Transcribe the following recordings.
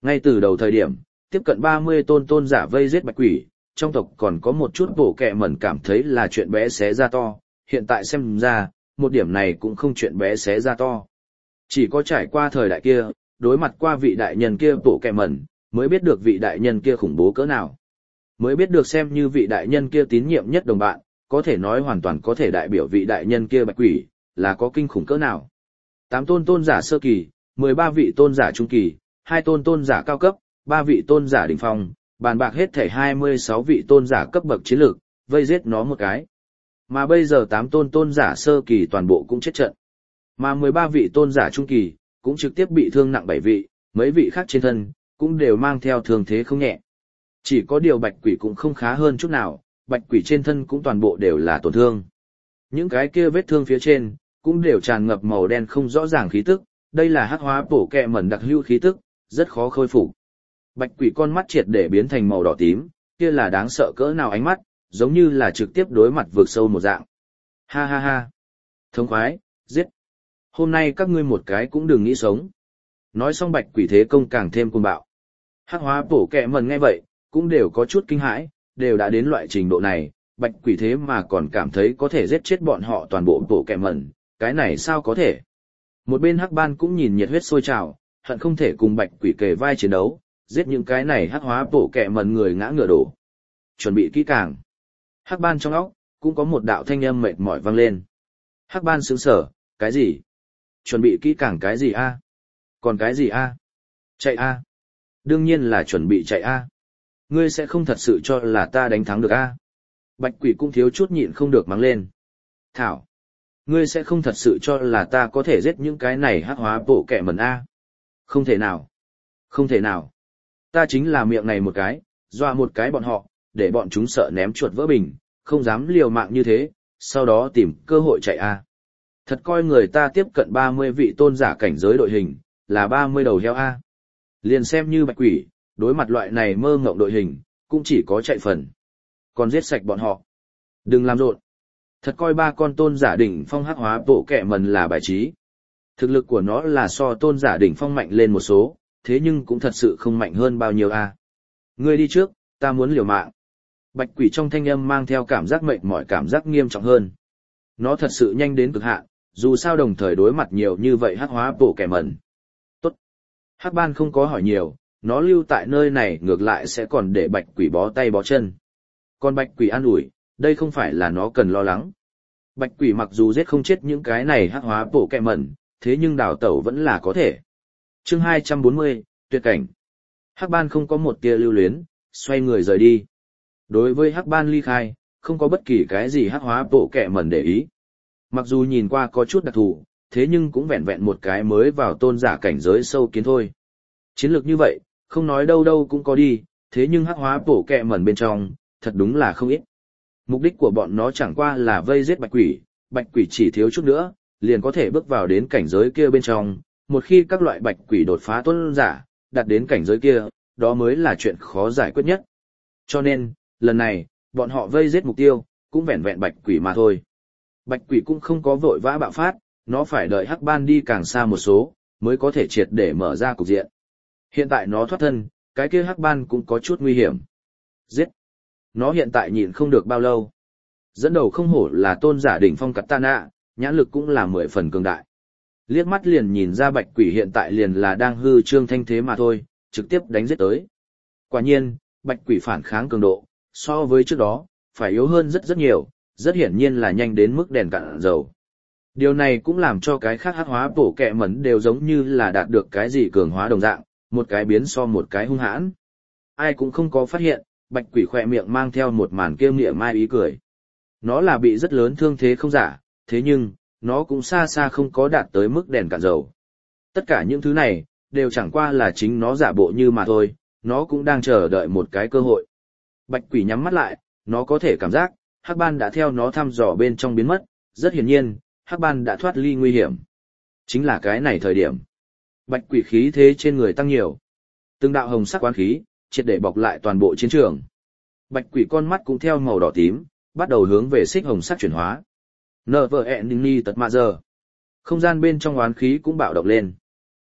Ngay từ đầu thời điểm, tiếp cận 30 tôn giả vây giết bạch quỷ, trong tộc còn có một chút bổ kẹ mẩn cảm thấy là chuyện bé xé ra to, hiện tại xem ra, một điểm này cũng không chuyện bé xé ra to. Chỉ có trải qua thời đại kia, đối mặt qua vị đại nhân kia bổ kẹ mẩn, mới biết được vị đại nhân kia khủng bố cỡ nào. Mới biết được xem như vị đại nhân kia tín nhiệm nhất đồng bạn, có thể nói hoàn toàn có thể đại biểu vị đại nhân kia bạch quỷ, là có kinh khủng cỡ nào. 8 tôn giả sơ kỳ, 13 vị tôn giả trung kỳ, 2 tôn giả cao cấp, 3 vị tôn giả đỉnh phong, bàn bạc hết thảy 26 vị tôn giả cấp bậc chiến lược, vây giết nó một cái. Mà bây giờ 8 tôn giả sơ kỳ toàn bộ cũng chết trận. Mà 13 vị tôn giả trung kỳ, cũng trực tiếp bị thương nặng 7 vị, mấy vị khác trên thân, cũng đều mang theo thương thế không nhẹ. Chỉ có điều bạch quỷ cũng không khá hơn chút nào, bạch quỷ trên thân cũng toàn bộ đều là tổn thương. Những cái kia vết thương phía trên, cũng đều tràn ngập màu đen không rõ ràng khí tức, đây là hắc hóa bổ kẹ mẩn đặc hữu khí tức, rất khó khôi phục. Bạch quỷ con mắt triệt để biến thành màu đỏ tím, kia là đáng sợ cỡ nào ánh mắt, giống như là trực tiếp đối mặt vượt sâu một dạng. Ha ha ha. Thống khoái, giết. Hôm nay các ngươi một cái cũng đừng nghĩ sống. Nói xong bạch quỷ thế công càng thêm cuồng bạo. Hắc hóa bổ kẹ mẩn nghe vậy, cũng đều có chút kinh hãi, đều đã đến loại trình độ này, bạch quỷ thế mà còn cảm thấy có thể giết chết bọn họ toàn bộ bổ kẹ mẩn, cái này sao có thể. Một bên hắc ban cũng nhìn nhiệt huyết sôi trào, hận không thể cùng bạch quỷ kề vai chiến đấu, giết những cái này hắc hóa bổ kẹ mẩn người ngã ngựa đổ. Chuẩn bị kỹ càng. Hắc ban trong óc, cũng có một đạo thanh âm mệt mỏi vang lên. Hắc ban sững sờ, cái gì? Chuẩn bị kỹ càng cái gì a? Còn cái gì a? Chạy a? Đương nhiên là chuẩn bị chạy a. Ngươi sẽ không thật sự cho là ta đánh thắng được a? Bạch quỷ cũng thiếu chút nhịn không được mắng lên. Thảo! Ngươi sẽ không thật sự cho là ta có thể giết những cái này hắc hóa bộ kẹ mẩn a? Không thể nào! Không thể nào! Ta chính là miệng này một cái, dọa một cái bọn họ, để bọn chúng sợ ném chuột vỡ bình, không dám liều mạng như thế, sau đó tìm cơ hội chạy a. Thật coi người ta tiếp cận 30 vị tôn giả cảnh giới đội hình, là 30 đầu heo a. Liền xem như bạch quỷ, đối mặt loại này mơ ngộng đội hình, cũng chỉ có chạy phần. Còn giết sạch bọn họ. Đừng làm rộn. Thật coi 3 con tôn giả đỉnh phong hắc hóa bộ kẹ mần là bài trí. Thực lực của nó là so tôn giả đỉnh phong mạnh lên một số, thế nhưng cũng thật sự không mạnh hơn bao nhiêu a. Ngươi đi trước, ta muốn liều mạng. Bạch quỷ trong thanh âm mang theo cảm giác mệt mỏi, cảm giác nghiêm trọng hơn. Nó thật sự nhanh đến cực hạn, dù sao đồng thời đối mặt nhiều như vậy hắc hóa bộ kẻ mẩn. Tốt. Hắc ban không có hỏi nhiều, nó lưu tại nơi này ngược lại sẽ còn để bạch quỷ bó tay bó chân. Còn bạch quỷ an ủi, đây không phải là nó cần lo lắng. Bạch quỷ mặc dù giết không chết những cái này hắc hóa bộ kẻ mẩn, thế nhưng đào tẩu vẫn là có thể. Chương 240, tuyệt cảnh. Hắc ban không có một tia lưu luyến, xoay người rời đi. Đối với hắc ban ly khai, không có bất kỳ cái gì hắc hóa bộ kẻ mẩn để ý. Mặc dù nhìn qua có chút đặc thù, thế nhưng cũng vẹn vẹn một cái mới vào tôn giả cảnh giới sâu kiến thôi. Chiến lược như vậy, không nói đâu đâu cũng có đi, thế nhưng hắc hóa bổ kẹ mẩn bên trong, thật đúng là không ít. Mục đích của bọn nó chẳng qua là vây giết bạch quỷ chỉ thiếu chút nữa, liền có thể bước vào đến cảnh giới kia bên trong, một khi các loại bạch quỷ đột phá tôn giả, đạt đến cảnh giới kia, đó mới là chuyện khó giải quyết nhất. Cho nên, lần này, bọn họ vây giết mục tiêu, cũng vẹn vẹn bạch quỷ mà thôi. Bạch quỷ cũng không có vội vã bạo phát, nó phải đợi hắc ban đi càng xa một số, mới có thể triệt để mở ra cục diện. Hiện tại nó thoát thân, cái kia hắc ban cũng có chút nguy hiểm. Giết! Nó hiện tại nhịn không được bao lâu. Dẫn đầu không hổ là tôn giả đỉnh phong Katana, nhãn lực cũng là 10 phần cường đại. Liếc mắt liền nhìn ra bạch quỷ hiện tại liền là đang hư trương thanh thế mà thôi, trực tiếp đánh giết tới. Quả nhiên, bạch quỷ phản kháng cường độ, so với trước đó, phải yếu hơn rất rất nhiều, rất hiển nhiên là nhanh đến mức đèn cạn dầu. Điều này cũng làm cho cái khác hắc hóa bổ kẹ mẩn đều giống như là đạt được cái gì cường hóa đồng dạng, một cái biến so một cái hung hãn. Ai cũng không có phát hiện, bạch quỷ khỏe miệng mang theo một màn kiêu nghĩa mai ý cười. Nó là bị rất lớn thương thế không giả, thế nhưng, nó cũng xa xa không có đạt tới mức đèn cạn dầu. Tất cả những thứ này, đều chẳng qua là chính nó giả bộ như mà thôi, nó cũng đang chờ đợi một cái cơ hội. Bạch quỷ nhắm mắt lại, nó có thể cảm giác, hắc ban đã theo nó thăm dò bên trong biến mất, rất hiển nhiên, hắc ban đã thoát ly nguy hiểm. Chính là cái này thời điểm. Bạch quỷ khí thế trên người tăng nhiều. Từng đạo hồng sắc quán khí, triệt để bọc lại toàn bộ chiến trường. Bạch quỷ con mắt cũng theo màu đỏ tím, bắt đầu hướng về xích hồng sắc chuyển hóa. Never ending tật mạ giờ. Không gian bên trong oán khí cũng bạo động lên.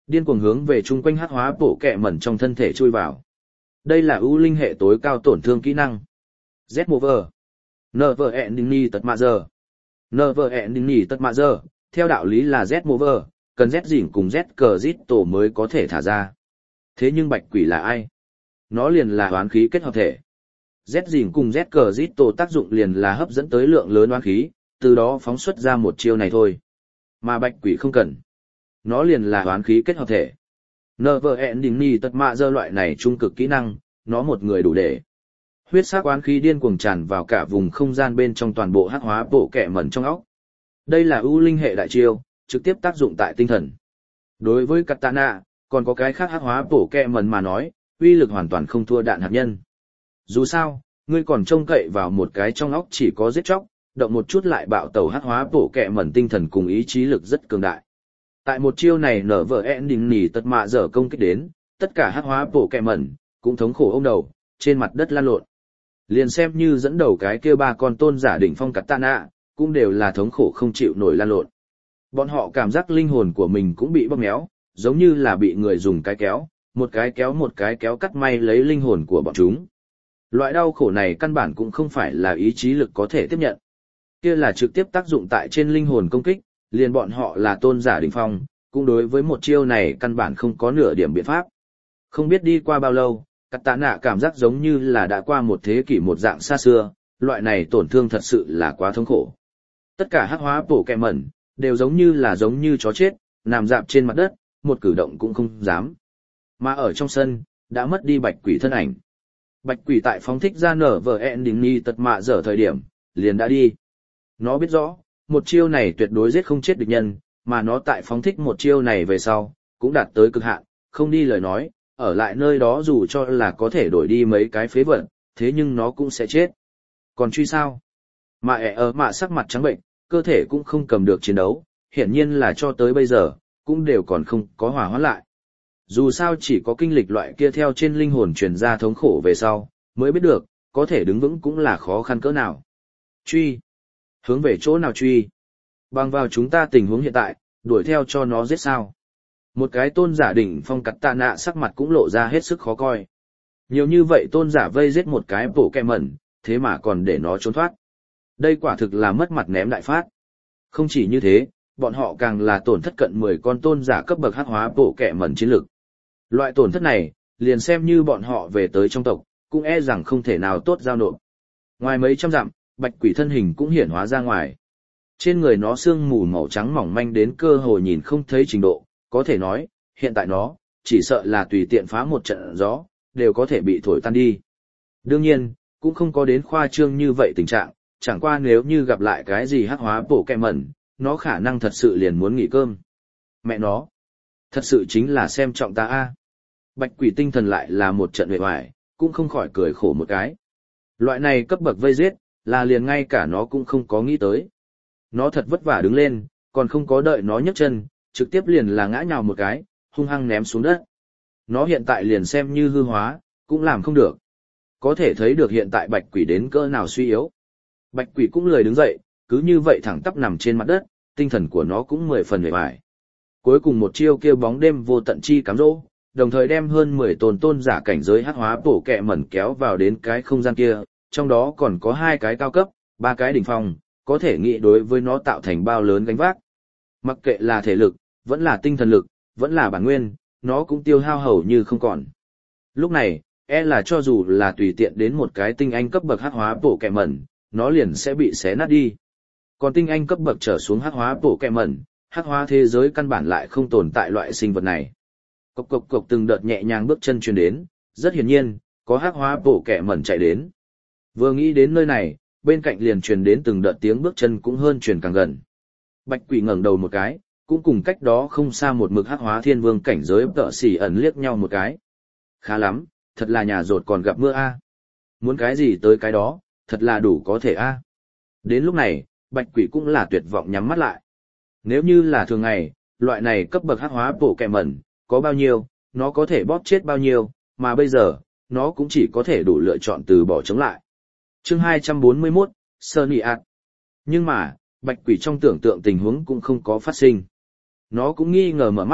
Điên cuồng hướng về chung quanh hắc hóa bộ kẹ mẩn trong thân thể chui vào. Đây là ưu linh hệ tối cao tổn thương kỹ năng. Z-Mover. Never Ending Tật Mạ Giờ. Never Ending Tật Mạ Giờ, theo đạo lý là Z-Mover, cần Z dỉn cùng Z cờ dít tổ mới có thể thả ra. Thế nhưng bạch quỷ là ai? Nó liền là oán khí kết hợp thể. Z dỉn cùng Z cờ dít tổ tác dụng liền là hấp dẫn tới lượng lớn oán khí, từ đó phóng xuất ra một chiêu này thôi. Mà bạch quỷ không cần. Nó liền là oán khí kết hợp thể. Never Ending Tật Mạ Giờ loại này trung cực kỹ năng, nó một người đủ để. Huyết sắc oán khí điên cuồng tràn vào cả vùng không gian bên trong toàn bộ hắc hóa bộ kẹ mẩn trong óc. Đây là ưu linh hệ đại chiêu, trực tiếp tác dụng tại tinh thần. Đối với Katana, còn có cái khác hắc hóa bộ kẹ mẩn mà nói, uy lực hoàn toàn không thua đạn hạt nhân. Dù sao, ngươi còn trông cậy vào một cái trong óc chỉ có giết chóc, động một chút lại bạo tẩu hắc hóa bộ kẹ mẩn tinh thần cùng ý chí lực rất cường đại. Tại một chiêu này nở vở ending tật mạ dở công kích đến, tất cả hắc hóa bộ kẹ mẩn cũng thống khổ ôm đầu, trên mặt đất lăn lộn. Liền xem như dẫn đầu cái kia ba con tôn giả đỉnh phong Katana, cũng đều là thống khổ không chịu nổi lăn lộn. Bọn họ cảm giác linh hồn của mình cũng bị bóp méo, giống như là bị người dùng cái kéo, một cái kéo cắt may lấy linh hồn của bọn chúng. Loại đau khổ này căn bản cũng không phải là ý chí lực có thể tiếp nhận. Kia là trực tiếp tác dụng tại trên linh hồn công kích, liền bọn họ là tôn giả đỉnh phong, cũng đối với một chiêu này căn bản không có nửa điểm biện pháp. Không biết đi qua bao lâu, Katana cảm giác giống như là đã qua một thế kỷ một dạng xa xưa, loại này tổn thương thật sự là quá thống khổ. Tất cả hắc hóa bộ kẹ mẩn, đều giống như chó chết, nằm dạp trên mặt đất, một cử động cũng không dám. Mà ở trong sân, đã mất đi bạch quỷ thân ảnh. Bạch quỷ tại phóng thích ra nở vở ending tật mạ dở thời điểm, liền đã đi. Nó biết rõ, một chiêu này tuyệt đối giết không chết địch nhân, mà nó tại phóng thích một chiêu này về sau, cũng đạt tới cực hạn, không đi lời nói, ở lại nơi đó dù cho là có thể đổi đi mấy cái phế vật, thế nhưng nó cũng sẽ chết. Còn truy sao? Mạ sắc mặt trắng bệnh, cơ thể cũng không cầm được chiến đấu, hiển nhiên là cho tới bây giờ, cũng đều còn không có hòa hoãn lại. Dù sao chỉ có kinh lịch loại kia theo trên linh hồn truyền ra thống khổ về sau, mới biết được, có thể đứng vững cũng là khó khăn cỡ nào. Truy. Hướng về chỗ nào truy? Bằng vào chúng ta tình huống hiện tại, đuổi theo cho nó giết sao? Một cái tôn giả đỉnh phong Katana sắc mặt cũng lộ ra hết sức khó coi. Nhiều như vậy tôn giả vây giết một cái bộ kẹ mẩn, thế mà còn để nó trốn thoát. Đây quả thực là mất mặt ném đại phát. Không chỉ như thế, bọn họ càng là tổn thất cận 10 con tôn giả cấp bậc hắc hóa bộ kẹ mẩn chiến lực. Loại tổn thất này, liền xem như bọn họ về tới trong tộc, cũng e rằng không thể nào tốt giao nộp. Ngoài mấy trăm dặm, bạch quỷ thân hình cũng hiển hóa ra ngoài. Trên người nó sương mù màu trắng mỏng manh đến cơ hồ nhìn không thấy trình độ, có thể nói, hiện tại nó, chỉ sợ là tùy tiện phá một trận gió, đều có thể bị thổi tan đi. Đương nhiên, cũng không có đến khoa trương như vậy tình trạng, chẳng qua nếu như gặp lại cái gì hắc hóa bổ kẹ mẩn, nó khả năng thật sự liền muốn nghỉ cơm. Mẹ nó, thật sự chính là xem trọng ta a. Bạch quỷ tinh thần lại là một trận huệ hoài, cũng không khỏi cười khổ một cái. Loại này cấp bậc vây giết, là liền ngay cả nó cũng không có nghĩ tới. Nó thật vất vả đứng lên, còn không có đợi nó nhấc chân, trực tiếp liền là ngã nhào một cái, hung hăng ném xuống đất. Nó hiện tại liền xem như hư hóa, cũng làm không được. Có thể thấy được hiện tại bạch quỷ đến cỡ nào suy yếu. Bạch quỷ cũng lười đứng dậy, cứ như vậy thẳng tắp nằm trên mặt đất, tinh thần của nó cũng 10 phần huệ hoài. Cuối cùng một chiêu kêu bóng đêm vô tận chi cám dỗ, đồng thời đem hơn 10 tôn giả cảnh giới hắc hóa bổ kẹ mẩn kéo vào đến cái không gian kia, trong đó còn có 2 cái cao cấp, 3 cái đỉnh phong, có thể nghĩ đối với nó tạo thành bao lớn gánh vác. Mặc kệ là thể lực, vẫn là tinh thần lực, vẫn là bản nguyên, nó cũng tiêu hao hầu như không còn. Lúc này, là cho dù là tùy tiện đến một cái tinh anh cấp bậc hắc hóa bổ kẹ mẩn, nó liền sẽ bị xé nát đi. Còn tinh anh cấp bậc trở xuống hắc hóa bổ kẹ mẩn, hắc hóa thế giới căn bản lại không tồn tại loại sinh vật này. Cộc cộc cộc từng đợt nhẹ nhàng bước chân truyền đến, rất hiển nhiên, có hắc hóa bổ kẹ mẩn chạy đến. Vừa nghĩ đến nơi này, bên cạnh liền truyền đến từng đợt tiếng bước chân cũng hơn truyền càng gần. Bạch quỷ ngẩng đầu một cái, cũng cùng cách đó không xa một mực hắc hóa thiên vương cảnh giới tợ xỉ ẩn liếc nhau một cái. Khá lắm, thật là nhà rột còn gặp mưa a. Muốn cái gì tới cái đó, thật là đủ có thể a. Đến lúc này, bạch quỷ cũng là tuyệt vọng nhắm mắt lại. Nếu như là thường ngày, loại này cấp bậc hắc hóa bổ kẹ mẩn, có bao nhiêu, nó có thể bóp chết bao nhiêu, mà bây giờ, nó cũng chỉ có thể đủ lựa chọn từ bỏ chống lại. Chương 241, Sunny Art. Nhưng mà, bạch quỷ trong tưởng tượng tình huống cũng không có phát sinh. Nó cũng nghi ngờ mở mắt,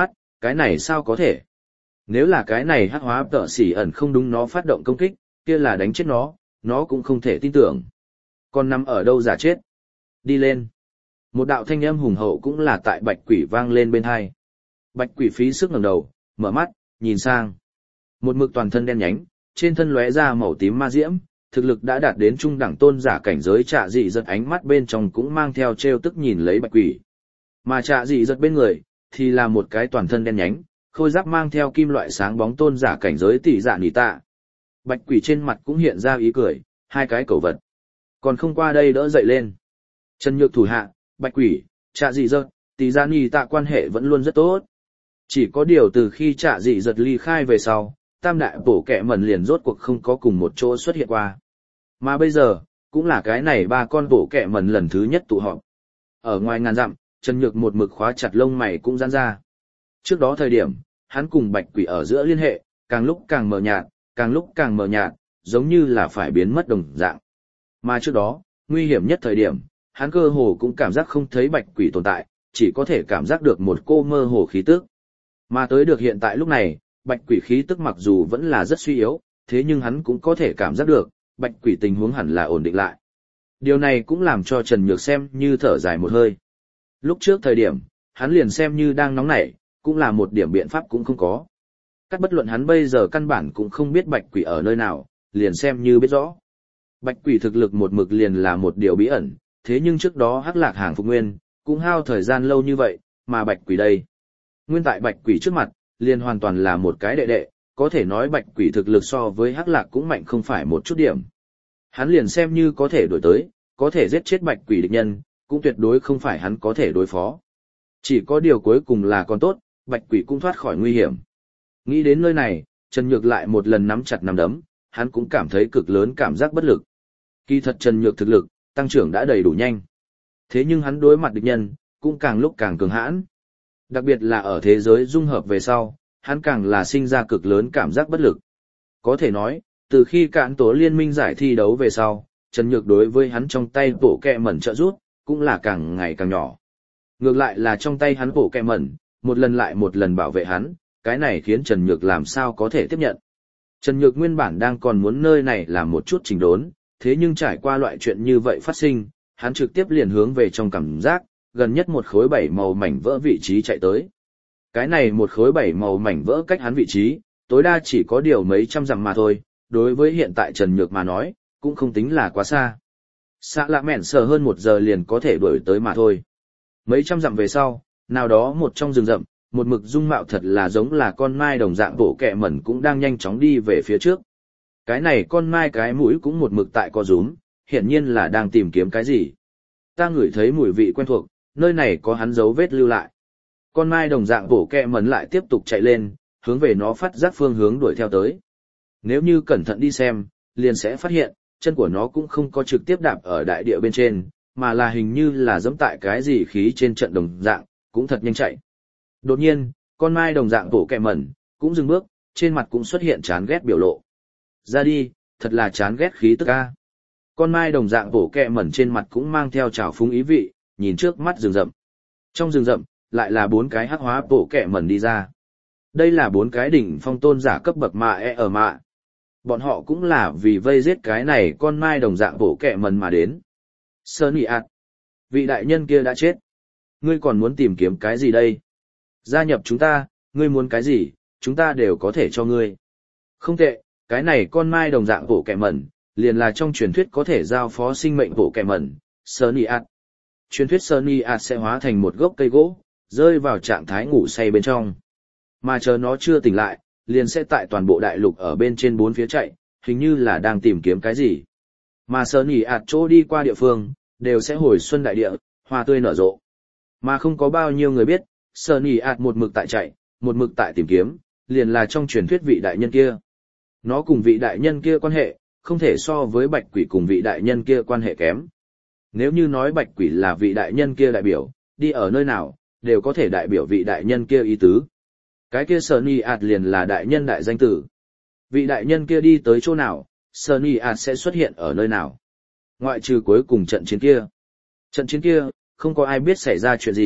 Cái này sao có thể? Nếu là cái này hắc hóa tợ xỉ ẩn không đúng nó phát động công kích, kia là đánh chết nó cũng không thể tin tưởng. Còn nằm ở đâu giả chết? Đi lên. Một đạo thanh âm hùng hậu cũng là tại bạch quỷ vang lên bên hai. Bạch quỷ phí sức ngẩng đầu, mở mắt, nhìn sang. Một mực toàn thân đen nhánh, trên thân lóe ra màu tím ma diễm, thực lực đã đạt đến trung đẳng tôn giả cảnh giới Trạ Dị Giật ánh mắt bên trong cũng mang theo trêu tức nhìn lấy bạch quỷ. Mà Trạ Dị Giật bên người, thì là một cái toàn thân đen nhánh, khôi giáp mang theo kim loại sáng bóng tôn giả cảnh giới tỷ dạ nỉ tạ. Bạch quỷ trên mặt cũng hiện ra ý cười, hai cái cầu vật. Còn không qua đây đỡ dậy lên. Trần Nhược thủ hạ, bạch quỷ, Trạ Dị Giật, tỷ dạ nỉ tạ quan hệ vẫn luôn rất tốt. Chỉ có điều từ khi Trạ Dị Giật ly khai về sau, tam đại bổ kẹ mẩn liền rốt cuộc không có cùng một chỗ xuất hiện qua. Mà bây giờ, cũng là cái này ba con bổ kẹ mẩn lần thứ nhất tụ họp. Ở ngoài ngàn dặm, Trần Nhược một mực khóa chặt lông mày cũng giãn ra. Trước đó thời điểm, hắn cùng bạch quỷ ở giữa liên hệ, càng lúc càng mờ nhạt, càng lúc càng mờ nhạt, giống như là phải biến mất đồng dạng. Mà trước đó, nguy hiểm nhất thời điểm, hắn cơ hồ cũng cảm giác không thấy bạch quỷ tồn tại, chỉ có thể cảm giác được một cô mơ hồ khí tức. Mà tới được hiện tại lúc này, bạch quỷ khí tức mặc dù vẫn là rất suy yếu, thế nhưng hắn cũng có thể cảm giác được, bạch quỷ tình huống hẳn là ổn định lại. Điều này cũng làm cho Trần Nhược xem như thở dài một hơi. Lúc trước thời điểm, hắn liền xem như đang nóng nảy, cũng là một điểm biện pháp cũng không có. Các bất luận hắn bây giờ căn bản cũng không biết bạch quỷ ở nơi nào, liền xem như biết rõ. Bạch quỷ thực lực một mực liền là một điều bí ẩn, thế nhưng trước đó hắc lạc hàng phục nguyên, cũng hao thời gian lâu như vậy, mà bạch quỷ đây. Nguyên tại bạch quỷ trước mặt, liền hoàn toàn là một cái đệ đệ, có thể nói bạch quỷ thực lực so với hắc lạc cũng mạnh không phải một chút điểm. Hắn liền xem như có thể đổi tới, có thể giết chết bạch quỷ địch nhân, cũng tuyệt đối không phải hắn có thể đối phó. Chỉ có điều cuối cùng là còn tốt, bạch quỷ cũng thoát khỏi nguy hiểm. Nghĩ đến nơi này, Trần Nhược lại một lần nắm chặt nắm đấm, hắn cũng cảm thấy cực lớn cảm giác bất lực. Kỳ thật Trần Nhược thực lực, tăng trưởng đã đầy đủ nhanh. Thế nhưng hắn đối mặt địch nhân, cũng càng lúc càng cường hãn. Đặc biệt là ở thế giới dung hợp về sau, hắn càng là sinh ra cực lớn cảm giác bất lực. Có thể nói, từ khi cạn tổ liên minh giải thi đấu về sau, Trần Nhược đối với hắn trong tay bộ kẹ mẩn trợ rút, cũng là càng ngày càng nhỏ. Ngược lại là trong tay hắn bộ kẹ mẩn, một lần lại một lần bảo vệ hắn, cái này khiến Trần Nhược làm sao có thể tiếp nhận. Trần Nhược nguyên bản đang còn muốn nơi này làm một chút chỉnh đốn, thế nhưng trải qua loại chuyện như vậy phát sinh, hắn trực tiếp liền hướng về trong cảm giác, gần nhất một khối bảy màu mảnh vỡ vị trí chạy tới. Cái này một khối bảy màu mảnh vỡ cách hắn vị trí, tối đa chỉ có điều mấy trăm dặm mà thôi, đối với hiện tại Trần Nhược mà nói, cũng không tính là quá xa. Xạ lạ mẹn sờ hơn 1 giờ liền có thể đuổi tới mà thôi. Mấy trăm dặm về sau, nào đó một trong rừng rậm, một mực dung mạo thật là giống là con mai đồng dạng bộ kẹ mẩn cũng đang nhanh chóng đi về phía trước. Cái này con mai cái mũi cũng một mực tại co rúm, hiển nhiên là đang tìm kiếm cái gì. Ta ngửi thấy mùi vị quen thuộc, nơi này có hắn dấu vết lưu lại. Con mai đồng dạng bộ kẹ mẩn lại tiếp tục chạy lên, hướng về nó phát giác phương hướng đuổi theo tới. Nếu như cẩn thận đi xem, liền sẽ phát hiện, chân của nó cũng không có trực tiếp đạp ở đại địa bên trên, mà là hình như là giẫm tại cái gì khí trên trận đồng dạng, cũng thật nhanh chạy. Đột nhiên, con mai đồng dạng bộ kẹ mẩn, cũng dừng bước, trên mặt cũng xuất hiện chán ghét biểu lộ. Ra đi, thật là chán ghét khí tức a. Con mai đồng dạng bộ kẹ mẩn trên mặt cũng mang theo trào phúng ý vị, nhìn trước mắt rừng rậm. Trong rừng rậm, lại là 4 cái hắc hóa bộ kẹ mẩn đi ra. Đây là 4 cái đỉnh phong tôn giả cấp bậc mạ ở mạ. Bọn họ cũng là vì vây giết cái này con mai đồng dạng bộ kẹ mẩn mà đến. Sơn Nghị ạt. Vị đại nhân kia đã chết. Ngươi còn muốn tìm kiếm cái gì đây? Gia nhập chúng ta, ngươi muốn cái gì, chúng ta đều có thể cho ngươi. Không tệ, cái này con mai đồng dạng bộ kẹ mẩn, liền là trong truyền thuyết có thể giao phó sinh mệnh bộ kẹ mẩn, Sơn Nghị ạt. Truyền thuyết Sơn Nghị ạt sẽ hóa thành một gốc cây gỗ, rơi vào trạng thái ngủ say bên trong. Mà chờ nó chưa tỉnh lại, liền sẽ tại toàn bộ đại lục ở bên trên 4 phía chạy, hình như là đang tìm kiếm cái gì. Mà Sơn Nghị ạt chỗ đi qua địa phương, đều sẽ hồi xuân đại địa, hoa tươi nở rộ. Mà không có bao nhiêu người biết, Sơn Nghị ạt một mực tại chạy, một mực tại tìm kiếm, liền là trong truyền thuyết vị đại nhân kia. Nó cùng vị đại nhân kia quan hệ, không thể so với bạch quỷ cùng vị đại nhân kia quan hệ kém. Nếu như nói bạch quỷ là vị đại nhân kia đại biểu, đi ở nơi nào, đều có thể đại biểu vị đại nhân kia ý tứ. Cái kia Sơn Nghị ạt liền là đại nhân đại danh tử. Vị đại nhân kia đi tới chỗ nào, Sơn Nghị ạt sẽ xuất hiện ở nơi nào. Ngoại trừ cuối cùng trận chiến kia. Trận chiến kia, không có ai biết xảy ra chuyện gì,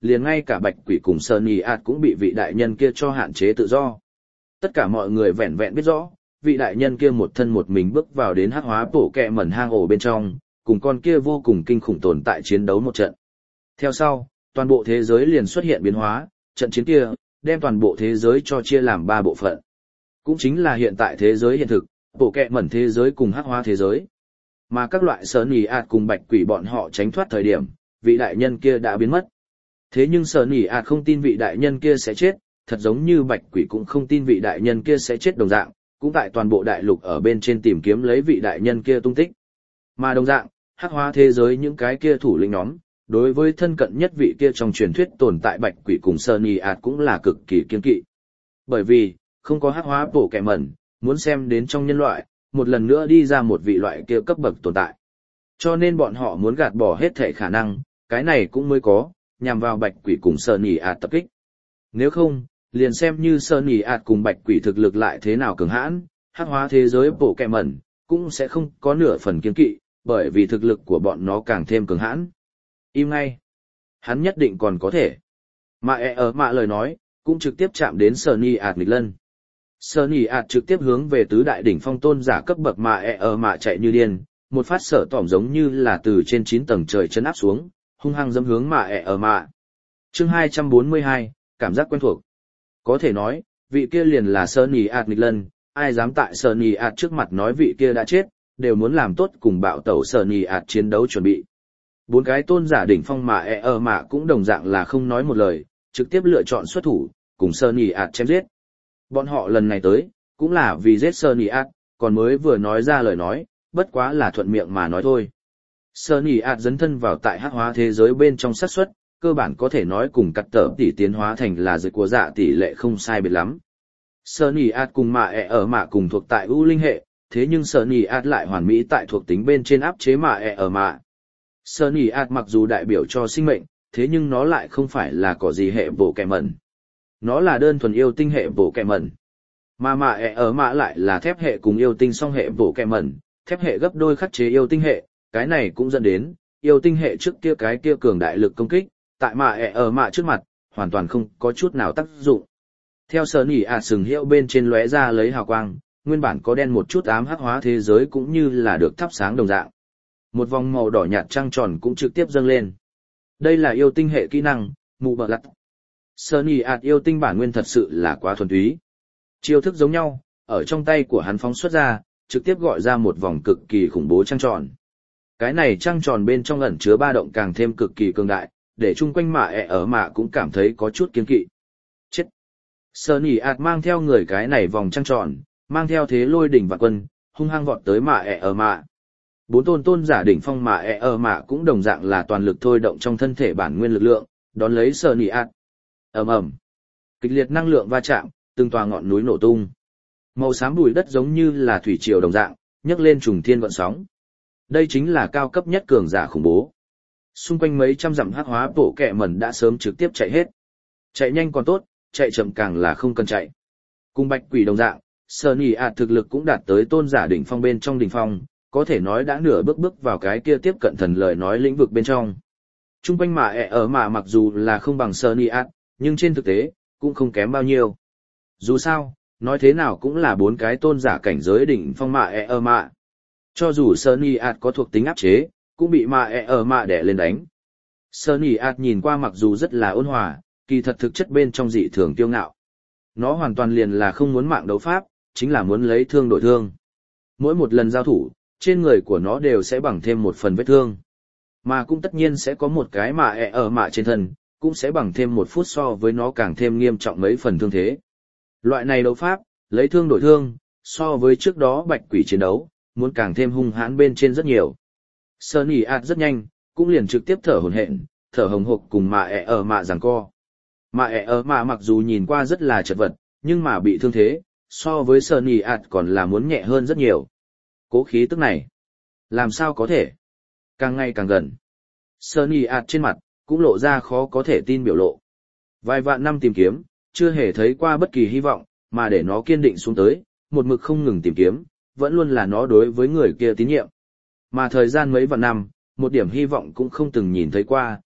liền ngay cả bạch quỷ cùng Sunny Art cũng bị vị đại nhân kia cho hạn chế tự do. Tất cả mọi người vẹn vẹn biết rõ, vị đại nhân kia một thân một mình bước vào đến hắc hóa bổ kẹ mẩn hang ổ bên trong, cùng con kia vô cùng kinh khủng tồn tại chiến đấu một trận. Theo sau, toàn bộ thế giới liền xuất hiện biến hóa, trận chiến kia đem toàn bộ thế giới cho chia làm 3 bộ phận. Cũng chính là hiện tại thế giới hiện thực, bổ kẹ mẩn thế giới cùng hắc hóa thế giới. Mà các loại Sunny Art cùng bạch quỷ bọn họ tránh thoát thời điểm, vị đại nhân kia đã biến mất. Thế nhưng Sunny Art không tin vị đại nhân kia sẽ chết, thật giống như bạch quỷ cũng không tin vị đại nhân kia sẽ chết đồng dạng, cũng tại toàn bộ đại lục ở bên trên tìm kiếm lấy vị đại nhân kia tung tích. Mà đồng dạng, hắc hóa thế giới những cái kia thủ lĩnh nhóm, đối với thân cận nhất vị kia trong truyền thuyết tồn tại bạch quỷ cùng Sunny Art cũng là cực kỳ kiêng kỵ. Bởi vì, không có hắc hóa bổ kẹ mẩn, muốn xem đến trong nhân loại, một lần nữa đi ra một vị loại kia cấp bậc tồn tại. Cho nên bọn họ muốn gạt bỏ hết thể khả năng, cái này cũng mới có, nhằm vào bạch quỷ cùng Sunny Art tập kích. Nếu không, liền xem như Sunny Art cùng bạch quỷ thực lực lại thế nào cường hãn, hắc hóa thế giới bổ kẹ mẩn, cũng sẽ không có nửa phần kiêng kỵ, bởi vì thực lực của bọn nó càng thêm cường hãn. Im ngay. Hắn nhất định còn có thể. Mà ở mạ lời nói, cũng trực tiếp chạm đến Sunny Art nghịch lân. Sunny Art trực tiếp hướng về tứ đại đỉnh phong tôn giả cấp bậc mà ở mạ chạy như điên, một phát sở tỏm giống như là từ trên 9 tầng trời chân áp xuống, hung hăng dẫm hướng mà ở mạ. Chương 242, cảm giác quen thuộc. Có thể nói, vị kia liền là Sunny Art nghịch lân, ai dám tại Sunny Art trước mặt nói vị kia đã chết, đều muốn làm tốt cùng bạo tẩu Sunny Art chiến đấu chuẩn bị. 4 cái tôn giả đỉnh phong mà ở mạ cũng đồng dạng là không nói một lời, trực tiếp lựa chọn xuất thủ, cùng Sunny Art chém giết. Bọn họ lần này tới, cũng là vì giết Sunny Art, còn mới vừa nói ra lời nói, bất quá là thuận miệng mà nói thôi. Sunny Art dấn thân vào tại hắc hóa thế giới bên trong xác suất, cơ bản có thể nói cùng cắt tở tỷ tiến hóa thành là dịch của dạ tỷ lệ không sai biệt lắm. Sunny Art cùng mạ ở mạ cùng thuộc tại U linh hệ, thế nhưng Sunny Art lại hoàn mỹ tại thuộc tính bên trên áp chế mạ ở mạ. Sunny Art mặc dù đại biểu cho sinh mệnh, thế nhưng nó lại không phải là có gì hệ bổ kẹ mẩn. Nó là đơn thuần yêu tinh hệ bổ kẹ mẩn. Mà mạ ở mạ lại là thép hệ cùng yêu tinh song hệ bổ kẹ mẩn, thép hệ gấp đôi khắc chế yêu tinh hệ, cái này cũng dẫn đến, yêu tinh hệ trước kia cái kia cường đại lực công kích, tại mạ ở mạ trước mặt, hoàn toàn không có chút nào tác dụng. Theo Sunny Art sừng hiệu bên trên lóe ra lấy hào quang, nguyên bản có đen một chút ám hắc hóa thế giới cũng như là được thắp sáng đồng dạng. Một vòng màu đỏ nhạt trăng tròn cũng trực tiếp dâng lên. Đây là yêu tinh hệ kỹ năng, mù bờ lặt. Sunny Art yêu tinh bản nguyên thật sự là quá thuần túy. Chiêu thức giống nhau, ở trong tay của hắn phóng xuất ra, trực tiếp gọi ra một vòng cực kỳ khủng bố trăng tròn. Cái này trăng tròn bên trong ẩn chứa ba động càng thêm cực kỳ cường đại, để chung quanh mạ ở mạ cũng cảm thấy có chút kiêng kỵ. Chết! Sunny Art mang theo người cái này vòng trăng tròn, mang theo thế lôi đỉnh vạn quân, hung hăng vọt tới mạ ở mạ. 4 tôn giả đỉnh phong mà ở mạ cũng đồng dạng là toàn lực thôi động trong thân thể bản nguyên lực lượng, đón lấy Sunny Art. Ầm ầm. Kịch liệt năng lượng va chạm, từng tòa ngọn núi nổ tung. Màu xám bụi đất giống như là thủy triều đồng dạng, nhấc lên trùng thiên gợn sóng. Đây chính là cao cấp nhất cường giả khủng bố. Xung quanh mấy trăm dặm hắc hóa bộ kẹ mẩn đã sớm trực tiếp chạy hết. Chạy nhanh còn tốt, chạy chậm càng là không cần chạy. Cùng bạch quỷ đồng dạng, Sunny Art thực lực cũng đạt tới tôn giả đỉnh phong bên trong đỉnh phong, có thể nói đã nửa bước vào cái kia tiếp cận thần lời nói lĩnh vực bên trong. Trung quanh mạ ở mạ mặc dù là không bằng Sunny Art, nhưng trên thực tế, cũng không kém bao nhiêu. Dù sao, nói thế nào cũng là 4 cái tôn giả cảnh giới đỉnh phong mạ ở mạ. Cho dù Sunny Art có thuộc tính áp chế, cũng bị mạ ở mạ đè lên đánh. Sunny Art nhìn qua mặc dù rất là ôn hòa, kỳ thật thực chất bên trong dị thường kiêu ngạo. Nó hoàn toàn liền là không muốn mạng đấu pháp, chính là muốn lấy thương đổi thương. Mỗi một lần giao thủ, trên người của nó đều sẽ bằng thêm một phần vết thương. Mà cũng tất nhiên sẽ có một cái mạ ở mạ trên thân, cũng sẽ bằng thêm 1 phút so với nó càng thêm nghiêm trọng mấy phần thương thế. Loại này đấu pháp, lấy thương đổi thương, so với trước đó bạch quỷ chiến đấu, muốn càng thêm hung hãn bên trên rất nhiều. Sunny Art rất nhanh, cũng liền trực tiếp thở hổn hển, thở hồng hộc cùng mạ ở mạ giằng co. Mạ ở mạ mặc dù nhìn qua rất là chật vật, nhưng mà bị thương thế, so với Sunny Art còn là muốn nhẹ hơn rất nhiều. Cố khí tức này, làm sao có thể? Càng ngày càng gần. Sunny Art trên mặt, cũng lộ ra khó có thể tin biểu lộ. Vài vạn năm tìm kiếm, chưa hề thấy qua bất kỳ hy vọng, mà để nó kiên định xuống tới, một mực không ngừng tìm kiếm, vẫn luôn là nó đối với người kia tín nhiệm. Mà thời gian mấy vạn năm, một điểm hy vọng cũng không từng nhìn thấy qua,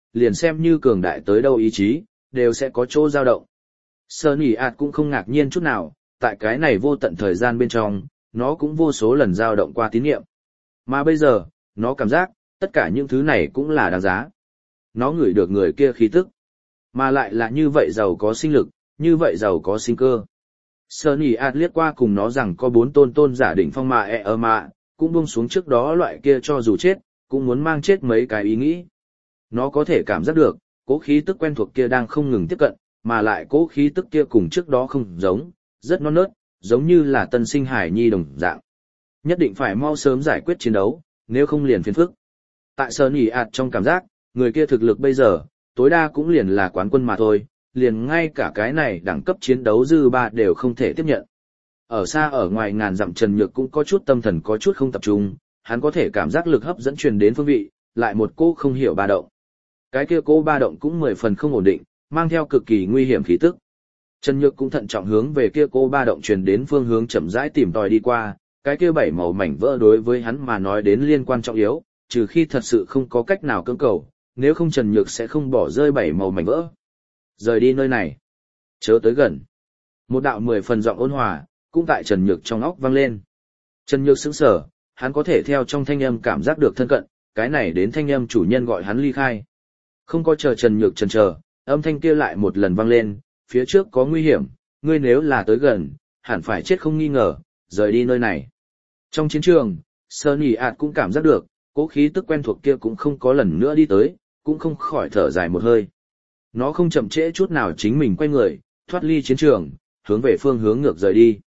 liền xem như cường đại tới đâu ý chí, đều sẽ có chỗ dao động. Sunny ạt cũng không ngạc nhiên chút nào, tại cái này vô tận thời gian bên trong, nó cũng vô số lần dao động qua tín niệm. Mà bây giờ, nó cảm giác, tất cả những thứ này cũng là đáng giá. Nó ngửi được người kia khí tức, mà lại là như vậy giàu có sinh lực, như vậy giàu có sinh cơ. Sunny ạt liếc qua cùng nó rằng có 4 tôn giả đỉnh phong mạ, cũng buông xuống trước đó loại kia cho dù chết, cũng muốn mang chết mấy cái ý nghĩ. Nó có thể cảm giác được, cố khí tức quen thuộc kia đang không ngừng tiếp cận, mà lại cố khí tức kia cùng trước đó không giống, rất non nớt, giống như là tân sinh hải nhi đồng dạng. Nhất định phải mau sớm giải quyết chiến đấu, nếu không liền phiền phức. Tại Sunny ạt trong cảm giác, người kia thực lực bây giờ, tối đa cũng liền là quán quân mà thôi, liền ngay cả cái này đẳng cấp chiến đấu dư ba đều không thể tiếp nhận. Ở xa ở ngoài ngàn dặm Trần Nhược cũng có chút tâm thần có chút không tập trung, hắn có thể cảm giác lực hấp dẫn truyền đến phương vị, lại một cô không hiểu ba động. Cái kia cô ba động cũng 10 phần không ổn định, mang theo cực kỳ nguy hiểm khí tức. Trần Nhược cũng thận trọng hướng về kia cô ba động truyền đến phương hướng chậm rãi tìm tòi đi qua, cái kia 7 màu mảnh vỡ đối với hắn mà nói đến liên quan trọng yếu, trừ khi thật sự không có cách nào cưỡng cầu, nếu không Trần Nhược sẽ không bỏ rơi 7 màu mảnh vỡ. Rời đi nơi này, chớ tới gần. Một đạo 10 phần giọng ôn hòa, cũng tại Trần Nhược trong óc vang lên. Trần Nhược sững sờ, hắn có thể theo trong thanh âm cảm giác được thân cận, cái này đến thanh âm chủ nhân gọi hắn ly khai. Không có chờ Trần Nhược chần chờ, âm thanh kia lại một lần vang lên, phía trước có nguy hiểm, ngươi nếu là tới gần, hẳn phải chết không nghi ngờ, rời đi nơi này. Trong chiến trường, Sunny ạt cũng cảm giác được, cố khí tức quen thuộc kia cũng không có lần nữa đi tới, cũng không khỏi thở dài một hơi. Nó không chậm trễ chút nào chính mình quay người, thoát ly chiến trường, hướng về phương hướng ngược rời đi.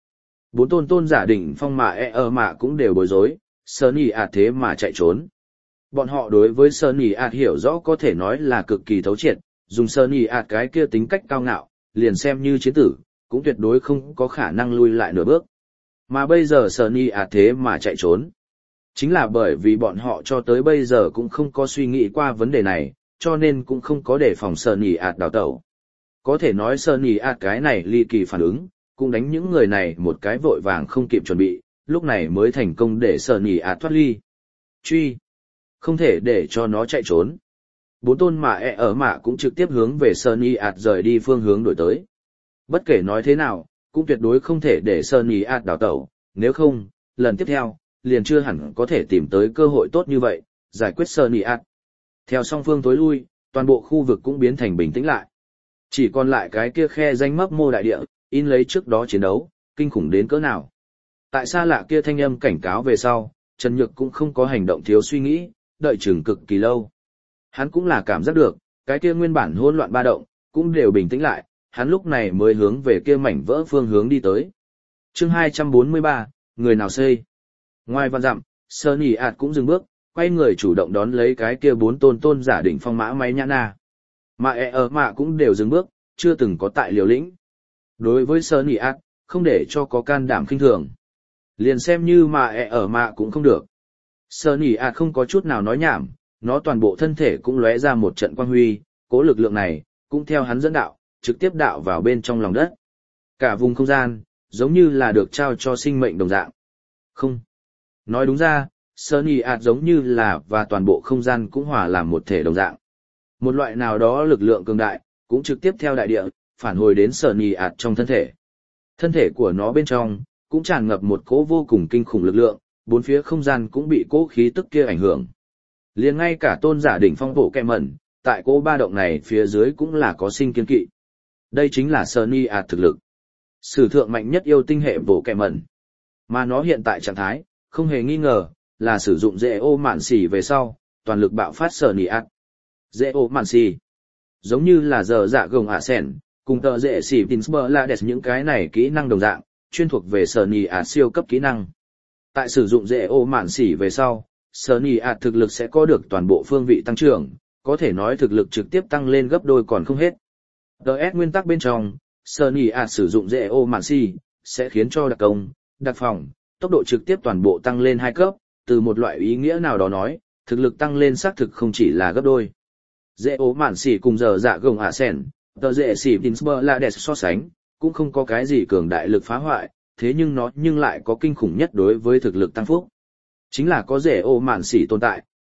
4 tôn giả đỉnh phong mạ cũng đều bối rối, Sunny ạt thế mà chạy trốn. Bọn họ đối với Sunny ạt hiểu rõ có thể nói là cực kỳ thấu triệt, dùng Sunny ạt cái kia tính cách cao ngạo, liền xem như chiến tử, cũng tuyệt đối không có khả năng lui lại nửa bước. Mà bây giờ Sunny ạt thế mà chạy trốn. Chính là bởi vì bọn họ cho tới bây giờ cũng không có suy nghĩ qua vấn đề này, cho nên cũng không có đề phòng Sunny ạt đào tẩu. Có thể nói Sunny ạt cái này ly kỳ phản ứng, cũng đánh những người này một cái vội vàng không kịp chuẩn bị, lúc này mới thành công để Sunny ạt thoát ly. Truy! Không thể để cho nó chạy trốn. 4 tôn mạ cũng trực tiếp hướng về Sunny ạt rời đi phương hướng đổi tới. Bất kể nói thế nào, cũng tuyệt đối không thể để Sunny ạt đào tẩu, nếu không, lần tiếp theo, liền chưa hẳn có thể tìm tới cơ hội tốt như vậy, giải quyết Sunny ạt. Theo song phương tối lui, toàn bộ khu vực cũng biến thành bình tĩnh lại. Chỉ còn lại cái kia khe danh mấp mô đại địa, in lấy trước đó chiến đấu, kinh khủng đến cỡ nào. Tại xa lạ kia thanh âm cảnh cáo về sau, Trần Nhược cũng không có hành động thiếu suy nghĩ, đợi chừng cực kỳ lâu. Hắn cũng là cảm giác được, cái kia nguyên bản hỗn loạn ba động, cũng đều bình tĩnh lại, hắn lúc này mới hướng về kia mảnh vỡ phương hướng đi tới. Chương 243, người nào xây? Ngoài vạn dặm, Sunny ạt cũng dừng bước, quay người chủ động đón lấy cái kia 4 tôn giả đỉnh phong mã máy nhã na. Mạ cũng đều dừng bước, chưa từng có tại liều lĩnh. Đối với Sunny ạt, không để cho có can đảm khinh thường. Liền xem như mạ cũng không được. Sunny ạt không có chút nào nói nhảm, nó toàn bộ thân thể cũng lóe ra một trận quang huy, cố lực lượng này, cũng theo hắn dẫn đạo, trực tiếp đạo vào bên trong lòng đất. Cả vùng không gian, giống như là được trao cho sinh mệnh đồng dạng. Không. Nói đúng ra, Sunny ạt giống như là và toàn bộ không gian cũng hòa làm một thể đồng dạng. Một loại nào đó lực lượng cường đại, cũng trực tiếp theo đại địa, phản hồi đến Sunny ạt trong thân thể. Thân thể của nó bên trong, cũng tràn ngập một cỗ vô cùng kinh khủng lực lượng, bốn phía không gian cũng bị cỗ khí tức kia ảnh hưởng. Liền ngay cả tôn giả đỉnh phong bộ kẹ mẩn, tại cỗ ba động này phía dưới cũng là có sinh kiên kỵ. Đây chính là Sunny ạt thực lực. Sử thượng mạnh nhất yêu tinh hệ bộ kẹ mẩn. Mà nó hiện tại trạng thái, không hề nghi ngờ, là sử dụng dễ ô mạn xỉ về sau, toàn lực bạo phát Sunny ạt. Dễ ô mạn xỉ. Giống như là giờ dạ gồng ạ sẻn, cùng tờ dễ xỉ Tinsper là đẹp những cái này kỹ năng đồng dạng, chuyên thuộc về Sunny ạt siêu cấp kỹ năng. Tại sử dụng dễ ô mạn xỉ về sau, Sunny ạt thực lực sẽ có được toàn bộ phương vị tăng trưởng, có thể nói thực lực trực tiếp tăng lên gấp đôi còn không hết. DS nguyên tắc bên trong, Sunny ạt sử dụng dễ ô mạn xỉ, sẽ khiến cho đặc công, đặc phòng, tốc độ trực tiếp toàn bộ tăng lên 2 cấp, từ một loại ý nghĩa nào đó nói, thực lực tăng lên xác thực không chỉ là gấp đôi. Dễ ô mạn xỉ cùng giờ dạ gồng ạ sẻn, tờ dễ xỉ Tinsper là đẹp so sánh, cũng không có cái gì cường đại lực phá hoại, thế nhưng nó lại có kinh khủng nhất đối với thực lực tăng phúc. Chính là có rễ ô mạn xỉ tồn tại,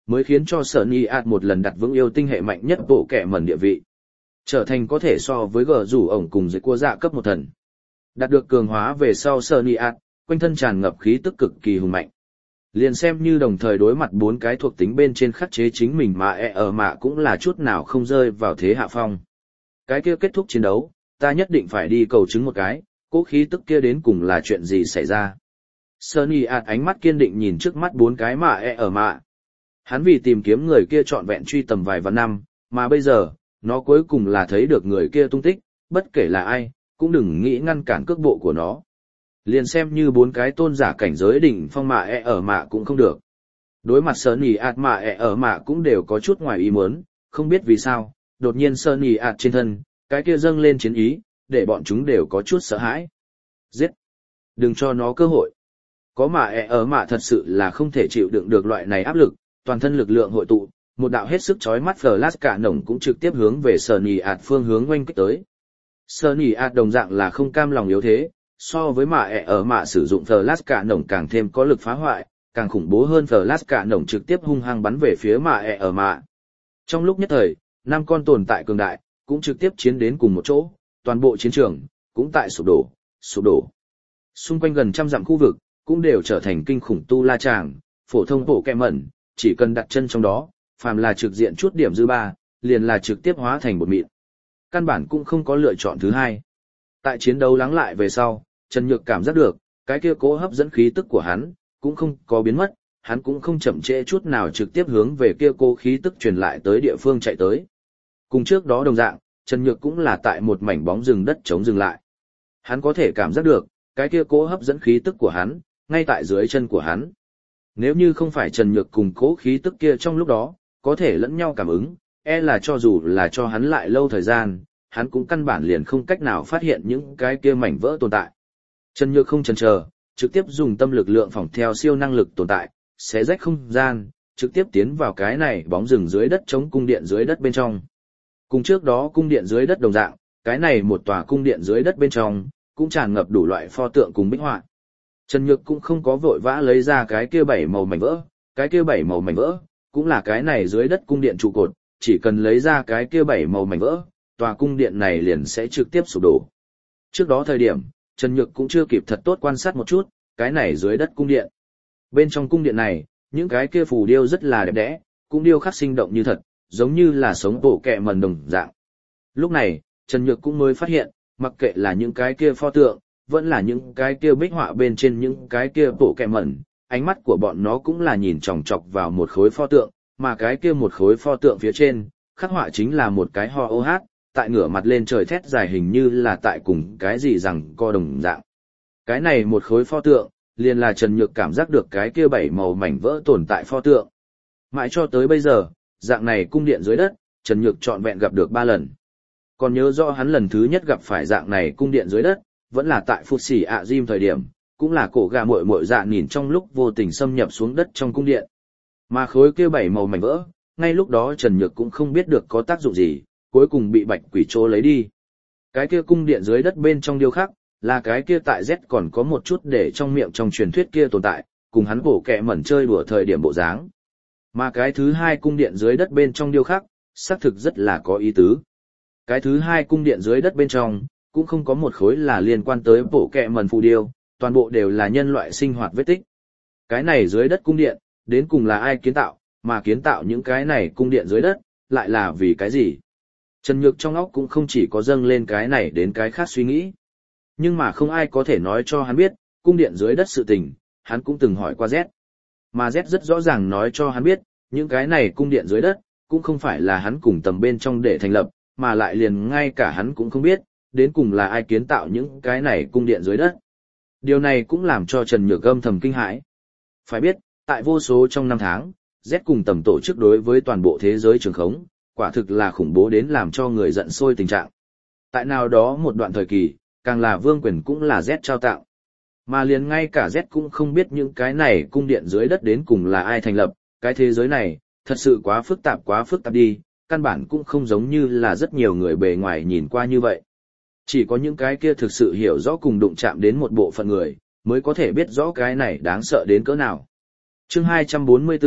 mới khiến cho Sunny Art một lần đặt vững yêu tinh hệ mạnh nhất bộ kẹ mẩn địa vị. Trở thành có thể so với gờ rủ ổng cùng dưới cua dạ cấp một thần. Đạt được cường hóa về sau Sunny Art, quanh thân tràn ngập khí tức cực kỳ hùng mạnh. Liền xem như đồng thời đối mặt 4 cái thuộc tính bên trên khắc chế chính mình mà ở mạ cũng là chút nào không rơi vào thế hạ phong. Cái kia kết thúc chiến đấu, ta nhất định phải đi cầu chứng một cái, cố khí tức kia đến cùng là chuyện gì xảy ra. Sunny Art ánh mắt kiên định nhìn trước mắt 4 cái mà ở mạ. Hắn vì tìm kiếm người kia trọn vẹn truy tầm vài vạn năm, mà bây giờ, nó cuối cùng là thấy được người kia tung tích, bất kể là ai, cũng đừng nghĩ ngăn cản cước bộ của nó. Liền xem như 4 cái tôn giả cảnh giới đỉnh phong mạ ở mạ cũng không được. Đối mặt Sunny Art mạ ở mạ cũng đều có chút ngoài ý muốn, không biết vì sao, đột nhiên Sunny Art trên thân, cái kia dâng lên chiến ý, để bọn chúng đều có chút sợ hãi. Giết! Đừng cho nó cơ hội. Có mạ ở mạ thật sự là không thể chịu đựng được loại này áp lực, toàn thân lực lượng hội tụ, một đạo hết sức chói mắt flash cả nổng cũng trực tiếp hướng về Sunny Art phương hướng oanh kích tới. Sunny Art đồng dạng là không cam lòng yếu thế, so với mạ ở mạ sử dụng flash cả nổng càng thêm có lực phá hoại, càng khủng bố hơn flash cả nổng trực tiếp hung hăng bắn về phía mạ ở mạ. Trong lúc nhất thời, 5 con tồn tại cường đại, cũng trực tiếp chiến đến cùng một chỗ, toàn bộ chiến trường, cũng tại sụp đổ. Xung quanh gần trăm dặm khu vực, cũng đều trở thành kinh khủng tu la tràng, phổ thông bộ kẹ mẩn, chỉ cần đặt chân trong đó, phàm là trực diện chút điểm dư ba, liền là trực tiếp hóa thành bột mịn. Căn bản cũng không có lựa chọn thứ hai. Tại chiến đấu lắng lại về sau, Trần Nhược cảm giác được, cái kia cố hấp dẫn khí tức của hắn, cũng không có biến mất, hắn cũng không chậm trễ chút nào trực tiếp hướng về kia cố khí tức truyền lại tới địa phương chạy tới. Cùng trước đó đồng dạng, Trần Nhược cũng là tại một mảnh bóng rừng đất trống dừng lại. Hắn có thể cảm giác được, cái kia cố hấp dẫn khí tức của hắn, ngay tại dưới chân của hắn. Nếu như không phải Trần Nhược cùng cố khí tức kia trong lúc đó, có thể lẫn nhau cảm ứng, là cho dù là cho hắn lại lâu thời gian, hắn cũng căn bản liền không cách nào phát hiện những cái kia mảnh vỡ tồn tại. Trần Nhược không chần chờ, trực tiếp dùng tâm lực lượng phỏng theo siêu năng lực tồn tại, xé rách không gian, trực tiếp tiến vào cái này bóng rừng dưới đất chống cung điện dưới đất bên trong. Cùng trước đó cung điện dưới đất đồng dạng, cái này một tòa cung điện dưới đất bên trong, cũng tràn ngập đủ loại pho tượng cùng bích họa. Trần Nhược cũng không có vội vã lấy ra cái kia 7 màu mảnh vỡ, cái kia 7 màu mảnh vỡ, cũng là cái này dưới đất cung điện trụ cột, chỉ cần lấy ra cái kia 7 màu mảnh vỡ, tòa cung điện này liền sẽ trực tiếp sụp đổ. Trước đó thời điểm, Trần Nhược cũng chưa kịp thật tốt quan sát một chút, cái này dưới đất cung điện. Bên trong cung điện này, những cái kia phù điêu rất là đẹp đẽ, cũng điêu khắc sinh động như thật, giống như là sống bộ kẹ mần đồng dạng. Lúc này, Trần Nhược cũng mới phát hiện, mặc kệ là những cái kia pho tượng, vẫn là những cái kia bích họa bên trên những cái kia bộ kẹ mẩn, ánh mắt của bọn nó cũng là nhìn chòng chọc vào một khối pho tượng, mà cái kia một khối pho tượng phía trên, khắc họa chính là một cái ho ô hát, tại ngửa mặt lên trời thét dài hình như là tại cùng cái gì rằng co đồng dạng. Cái này một khối pho tượng, liền là Trần Nhược cảm giác được cái kia 7 màu mảnh vỡ tồn tại pho tượng. Mãi cho tới bây giờ, dạng này cung điện dưới đất, Trần Nhược trọn vẹn gặp được 3 lần. Còn nhớ rõ hắn lần thứ nhất gặp phải dạng này cung điện dưới đất, vẫn là tại Phụt Xỉ ạ Diêm thời điểm, cũng là cổ gà muội muội dạ nhìn trong lúc vô tình xâm nhập xuống đất trong cung điện. Mà khối kia 7 màu mảnh vỡ, ngay lúc đó Trần Nhược cũng không biết được có tác dụng gì, cuối cùng bị bạch quỷ trô lấy đi. Cái kia cung điện dưới đất bên trong điêu khắc, là cái kia tại Z còn có một chút để trong miệng trong truyền thuyết kia tồn tại, cùng hắn bổ kẹ mẩn chơi đùa thời điểm bộ dáng. Mà cái thứ hai cung điện dưới đất bên trong điêu khắc, xác thực rất là có ý tứ. Cái thứ hai cung điện dưới đất bên trong, cũng không có một khối là liên quan tới bổ kẹ mẩn phù điêu, toàn bộ đều là nhân loại sinh hoạt vết tích. Cái này dưới đất cung điện, đến cùng là ai kiến tạo, mà kiến tạo những cái này cung điện dưới đất, lại là vì cái gì? Trần Nhược trong óc cũng không chỉ có dâng lên cái này đến cái khác suy nghĩ. Nhưng mà không ai có thể nói cho hắn biết, cung điện dưới đất sự tình, hắn cũng từng hỏi qua Z. Mà Z rất rõ ràng nói cho hắn biết, những cái này cung điện dưới đất, cũng không phải là hắn cùng tầm bên trong để thành lập, mà lại liền ngay cả hắn cũng không biết, đến cùng là ai kiến tạo những cái này cung điện dưới đất. Điều này cũng làm cho Trần Nhược âm thầm kinh hãi. Phải biết, tại vô số trong năm tháng, Z cùng tầm tổ chức đối với toàn bộ thế giới trường khống, quả thực là khủng bố đến làm cho người giận sôi tình trạng. Tại nào đó một đoạn thời kỳ, càng là vương quyền cũng là Z trao tạo. Mà liền ngay cả Z cũng không biết những cái này cung điện dưới đất đến cùng là ai thành lập, cái thế giới này, thật sự quá phức tạp đi, căn bản cũng không giống như là rất nhiều người bề ngoài nhìn qua như vậy. Chỉ có những cái kia thực sự hiểu rõ cùng đụng chạm đến một bộ phận người, mới có thể biết rõ cái này đáng sợ đến cỡ nào. Chương 244,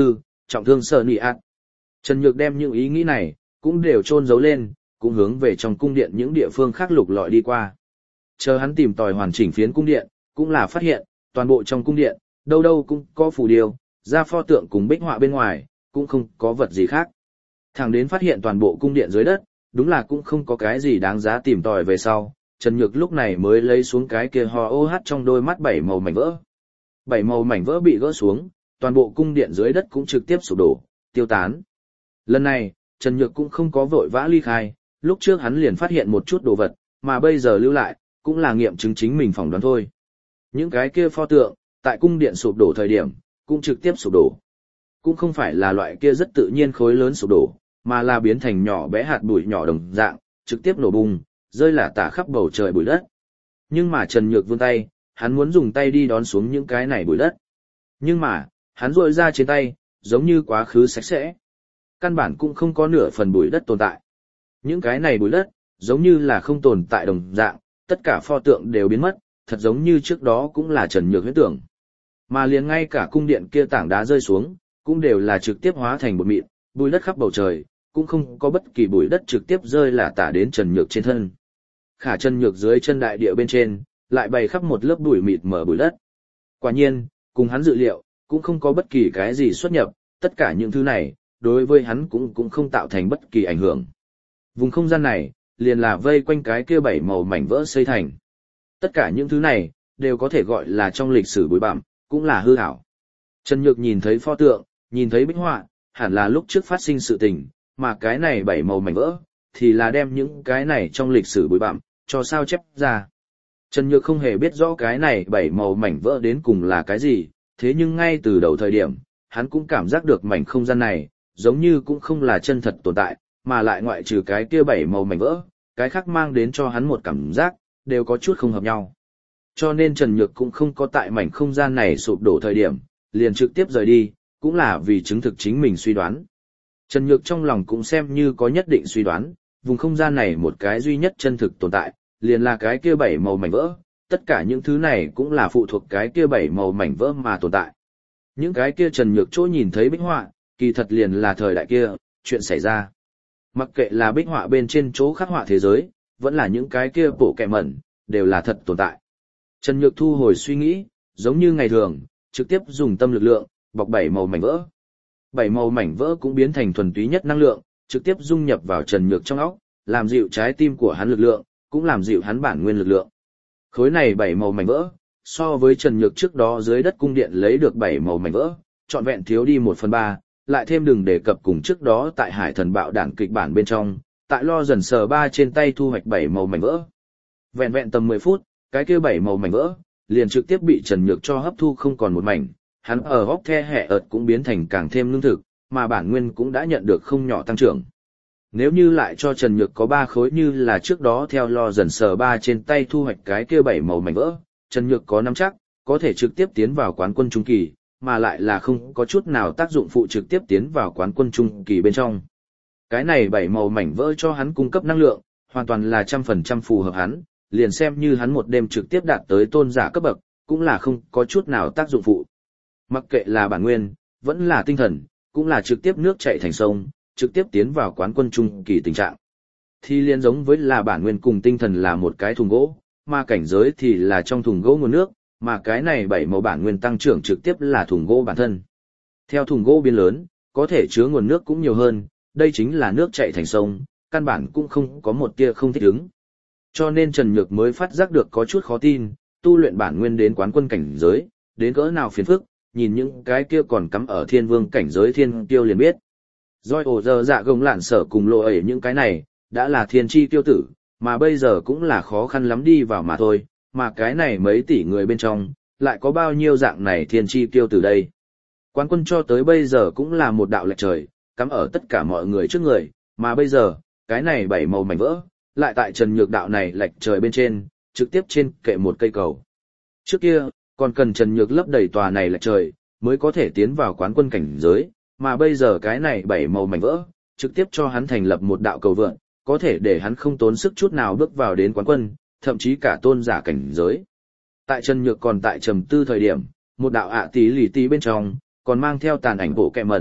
trọng thương sợ nị ạt. Trần Nhược đem những ý nghĩ này, cũng đều chôn giấu lên, cũng hướng về trong cung điện những địa phương khác lục lọi đi qua. Chờ hắn tìm tòi hoàn chỉnh phiến cung điện, cũng là phát hiện, toàn bộ trong cung điện, đâu đâu cũng có phù điêu, ra pho tượng cùng bích họa bên ngoài, cũng không có vật gì khác. Thẳng đến phát hiện toàn bộ cung điện dưới đất, đúng là cũng không có cái gì đáng giá tìm tòi về sau, Trần Nhược lúc này mới lấy xuống cái kia ho ô hát trong đôi mắt 7 màu mảnh vỡ. 7 màu mảnh vỡ bị gỡ xuống, toàn bộ cung điện dưới đất cũng trực tiếp sụp đổ, tiêu tán. Lần này, Trần Nhược cũng không có vội vã ly khai, lúc trước hắn liền phát hiện một chút đồ vật, mà bây giờ lưu lại, cũng là nghiệm chứng chính mình phỏng đoán thôi. Những cái kia pho tượng, tại cung điện sụp đổ thời điểm, cũng trực tiếp sụp đổ. Cũng không phải là loại kia rất tự nhiên khối lớn sụp đổ, mà là biến thành nhỏ bé hạt bụi nhỏ đồng dạng, trực tiếp nổ bung, rơi lả tả khắp bầu trời bụi đất. Nhưng mà Trần Nhược vươn tay, hắn muốn dùng tay đi đón xuống những cái này bụi đất. Nhưng mà, hắn rội ra trên tay, giống như quá khứ sạch sẽ. Căn bản cũng không có nửa phần bụi đất tồn tại. Những cái này bụi đất, giống như là không tồn tại đồng dạng, tất cả pho tượng đều biến mất, thật giống như trước đó cũng là Trần Nhược huyễn tưởng. Mà liền ngay cả cung điện kia tảng đá rơi xuống, cũng đều là trực tiếp hóa thành bụi mịn, bụi đất khắp bầu trời, cũng không có bất kỳ bụi đất trực tiếp rơi lả tả đến Trần Nhược trên thân. Khả Trần Nhược dưới chân đại địa bên trên, lại bày khắp một lớp bụi mịt mở bụi đất. Quả nhiên, cùng hắn dự liệu, cũng không có bất kỳ cái gì xuất nhập, tất cả những thứ này, đối với hắn cũng không tạo thành bất kỳ ảnh hưởng. Vùng không gian này, liền là vây quanh cái kia 7 màu mảnh vỡ xây thành. Tất cả những thứ này, đều có thể gọi là trong lịch sử bụi bặm, cũng là hư ảo. Trần Nhược nhìn thấy pho tượng, nhìn thấy bích họa, hẳn là lúc trước phát sinh sự tình, mà cái này 7 màu mảnh vỡ, thì là đem những cái này trong lịch sử bụi bặm, cho sao chép ra. Trần Nhược không hề biết rõ cái này 7 màu mảnh vỡ đến cùng là cái gì, thế nhưng ngay từ đầu thời điểm, hắn cũng cảm giác được mảnh không gian này, giống như cũng không là chân thật tồn tại, mà lại ngoại trừ cái kia 7 màu mảnh vỡ, cái khác mang đến cho hắn một cảm giác, đều có chút không hợp nhau. Cho nên Trần Nhược cũng không có tại mảnh không gian này sụp đổ thời điểm, liền trực tiếp rời đi, cũng là vì chứng thực chính mình suy đoán. Trần Nhược trong lòng cũng xem như có nhất định suy đoán, vùng không gian này một cái duy nhất chân thực tồn tại, liền là cái kia 7 màu mảnh vỡ, tất cả những thứ này cũng là phụ thuộc cái kia 7 màu mảnh vỡ mà tồn tại. Những cái kia Trần Nhược chỗ nhìn thấy bích họa, kỳ thật liền là thời đại kia, chuyện xảy ra. Mặc kệ là bích họa bên trên chỗ khắc họa thế giới, vẫn là những cái kia bộ kẹ mẩn, đều là thật tồn tại. Trần Nhược thu hồi suy nghĩ, giống như ngày thường, trực tiếp dùng tâm lực lượng, bọc 7 màu mảnh vỡ. 7 màu mảnh vỡ cũng biến thành thuần túy nhất năng lượng, trực tiếp dung nhập vào Trần Nhược trong óc, làm dịu trái tim của hắn lực lượng, cũng làm dịu hắn bản nguyên lực lượng. Khối này 7 màu mảnh vỡ, so với Trần Nhược trước đó dưới đất cung điện lấy được 7 màu mảnh vỡ, trọn vẹn thiếu đi 1/3, lại thêm đừng đề cập cùng trước đó tại Hải Thần Bạo Đảng kịch bản bên trong, tại Lo Dần Sờ 3 trên tay thu hoạch 7 màu mảnh vỡ. Vẹn vẹn tầm 10 phút, cái kia 7 màu mảnh vỡ, liền trực tiếp bị Trần Nhược cho hấp thu không còn một mảnh, hắn ở góc the hẹ ợt cũng biến thành càng thêm lương thực, mà bản nguyên cũng đã nhận được không nhỏ tăng trưởng. Nếu như lại cho Trần Nhược có 3 khối như là trước đó theo Lo Dần Sờ 3 trên tay thu hoạch cái kia 7 màu mảnh vỡ, Trần Nhược có nắm chắc, có thể trực tiếp tiến vào quán quân trung kỳ, mà lại là không có chút nào tác dụng phụ trực tiếp tiến vào quán quân trung kỳ bên trong. Cái này 7 màu mảnh vỡ cho hắn cung cấp năng lượng, hoàn toàn là 100% phù hợp hắn, liền xem như hắn một đêm trực tiếp đạt tới tôn giả cấp bậc, cũng là không có chút nào tác dụng phụ. Mặc kệ là bản nguyên, vẫn là tinh thần, cũng là trực tiếp nước chảy thành sông, trực tiếp tiến vào quán quân trung kỳ tình trạng. Thì liên giống với là bản nguyên cùng tinh thần là một cái thùng gỗ, mà cảnh giới thì là trong thùng gỗ nguồn nước, mà cái này 7 màu bản nguyên tăng trưởng trực tiếp là thùng gỗ bản thân. Theo thùng gỗ biến lớn, có thể chứa nguồn nước cũng nhiều hơn, đây chính là nước chảy thành sông, căn bản cũng không có một tia không thích ứng. Cho nên Trần Nhược mới phát giác được có chút khó tin, tu luyện bản nguyên đến quán quân cảnh giới, đến cỡ nào phiền phức, nhìn những cái kia còn cắm ở thiên vương cảnh giới thiên tiêu liền biết. Rồi ổ giờ dạ gồng lạn sở cùng lộ ẩy những cái này, đã là thiên chi tiêu tử, mà bây giờ cũng là khó khăn lắm đi vào mà thôi, mà cái này mấy tỷ người bên trong, lại có bao nhiêu dạng này thiên chi tiêu tử đây. Quán quân cho tới bây giờ cũng là một đạo lệch trời, cắm ở tất cả mọi người trước người, mà bây giờ, cái này 7 màu mảnh vỡ, lại tại Trần Nhược đạo này lệch trời bên trên, trực tiếp trên kệ một cây cầu. Trước kia, còn cần Trần Nhược lấp đầy tòa này lệch trời, mới có thể tiến vào quán quân cảnh giới, mà bây giờ cái này 7 màu mảnh vỡ, trực tiếp cho hắn thành lập một đạo cầu vượn, có thể để hắn không tốn sức chút nào bước vào đến quán quân, thậm chí cả tôn giả cảnh giới. Tại Trần Nhược còn tại trầm tư thời điểm, một đạo ạ tí lì tí bên trong, còn mang theo tàn ảnh bộ kẹ mẩn,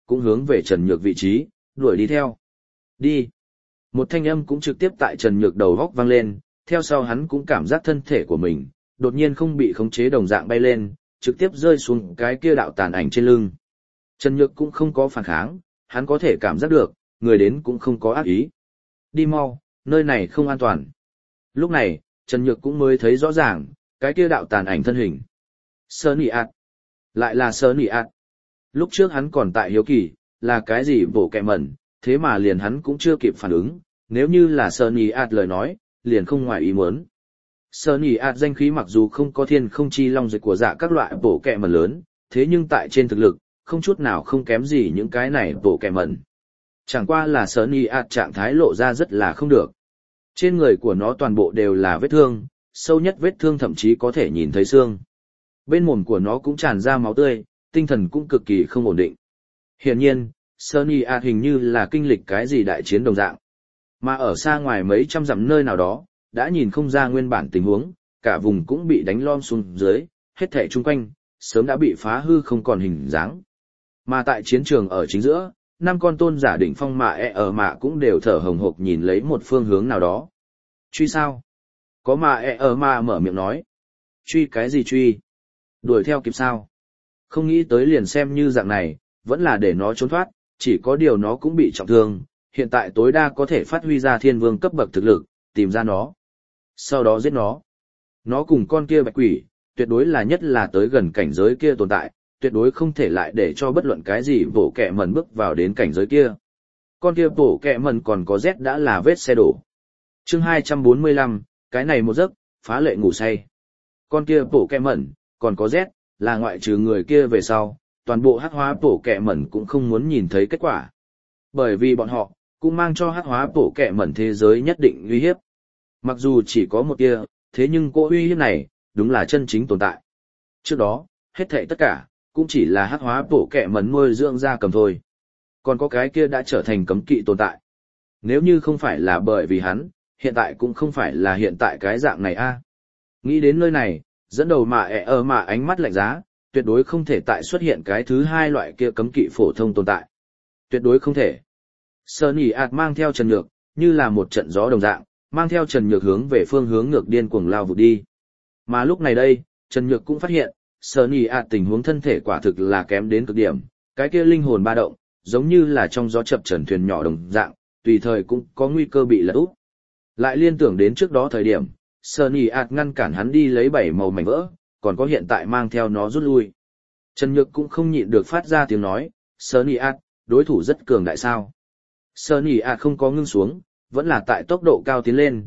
cũng hướng về Trần Nhược vị trí, đuổi đi theo. Đi! Một thanh âm cũng trực tiếp tại Trần Nhược đầu góc vang lên, theo sau hắn cũng cảm giác thân thể của mình, đột nhiên không bị khống chế đồng dạng bay lên, trực tiếp rơi xuống cái kia đạo tàn ảnh trên lưng. Trần Nhược cũng không có phản kháng, hắn có thể cảm giác được, người đến cũng không có ác ý. Đi mau, nơi này không an toàn. Lúc này, Trần Nhược cũng mới thấy rõ ràng, cái kia đạo tàn ảnh thân hình. Sơ Nị ạt. Lại là Sơ Nị ạt. Lúc trước hắn còn tại hiếu kỳ, là cái gì bổ kẹ mẩn, thế mà liền hắn cũng chưa kịp phản ứng, nếu như là Sơ Nị ạt lời nói, liền không ngoài ý muốn. Sơ Nị ạt danh khí mặc dù không có thiên không chi long dịch của dạ các loại bổ kẹ mẩn lớn, thế nhưng tại trên thực lực, không chút nào không kém gì những cái này bổ kẹ mẩn. Chẳng qua là Sơ Nị ạt trạng thái lộ ra rất là không được. Trên người của nó toàn bộ đều là vết thương, sâu nhất vết thương thậm chí có thể nhìn thấy xương. Bên mồm của nó cũng tràn ra máu tươi, tinh thần cũng cực kỳ không ổn định. Hiển nhiên, Sơ Nị ạt hình như là kinh lịch cái gì đại chiến đồng dạng. Mà ở xa ngoài mấy trăm dặm nơi nào đó, đã nhìn không ra nguyên bản tình huống, cả vùng cũng bị đánh lom xuống dưới, hết thảy chung quanh, sớm đã bị phá hư không còn hình dáng. Mà tại chiến trường ở chính giữa, 5 con tôn giả đỉnh phong mạ cũng đều thở hồng hộc nhìn lấy một phương hướng nào đó. Truy sao? Có mạ mở miệng nói. Truy cái gì truy? Đuổi theo kịp sao? Không nghĩ tới liền xem như dạng này, vẫn là để nó trốn thoát, chỉ có điều nó cũng bị trọng thương, hiện tại tối đa có thể phát huy ra thiên vương cấp bậc thực lực, tìm ra nó. Sau đó giết nó. Nó cùng con kia bạch quỷ, tuyệt đối là nhất là tới gần cảnh giới kia tồn tại, tuyệt đối không thể lại để cho bất luận cái gì bổ kẹ mẩn bước vào đến cảnh giới kia. Con kia bổ kẹ mẩn còn có Z đã là vết xe đổ. Chương 245, cái này một giấc, phá lệ ngủ say. Con kia bổ kẹ mẩn, còn có Z, là ngoại trừ người kia về sau, toàn bộ hắc hóa bổ kẹ mẩn cũng không muốn nhìn thấy kết quả. Bởi vì bọn họ, cũng mang cho hắc hóa bổ kẹ mẩn thế giới nhất định uy hiếp. Mặc dù chỉ có một kia, thế nhưng cỗ uy hiếp này, đúng là chân chính tồn tại. Trước đó, hết thảy tất cả, cũng chỉ là hắc hóa bổ kẹ mẩn nuôi dưỡng ra cầm thôi. Còn có cái kia đã trở thành cấm kỵ tồn tại. Nếu như không phải là bởi vì hắn, hiện tại cũng không phải là hiện tại cái dạng này a. Nghĩ đến nơi này, dẫn đầu mà ánh mắt lạnh giá, tuyệt đối không thể tại xuất hiện cái thứ hai loại kia cấm kỵ phổ thông tồn tại. Tuyệt đối không thể. Sơ Nị ạt mang theo Trần Nhược, như là một trận gió đồng dạng, mang theo Trần Nhược hướng về phương hướng ngược điên cuồng lao vụt đi. Mà lúc này đây, Trần Nhược cũng phát hiện, Sơ Nị ạt tình huống thân thể quả thực là kém đến cực điểm, cái kia linh hồn ba động, giống như là trong gió chập chờn thuyền nhỏ đồng dạng, tùy thời cũng có nguy cơ bị lật úp. Lại liên tưởng đến trước đó thời điểm, Sơ Nị ạt ngăn cản hắn đi lấy 7 màu mảnh vỡ, còn có hiện tại mang theo nó rút lui. Trần Nhược cũng không nhịn được phát ra tiếng nói, Sơ Nị ạt, đối thủ rất cường đại sao. Sơ Nị ạt không có ngưng xuống, vẫn là tại tốc độ cao tiến lên,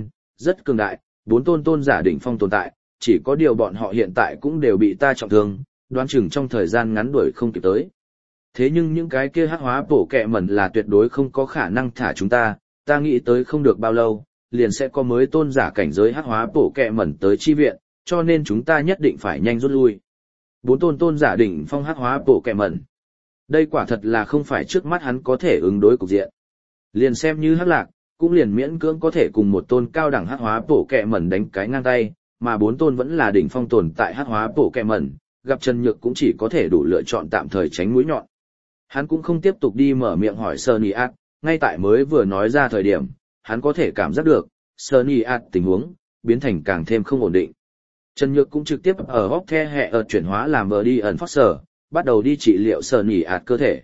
rất cường đại, 4 tôn giả đỉnh phong tồn tại, chỉ có điều bọn họ hiện tại cũng đều bị ta trọng thương, đoán chừng trong thời gian ngắn đuổi không kịp tới. Thế nhưng những cái kia hắc hóa bổ kẹ mẩn là tuyệt đối không có khả năng thả chúng ta nghĩ tới không được bao lâu, liền sẽ có mới tôn giả cảnh giới hắc hóa bổ kẹ mẩn tới chi viện, cho nên chúng ta nhất định phải nhanh rút lui. 4 tôn giả đỉnh phong hắc hóa bổ kẹ mẩn. Đây quả thật là không phải trước mắt hắn có thể ứng đối cục diện. Liền xem như hắc lạc, cũng liền miễn cưỡng có thể cùng một tôn cao đẳng hắc hóa bổ kẹ mẩn đánh cái ngang tay, mà 4 tôn vẫn là đỉnh phong tồn tại hắc hóa bổ kẹ mẩn, gặp Trần Nhược cũng chỉ có thể đủ lựa chọn tạm thời tránh mũi nhọn. Hắn cũng không tiếp tục đi mở miệng hỏi Sơ Nị ạt, ngay tại mới vừa nói ra thời điểm, hắn có thể cảm giác được, Sơ Nị ạt tình huống, biến thành càng thêm không ổn định. Trần Nhược cũng trực tiếp ở hốc the hệ ở chuyển hóa làm vờ đi ẩn phát sở, bắt đầu đi trị liệu Sơ Nị ạt cơ thể.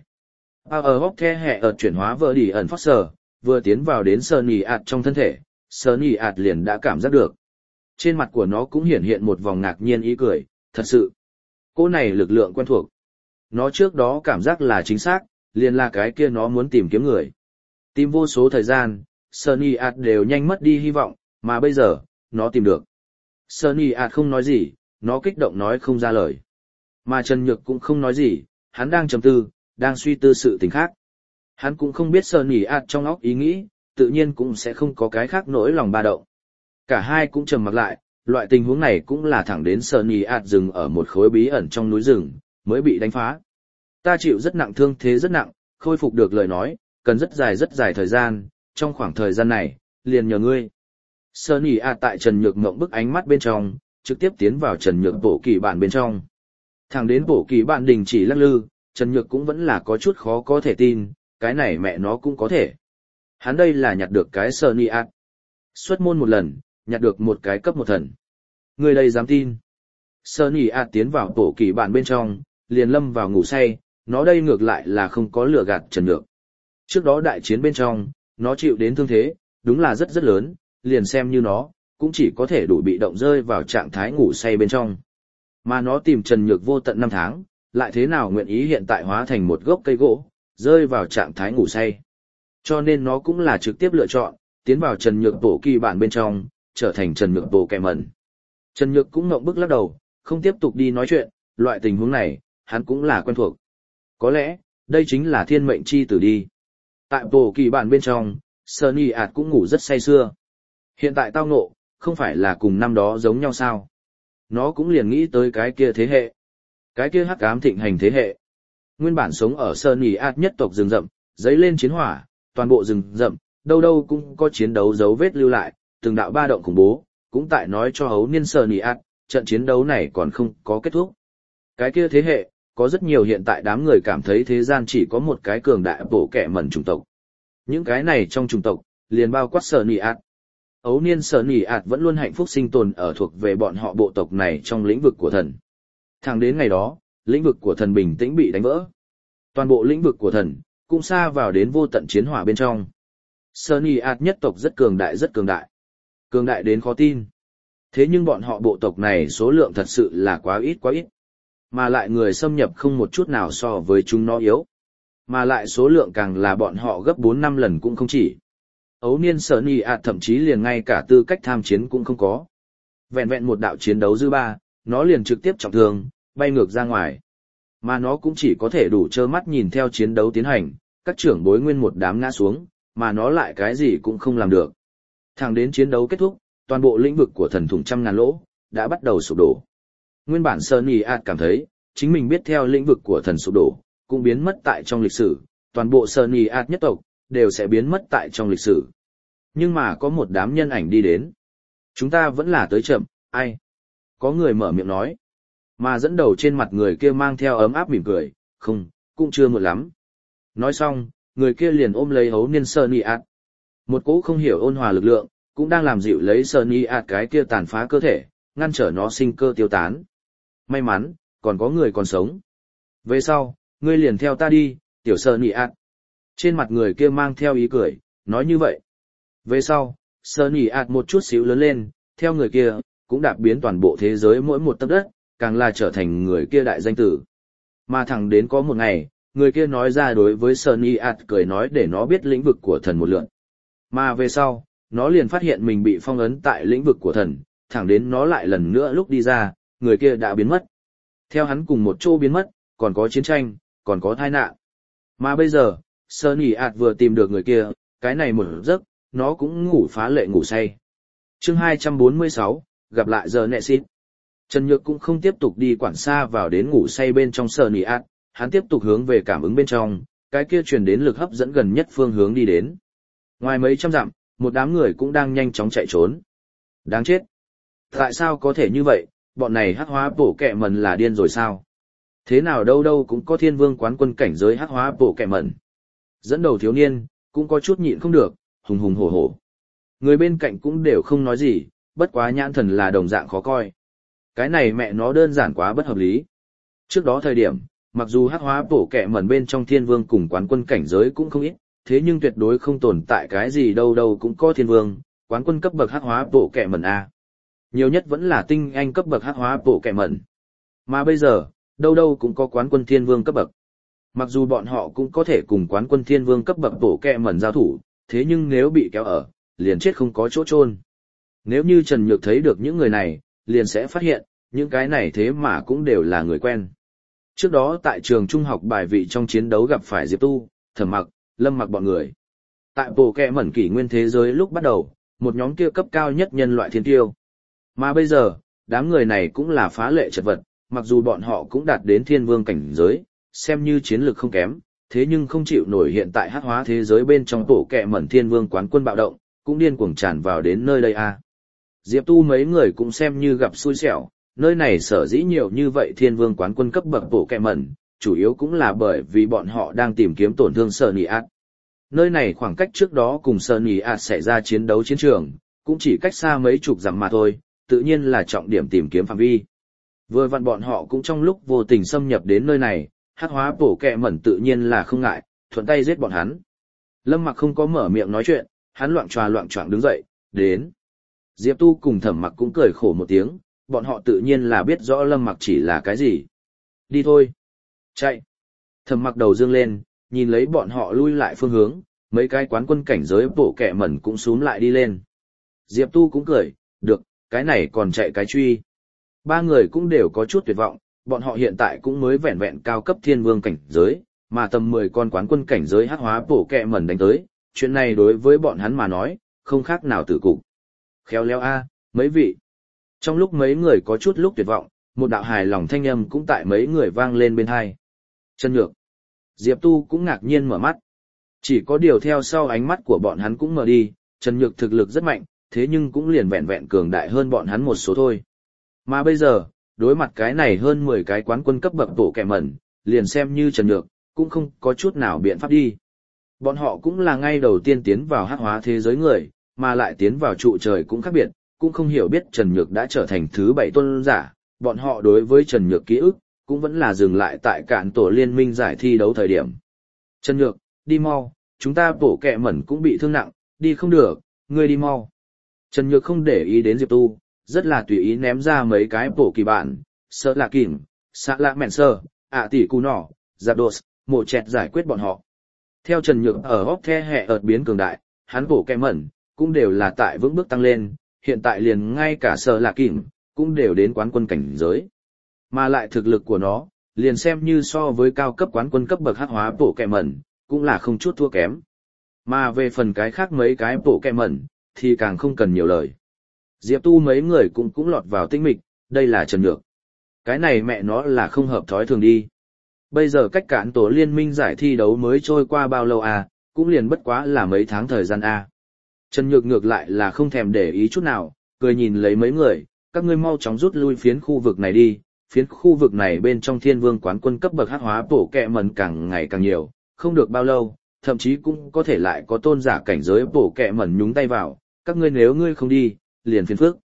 Ở hốc the hệ ở chuyển hóa vờ đi ẩn phát sở, vừa tiến vào đến Sơ Nị ạt trong thân thể, Sơ Nị ạt liền đã cảm giác được. Trên mặt của nó cũng hiển hiện một vòng ngạc nhiên ý cười, thật sự. Cô này lực lượng quen thuộc. Nó trước đó cảm giác là chính xác, liền là cái kia nó muốn tìm kiếm người. Tìm vô số thời gian, Sơ Nị ạt đều nhanh mất đi hy vọng, mà bây giờ, nó tìm được. Sơ Nị ạt không nói gì, nó kích động nói không ra lời. Mà Trần Nhược cũng không nói gì, hắn đang trầm tư, đang suy tư sự tình khác. Hắn cũng không biết Sơ Nị ạt trong óc ý nghĩ, tự nhiên cũng sẽ không có cái khác nỗi lòng ba động. Cả hai cũng trầm mặc lại, loại tình huống này cũng là thẳng đến Sơ Nị ạt dừng ở một khối bí ẩn trong núi rừng, mới bị đánh phá. Ta chịu rất nặng thương thế rất nặng, khôi phục được lời nói, cần rất dài thời gian, trong khoảng thời gian này, liền nhờ ngươi. Sơ Nị ạt tại Trần Nhược ngậm bức ánh mắt bên trong, trực tiếp tiến vào Trần Nhược bộ kỳ bản bên trong. Thẳng đến bộ kỳ bản đình chỉ lắc lư, Trần Nhược cũng vẫn là có chút khó có thể tin, cái này mẹ nó cũng có thể. Hắn đây là nhặt được cái Sunny Art. Xuất môn một lần, nhặt được một cái cấp một thần. Người đây dám tin. Sunny Art tiến vào tổ kỳ bản bên trong, liền lâm vào ngủ say, nó đây ngược lại là không có lừa gạt Trần Nhược. Trước đó đại chiến bên trong, nó chịu đến thương thế, đúng là rất rất lớn, liền xem như nó, cũng chỉ có thể đủ bị động rơi vào trạng thái ngủ say bên trong. Mà nó tìm Trần Nhược vô tận 5 tháng, lại thế nào nguyện ý hiện tại hóa thành một gốc cây gỗ, rơi vào trạng thái ngủ say. Cho nên nó cũng là trực tiếp lựa chọn, tiến vào Trần Nhược tổ kỳ bản bên trong, trở thành Trần Nhược tổ kẻ mẩn. Trần Nhược cũng ngậm bức lắc đầu, không tiếp tục đi nói chuyện, loại tình huống này, hắn cũng là quen thuộc. Có lẽ, đây chính là thiên mệnh chi tử đi. Tại tổ kỳ bản bên trong, Sunny Art cũng ngủ rất say sưa. Hiện tại tao ngộ, không phải là cùng năm đó giống nhau sao? Nó cũng liền nghĩ tới cái kia thế hệ. Cái kia hắc ám thịnh hành thế hệ. Nguyên bản sống ở Sunny Art nhất tộc rừng rậm, dấy lên chiến hỏa, toàn bộ rừng rậm, đâu đâu cũng có chiến đấu dấu vết lưu lại, từng đạo ba động khủng bố, cũng tại nói cho hấu niên Sunny Art, trận chiến đấu này còn không có kết thúc. Cái kia thế hệ, có rất nhiều hiện tại đám người cảm thấy thế gian chỉ có một cái cường đại bộ kẻ mẩn chủng tộc. Những cái này trong chủng tộc, liền bao quát Sunny Art. Ấu niên Sunny Art vẫn luôn hạnh phúc sinh tồn ở thuộc về bọn họ bộ tộc này trong lĩnh vực của thần. Thẳng đến ngày đó, lĩnh vực của thần bình tĩnh bị đánh vỡ. Toàn bộ lĩnh vực của thần, cũng xa vào đến vô tận chiến hỏa bên trong. Sunny Art nhất tộc rất cường đại rất cường đại. Cường đại đến khó tin. Thế nhưng bọn họ bộ tộc này số lượng thật sự là quá ít quá ít. Mà lại người xâm nhập không một chút nào so với chúng nó yếu. Mà lại số lượng càng là bọn họ gấp 4-5 lần cũng không chỉ. Ấu niên Sunny Art thậm chí liền ngay cả tư cách tham chiến cũng không có. Vẹn vẹn một đạo chiến đấu dư ba, nó liền trực tiếp trọng thương, bay ngược ra ngoài. Mà nó cũng chỉ có thể đủ trơ mắt nhìn theo chiến đấu tiến hành, các trưởng bối nguyên một đám ngã xuống, mà nó lại cái gì cũng không làm được. Thẳng đến chiến đấu kết thúc, toàn bộ lĩnh vực của thần thủng trăm ngàn lỗ, đã bắt đầu sụp đổ. Nguyên bản Sunny Art cảm thấy, chính mình biết theo lĩnh vực của thần sụp đổ, cũng biến mất tại trong lịch sử, toàn bộ Sunny Art nhất tộc, đều sẽ biến mất tại trong lịch sử. Nhưng mà có một đám nhân ảnh đi đến. Chúng ta vẫn là tới chậm, ai? Có người mở miệng nói. Mà dẫn đầu trên mặt người kia mang theo ấm áp mỉm cười, không, cũng chưa muộn lắm. Nói xong, người kia liền ôm lấy hấu niên Sunny Art. Một cỗ không hiểu ôn hòa lực lượng, cũng đang làm dịu lấy Sunny Art cái kia tàn phá cơ thể, ngăn trở nó sinh cơ tiêu tán. May mắn, còn có người còn sống. Về sau, ngươi liền theo ta đi, tiểu Sunny Art. Trên mặt người kia mang theo ý cười, nói như vậy. Về sau, Sunny Art một chút xíu lớn lên, theo người kia, cũng đạp biến toàn bộ thế giới mỗi một tấc đất, càng là trở thành người kia đại danh tử. Mà thẳng đến có một ngày, người kia nói ra đối với Sunny Art cười nói để nó biết lĩnh vực của thần một lượn. Mà về sau, nó liền phát hiện mình bị phong ấn tại lĩnh vực của thần, thẳng đến nó lại lần nữa lúc đi ra, người kia đã biến mất. Theo hắn cùng một chỗ biến mất, còn có chiến tranh, còn có tai nạn. Mà bây giờ, Sunny Art vừa tìm được người kia, cái này một giấc, nó cũng ngủ phá lệ ngủ say. Chương 246, gặp lại giờ nẹ xít. Trần Nhược cũng không tiếp tục đi quản xa vào đến ngủ say bên trong Sunny Art, hắn tiếp tục hướng về cảm ứng bên trong, cái kia truyền đến lực hấp dẫn gần nhất phương hướng đi đến. Ngoài mấy trăm dặm, một đám người cũng đang nhanh chóng chạy trốn. Đáng chết! Tại sao có thể như vậy, bọn này hắc hóa bổ kẹ mẩn là điên rồi sao? Thế nào đâu đâu cũng có thiên vương quán quân cảnh giới hắc hóa bổ kẹ mẩn. Dẫn đầu thiếu niên, cũng có chút nhịn không được, hùng hùng hổ hổ. Người bên cạnh cũng đều không nói gì, bất quá nhãn thần là đồng dạng khó coi. Cái này mẹ nó đơn giản quá bất hợp lý. Trước đó thời điểm, mặc dù hắc hóa bổ kẹ mẩn bên trong thiên vương cùng quán quân cảnh giới cũng không ít, thế nhưng tuyệt đối không tồn tại cái gì đâu đâu cũng có thiên vương, quán quân cấp bậc hắc hóa bổ kẹ mẩn A. Nhiều nhất vẫn là tinh anh cấp bậc hắc hóa bổ kẹ mẩn. Mà bây giờ, đâu đâu cũng có quán quân thiên vương cấp bậc. Mặc dù bọn họ cũng có thể cùng quán quân thiên vương cấp bậc bổ kẹ mẩn giao thủ, thế nhưng nếu bị kéo ở, liền chết không có chỗ chôn. Nếu như Trần Nhược thấy được những người này, liền sẽ phát hiện, những cái này thế mà cũng đều là người quen. Trước đó tại trường trung học bài vị trong chiến đấu gặp phải Diệp Tu, Thẩm Mặc, Lâm Mặc bọn người. Tại bộ kẹ mẩn kỷ nguyên thế giới lúc bắt đầu, một nhóm kia cấp cao nhất nhân loại thiên tiêu. Mà bây giờ, đám người này cũng là phá lệ chật vật, mặc dù bọn họ cũng đạt đến thiên vương cảnh giới, xem như chiến lược không kém, thế nhưng không chịu nổi hiện tại hắc hóa thế giới bên trong bộ kẹ mẩn thiên vương quán quân bạo động, cũng điên cuồng tràn vào đến nơi đây a. Diệp Tu mấy người cũng xem như gặp xui xẻo, nơi này sở dĩ nhiều như vậy thiên vương quán quân cấp bậc bộ kẹ mẩn, chủ yếu cũng là bởi vì bọn họ đang tìm kiếm tổn thương Sở Nỉ ạt. Nơi này khoảng cách trước đó cùng Sở Nỉ ạt xảy ra chiến đấu chiến trường, cũng chỉ cách xa mấy chục dặm mà thôi, tự nhiên là trọng điểm tìm kiếm phạm vi. Vừa vặn bọn họ cũng trong lúc vô tình xâm nhập đến nơi này, hắc hóa bổ kẹ mẩn tự nhiên là không ngại, thuận tay giết bọn hắn. Lâm Mặc không có mở miệng nói chuyện, hắn loạng choạng đứng dậy, đến. Diệp Tu cùng Thẩm Mặc cũng cười khổ một tiếng, bọn họ tự nhiên là biết rõ Lâm Mặc chỉ là cái gì. Đi thôi. Chạy. Thẩm Mặc đầu dương lên, nhìn lấy bọn họ lui lại phương hướng, mấy cái quán quân cảnh giới bộ kẹ mẩn cũng xúm lại đi lên. Diệp Tu cũng cười, được, cái này còn chạy cái truy. Ba người cũng đều có chút tuyệt vọng, bọn họ hiện tại cũng mới vẹn vẹn cao cấp thiên vương cảnh giới, mà tầm 10 con quán quân cảnh giới hắc hóa bổ kẹ mẩn đánh tới, chuyện này đối với bọn hắn mà nói, không khác nào tử cục. Khéo léo a, mấy vị. Trong lúc mấy người có chút lúc tuyệt vọng, một đạo hài lòng thanh âm cũng tại mấy người vang lên bên hai. Chân Nhược. Diệp Tu cũng ngạc nhiên mở mắt. Chỉ có điều theo sau ánh mắt của bọn hắn cũng mở đi, Trần Nhược thực lực rất mạnh, thế nhưng cũng liền vẹn vẹn cường đại hơn bọn hắn một số thôi. Mà bây giờ, đối mặt cái này hơn 10 cái quán quân cấp bậc bộ kẻ mẩn, liền xem như Trần Nhược, cũng không có chút nào biện pháp đi. Bọn họ cũng là ngay đầu tiên tiến vào hắc hóa thế giới người, mà lại tiến vào trụ trời cũng khác biệt, cũng không hiểu biết Trần Nhược đã trở thành thứ 7 tôn giả, bọn họ đối với Trần Nhược ký ức, cũng vẫn là dừng lại tại cạn tổ liên minh giải thi đấu thời điểm. Trần Nhược, đi mau, chúng ta bổ kẹ mẩn cũng bị thương nặng, đi không được, ngươi đi mau. Trần Nhược không để ý đến Diệp Tu, rất là tùy ý ném ra mấy cái bổ kỳ bản, sợ lạ kìm, xạ lạ mẹn sơ, tỷ cù nỏ, giạp đột, mổ chẹt giải quyết bọn họ. Theo Trần Nhược ở hốc the hẹ ợt biến cường đại, hắn bổ kẹ mẩn, cũng đều là tại vững bước tăng lên, hiện tại liền ngay cả sợ lạ kìm, cũng đều đến quán quân cảnh giới. Mà lại thực lực của nó, liền xem như so với cao cấp quán quân cấp bậc hắc hóa bổ kẹ mẩn, cũng là không chút thua kém. Mà về phần cái khác mấy cái bổ kẹ mẩn, thì càng không cần nhiều lời. Diệp Tu mấy người cũng lọt vào tinh mịch, đây là Trần Nhược. Cái này mẹ nó là không hợp thói thường đi. Bây giờ cách cản tổ liên minh giải thi đấu mới trôi qua bao lâu à, cũng liền bất quá là mấy tháng thời gian à. Trần Nhược ngược lại là không thèm để ý chút nào, cười nhìn lấy mấy người, các ngươi mau chóng rút lui phiến khu vực này đi, phiến khu vực này bên trong thiên vương quán quân cấp bậc hắc hóa bổ kẹ mẩn càng ngày càng nhiều, không được bao lâu, thậm chí cũng có thể lại có tôn giả cảnh giới bổ kẹ mẩn nhúng tay vào, các ngươi nếu ngươi không đi, liền phiền phức.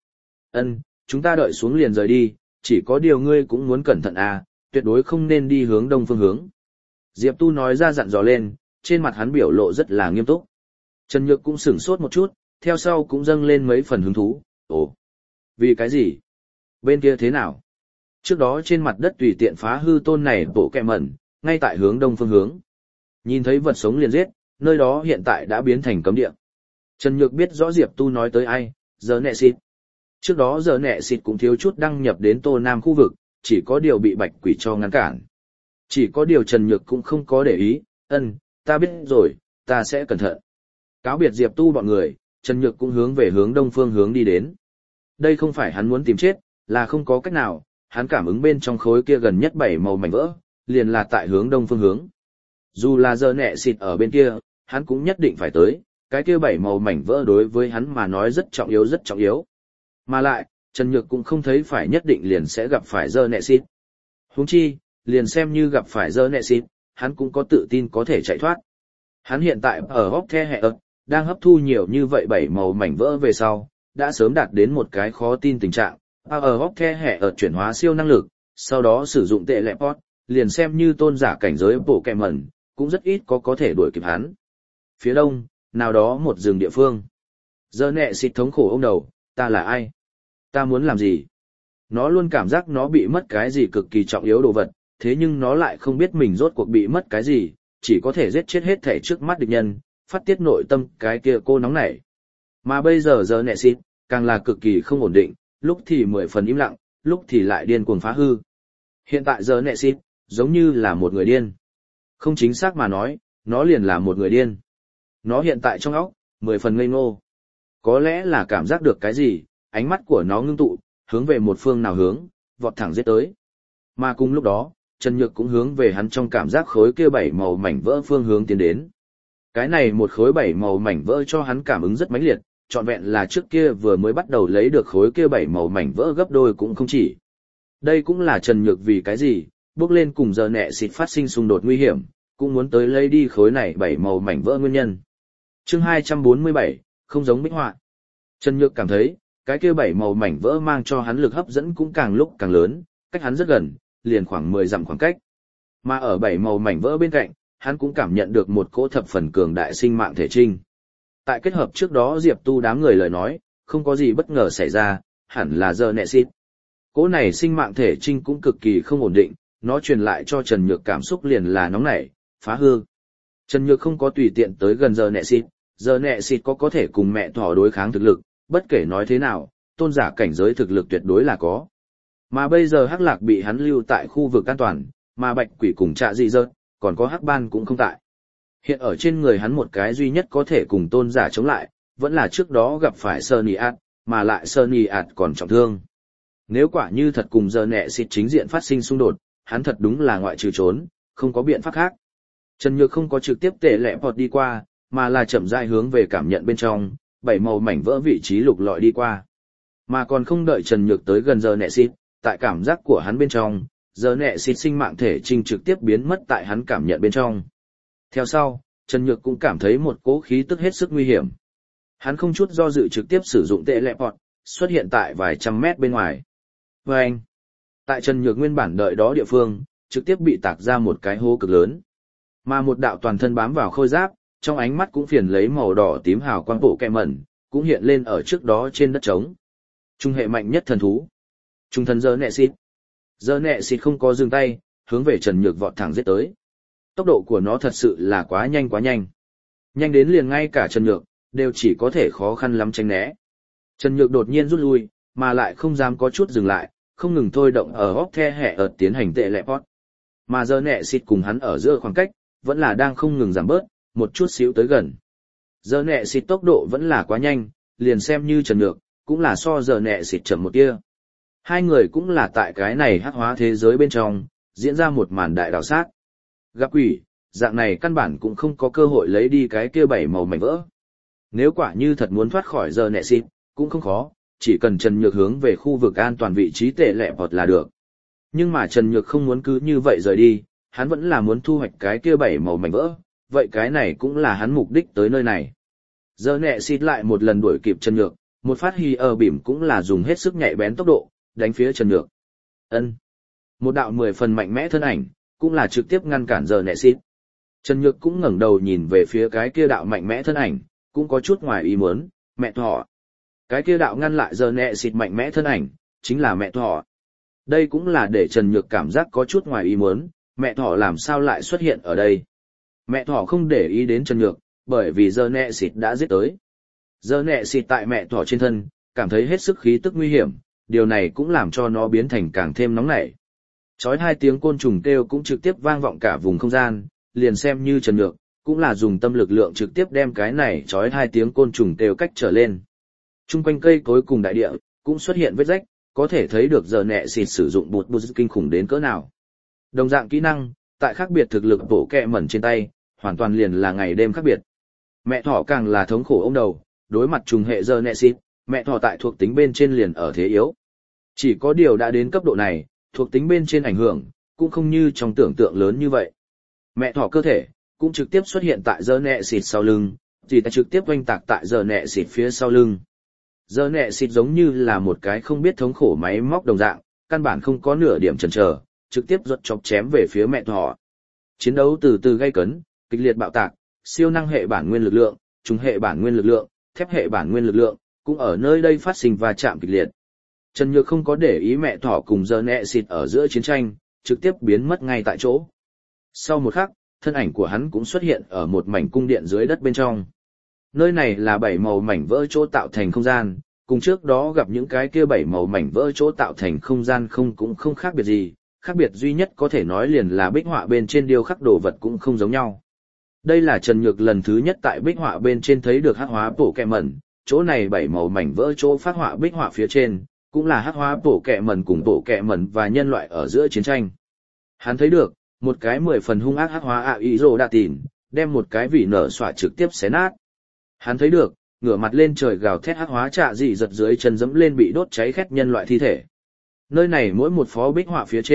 Chúng ta đợi xuống liền rời đi, chỉ có điều ngươi cũng muốn cẩn thận à, tuyệt đối không nên đi hướng đông phương hướng. Diệp Tu nói ra dặn dò lên, trên mặt hắn biểu lộ rất là nghiêm túc. Trần Nhược cũng sửng sốt một chút, theo sau cũng dâng lên mấy phần hứng thú, ồ, vì cái gì? Bên kia thế nào? Trước đó trên mặt đất tùy tiện phá hư tôn này bộ kẹ mẩn, ngay tại hướng đông phương hướng. Nhìn thấy vật sống liền giết, nơi đó hiện tại đã biến thành cấm địa. Trần Nhược biết rõ Diệp Tu nói tới ai, giờ nẹ xịt. Trước đó giờ nẹ xịt cũng thiếu chút đăng nhập đến Tô Nam khu vực, chỉ có điều bị bạch quỷ cho ngăn cản. Chỉ có điều Trần Nhược cũng không có để ý, ta biết rồi, ta sẽ cẩn thận. Cáo biệt Diệp Tu bọn người, Trần Nhược cũng hướng về hướng đông phương hướng đi đến. Đây không phải hắn muốn tìm chết, là không có cách nào, hắn cảm ứng bên trong khối kia gần nhất 7 màu mảnh vỡ, liền là tại hướng đông phương hướng. Dù là giờ nẹ xịt ở bên kia, hắn cũng nhất định phải tới, cái kia 7 màu mảnh vỡ đối với hắn mà nói rất trọng yếu. Mà lại, Trần Nhược cũng không thấy phải nhất định liền sẽ gặp phải giờ nẹ xịt. Huống chi, liền xem như gặp phải giờ nẹ xịt, hắn cũng có tự tin có thể chạy thoát. Hắn hiện tại ở hốc the hẹ ợt, đang hấp thu nhiều như vậy 7 màu mảnh vỡ về sau, đã sớm đạt đến một cái khó tin tình trạng. Ở hốc the hẹ ợt chuyển hóa siêu năng lực, sau đó sử dụng tệ lẹ pot, liền xem như tôn giả cảnh giới bộ kẹ mẩn, cũng rất ít có thể đuổi kịp hắn. Phía đông, nào đó một rừng địa phương. Giờ nẹ xịt thống khổ ông đầu, ta là ai? Ta muốn làm gì? Nó luôn cảm giác nó bị mất cái gì cực kỳ trọng yếu đồ vật, thế nhưng nó lại không biết mình rốt cuộc bị mất cái gì, chỉ có thể giết chết hết thể trước mắt địch nhân, phát tiết nội tâm cái kia cô nóng nảy. Mà bây giờ giờ nẹ xịt, càng là cực kỳ không ổn định, lúc thì 10 phần im lặng, lúc thì lại điên cuồng phá hư. Hiện tại giờ nẹ xịt, giống như là một người điên. Không chính xác mà nói, nó liền là một người điên. Nó hiện tại trong óc, 10 phần ngây ngô. Có lẽ là cảm giác được cái gì, ánh mắt của nó ngưng tụ, hướng về một phương nào hướng, vọt thẳng giết tới. Mà cùng lúc đó, Trần Nhược cũng hướng về hắn trong cảm giác khối kia 7 màu mảnh vỡ phương hướng tiến đến. Cái này một khối 7 màu mảnh vỡ cho hắn cảm ứng rất mãnh liệt, trọn vẹn là trước kia vừa mới bắt đầu lấy được khối kia 7 màu mảnh vỡ gấp đôi cũng không chỉ. Đây cũng là Trần Nhược vì cái gì, bước lên cùng giờ nẹ xịt phát sinh xung đột nguy hiểm, cũng muốn tới lấy đi khối này 7 màu mảnh vỡ nguyên nhân. Chương 247, không giống bích họa. Trần Nhược cảm thấy, cái kia 7 màu mảnh vỡ mang cho hắn lực hấp dẫn cũng càng lúc càng lớn, cách hắn rất gần, liền khoảng 10 dặm khoảng cách. Mà ở 7 màu mảnh vỡ bên cạnh, hắn cũng cảm nhận được một cỗ thập phần cường đại sinh mạng thể trinh. Tại kết hợp trước đó Diệp Tu đám người lời nói, không có gì bất ngờ xảy ra, hẳn là giờ nẹ xịt. Cỗ này sinh mạng thể trinh cũng cực kỳ không ổn định, nó truyền lại cho Trần Nhược cảm xúc liền là nóng nảy, phá hư. Trần Nhược không có tùy tiện tới gần giờ nẹ xịt có thể cùng mẹ thỏ đối kháng thực lực, bất kể nói thế nào, tôn giả cảnh giới thực lực tuyệt đối là có. Mà bây giờ Hắc Lạc bị hắn lưu tại khu vực an toàn, mà Bạch Quỷ cùng Trạ Dị Dật, còn có Hắc Ban cũng không tại. Hiện ở trên người hắn một cái duy nhất có thể cùng tôn giả chống lại, vẫn là trước đó gặp phải Sơn Ạt, mà lại Sơn Ạt còn trọng thương. Nếu quả như thật cùng giờ nẹ xịt chính diện phát sinh xung đột, hắn thật đúng là ngoại trừ trốn, không có biện pháp khác. Trần Nhược không có trực tiếp tệ lẹ vọt đi qua, mà là chậm rãi hướng về cảm nhận bên trong, 7 màu mảnh vỡ vị trí lục lọi đi qua. Mà còn không đợi Trần Nhược tới gần giờ nẹ xịt, tại cảm giác của hắn bên trong, giờ nẹ xịt sinh mạng thể trinh trực tiếp biến mất tại hắn cảm nhận bên trong. Theo sau, Trần Nhược cũng cảm thấy một cỗ khí tức hết sức nguy hiểm. Hắn không chút do dự trực tiếp sử dụng tệ lẹ vọt, xuất hiện tại vài trăm mét bên ngoài. Vâng! Tại Trần Nhược nguyên bản đợi đó địa phương, trực tiếp bị tạc ra một cái hố cực lớn. Mà một đạo toàn thân bám vào khôi giáp, trong ánh mắt cũng phiền lấy màu đỏ tím hào quang bộ kẹ mẩn, cũng hiện lên ở trước đó trên đất trống. Trung hệ mạnh nhất thần thú. Trung thần giờ nẹ xịt. Giờ nẹ xịt không có dừng tay, hướng về Trần Nhược vọt thẳng giết tới. Tốc độ của nó thật sự là quá nhanh quá nhanh. Nhanh đến liền ngay cả Trần Nhược, đều chỉ có thể khó khăn lắm tránh né. Trần Nhược đột nhiên rút lui, mà lại không dám có chút dừng lại, không ngừng thôi động ở góc the hẹ ợt tiến hành tệ lẹ pot. Mà giờ nẹ xịt cùng hắn ở giữa khoảng cách, vẫn là đang không ngừng giảm bớt, một chút xíu tới gần. Giờ nẹ xịt tốc độ vẫn là quá nhanh, liền xem như Trần Nhược, cũng là so giờ nẹ xịt chậm một tia. Hai người cũng là tại cái này hắc hóa thế giới bên trong, diễn ra một màn đại đào sát. Gặp quỷ, dạng này căn bản cũng không có cơ hội lấy đi cái kia 7 màu mảnh vỡ. Nếu quả như thật muốn thoát khỏi giờ nẹ xịt, cũng không khó, chỉ cần Trần Nhược hướng về khu vực an toàn vị trí tệ lẹ vọt là được. Nhưng mà Trần Nhược không muốn cứ như vậy rời đi, hắn vẫn là muốn thu hoạch cái kia 7 màu mảnh vỡ, vậy cái này cũng là hắn mục đích tới nơi này. Giờ nẹ xịt lại một lần đuổi kịp Trần Nhược, một phát hi ở bìm cũng là dùng hết sức nhạy bén tốc độ, đánh phía Trần Nhược. Ân, một đạo 10 phần mạnh mẽ thân ảnh, cũng là trực tiếp ngăn cản giờ nẹ xịt. Trần Nhược cũng ngẩng đầu nhìn về phía cái kia đạo mạnh mẽ thân ảnh, cũng có chút ngoài ý muốn, mẹ thỏ. Cái kia đạo ngăn lại giờ nẹ xịt mạnh mẽ thân ảnh, chính là mẹ thỏ. Đây cũng là để Trần Nhược cảm giác có chút ngoài ý muốn, mẹ thỏ làm sao lại xuất hiện ở đây. Mẹ thỏ không để ý đến Trần Nhược, bởi vì giờ nẹ xịt đã giết tới. Giờ nẹ xịt tại mẹ thỏ trên thân, cảm thấy hết sức khí tức nguy hiểm, điều này cũng làm cho nó biến thành càng thêm nóng nảy. Chói hai tiếng côn trùng kêu cũng trực tiếp vang vọng cả vùng không gian, liền xem như Trần Nhược, cũng là dùng tâm lực lượng trực tiếp đem cái này chói hai tiếng côn trùng kêu cách trở lên. Trung quanh cây cối cùng đại địa, cũng xuất hiện vết rách, có thể thấy được giờ nẹ xịt sử dụng bột kinh khủng đến cỡ nào. Đồng dạng kỹ năng, tại khác biệt thực lực bổ kẹ mẩn trên tay, hoàn toàn liền là ngày đêm khác biệt. Mẹ thỏ càng là thống khổ ôm đầu, đối mặt trùng hệ giờ nẹ xịt, mẹ thỏ tại thuộc tính bên trên liền ở thế yếu. Chỉ có điều đã đến cấp độ này, thuộc tính bên trên ảnh hưởng, cũng không như trong tưởng tượng lớn như vậy. Mẹ thỏ cơ thể, cũng trực tiếp xuất hiện tại giờ nẹ xịt sau lưng, thì ta trực tiếp oanh tạc tại giờ nẹ xịt phía sau lưng. Giờ nẹ xịt giống như là một cái không biết thống khổ máy móc đồng dạng, căn bản không có nửa điểm chần chờ, trực tiếp giật chọc chém về phía mẹ thỏ. Chiến đấu từ từ gay cấn, kịch liệt bạo tạc, siêu năng hệ bản nguyên lực lượng, trùng hệ bản nguyên lực lượng, thép hệ bản nguyên lực lượng, cũng ở nơi đây phát sinh va chạm kịch liệt. Trần Nhược không có để ý mẹ thỏ cùng giờ nẹ xịt ở giữa chiến tranh, trực tiếp biến mất ngay tại chỗ. Sau một khắc, thân ảnh của hắn cũng xuất hiện ở một mảnh cung điện dưới đất bên trong. Nơi này là 7 màu mảnh vỡ chỗ tạo thành không gian, cùng trước đó gặp những cái kia 7 màu mảnh vỡ chỗ tạo thành không gian cũng không khác biệt gì, khác biệt duy nhất có thể nói liền là bích họa bên trên điêu khắc đồ vật cũng không giống nhau. Đây là Trần Nhược lần thứ nhất tại bích họa bên trên thấy được hắc hóa bổ kẹ mẩn, chỗ này 7 màu mảnh vỡ chỗ phát họa bích họa phía trên, cũng là hắc hóa bổ kẹ mẩn cùng bổ kẹ mẩn và nhân loại ở giữa chiến tranh. Hắn thấy được, một cái 10 phần hung ác hắc hóa ạ ý rồ đạ tìn, đem một cái vỉ nở xỏa trực tiếp xé nát. Hắn thấy được, ngửa mặt lên trời gào thét hắc hóa Trạ Dị Dật dưới chân dẫm lên bị đốt cháy khét nhân loại thi thể. Nơi này mỗi một phó bích họa phía trên,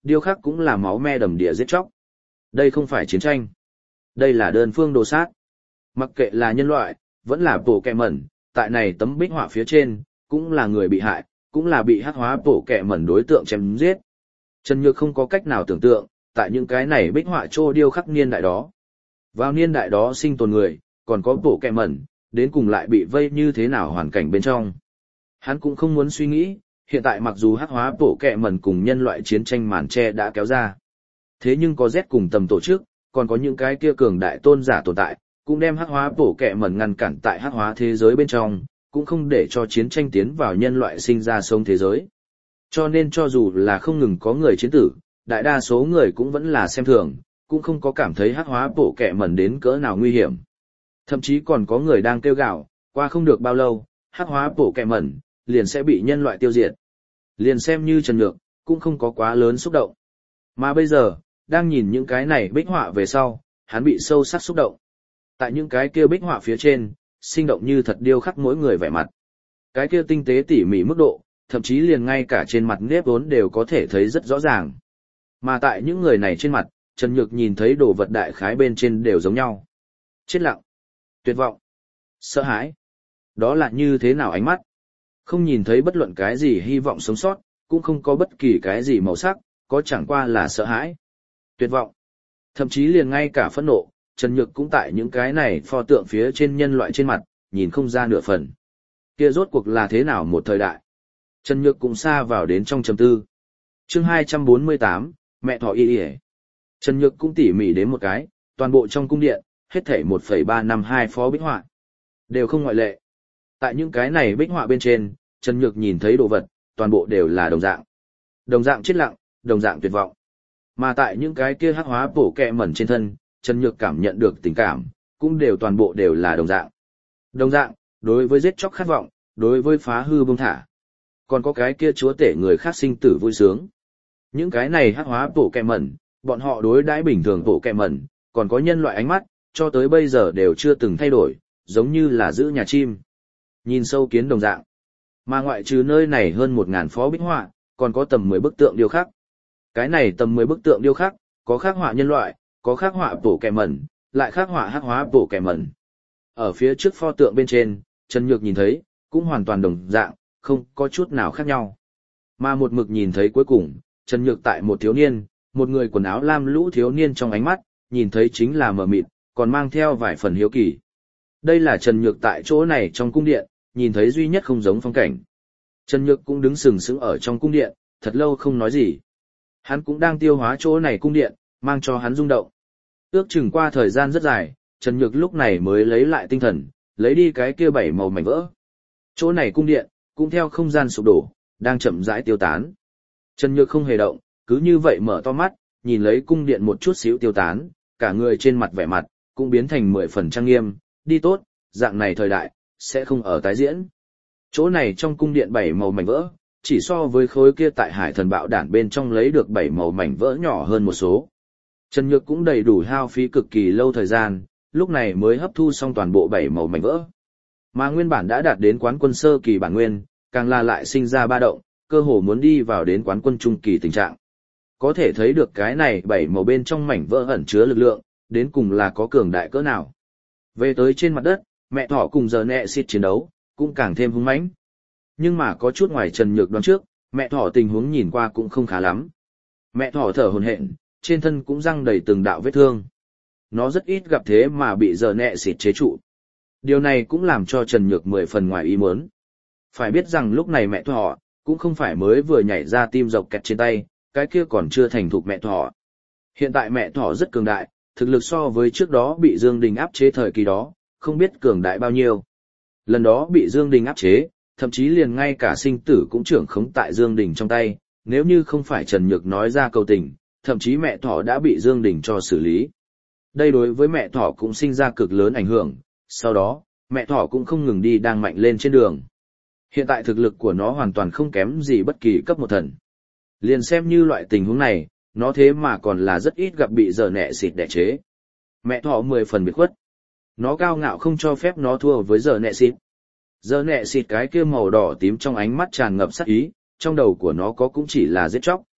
điêu khắc cũng là máu me đầm đìa giết chóc. Đây không phải chiến tranh. Đây là đơn phương đồ sát. Mặc kệ là nhân loại, vẫn là bộ kẹ mẩn, tại này tấm bích họa phía trên, cũng là người bị hại, cũng là bị hắc hóa bộ kẹ mẩn đối tượng chém giết. Trần Nhược không có cách nào tưởng tượng, tại những cái này bích họa trô điêu khắc niên đại đó. Vào niên đại đó sinh tồn người, còn có bộ kẹ mẩn, đến cùng lại bị vây như thế nào hoàn cảnh bên trong. Hắn cũng không muốn suy nghĩ, hiện tại mặc dù hắc hóa bộ kẹ mẩn cùng nhân loại chiến tranh màn che đã kéo ra. Thế nhưng có Z cùng tầm tổ chức, còn có những cái kia cường đại tôn giả tồn tại, cũng đem hắc hóa bộ kẹ mẩn ngăn cản tại hắc hóa thế giới bên trong, cũng không để cho chiến tranh tiến vào nhân loại sinh ra sống thế giới. Cho nên cho dù là không ngừng có người chiến tử, đại đa số người cũng vẫn là xem thường, cũng không có cảm thấy hắc hóa bộ kẹ mẩn đến cỡ nào nguy hiểm. Thậm chí còn có người đang kêu gào, qua không được bao lâu, hắc hóa bộ kẹ mẩn liền sẽ bị nhân loại tiêu diệt. Liền xem như Trần Nhược, cũng không có quá lớn xúc động. Mà bây giờ, đang nhìn những cái này bích họa về sau, hắn bị sâu sắc xúc động. Tại những cái kia bích họa phía trên, sinh động như thật điêu khắc mỗi người vẻ mặt. Cái kia tinh tế tỉ mỉ mức độ, thậm chí liền ngay cả trên mặt nếp vốn đều có thể thấy rất rõ ràng. Mà tại những người này trên mặt, Trần Nhược nhìn thấy đồ vật đại khái bên trên đều giống nhau. Chết lặng, tuyệt vọng, sợ hãi. Đó là như thế nào ánh mắt? Không nhìn thấy bất luận cái gì hy vọng sống sót, cũng không có bất kỳ cái gì màu sắc, có chẳng qua là sợ hãi, tuyệt vọng. Thậm chí liền ngay cả phẫn nộ, Trần Nhược cũng tại những cái này pho tượng phía trên nhân loại trên mặt, nhìn không ra nửa phần. Kia rốt cuộc là thế nào một thời đại? Trần Nhược cũng xa vào đến trong trầm tư. Chương 248, mẹ thỏ y y. Trần Nhược cũng tỉ mỉ đến một cái, toàn bộ trong cung điện, hết thảy 1,352 phó bích họa. Đều không ngoại lệ. Tại những cái này bích họa bên trên, Trần Nhược nhìn thấy đồ vật, toàn bộ đều là đồng dạng. Đồng dạng chết lặng, đồng dạng tuyệt vọng. Mà tại những cái kia hắc hóa bổ kẹ mẩn trên thân, Trần Nhược cảm nhận được tình cảm, cũng đều toàn bộ đều là đồng dạng. Đồng dạng, đối với giết chóc khát vọng, đối với phá hư bông thả. Còn có cái kia chúa tể người khác sinh tử vui sướng. Những cái này hắc hóa bổ kẹ mẩn, bọn họ đối đãi bình thường bổ kẹ mẩn, còn có nhân loại ánh mắt, cho tới bây giờ đều chưa từng thay đổi, giống như là giữ nhà chim. Nhìn sâu kiến đồng dạng. Mà ngoại trừ nơi này hơn 1000 phó bích họa, còn có tầm 10 bức tượng điêu khắc. Cái này tầm 10 bức tượng điêu khắc, có khắc họa nhân loại, có khắc họa bổ kẹ mẩn, lại khắc họa hắc hóa bổ kẹ mẩn. Ở phía trước pho tượng bên trên, Trần Nhược nhìn thấy, cũng hoàn toàn đồng dạng, không có chút nào khác nhau. Mà một mực nhìn thấy cuối cùng, Trần Nhược tại một thiếu niên, một người quần áo lam lũ thiếu niên trong ánh mắt, nhìn thấy chính là mờ mịt, còn mang theo vài phần hiếu kỳ. Đây là Trần Nhược tại chỗ này trong cung điện, nhìn thấy duy nhất không giống phong cảnh. Trần Nhược cũng đứng sừng sững ở trong cung điện, thật lâu không nói gì. Hắn cũng đang tiêu hóa chỗ này cung điện, mang cho hắn rung động. Ước chừng qua thời gian rất dài, Trần Nhược lúc này mới lấy lại tinh thần, lấy đi cái kia 7 màu mảnh vỡ. Chỗ này cung điện, cũng theo không gian sụp đổ, đang chậm rãi tiêu tán. Trần Nhược không hề động, cứ như vậy mở to mắt, nhìn lấy cung điện một chút xíu tiêu tán, cả người trên mặt vẻ mặt, cũng biến thành 10 phần trang nghiêm, đi tốt, dạng này thời đại, sẽ không ở tái diễn. Chỗ này trong cung điện 7 màu mảnh vỡ, chỉ so với khối kia tại hải thần bạo đản bên trong lấy được 7 màu mảnh vỡ nhỏ hơn một số. Trần Nhược cũng đầy đủ hao phí cực kỳ lâu thời gian, lúc này mới hấp thu xong toàn bộ 7 màu mảnh vỡ. Mà nguyên bản đã đạt đến quán quân sơ kỳ bản nguyên, càng là lại sinh ra ba động, cơ hồ muốn đi vào đến quán quân trung kỳ tình trạng. Có thể thấy được cái này 7 màu bên trong mảnh vỡ ẩn chứa lực lượng, đến cùng là có cường đại cỡ nào. Về tới trên mặt đất, mẹ thỏ cùng giờ nẹ xịt chiến đấu, cũng càng thêm hung mãnh. Nhưng mà có chút ngoài Trần Nhược đoán trước, mẹ thỏ tình huống nhìn qua cũng không khá lắm. Mẹ thỏ thở hổn hển, trên thân cũng răng đầy từng đạo vết thương. Nó rất ít gặp thế mà bị giờ nẹ xịt chế trụ. Điều này cũng làm cho Trần Nhược 10 phần ngoài ý muốn. Phải biết rằng lúc này mẹ thỏ, cũng không phải mới vừa nhảy ra tim dọc kẹt trên tay, cái kia còn chưa thành thục mẹ thỏ. Hiện tại mẹ thỏ rất cường đại, thực lực so với trước đó bị Dương Đình áp chế thời kỳ đó, không biết cường đại bao nhiêu. Lần đó bị Dương Đình áp chế, thậm chí liền ngay cả sinh tử cũng trưởng khống tại Dương Đình trong tay, nếu như không phải Trần Nhược nói ra cầu tình, thậm chí mẹ thỏ đã bị Dương Đình cho xử lý. Đây đối với mẹ thỏ cũng sinh ra cực lớn ảnh hưởng, sau đó, mẹ thỏ cũng không ngừng đi đang mạnh lên trên đường. Hiện tại thực lực của nó hoàn toàn không kém gì bất kỳ cấp một thần. Liền xem như loại tình huống này, nó thế mà còn là rất ít gặp bị giờ nẹ xịt đẻ chế. Mẹ thỏ 10 phần biệt khuất. Nó cao ngạo không cho phép nó thua với giờ nẹ xịt. Giờ nẹ xịt cái kia màu đỏ tím trong ánh mắt tràn ngập sát ý, trong đầu của nó có cũng chỉ là giết chóc.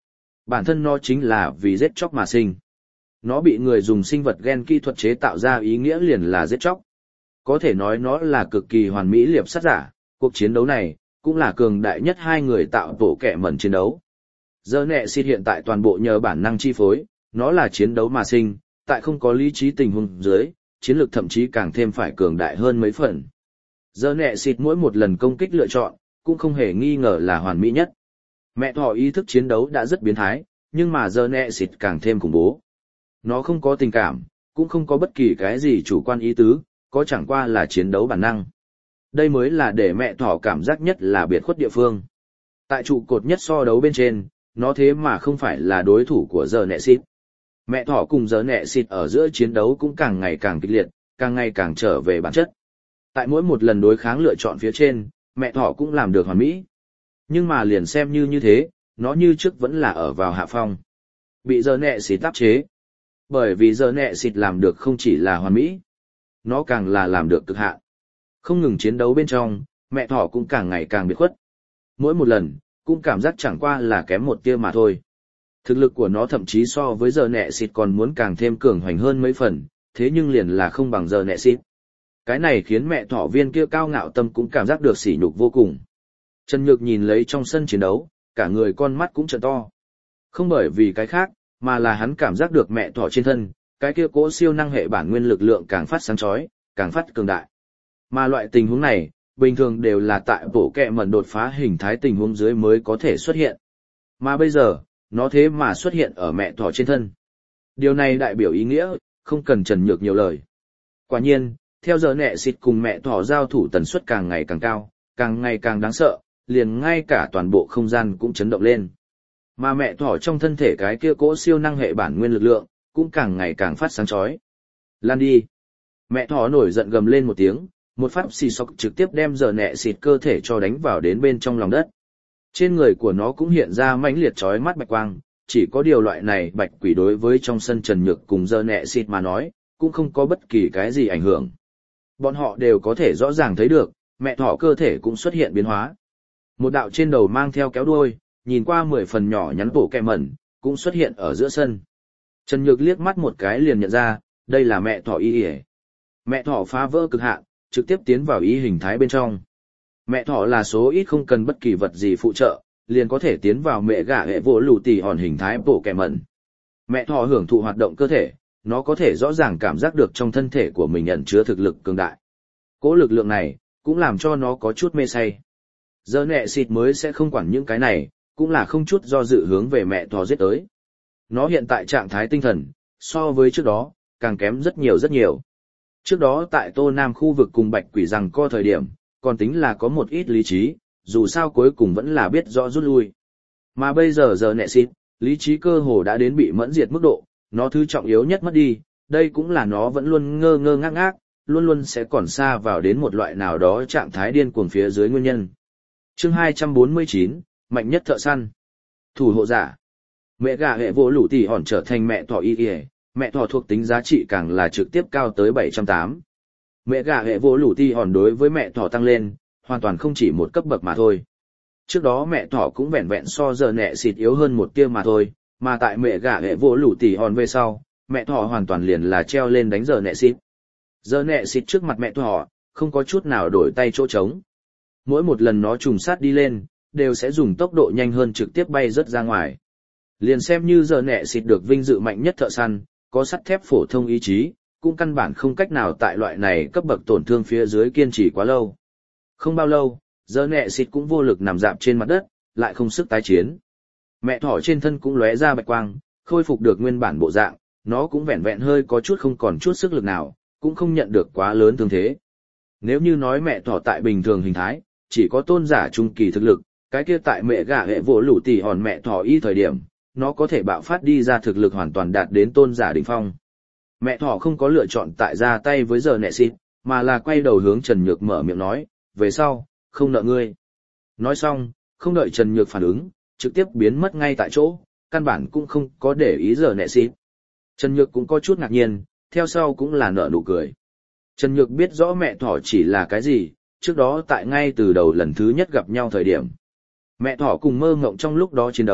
Bản thân nó chính là vì giết chóc mà sinh. Nó bị người dùng sinh vật gen kỹ thuật chế tạo ra ý nghĩa liền là giết chóc. Có thể nói nó là cực kỳ hoàn mỹ liệp sát giả, cuộc chiến đấu này cũng là cường đại nhất hai người tạo bộ kẻ mẩn chiến đấu. Giờ nẹ xịt hiện tại toàn bộ nhờ bản năng chi phối, nó là chiến đấu mà sinh, tại không có lý trí tình huống dưới, chiến lược thậm chí càng thêm phải cường đại hơn mấy phần. Giờ nẹ xịt mỗi một lần công kích lựa chọn, cũng không hề nghi ngờ là hoàn mỹ nhất. Mẹ thỏ ý thức chiến đấu đã rất biến thái, nhưng mà giờ nẹ xịt càng thêm khủng bố. Nó không có tình cảm, cũng không có bất kỳ cái gì chủ quan ý tứ, có chẳng qua là chiến đấu bản năng. Đây mới là để mẹ thỏ cảm giác nhất là biệt khuất địa phương. Tại trụ cột nhất so đấu bên trên, nó thế mà không phải là đối thủ của giờ nẹ xịt. Mẹ thỏ cùng giờ nẹ xịt ở giữa chiến đấu cũng càng ngày càng kịch liệt, càng ngày càng trở về bản chất. Tại mỗi một lần đối kháng lựa chọn phía trên, mẹ thỏ cũng làm được hoàn mỹ. Nhưng mà liền xem như thế, nó như trước vẫn là ở vào hạ phong. Bị giờ nẹ xịt áp chế. Bởi vì giờ nẹ xịt làm được không chỉ là hoàn mỹ, nó càng là làm được cực hạn. Không ngừng chiến đấu bên trong, mẹ thỏ cũng càng ngày càng biệt khuất. Mỗi một lần, cũng cảm giác chẳng qua là kém một tia mà thôi. Thực lực của nó thậm chí so với giờ nẹ xịt còn muốn càng thêm cường hoành hơn mấy phần, thế nhưng liền là không bằng giờ nẹ xịt. Cái này khiến mẹ thỏ viên kia cao ngạo tâm cũng cảm giác được sỉ nhục vô cùng. Trần Nhược nhìn lấy trong sân chiến đấu, cả người con mắt cũng trợn to. Không bởi vì cái khác, mà là hắn cảm giác được mẹ thỏ trên thân, cái kia cỗ siêu năng hệ bản nguyên lực lượng càng phát sáng chói, càng phát cường đại. Mà loại tình huống này, bình thường đều là tại bộ kẹ mẩn đột phá hình thái tình huống dưới mới có thể xuất hiện. Mà bây giờ, nó thế mà xuất hiện ở mẹ thỏ trên thân. Điều này đại biểu ý nghĩa, không cần Trần Nhược nhiều lời. Quả nhiên, theo giờ nẹ xịt cùng mẹ thỏ giao thủ tần suất càng ngày càng cao, càng ngày càng đáng sợ, liền ngay cả toàn bộ không gian cũng chấn động lên. Mà mẹ thỏ trong thân thể cái kia cỗ siêu năng hệ bản nguyên lực lượng, cũng càng ngày càng phát sáng chói. Lan đi! Mẹ thỏ nổi giận gầm lên một tiếng, một phát xì sọc trực tiếp đem giờ nẹ xịt cơ thể cho đánh vào đến bên trong lòng đất. Trên người của nó cũng hiện ra mãnh liệt chói mắt bạch quang, chỉ có điều loại này bạch quỷ đối với trong sân Trần Nhược cùng giờ nẹ xịt mà nói, cũng không có bất kỳ cái gì ảnh hưởng. Bọn họ đều có thể rõ ràng thấy được, mẹ thỏ cơ thể cũng xuất hiện biến hóa. Một đạo trên đầu mang theo kéo đuôi, nhìn qua 10 phần nhỏ nhắn bộ kẹ mẩn, cũng xuất hiện ở giữa sân. Trần Nhược liếc mắt một cái liền nhận ra, đây là mẹ thỏ y ỉa. Mẹ thỏ phá vỡ cực hạn, trực tiếp tiến vào ý hình thái bên trong. Mẹ thỏ là số ít không cần bất kỳ vật gì phụ trợ, liền có thể tiến vào mẹ gà hệ vỗ lù tỉ hòn hình thái bộ kẹ mẩn. Mẹ thỏ hưởng thụ hoạt động cơ thể, nó có thể rõ ràng cảm giác được trong thân thể của mình ẩn chứa thực lực cường đại. Cố lực lượng này, cũng làm cho nó có chút mê say. Giờ nẹ xịt mới sẽ không quản những cái này, cũng là không chút do dự hướng về mẹ thỏ giết tới. Nó hiện tại trạng thái tinh thần, so với trước đó, càng kém rất nhiều rất nhiều. Trước đó tại Tô Nam khu vực cùng Bạch Quỷ rằng co thời điểm, còn tính là có một ít lý trí, dù sao cuối cùng vẫn là biết rõ rút lui. Mà bây giờ giờ nẹ xịt, lý trí cơ hồ đã đến bị mẫn diệt mức độ, nó thứ trọng yếu nhất mất đi, đây cũng là nó vẫn luôn ngơ ngơ ngác ngác, luôn luôn sẽ còn xa vào đến một loại nào đó trạng thái điên cuồng phía dưới nguyên nhân. Chương 249, mạnh nhất thợ săn. Thủ hộ giả. Mẹ gà hệ vô lũ tỉ hòn trở thành mẹ thỏ y y, mẹ thỏ thuộc tính giá trị càng là trực tiếp cao tới 708. Mẹ gà hệ vô lũ tỉ hòn đối với mẹ thỏ tăng lên, hoàn toàn không chỉ một cấp bậc mà thôi. Trước đó mẹ thỏ cũng vẹn vẹn so giờ nẹ xịt yếu hơn một tia mà thôi, mà tại mẹ gà hệ vô lũ tỉ hòn về sau, mẹ thỏ hoàn toàn liền là treo lên đánh giờ nẹ xịt. Giờ nẹ xịt trước mặt mẹ thỏ, không có chút nào đổi tay chỗ trống. Mỗi một lần nó trùng sát đi lên, đều sẽ dùng tốc độ nhanh hơn trực tiếp bay rất ra ngoài. Liền xem như giờ nẹ xịt được vinh dự mạnh nhất thợ săn, có sắt thép phổ thông ý chí, cũng căn bản không cách nào tại loại này cấp bậc tổn thương phía dưới kiên trì quá lâu. Không bao lâu, giờ nẹ xịt cũng vô lực nằm dạp trên mặt đất, lại không sức tái chiến. Mẹ thỏ trên thân cũng lóe ra bạch quang, khôi phục được nguyên bản bộ dạng, nó cũng vẹn vẹn hơi có chút không còn chút sức lực nào, cũng không nhận được quá lớn thương thế. Nếu như nói mẹ thỏ tại bình thường hình thái, chỉ có tôn giả trung kỳ thực lực, cái kia tại mẹ gà hệ vỗ lũ tỉ hòn mẹ thỏ y thời điểm, nó có thể bạo phát đi ra thực lực hoàn toàn đạt đến tôn giả đỉnh phong. Mẹ thỏ không có lựa chọn tại ra tay với giờ nẹ xịt, mà là quay đầu hướng Trần Nhược mở miệng nói, về sau, không nợ ngươi. Nói xong, không đợi Trần Nhược phản ứng, trực tiếp biến mất ngay tại chỗ, căn bản cũng không có để ý giờ nẹ xịt. Trần Nhược cũng có chút ngạc nhiên, theo sau cũng là nở nụ cười. Trần Nhược biết rõ mẹ thỏ chỉ là cái gì, trước đó tại ngay từ đầu lần thứ nhất gặp nhau thời điểm. Mẹ thỏ cùng mơ ngộng trong lúc đó chiến đấu,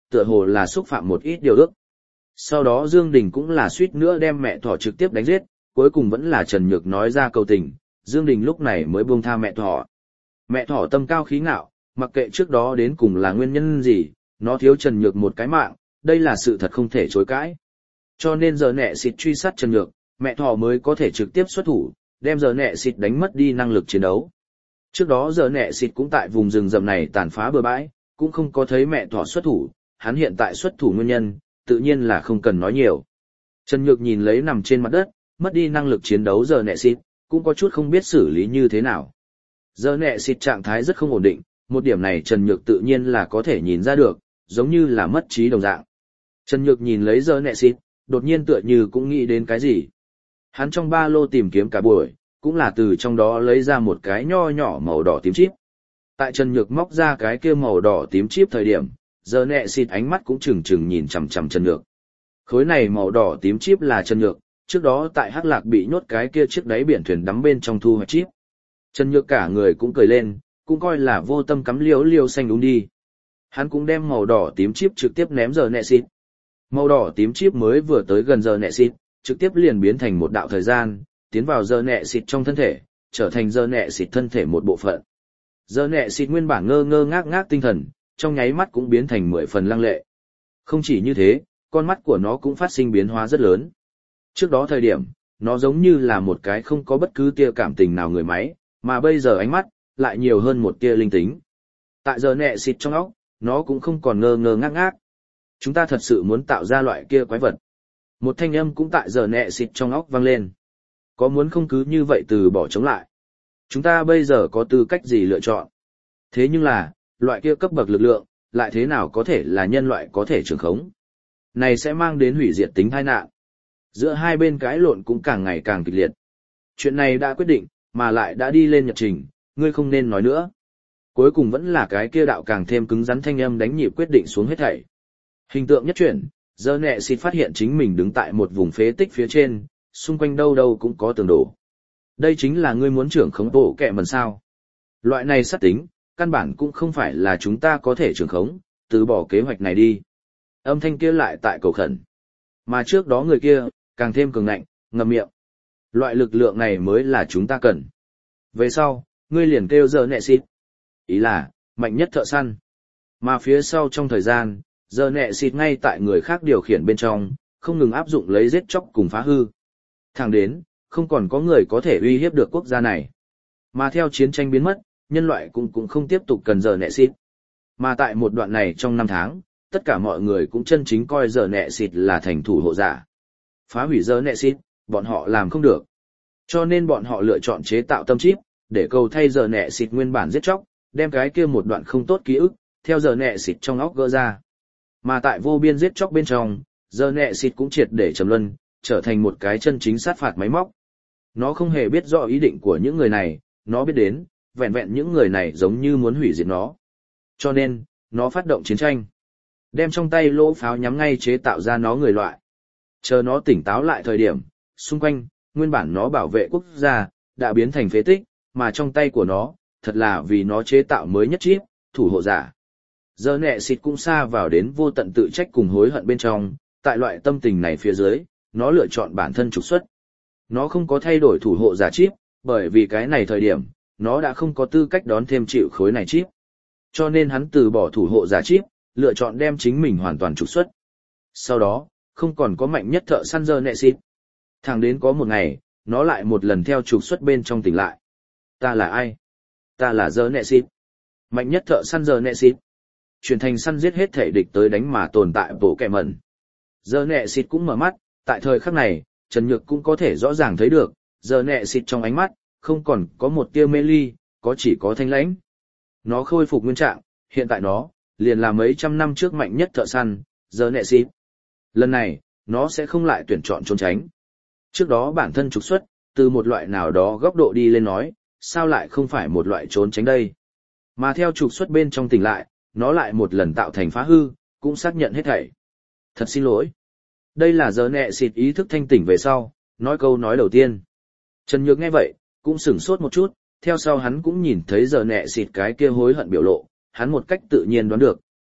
tựa hồ là xúc phạm một ít điều ước. Sau đó Dương Đình cũng là suýt nữa đem mẹ thỏ trực tiếp đánh giết, cuối cùng vẫn là Trần Nhược nói ra cầu tình, Dương Đình lúc này mới buông tha mẹ thỏ. Mẹ thỏ tâm cao khí ngạo, mặc kệ trước đó đến cùng là nguyên nhân gì, nó thiếu Trần Nhược một cái mạng, đây là sự thật không thể chối cãi. Cho nên giờ nẹ xịt truy sát Trần Nhược, mẹ thỏ mới có thể trực tiếp xuất thủ, đem giờ nẹ xịt đánh mất đi năng lực chiến đấu. Trước đó giờ nẹ xịt cũng tại vùng rừng rậm này tàn phá bừa bãi, cũng không có thấy mẹ thỏ xuất thủ, hắn hiện tại xuất thủ nguyên nhân, tự nhiên là không cần nói nhiều. Trần Nhược nhìn lấy nằm trên mặt đất, mất đi năng lực chiến đấu giờ nẹ xịt, cũng có chút không biết xử lý như thế nào. Giờ nẹ xịt trạng thái rất không ổn định, một điểm này Trần Nhược tự nhiên là có thể nhìn ra được, giống như là mất trí đồng dạng. Trần Nhược nhìn lấy giờ nẹ xịt, đột nhiên tựa như cũng nghĩ đến cái gì. Hắn trong ba lô tìm kiếm cả buổi, cũng là từ trong đó lấy ra một cái nho nhỏ màu đỏ tím chip. Tại Trần Nhược móc ra cái kia màu đỏ tím chip thời điểm, giờ nẹ xịt ánh mắt cũng chừng chừng nhìn chằm chằm Trần Nhược. Khối này màu đỏ tím chip là Trần Nhược, trước đó tại Hắc Lạc bị nhốt cái kia chiếc đáy biển thuyền đắm bên trong thu hoạch chip. Trần Nhược cả người cũng cười lên, cũng coi là vô tâm cắm liêu liêu xanh đúng đi. Hắn cũng đem màu đỏ tím chip trực tiếp ném giờ nẹ xịt. Màu đỏ tím chip mới vừa tới gần giờ nẹ xịt, trực tiếp liền biến thành một đạo thời gian, tiến vào giờ nẹ xịt trong thân thể, trở thành giờ nẹ xịt thân thể một bộ phận. Giờ nẹ xịt nguyên bản ngơ ngơ ngác ngác tinh thần, trong nháy mắt cũng biến thành 10 phần lăng lệ. Không chỉ như thế, con mắt của nó cũng phát sinh biến hóa rất lớn. Trước đó thời điểm, nó giống như là một cái không có bất cứ tia cảm tình nào người máy, mà bây giờ ánh mắt, lại nhiều hơn một tia linh tính. Tại giờ nẹ xịt trong óc, nó cũng không còn ngơ ngơ ngác ngác. Chúng ta thật sự muốn tạo ra loại kia quái vật. Một thanh âm cũng tại giờ nẹ xịt trong óc vang lên. Có muốn không cứ như vậy từ bỏ chống lại. Chúng ta bây giờ có tư cách gì lựa chọn. Thế nhưng là, loại kia cấp bậc lực lượng, lại thế nào có thể là nhân loại có thể trường khống. Này sẽ mang đến hủy diệt tính tai nạn. Giữa hai bên cãi lộn cũng càng ngày càng kịch liệt. Chuyện này đã quyết định, mà lại đã đi lên nhật trình, ngươi không nên nói nữa. Cuối cùng vẫn là cái kia đạo càng thêm cứng rắn thanh âm đánh nhịp quyết định xuống hết thảy. Hình tượng nhất chuyển, giờ nẹ xịt phát hiện chính mình đứng tại một vùng phế tích phía trên, xung quanh đâu đâu cũng có tường đổ. Đây chính là ngươi muốn trưởng khống bộ kẹ mần sao. Loại này sát tính, căn bản cũng không phải là chúng ta có thể trưởng khống, từ bỏ kế hoạch này đi. Âm thanh kia lại tại cầu khẩn. Mà trước đó người kia, càng thêm cường ngạnh, ngậm miệng. Loại lực lượng này mới là chúng ta cần. Về sau, ngươi liền kêu giờ nẹ xịt. Ý là, mạnh nhất thợ săn. Mà phía sau trong thời gian, giờ nẹ xịt ngay tại người khác điều khiển bên trong, không ngừng áp dụng lấy giết chóc cùng phá hư. Thẳng đến, không còn có người có thể uy hiếp được quốc gia này. Mà theo chiến tranh biến mất, nhân loại cũng không tiếp tục cần giờ nẹ xịt. Mà tại một đoạn này trong 5 tháng, tất cả mọi người cũng chân chính coi giờ nẹ xịt là thành thủ hộ giả. Phá hủy giờ nẹ xịt, bọn họ làm không được. Cho nên bọn họ lựa chọn chế tạo tâm chip, để cầu thay giờ nẹ xịt nguyên bản giết chóc, đem cái kia một đoạn không tốt ký ức, theo giờ nẹ xịt trong óc gỡ ra. Mà tại vô biên giết chóc bên trong, giờ nẹ xịt cũng triệt để trầm luân, trở thành một cái chân chính sát phạt máy móc. Nó không hề biết rõ ý định của những người này, nó biết đến, vẹn vẹn những người này giống như muốn hủy diệt nó. Cho nên, nó phát động chiến tranh. Đem trong tay lỗ pháo nhắm ngay chế tạo ra nó người loại. Chờ nó tỉnh táo lại thời điểm, xung quanh, nguyên bản nó bảo vệ quốc gia, đã biến thành phế tích, mà trong tay của nó, thật là vì nó chế tạo mới nhất chip, thủ hộ giả. Giờ nẹ xịt cũng xa vào đến vô tận tự trách cùng hối hận bên trong, tại loại tâm tình này phía dưới, nó lựa chọn bản thân trục xuất. Nó không có thay đổi thủ hộ giả chip, bởi vì cái này thời điểm, nó đã không có tư cách đón thêm chịu khối này chip. Cho nên hắn từ bỏ thủ hộ giả chip, lựa chọn đem chính mình hoàn toàn trục xuất. Sau đó, không còn có mạnh nhất thợ săn giờ nẹ xịt. Thẳng đến có một ngày, nó lại một lần theo trục xuất bên trong tỉnh lại. Ta là ai? Ta là giờ nẹ xịt. Mạnh nhất thợ săn giờ nẹ xịt. Chuyển thành săn giết hết thể địch tới đánh mà tồn tại bộ kẹ mẩn. Giờ nẹ xịt cũng mở mắt, tại thời khắc này, Trần Nhược cũng có thể rõ ràng thấy được, giờ nẹ xịt trong ánh mắt, không còn có một tia mê ly, có chỉ có thanh lãnh. Nó khôi phục nguyên trạng, hiện tại nó, liền là mấy trăm năm trước mạnh nhất thợ săn, giờ nẹ xịt. Lần này, nó sẽ không lại tuyển chọn trốn tránh. Trước đó bản thân trục xuất, từ một loại nào đó góc độ đi lên nói, sao lại không phải một loại trốn tránh đây. Mà theo trục xuất bên trong tỉnh lại, nó lại một lần tạo thành phá hư, cũng xác nhận hết thảy. Thật xin lỗi. Đây là giờ nẹ xịt ý thức thanh tỉnh về sau, nói câu nói đầu tiên. Trần Nhược nghe vậy, cũng sửng sốt một chút, theo sau hắn cũng nhìn thấy giờ nẹ xịt cái kia hối hận biểu lộ, hắn một cách tự nhiên đoán được,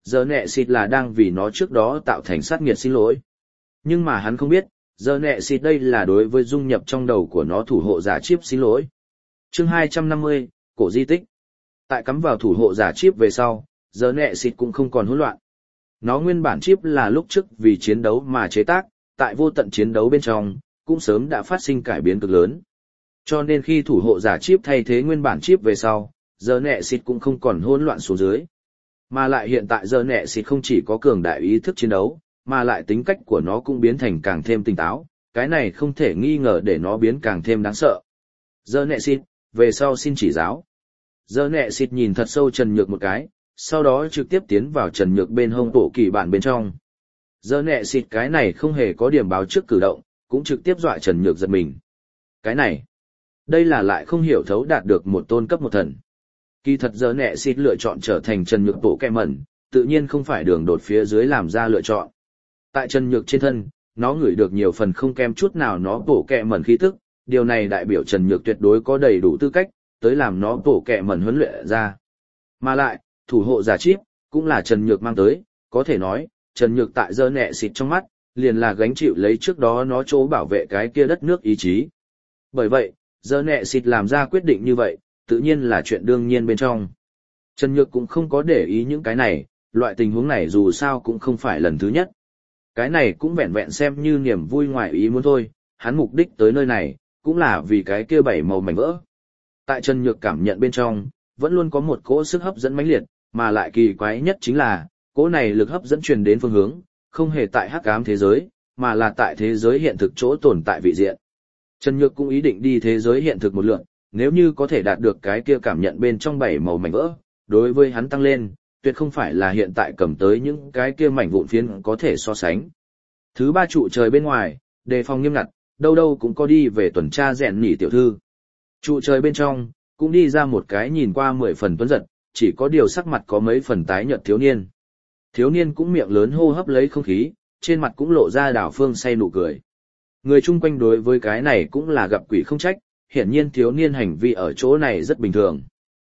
giờ nẹ xịt là đang vì nó trước đó tạo thành sát nghiệt xin lỗi. Nhưng mà hắn không biết, giờ nẹ xịt đây là đối với dung nhập trong đầu của nó thủ hộ giả chip xin lỗi. Chương 250, cổ di tích. Tại cắm vào thủ hộ giả chip về sau, giờ nẹ xịt cũng không còn hỗn loạn. Nó nguyên bản chip là lúc trước vì chiến đấu mà chế tác, tại vô tận chiến đấu bên trong, cũng sớm đã phát sinh cải biến cực lớn. Cho nên khi thủ hộ giả chip thay thế nguyên bản chip về sau, giờ nẹ xịt cũng không còn hỗn loạn xuống dưới. Mà lại hiện tại giờ nẹ xịt không chỉ có cường đại ý thức chiến đấu, mà lại tính cách của nó cũng biến thành càng thêm tỉnh táo, cái này không thể nghi ngờ để nó biến càng thêm đáng sợ. Giờ nẹ xịt, về sau xin chỉ giáo. Giờ nẹ xịt nhìn thật sâu Trần Nhược một cái, sau đó trực tiếp tiến vào Trần Nhược bên hông bộ kỳ bản bên trong. Giờ nẹ xịt cái này không hề có điểm báo trước cử động, cũng trực tiếp dọa Trần Nhược giật mình. Cái này, đây là lại không hiểu thấu đạt được một tôn cấp một thần. Kỳ thật giờ nẹ xịt lựa chọn trở thành Trần Nhược bộ kẹ mẩn, tự nhiên không phải đường đột phía dưới làm ra lựa chọn. Tại Trần Nhược trên thân, nó ngửi được nhiều phần không kém chút nào nó bộ kẹ mẩn khí tức, điều này đại biểu Trần Nhược tuyệt đối có đầy đủ tư cách, tới làm nó bộ kẹ mẩn huấn luyện ra. Mà lại, thủ hộ giả chip, cũng là Trần Nhược mang tới, có thể nói, Trần Nhược tại giờ nẹ xịt trong mắt, liền là gánh chịu lấy trước đó nó chỗ bảo vệ cái kia đất nước ý chí. Bởi vậy, giờ nẹ xịt làm ra quyết định như vậy, tự nhiên là chuyện đương nhiên bên trong. Trần Nhược cũng không có để ý những cái này, loại tình huống này dù sao cũng không phải lần thứ nhất. Cái này cũng vẹn vẹn xem như niềm vui ngoài ý muốn thôi, hắn mục đích tới nơi này, cũng là vì cái kia 7 màu mảnh vỡ. Tại Trần Nhược cảm nhận bên trong, vẫn luôn có một cỗ sức hấp dẫn mãnh liệt, mà lại kỳ quái nhất chính là, cỗ này lực hấp dẫn truyền đến phương hướng, không hề tại hắc ám thế giới, mà là tại thế giới hiện thực chỗ tồn tại vị diện. Trần Nhược cũng ý định đi thế giới hiện thực một lượt, nếu như có thể đạt được cái kia cảm nhận bên trong 7 màu mảnh vỡ, đối với hắn tăng lên, tuyệt không phải là hiện tại cầm tới những cái kia mảnh vụn phiến có thể so sánh. Thứ ba trụ trời bên ngoài, đề phòng nghiêm ngặt, đâu đâu cũng có đi về tuần tra rèn nhỉ tiểu thư. Trụ trời bên trong, cũng đi ra một cái nhìn qua 10 phần tuấn giật, chỉ có điều sắc mặt có mấy phần tái nhợt thiếu niên. Thiếu niên cũng miệng lớn hô hấp lấy không khí, trên mặt cũng lộ ra đảo phương say nụ cười. Người chung quanh đối với cái này cũng là gặp quỷ không trách, hiển nhiên thiếu niên hành vi ở chỗ này rất bình thường.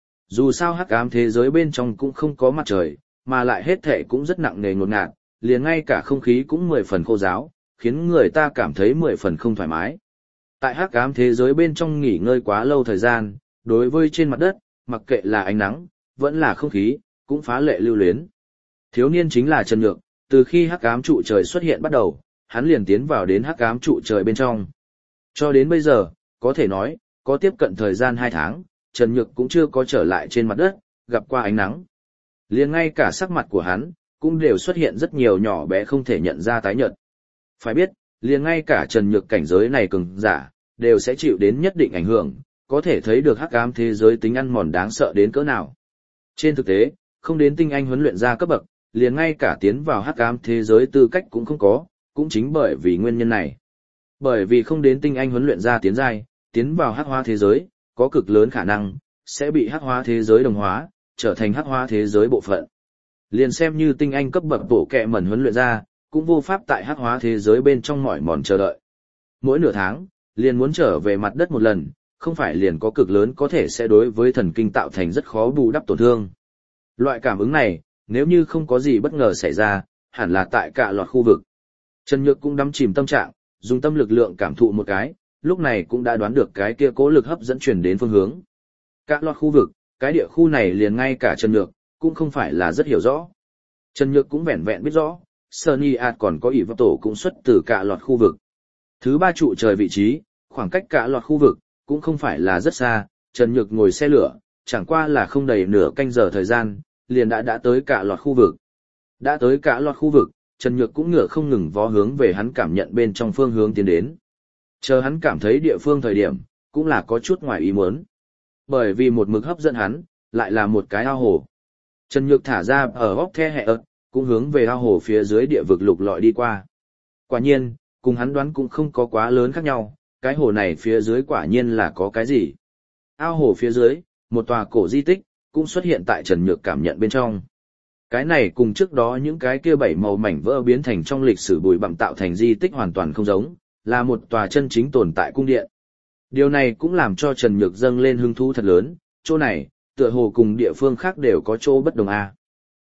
Dù sao hắc ám thế giới bên trong cũng không có mặt trời, mà lại hết thệ cũng rất nặng nề ngột ngạt, liền ngay cả không khí cũng 10 phần khô ráo, khiến người ta cảm thấy 10 phần không thoải mái. Tại hắc ám thế giới bên trong nghỉ ngơi quá lâu thời gian, đối với trên mặt đất, mặc kệ là ánh nắng, vẫn là không khí, cũng phá lệ lưu luyến. Thiếu niên chính là Trần Nhược, từ khi hắc ám trụ trời xuất hiện bắt đầu, hắn liền tiến vào đến hắc ám trụ trời bên trong. Cho đến bây giờ, có thể nói, có tiếp cận thời gian 2 tháng, Trần Nhược cũng chưa có trở lại trên mặt đất, gặp qua ánh nắng. Liền ngay cả sắc mặt của hắn, cũng đều xuất hiện rất nhiều nhỏ bé không thể nhận ra tái nhợt. Phải biết, liền ngay cả Trần Nhược cảnh giới này cường giả, đều sẽ chịu đến nhất định ảnh hưởng, có thể thấy được hắc ám thế giới tính ăn mòn đáng sợ đến cỡ nào. Trên thực tế, không đến tinh anh huấn luyện ra cấp bậc, liền ngay cả tiến vào hắc ám thế giới tư cách cũng không có, cũng chính bởi vì nguyên nhân này. Bởi vì không đến tinh anh huấn luyện ra tiến giai, tiến vào hắc hóa thế giới, có cực lớn khả năng sẽ bị hắc hóa thế giới đồng hóa, trở thành hắc hóa thế giới bộ phận. Liền xem như tinh anh cấp bậc bộ kệ mẩn huấn luyện ra, cũng vô pháp tại hắc hóa thế giới bên trong mỏi mòn chờ đợi. Mỗi nửa tháng, liền muốn trở về mặt đất một lần, không phải liền có cực lớn có thể sẽ đối với thần kinh tạo thành rất khó bù đắp tổn thương. Loại cảm ứng này, nếu như không có gì bất ngờ xảy ra, hẳn là tại cả loạt khu vực. Trần Nhược cũng đắm chìm tâm trạng, dùng tâm lực lượng cảm thụ một cái, lúc này cũng đã đoán được cái kia cố lực hấp dẫn chuyển đến phương hướng. Cả loạt khu vực, cái địa khu này liền ngay cả Trần Nhược, cũng không phải là rất hiểu rõ. Trần Nhược cũng vẹn vẹn biết rõ, Sunny Art còn có ỷ vật tổ cũng xuất từ cả loạt khu vực. Thứ ba trụ trời vị trí, khoảng cách cả loạt khu vực, cũng không phải là rất xa, Trần Nhược ngồi xe lửa, chẳng qua là không đầy nửa canh giờ thời gian, liền đã tới cả loạt khu vực. Đã tới cả loạt khu vực, Trần Nhược cũng ngựa không ngừng vó hướng về hắn cảm nhận bên trong phương hướng tiến đến. Chờ hắn cảm thấy địa phương thời điểm, cũng là có chút ngoài ý muốn. Bởi vì một mực hấp dẫn hắn, lại là một cái ao hồ. Trần Nhược thả ra ở góc the hẹ ợt, cũng hướng về ao hồ phía dưới địa vực lục lọi đi qua. Quả nhiên, cùng hắn đoán cũng không có quá lớn khác nhau, cái hồ này phía dưới quả nhiên là có cái gì. Ao hồ phía dưới, một tòa cổ di tích, cũng xuất hiện tại Trần Nhược cảm nhận bên trong. Cái này cùng trước đó những cái kia 7 màu mảnh vỡ biến thành trong lịch sử bụi bặm tạo thành di tích hoàn toàn không giống, là một tòa chân chính tồn tại cung điện. Điều này cũng làm cho Trần Nhược dâng lên hứng thú thật lớn, chỗ này, tựa hồ cùng địa phương khác đều có chỗ bất đồng a.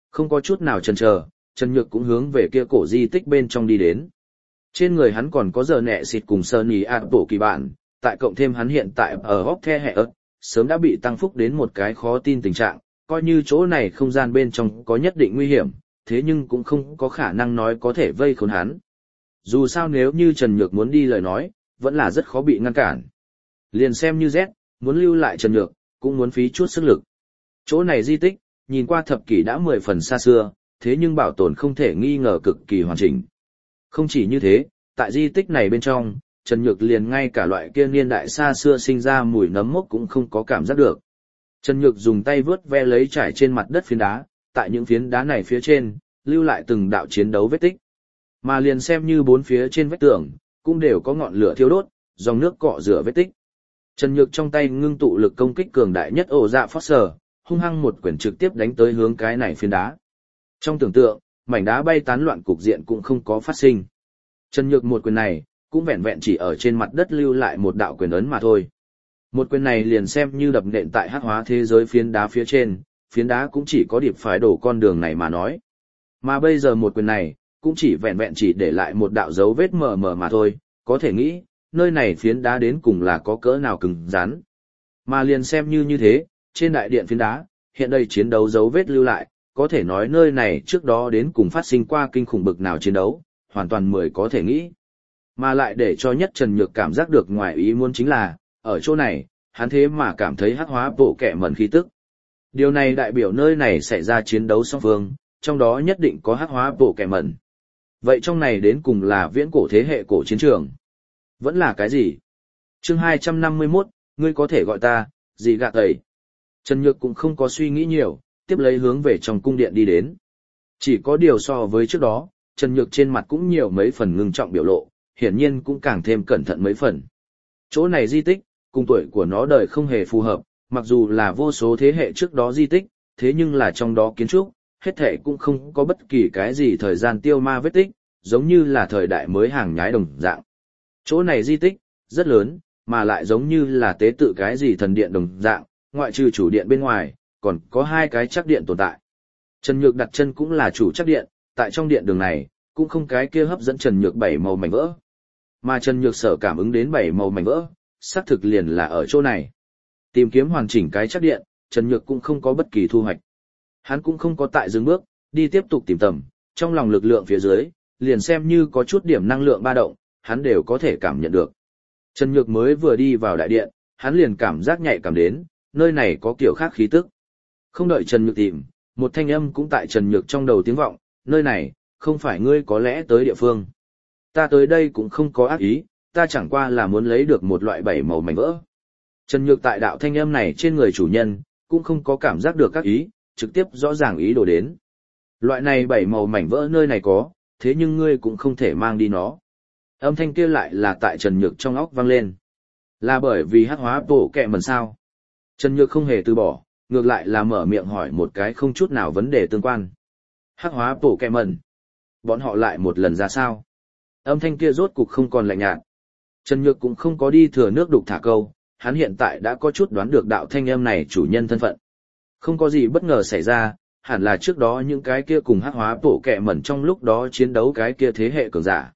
Không có chút nào chần chờ, Trần Nhược cũng hướng về kia cổ di tích bên trong đi đến. Trên người hắn còn có giờ nẹ xịt cùng sơn ý ạt bổ kỳ bản, tại cộng thêm hắn hiện tại ở hốc the hẹ ớt, sớm đã bị tăng phúc đến một cái khó tin tình trạng, coi như chỗ này không gian bên trong có nhất định nguy hiểm, thế nhưng cũng không có khả năng nói có thể vây khốn hắn. Dù sao nếu như Trần Nhược muốn đi lời nói, vẫn là rất khó bị ngăn cản. Liền xem như Z, muốn lưu lại Trần Nhược, cũng muốn phí chút sức lực. Chỗ này di tích, nhìn qua thập kỷ đã 10 phần xa xưa, thế nhưng bảo tồn không thể nghi ngờ cực kỳ hoàn chỉnh. Không chỉ như thế, tại di tích này bên trong, Trần Nhược liền ngay cả loại kia niên đại xa xưa sinh ra mùi nấm mốc cũng không có cảm giác được. Trần Nhược dùng tay vướt ve lấy trải trên mặt đất phiến đá, tại những phiến đá này phía trên, lưu lại từng đạo chiến đấu vết tích. Mà liền xem như bốn phía trên vách tường, cũng đều có ngọn lửa thiêu đốt, dòng nước cọ rửa vết tích. Trần Nhược trong tay ngưng tụ lực công kích cường đại nhất ổ dạ Foster, hung hăng một quyền trực tiếp đánh tới hướng cái này phiến đá. Trong tưởng tượng, mảnh đá bay tán loạn cục diện cũng không có phát sinh. Trần Nhược một quyền này, cũng vẹn vẹn chỉ ở trên mặt đất lưu lại một đạo quyền ấn mà thôi. Một quyền này liền xem như đập nện tại hắc hóa thế giới phiến đá phía trên, phiến đá cũng chỉ có điệp phái đổ con đường này mà nói. Mà bây giờ một quyền này, cũng chỉ vẹn vẹn chỉ để lại một đạo dấu vết mờ mờ mà thôi, có thể nghĩ, nơi này phiến đá đến cùng là có cỡ nào cứng rắn. Mà liền xem như thế, trên đại điện phiến đá, hiện đây chiến đấu dấu vết lưu lại, có thể nói nơi này trước đó đến cùng phát sinh qua kinh khủng bực nào chiến đấu, hoàn toàn mười có thể nghĩ. Mà lại để cho nhất Trần Nhược cảm giác được ngoài ý muốn chính là, ở chỗ này, hắn thế mà cảm thấy hắc hóa bộ kẻ mẩn khí tức. Điều này đại biểu nơi này xảy ra chiến đấu song phương, trong đó nhất định có hắc hóa bộ kẻ mẩn. Vậy trong này đến cùng là viễn cổ thế hệ cổ chiến trường? Vẫn là cái gì? Chương 251, ngươi có thể gọi ta, gì gạ tẩy. Trần Nhược cũng không có suy nghĩ nhiều, tiếp lấy hướng về trong cung điện đi đến. Chỉ có điều so với trước đó, Trần Nhược trên mặt cũng nhiều mấy phần ngưng trọng biểu lộ, hiển nhiên cũng càng thêm cẩn thận mấy phần. Chỗ này di tích, cùng tuổi của nó đời không hề phù hợp, mặc dù là vô số thế hệ trước đó di tích, thế nhưng là trong đó kiến trúc, hết thệ cũng không có bất kỳ cái gì thời gian tiêu ma vết tích, giống như là thời đại mới hàng nhái đồng dạng. Chỗ này di tích, rất lớn, mà lại giống như là tế tự cái gì thần điện đồng dạng, ngoại trừ chủ điện bên ngoài, còn có hai cái chắc điện tồn tại. Trần Nhược đặt chân cũng là chủ chắc điện, tại trong điện đường này, cũng không cái kia hấp dẫn Trần Nhược bảy màu mảnh vỡ. Mà Trần Nhược sở cảm ứng đến bảy màu mảnh vỡ, xác thực liền là ở chỗ này. Tìm kiếm hoàn chỉnh cái chắc điện, Trần Nhược cũng không có bất kỳ thu hoạch. Hắn cũng không có tại dừng bước, đi tiếp tục tìm tầm, trong lòng lực lượng phía dưới, liền xem như có chút điểm năng lượng ba động, hắn đều có thể cảm nhận được. Trần Nhược mới vừa đi vào đại điện, hắn liền cảm giác nhạy cảm đến, nơi này có kiểu khác khí tức. Không đợi Trần Nhược tìm, một thanh âm cũng tại Trần Nhược trong đầu tiếng vọng, nơi này, không phải ngươi có lẽ tới địa phương. Ta tới đây cũng không có ác ý, ta chẳng qua là muốn lấy được một loại bảy màu mảnh vỡ. Trần Nhược tại đạo thanh âm này trên người chủ nhân, cũng không có cảm giác được các ý, trực tiếp rõ ràng ý đồ đến. Loại này bảy màu mảnh vỡ nơi này có, thế nhưng ngươi cũng không thể mang đi nó. Âm thanh kia lại là tại Trần Nhược trong óc vang lên. Là bởi vì hắc hóa bộ kẹ mẩn sao? Trần Nhược không hề từ bỏ, ngược lại là mở miệng hỏi một cái không chút nào vấn đề tương quan. Hắc hóa bộ kẹ mẩn. Bọn họ lại một lần ra sao? Âm thanh kia rốt cục không còn lạnh nhạt. Trần Nhược cũng không có đi thừa nước đục thả câu, hắn hiện tại đã có chút đoán được đạo thanh âm này chủ nhân thân phận. Không có gì bất ngờ xảy ra, hẳn là trước đó những cái kia cùng hắc hóa bộ kẹ mẩn trong lúc đó chiến đấu cái kia thế hệ cường giả.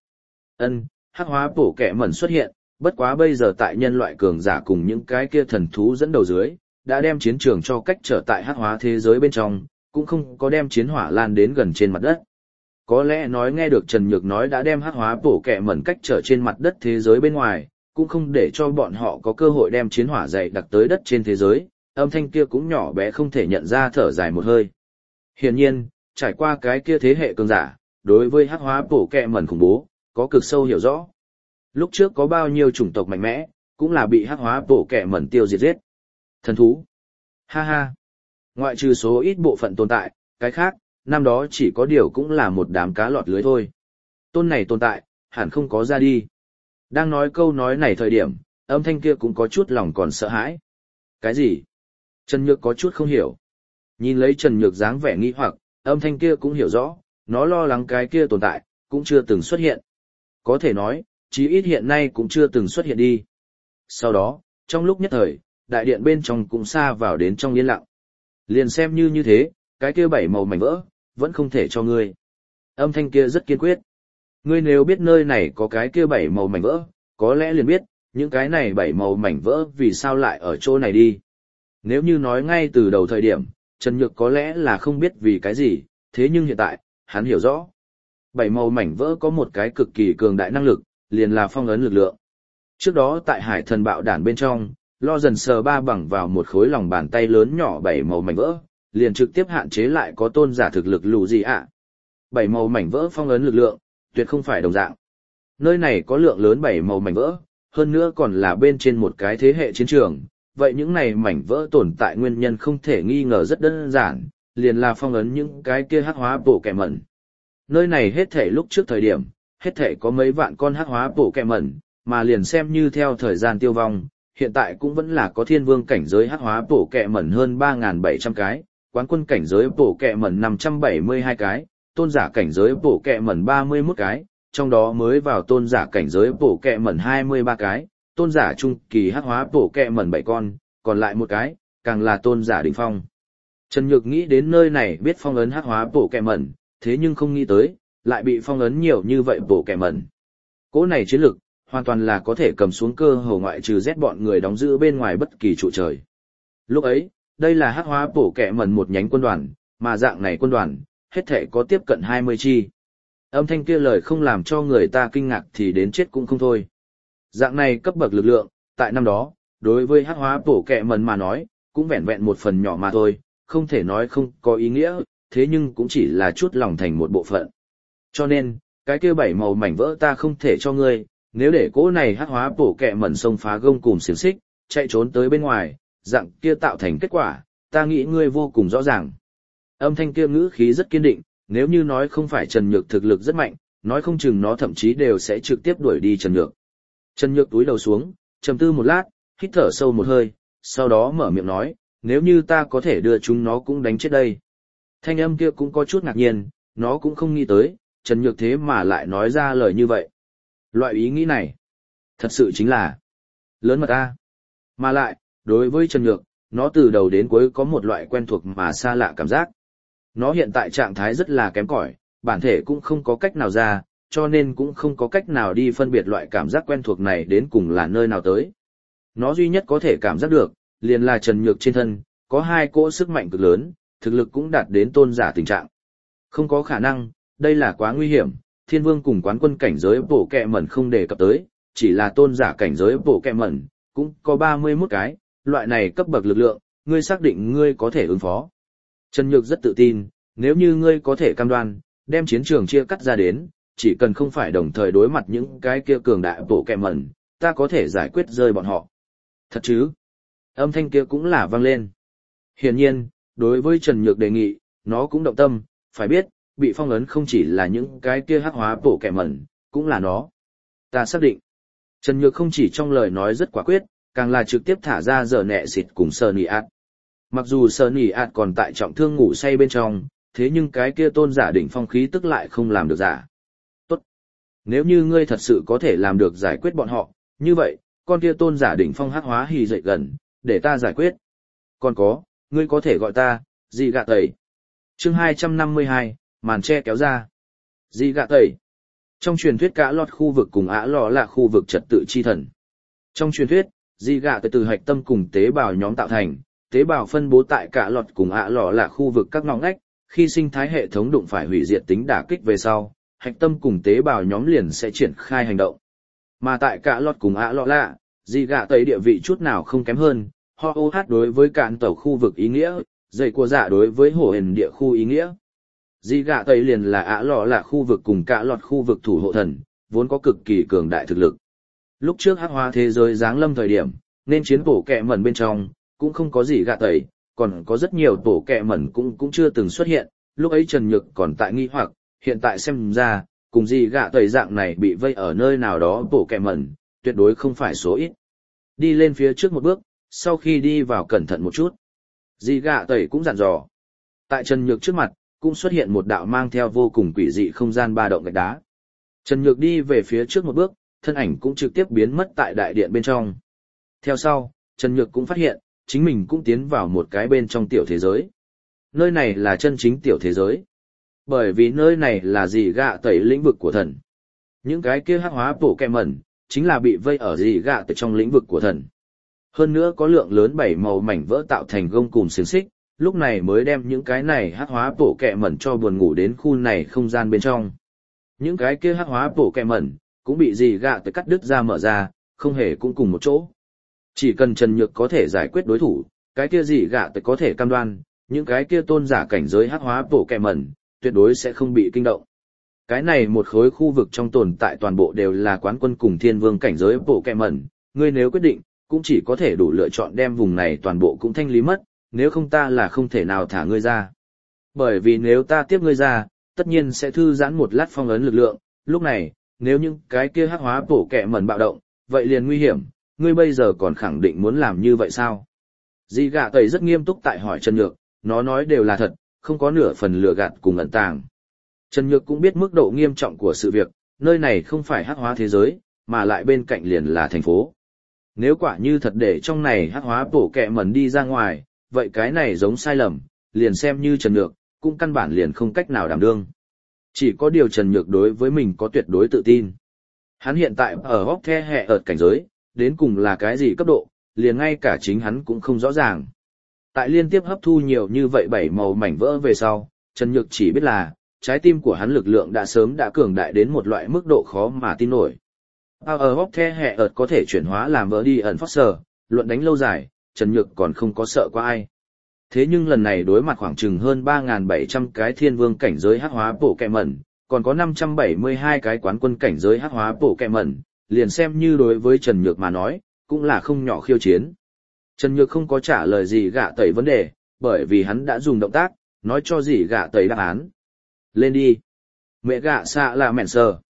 Hắc hóa bộ kẹ mẩn xuất hiện, bất quá bây giờ tại nhân loại cường giả cùng những cái kia thần thú dẫn đầu dưới, đã đem chiến trường cho cách trở tại hắc hóa thế giới bên trong, cũng không có đem chiến hỏa lan đến gần trên mặt đất. Có lẽ nói nghe được Trần Nhược nói đã đem hắc hóa bổ kẹ mẩn cách trở trên mặt đất thế giới bên ngoài, cũng không để cho bọn họ có cơ hội đem chiến hỏa dày đặc tới đất trên thế giới, âm thanh kia cũng nhỏ bé không thể nhận ra, thở dài một hơi. Hiển nhiên, trải qua cái kia thế hệ cường giả, đối với hắc hóa bổ kẹ mẩn khủng bố, có cực sâu hiểu rõ. Lúc trước có bao nhiêu chủng tộc mạnh mẽ, cũng là bị hắc hóa bổ kẹ mẩn tiêu diệt giết. Thần thú. Ha ha. Ngoại trừ số ít bộ phận tồn tại, cái khác, năm đó chỉ có điều cũng là một đám cá lọt lưới thôi. Tôn này tồn tại, hẳn không có ra đi. Đang nói câu nói này thời điểm, âm thanh kia cũng có chút lòng còn sợ hãi. Cái gì? Trần Nhược có chút không hiểu. Nhìn lấy Trần Nhược dáng vẻ nghi hoặc, âm thanh kia cũng hiểu rõ, nó lo lắng cái kia tồn tại, cũng chưa từng xuất hiện. Có thể nói, chí ít hiện nay cũng chưa từng xuất hiện đi. Sau đó, trong lúc nhất thời, đại điện bên trong cũng xa vào đến trong yên lặng. Liền xem như thế, cái kia bảy màu mảnh vỡ, vẫn không thể cho ngươi. Âm thanh kia rất kiên quyết. Ngươi nếu biết nơi này có cái kia 7 màu mảnh vỡ, có lẽ liền biết, những cái này 7 màu mảnh vỡ vì sao lại ở chỗ này đi. Nếu như nói ngay từ đầu thời điểm, Trần Nhược có lẽ là không biết vì cái gì, thế nhưng hiện tại, hắn hiểu rõ. 7 màu mảnh vỡ có một cái cực kỳ cường đại năng lực, liền là phong ấn lực lượng. Trước đó tại Hải Thần Bạo Đản bên trong, Lo dần sờ ba bằng vào một khối lòng bàn tay lớn nhỏ 7 màu mảnh vỡ, liền trực tiếp hạn chế lại có tôn giả thực lực lù gì ạ. 7 màu mảnh vỡ phong ấn lực lượng, tuyệt không phải đồng dạng. Nơi này có lượng lớn 7 màu mảnh vỡ, hơn nữa còn là bên trên một cái thế hệ chiến trường, vậy những này mảnh vỡ tồn tại nguyên nhân không thể nghi ngờ rất đơn giản, liền là phong ấn những cái kia hắc hóa bộ kẻ mẩn. Nơi này hết thể lúc trước thời điểm, hết thể có mấy vạn con hắc hóa bộ kẻ mẩn, mà liền xem như theo thời gian tiêu vong, hiện tại cũng vẫn là có thiên vương cảnh giới hắc hóa bộ kẻ mẩn hơn 3.700 cái, quán quân cảnh giới bộ kẻ mẩn 572 cái, tôn giả cảnh giới bộ kẻ mẩn 31 cái, trong đó mới vào tôn giả cảnh giới bộ kẻ mẩn 23 cái, tôn giả trung kỳ hắc hóa bộ kẹ mẩn 7 con, còn lại một cái, càng là tôn giả đỉnh phong. Trần Nhược nghĩ đến nơi này biết phong ấn hắc hóa bộ kẹ mẩn, thế nhưng không nghĩ tới, lại bị phong ấn nhiều như vậy bộ kẹ mẩn. Cỗ này chiến lực, hoàn toàn là có thể cầm xuống cơ hồ ngoại trừ Z bọn người đóng giữ bên ngoài bất kỳ trụ trời. Lúc ấy, đây là hắc hóa bộ kẹ mẩn một nhánh quân đoàn, mà dạng này quân đoàn, hết thể có tiếp cận 20 chi. Âm thanh kia lời không làm cho người ta kinh ngạc thì đến chết cũng không thôi. Dạng này cấp bậc lực lượng, tại năm đó, đối với hắc hóa bổ kẹ mẩn mà nói, cũng vẹn vẹn một phần nhỏ mà thôi, không thể nói không có ý nghĩa, thế nhưng cũng chỉ là chút lòng thành một bộ phận. Cho nên, cái kia 7 màu mảnh vỡ ta không thể cho ngươi, nếu để cỗ này hắc hóa bổ kẹ mẩn xông phá gông cùm xiềng xích, chạy trốn tới bên ngoài, dạng kia tạo thành kết quả, ta nghĩ ngươi vô cùng rõ ràng. Âm thanh kia ngữ khí rất kiên định, nếu như nói không phải Trần Nhược thực lực rất mạnh, nói không chừng nó thậm chí đều sẽ trực tiếp đuổi đi Trần Nhược. Trần Nhược túi đầu xuống, trầm tư một lát, hít thở sâu một hơi, sau đó mở miệng nói, nếu như ta có thể đưa chúng nó cũng đánh chết đây. Thanh âm kia cũng có chút ngạc nhiên, nó cũng không nghĩ tới, Trần Nhược thế mà lại nói ra lời như vậy. Loại ý nghĩ này, thật sự chính là lớn mật ta. Mà lại, đối với Trần Nhược, nó từ đầu đến cuối có một loại quen thuộc mà xa lạ cảm giác. Nó hiện tại trạng thái rất là kém cỏi, bản thể cũng không có cách nào ra, cho nên cũng không có cách nào đi phân biệt loại cảm giác quen thuộc này đến cùng là nơi nào tới. Nó duy nhất có thể cảm giác được, liền là Trần Nhược trên thân, có hai cỗ sức mạnh cực lớn, thực lực cũng đạt đến tôn giả tình trạng. Không có khả năng, đây là quá nguy hiểm, thiên vương cùng quán quân cảnh giới bổ kẹ mẩn không đề cập tới, chỉ là tôn giả cảnh giới bổ kẹ mẩn, cũng có 31 cái, loại này cấp bậc lực lượng, ngươi xác định ngươi có thể ứng phó. Trần Nhược rất tự tin, nếu như ngươi có thể cam đoan, đem chiến trường chia cắt ra đến, chỉ cần không phải đồng thời đối mặt những cái kia cường đại bộ kẹ mẩn, ta có thể giải quyết rơi bọn họ. Thật chứ? Âm thanh kia cũng là vang lên. Hiển nhiên, đối với Trần Nhược đề nghị, nó cũng động tâm, phải biết, bị phong ấn không chỉ là những cái kia hắc hóa bộ kẹ mẩn, cũng là nó. Ta xác định. Trần Nhược không chỉ trong lời nói rất quả quyết, càng là trực tiếp thả ra giờ nẹ xịt cùng sờ nỉ ạt. Mặc dù sờ nỉ ạt còn tại trọng thương ngủ say bên trong, thế nhưng cái kia tôn giả đỉnh phong khí tức lại không làm được giả. Tốt. Nếu như ngươi thật sự có thể làm được giải quyết bọn họ, như vậy, con kia tôn giả đỉnh phong hắc hóa hì dậy gần, để ta giải quyết. Còn có, ngươi có thể gọi ta, gì gạ tẩy. Chương 252, màn che kéo ra. Gì gạ tẩy. Trong truyền thuyết cả lọt khu vực cùng ả lọ là khu vực trật tự chi thần. Trong truyền thuyết, dị gạ tẩy từ hạch tâm cùng tế bào nhóm tạo thành, tế bào phân bố tại cả lọt cùng ả lọ là khu vực các ngõ ngách, khi sinh thái hệ thống đụng phải hủy diệt tính đả kích về sau, hạch tâm cùng tế bào nhóm liền sẽ triển khai hành động. Mà tại cả lọt cùng ả lọ lạ, dị gạ tẩy địa vị chút nào không kém hơn, ho ô hát đối với cạn tàu khu vực ý nghĩa, dây của dạ đối với hổ hền địa khu ý nghĩa. Dị gạ tẩy liền là ả lọ lạ khu vực cùng cả lọt khu vực thủ hộ thần, vốn có cực kỳ cường đại thực lực. Lúc trước hắc hóa thế giới giáng lâm thời điểm, nên chiến bổ kẹ mẩn bên trong, cũng không có gì gạ tẩy, còn có rất nhiều tổ kẹ mẩn cũng chưa từng xuất hiện, lúc ấy Trần Nhược còn tại nghi hoặc, hiện tại xem ra, cùng gì gạ tẩy dạng này bị vây ở nơi nào đó tổ kẹ mẩn, tuyệt đối không phải số ít. Đi lên phía trước một bước, sau khi đi vào cẩn thận một chút. Dì gạ tẩy cũng dặn dò. Tại Trần Nhược trước mặt, cũng xuất hiện một đạo mang theo vô cùng quỷ dị không gian ba động gạch đá. Trần Nhược đi về phía trước một bước, thân ảnh cũng trực tiếp biến mất tại đại điện bên trong. Theo sau, Trần Nhược cũng phát hiện, chính mình cũng tiến vào một cái bên trong tiểu thế giới. Nơi này là chân chính tiểu thế giới. Bởi vì nơi này là dị gạ tẩy lĩnh vực của thần. Những cái kia hắc hóa bổ kẹ mẩn, chính là bị vây ở dị gạ tẩy trong lĩnh vực của thần. Hơn nữa có lượng lớn bảy màu mảnh vỡ tạo thành gông cùm xiềng xích, lúc này mới đem những cái này hắc hóa bổ kẹ mẩn cho buồn ngủ đến khu này không gian bên trong. Những cái kia hắc hóa bổ kẹ mẩn, cũng bị dị gạ tẩy cắt đứt ra mở ra, không hề cũng cùng một chỗ. Chỉ cần Trần Nhược có thể giải quyết đối thủ, cái kia dị gạ tẩy có thể cam đoan, những cái kia tôn giả cảnh giới hắc hóa bổ kẹ mẩn, tuyệt đối sẽ không bị kinh động. Cái này một khối khu vực trong tồn tại toàn bộ đều là quán quân cùng thiên vương cảnh giới bổ kẹ mẩn, ngươi nếu quyết định, cũng chỉ có thể đủ lựa chọn đem vùng này toàn bộ cũng thanh lý mất, nếu không ta là không thể nào thả ngươi ra. Bởi vì nếu ta tiếp ngươi ra, tất nhiên sẽ thư giãn một lát phong ấn lực lượng, lúc này, nếu những cái kia hắc hóa bổ kẹ mẩn bạo động, vậy liền nguy hiểm, ngươi bây giờ còn khẳng định muốn làm như vậy sao? Dị gạ tẩy rất nghiêm túc tại hỏi Trần Nhược, nó nói đều là thật, không có nửa phần lừa gạt cùng ẩn tàng. Trần Nhược cũng biết mức độ nghiêm trọng của sự việc, nơi này không phải hắc hóa thế giới, mà lại bên cạnh liền là thành phố. Nếu quả như thật để trong này hắc hóa bổ kẹ mẩn đi ra ngoài, vậy cái này giống sai lầm, liền xem như Trần Nhược, cũng căn bản liền không cách nào đảm đương. Chỉ có điều Trần Nhược đối với mình có tuyệt đối tự tin. Hắn hiện tại ở hốc the hẹ ợt cảnh giới, đến cùng là cái gì cấp độ, liền ngay cả chính hắn cũng không rõ ràng. Tại liên tiếp hấp thu nhiều như vậy bảy màu mảnh vỡ về sau, Trần Nhược chỉ biết là, trái tim của hắn lực lượng đã sớm đã cường đại đến một loại mức độ khó mà tin nổi. Power Hop The Hệ ợt có thể chuyển hóa làm vỡ đi ẩn Foster, luận đánh lâu dài, Trần Nhược còn không có sợ qua ai. Thế nhưng lần này đối mặt khoảng chừng hơn 3.700 cái thiên vương cảnh giới hắc hóa bổ kẹ mẩn, còn có 572 cái quán quân cảnh giới hắc hóa bổ kẹ mẩn, liền xem như đối với Trần Nhược mà nói, cũng là không nhỏ khiêu chiến. Trần Nhược không có trả lời gì gạ tẩy vấn đề, bởi vì hắn đã dùng động tác, nói cho gì gạ tẩy đáp án. Lên đi. Mẹ gạ xạ là mẹn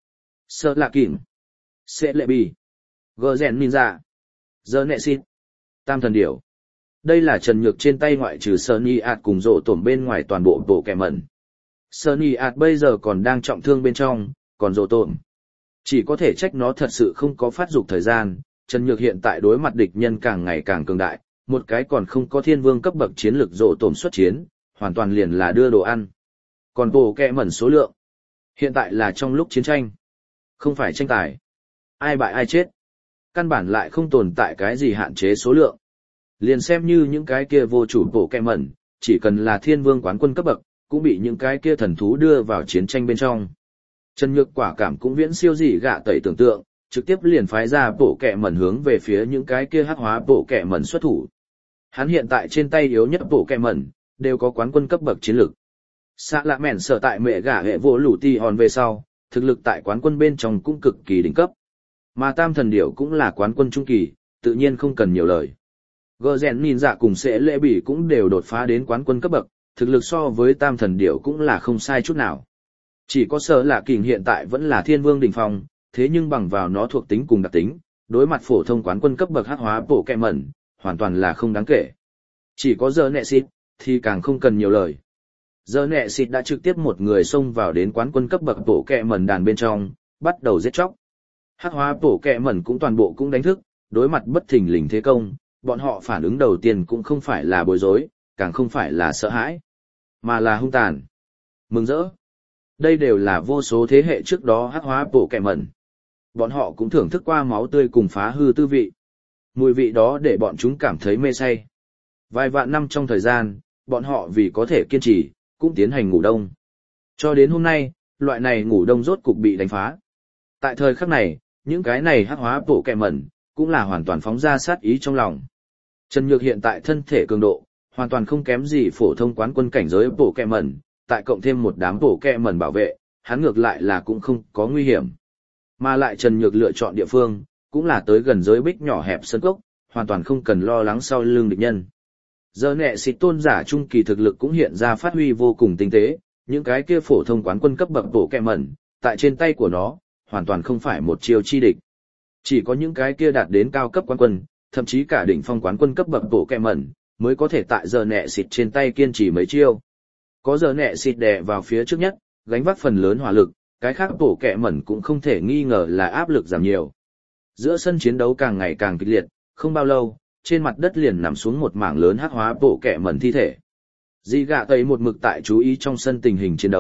sơ là kìm, sẽ lệ bì, gờ rèn ninja, giờ nẹ xịt, tam thần điểu. Đây là Trần Nhược trên tay ngoại trừ Sunny Art cùng rộ tổm bên ngoài toàn bộ bộ kẻ mẩn. Sunny Art bây giờ còn đang trọng thương bên trong, còn rộ tổm. Chỉ có thể trách nó thật sự không có phát dục thời gian. Trần Nhược hiện tại đối mặt địch nhân càng ngày càng cường đại, một cái còn không có thiên vương cấp bậc chiến lực rộ tổm xuất chiến, hoàn toàn liền là đưa đồ ăn. Còn bộ kẹ mẩn số lượng, hiện tại là trong lúc chiến tranh, không phải tranh tài. Ai bại ai chết, căn bản lại không tồn tại cái gì hạn chế số lượng. Liền xem như những cái kia vô chủ bộ kẹ mẩn, chỉ cần là thiên vương quán quân cấp bậc, cũng bị những cái kia thần thú đưa vào chiến tranh bên trong. Trần Nhược quả cảm cũng viễn siêu dị gạ tẩy tưởng tượng, trực tiếp liền phái ra bộ kẹ mẩn hướng về phía những cái kia hắc hóa bộ kẹ mẩn xuất thủ. Hắn hiện tại trên tay yếu nhất bộ kẹ mẩn, đều có quán quân cấp bậc chiến lực. Xạ lạ mẹn sở tại mẹ gả hệ vô lũ ti hòn về sau, thực lực tại quán quân bên trong cũng cực kỳ đỉnh cấp. Mà tam thần điểu cũng là quán quân trung kỳ, tự nhiên không cần nhiều lời. Gơ rèn nhìn dạ cùng sẽ lễ bỉ cũng đều đột phá đến quán quân cấp bậc, thực lực so với tam thần điểu cũng là không sai chút nào. Chỉ có sở lạ kình hiện tại vẫn là thiên vương đỉnh phong, thế nhưng bằng vào nó thuộc tính cùng đặc tính, đối mặt phổ thông quán quân cấp bậc hắc hóa bộ kẹ mẩn, hoàn toàn là không đáng kể. Chỉ có giờ nẹ xịt, thì càng không cần nhiều lời. Giờ nẹ xịt đã trực tiếp một người xông vào đến quán quân cấp bậc bộ kẹ mẩn đàn bên trong, bắt đầu giết chóc. Hắc hóa bộ kẹ mẩn cũng toàn bộ cũng đánh thức, đối mặt bất thình lình thế công, bọn họ phản ứng đầu tiên cũng không phải là bối rối, càng không phải là sợ hãi, mà là hung tàn, mừng rỡ. Đây đều là vô số thế hệ trước đó hắc hóa bộ kẹ mẩn. Bọn họ cũng thưởng thức qua máu tươi cùng phá hư tư vị. Mùi vị đó để bọn chúng cảm thấy mê say. Vài vạn năm trong thời gian, bọn họ vì có thể kiên trì, cũng tiến hành ngủ đông. Cho đến hôm nay, loại này ngủ đông rốt cục bị đánh phá. Tại thời khắc này, những cái này hắc hóa bộ kẹ mẩn, cũng là hoàn toàn phóng ra sát ý trong lòng. Trần Nhược hiện tại thân thể cường độ, hoàn toàn không kém gì phổ thông quán quân cảnh giới bộ kẹ mẩn, tại cộng thêm một đám bộ kẹ mẩn bảo vệ, hắn ngược lại là cũng không có nguy hiểm. Mà lại Trần Nhược lựa chọn địa phương, cũng là tới gần giới bích nhỏ hẹp sân cốc, hoàn toàn không cần lo lắng sau lưng địch nhân. Giờ nẹ xịt tôn giả trung kỳ thực lực cũng hiện ra phát huy vô cùng tinh tế, những cái kia phổ thông quán quân cấp bậc bộ kẹ mẩn, tại trên tay của nó, hoàn toàn không phải một chiêu chi địch. Chỉ có những cái kia đạt đến cao cấp quán quân, thậm chí cả đỉnh phong quán quân cấp bậc bộ kẹ mẩn, mới có thể tại giờ nẹ xịt trên tay kiên trì mấy chiêu. Có giờ nẹ xịt đè vào phía trước nhất, gánh vác phần lớn hỏa lực, cái khác bộ kẹ mẩn cũng không thể nghi ngờ là áp lực giảm nhiều. Giữa sân chiến đấu càng ngày càng kịch liệt, không bao lâu, trên mặt đất liền nằm xuống một mảng lớn hắc hóa bộ kẹ mẩn thi thể. Dị gạ tẩy một mực tại chú ý trong sân tình hình chiến đấu,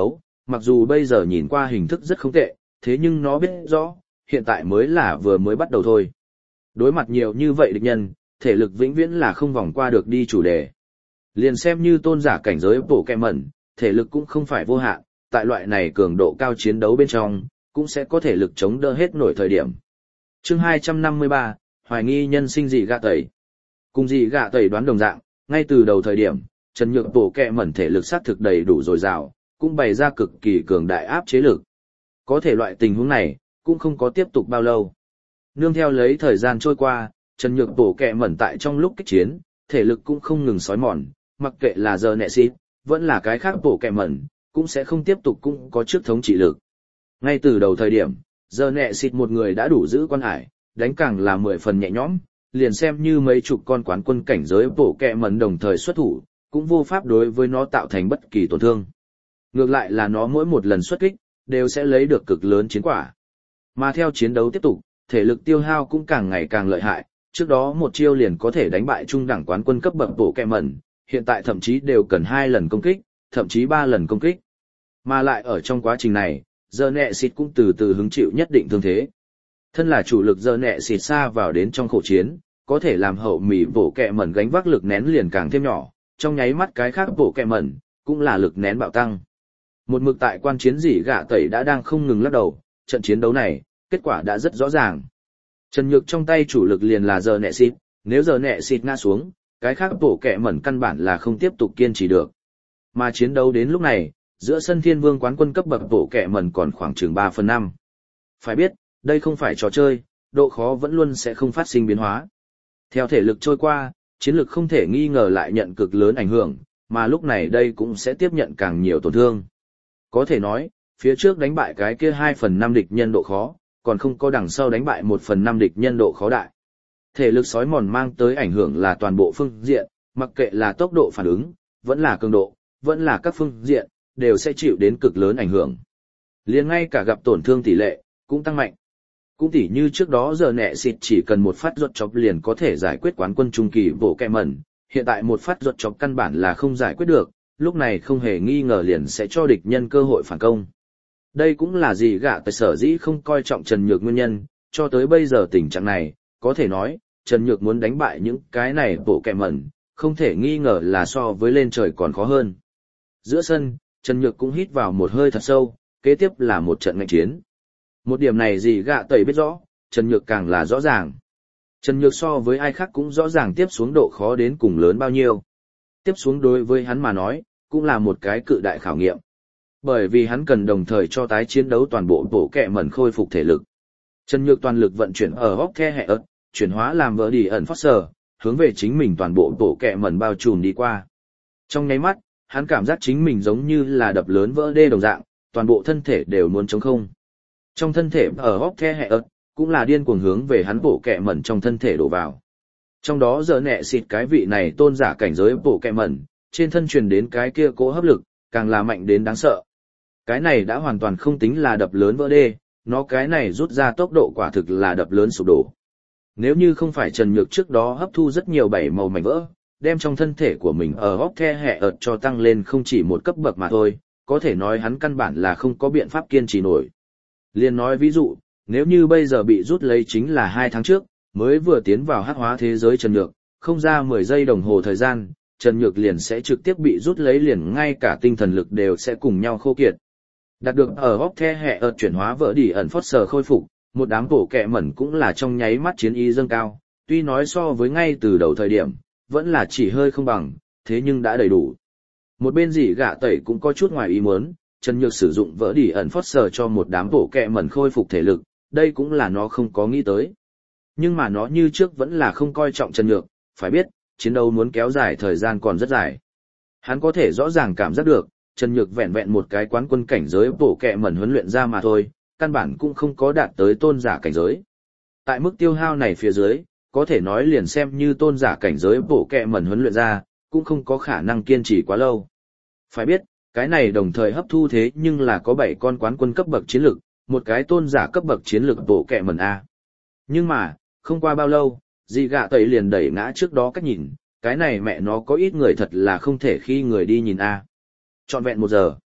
mặc dù bây giờ nhìn qua hình thức rất không tệ, thế nhưng nó biết rõ, hiện tại mới là vừa mới bắt đầu thôi. Đối mặt nhiều như vậy địch nhân, thể lực vĩnh viễn là không vòng qua được đi chủ đề. Liền xem như tôn giả cảnh giới bổ kẹ mẩn, thể lực cũng không phải vô hạn, tại loại này cường độ cao chiến đấu bên trong, cũng sẽ có thể lực chống đỡ hết nổi thời điểm. Chương 253, hoài nghi nhân sinh dị gạ tẩy. Cùng dị gạ tẩy đoán đồng dạng, ngay từ đầu thời điểm, Trần Nhược bổ kẹ mẩn thể lực sát thực đầy đủ dồi dào, cũng bày ra cực kỳ cường đại áp chế lực. Có thể loại tình huống này, cũng không có tiếp tục bao lâu. Nương theo lấy thời gian trôi qua, Trần Nhược bổ kẹ mẩn tại trong lúc kích chiến, thể lực cũng không ngừng xói mòn, mặc kệ là giờ nẹ xít, vẫn là cái khác bổ kẹ mẩn, cũng sẽ không tiếp tục cũng có trước thống trị lực. Ngay từ đầu thời điểm, giờ nẹ xịt một người đã đủ giữ quan hải, đánh càng là 10 phần nhẹ nhõm, liền xem như mấy chục con quán quân cảnh giới bổ kẹ mẩn đồng thời xuất thủ, cũng vô pháp đối với nó tạo thành bất kỳ tổn thương. Ngược lại là nó mỗi một lần xuất kích, đều sẽ lấy được cực lớn chiến quả. Mà theo chiến đấu tiếp tục, thể lực tiêu hao cũng càng ngày càng lợi hại, trước đó một chiêu liền có thể đánh bại trung đẳng quán quân cấp bậc bổ kẹ mẩn, hiện tại thậm chí đều cần 2 lần công kích, thậm chí 3 lần công kích. Mà lại ở trong quá trình này, giờ nẹ xịt cũng từ từ hứng chịu nhất định thương thế. Thân là chủ lực giờ nẹ xịt xa vào đến trong khổ chiến, có thể làm hậu mì bổ kẹ mẩn gánh vác lực nén liền càng thêm nhỏ, trong nháy mắt cái khác bổ kẹ mẩn, cũng là lực nén bạo tăng. Một mực tại quan chiến dị gạ tẩy đã đang không ngừng lắc đầu, trận chiến đấu này, kết quả đã rất rõ ràng. Trần Nhược trong tay chủ lực liền là giờ nẹ xịt, nếu giờ nẹ xịt ngã xuống, cái khác bổ kẹ mẩn căn bản là không tiếp tục kiên trì được. Mà chiến đấu đến lúc này, giữa sân thiên vương quán quân cấp bậc bổ kẹ mẩn còn khoảng chừng 3/5. Phải biết, đây không phải trò chơi, độ khó vẫn luôn sẽ không phát sinh biến hóa. Theo thể lực trôi qua, chiến lực không thể nghi ngờ lại nhận cực lớn ảnh hưởng, mà lúc này đây cũng sẽ tiếp nhận càng nhiều tổn thương. Có thể nói, phía trước đánh bại cái kia 2/5 địch nhân độ khó, còn không có đằng sau đánh bại 1/5 địch nhân độ khó đại. Thể lực sói mòn mang tới ảnh hưởng là toàn bộ phương diện, mặc kệ là tốc độ phản ứng, vẫn là cường độ, vẫn là các phương diện, đều sẽ chịu đến cực lớn ảnh hưởng. Liền ngay cả gặp tổn thương tỷ lệ, cũng tăng mạnh. Cũng tỉ như trước đó giờ nẹ xịt chỉ cần một phát ruột chọc liền có thể giải quyết quán quân trung kỳ bổ kẹ mẩn, hiện tại một phát ruột chọc căn bản là không giải quyết được, lúc này không hề nghi ngờ liền sẽ cho địch nhân cơ hội phản công. Đây cũng là gì gạ tại sở dĩ không coi trọng Trần Nhược nguyên nhân, cho tới bây giờ tình trạng này, có thể nói, Trần Nhược muốn đánh bại những cái này bổ kẹ mẩn, không thể nghi ngờ là so với lên trời còn khó hơn. Giữa sân, Trần Nhược cũng hít vào một hơi thật sâu, kế tiếp là một trận ngạnh chiến. Một điểm này gì gạ tẩy biết rõ, Trần Nhược càng là rõ ràng. Trần Nhược so với ai khác cũng rõ ràng tiếp xuống độ khó đến cùng lớn bao nhiêu. Tiếp xuống đối với hắn mà nói, cũng là một cái cự đại khảo nghiệm. Bởi vì hắn cần đồng thời cho tái chiến đấu toàn bộ bổ kẹ mẩn khôi phục thể lực. Trần Nhược toàn lực vận chuyển ở hốc the hệ ớt, chuyển hóa làm vỡ đi ẩn Foster, hướng về chính mình toàn bộ bổ kẹ mẩn bao trùm đi qua. Trong nháy mắt, hắn cảm giác chính mình giống như là đập lớn vỡ đê đồng dạng, toàn bộ thân thể đều muốn trống không. Trong thân thể ở hốc the hệ ớt, cũng là điên cuồng hướng về hắn bổ kẹ mẩn trong thân thể đổ vào. Trong đó giờ nẹ xịt cái vị này tôn giả cảnh giới bổ kẹ mẩn, trên thân truyền đến cái kia cố hấp lực, càng là mạnh đến đáng sợ. Cái này đã hoàn toàn không tính là đập lớn vỡ đê, nó cái này rút ra tốc độ quả thực là đập lớn sụp đổ. Nếu như không phải Trần Nhược trước đó hấp thu rất nhiều bảy màu mảnh vỡ, đem trong thân thể của mình ở hốc the hệ ợt cho tăng lên không chỉ một cấp bậc mà thôi, có thể nói hắn căn bản là không có biện pháp kiên trì nổi. Liên nói ví dụ, nếu như bây giờ bị rút lấy chính là 2 tháng trước, mới vừa tiến vào hắc hóa thế giới Trần Nhược, không ra 10 giây đồng hồ thời gian, Trần Nhược liền sẽ trực tiếp bị rút lấy liền ngay cả tinh thần lực đều sẽ cùng nhau khô kiệt. Đạt được ở hốc the hệ ợt chuyển hóa vỡ đi ẩn Foster khôi phục, một đám bổ kẹ mẩn cũng là trong nháy mắt chiến ý dâng cao, tuy nói so với ngay từ đầu thời điểm, vẫn là chỉ hơi không bằng, thế nhưng đã đầy đủ. Một bên dị gạ tẩy cũng có chút ngoài ý muốn, Trần Nhược sử dụng vỡ đi ẩn Foster cho một đám bổ kẹ mẩn khôi phục thể lực, đây cũng là nó không có nghĩ tới. Nhưng mà nó như trước vẫn là không coi trọng Trần Nhược, phải biết, chiến đấu muốn kéo dài thời gian còn rất dài. Hắn có thể rõ ràng cảm giác được, Trần Nhược vẹn vẹn một cái quán quân cảnh giới bổ kẹ mẩn huấn luyện ra mà thôi, căn bản cũng không có đạt tới tôn giả cảnh giới. Tại mức tiêu hao này phía dưới, có thể nói liền xem như tôn giả cảnh giới bổ kẹ mẩn huấn luyện ra, cũng không có khả năng kiên trì quá lâu. Phải biết, cái này đồng thời hấp thu thế nhưng là có 7 con quán quân cấp bậc chiến lực, một cái tôn giả cấp bậc chiến lực bổ kẹ mẩn A. Nhưng mà, không qua bao lâu, dị gạ tẩy liền đẩy ngã trước đó cách nhìn, cái này mẹ nó có ít người thật là không thể khi người đi nhìn A. Trọn vẹn 1 giờ.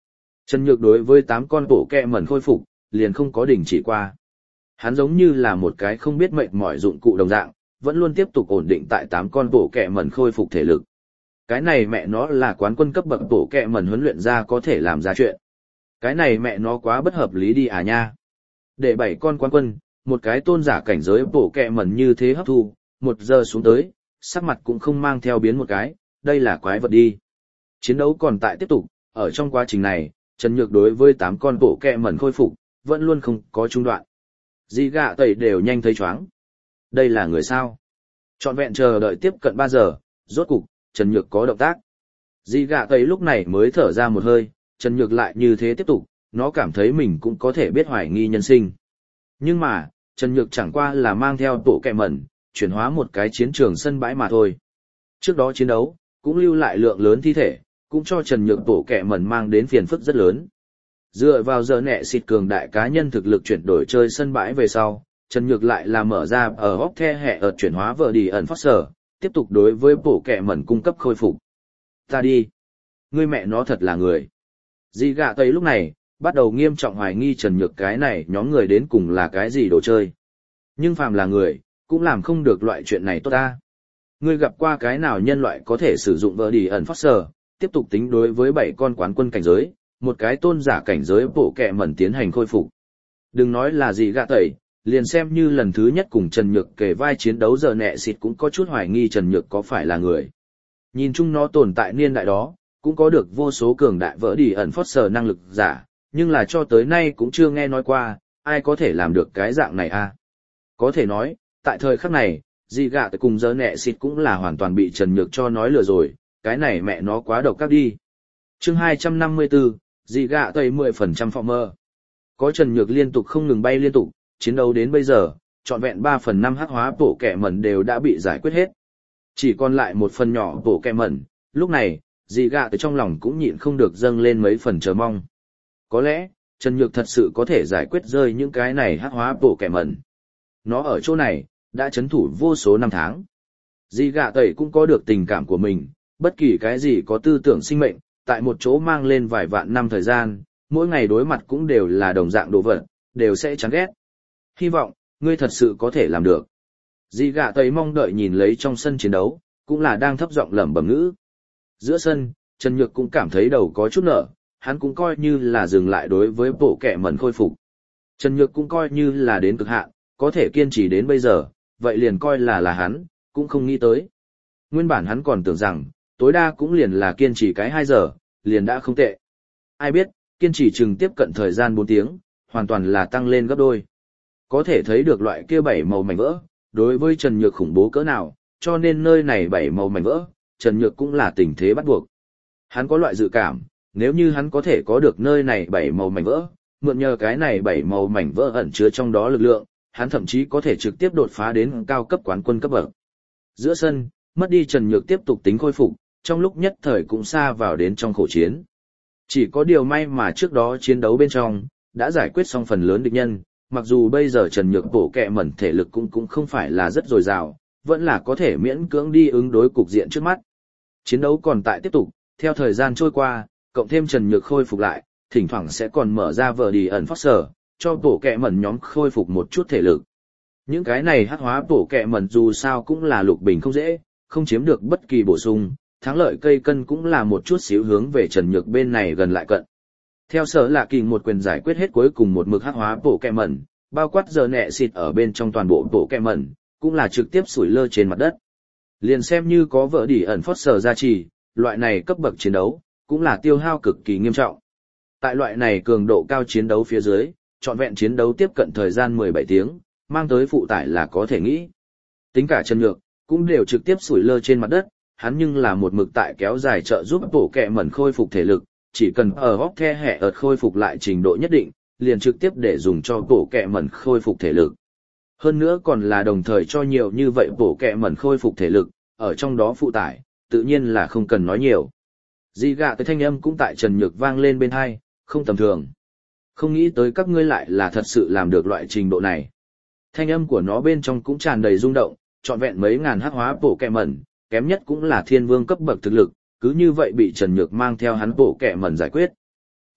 Trần Nhược đối với 8 con bộ kẹ mẩn khôi phục, liền không có đình chỉ qua. Hắn giống như là một cái không biết mệt mỏi dụng cụ đồng dạng, vẫn luôn tiếp tục ổn định tại 8 con bộ kẹ mẩn khôi phục thể lực. Cái này mẹ nó là quán quân cấp bậc bộ kẹ mẩn huấn luyện ra có thể làm ra chuyện. Cái này mẹ nó quá bất hợp lý đi à nha. Để 7 con quán quân, một cái tôn giả cảnh giới bộ kẹ mẩn như thế hấp thu, 1 giờ xuống tới, sắc mặt cũng không mang theo biến một cái, đây là quái vật đi. Chiến đấu còn tại tiếp tục, ở trong quá trình này, Trần Nhược đối với 8 con bộ kẹ mẩn khôi phục, vẫn luôn không có trung đoạn. Dì gạ tẩy đều nhanh thấy chóng. Đây là người sao? Trọn vẹn chờ đợi tiếp cận 3 giờ, rốt cục, Trần Nhược có động tác. Dì gạ tẩy lúc này mới thở ra một hơi, Trần Nhược lại như thế tiếp tục, nó cảm thấy mình cũng có thể biết hoài nghi nhân sinh. Nhưng mà, Trần Nhược chẳng qua là mang theo bộ kẹ mẩn, chuyển hóa một cái chiến trường sân bãi mà thôi. Trước đó chiến đấu, cũng lưu lại lượng lớn thi thể, cũng cho Trần Nhược bộ kẹ mẩn mang đến phiền phức rất lớn. Dựa vào giờ nẹ xịt cường đại cá nhân thực lực chuyển đổi chơi sân bãi về sau, Trần Nhược lại là mở ra ở góc the hẹ ở chuyển hóa vợ đi ẩn phát sở, tiếp tục đối với bộ kẹ mẩn cung cấp khôi phục. Ta đi. Ngươi mẹ nó thật là người. Dì gạ tây lúc này, bắt đầu nghiêm trọng hoài nghi Trần Nhược cái này nhóm người đến cùng là cái gì đồ chơi. Nhưng phàm là người, cũng làm không được loại chuyện này tốt ta. Ngươi gặp qua cái nào nhân loại có thể sử dụng vợ đi ẩn phát sở, tiếp tục tính đối với 7 con quán quân cảnh giới, một cái tôn giả cảnh giới bộ kẹ mẩn tiến hành khôi phục. Đừng nói là gì gạ tẩy, liền xem như lần thứ nhất cùng Trần Nhược kể vai chiến đấu giờ nẹ xịt cũng có chút hoài nghi Trần Nhược có phải là người. Nhìn chung nó tồn tại niên đại đó, cũng có được vô số cường đại vỡ đi ẩn phót sờ năng lực giả, nhưng là cho tới nay cũng chưa nghe nói qua, ai có thể làm được cái dạng này a? Có thể nói, tại thời khắc này, dì gạ tẩy cùng giờ nẹ xịt cũng là hoàn toàn bị Trần Nhược cho nói lừa rồi, cái này mẹ nó quá độc các đi. Chương 254, dì gạ tẩy 10% phò mơ. Có Trần Nhược liên tục không ngừng bay liên tục, chiến đấu đến bây giờ, trọn vẹn 3/5 hắc hóa bộ kẹ mẩn đều đã bị giải quyết hết. Chỉ còn lại một phần nhỏ bộ kẹ mẩn, lúc này, dì gạ từ trong lòng cũng nhịn không được dâng lên mấy phần chờ mong. Có lẽ, Trần Nhược thật sự có thể giải quyết rơi những cái này hắc hóa bộ kẹ mẩn. Nó ở chỗ này, đã chấn thủ vô số năm tháng. Dì gạ tẩy cũng có được tình cảm của mình, bất kỳ cái gì có tư tưởng sinh mệnh, tại một chỗ mang lên vài vạn năm thời gian, mỗi ngày đối mặt cũng đều là đồng dạng đồ vật, đều sẽ chán ghét. Hy vọng, ngươi thật sự có thể làm được. Dì gạ tẩy mong đợi nhìn lấy trong sân chiến đấu, cũng là đang thấp giọng lẩm bẩm ngữ. Giữa sân, Trần Nhược cũng cảm thấy đầu có chút nở, hắn cũng coi như là dừng lại đối với bộ kẹ mẩn khôi phục. Trần Nhược cũng coi như là đến cực hạn, có thể kiên trì đến bây giờ, vậy liền coi là hắn, cũng không nghĩ tới. Nguyên bản hắn còn tưởng rằng, tối đa cũng liền là kiên trì cái 2 giờ, liền đã không tệ. Ai biết, kiên trì chừng tiếp cận thời gian 4 tiếng, hoàn toàn là tăng lên gấp đôi. Có thể thấy được loại kia 7 màu mảnh vỡ, đối với Trần Nhược khủng bố cỡ nào, cho nên nơi này 7 màu mảnh vỡ, Trần Nhược cũng là tình thế bắt buộc. Hắn có loại dự cảm, nếu như hắn có thể có được nơi này 7 màu mảnh vỡ, mượn nhờ cái này 7 màu mảnh vỡ ẩn chứa trong đó lực lượng, hắn thậm chí có thể trực tiếp đột phá đến cao cấp quán quân cấp bậc. Giữa sân, mất đi Trần Nhược tiếp tục tính khôi phục, trong lúc nhất thời cũng xa vào đến trong khổ chiến. Chỉ có điều may mà trước đó chiến đấu bên trong, đã giải quyết xong phần lớn địch nhân, mặc dù bây giờ Trần Nhược bổ kẹ mẩn thể lực cũng không phải là rất dồi dào, vẫn là có thể miễn cưỡng đi ứng đối cục diện trước mắt. Chiến đấu còn tại tiếp tục, theo thời gian trôi qua, cộng thêm Trần Nhược khôi phục lại, thỉnh thoảng sẽ còn mở ra vờ đi ẩn phát sở, cho bổ kẹ mẩn nhóm khôi phục một chút thể lực. Những cái này hắc hóa bổ kẹ mẩn dù sao cũng là lục bình không dễ, không chiếm được bất kỳ bổ sung, thắng lợi cây cân cũng là một chút xíu hướng về Trần Nhược bên này gần lại cận. Theo sở lạ kỳ một quyền giải quyết hết cuối cùng một mực hắc hóa bổ kẹ mẩn, bao quát giờ nẹ xịt ở bên trong toàn bộ bổ kẹ mẩn, cũng là trực tiếp sủi lơ trên mặt đất. Liền xem như có vợ đỉ ẩn phót sở gia trì, loại này cấp bậc chiến đấu, cũng là tiêu hao cực kỳ nghiêm trọng. Tại loại này cường độ cao chiến đấu phía dưới, trọn vẹn chiến đấu tiếp cận thời gian 17 tiếng, mang tới phụ tải là có thể nghĩ. Tính cả Trần Nhược, cũng đều trực tiếp sủi lơ trên mặt đất, hắn nhưng là một mực tại kéo dài trợ giúp bổ kẹ mẩn khôi phục thể lực, chỉ cần ở góc the hẹ ợt khôi phục lại trình độ nhất định, liền trực tiếp để dùng cho bổ kẹ mẩn khôi phục thể lực. Hơn nữa còn là đồng thời cho nhiều như vậy bổ kẹ mẩn khôi phục thể lực, ở trong đó phụ tải, tự nhiên là không cần nói nhiều. Dì gạ tới thanh âm cũng tại Trần Nhược vang lên bên hai, không tầm thường. Không nghĩ tới các ngươi lại là thật sự làm được loại trình độ này. Thanh âm của nó bên trong cũng tràn đầy rung động, trọn vẹn mấy ngàn hắc hóa bổ kẹ mẩn, kém nhất cũng là thiên vương cấp bậc thực lực, cứ như vậy bị Trần Nhược mang theo hắn bổ kẹ mẩn giải quyết.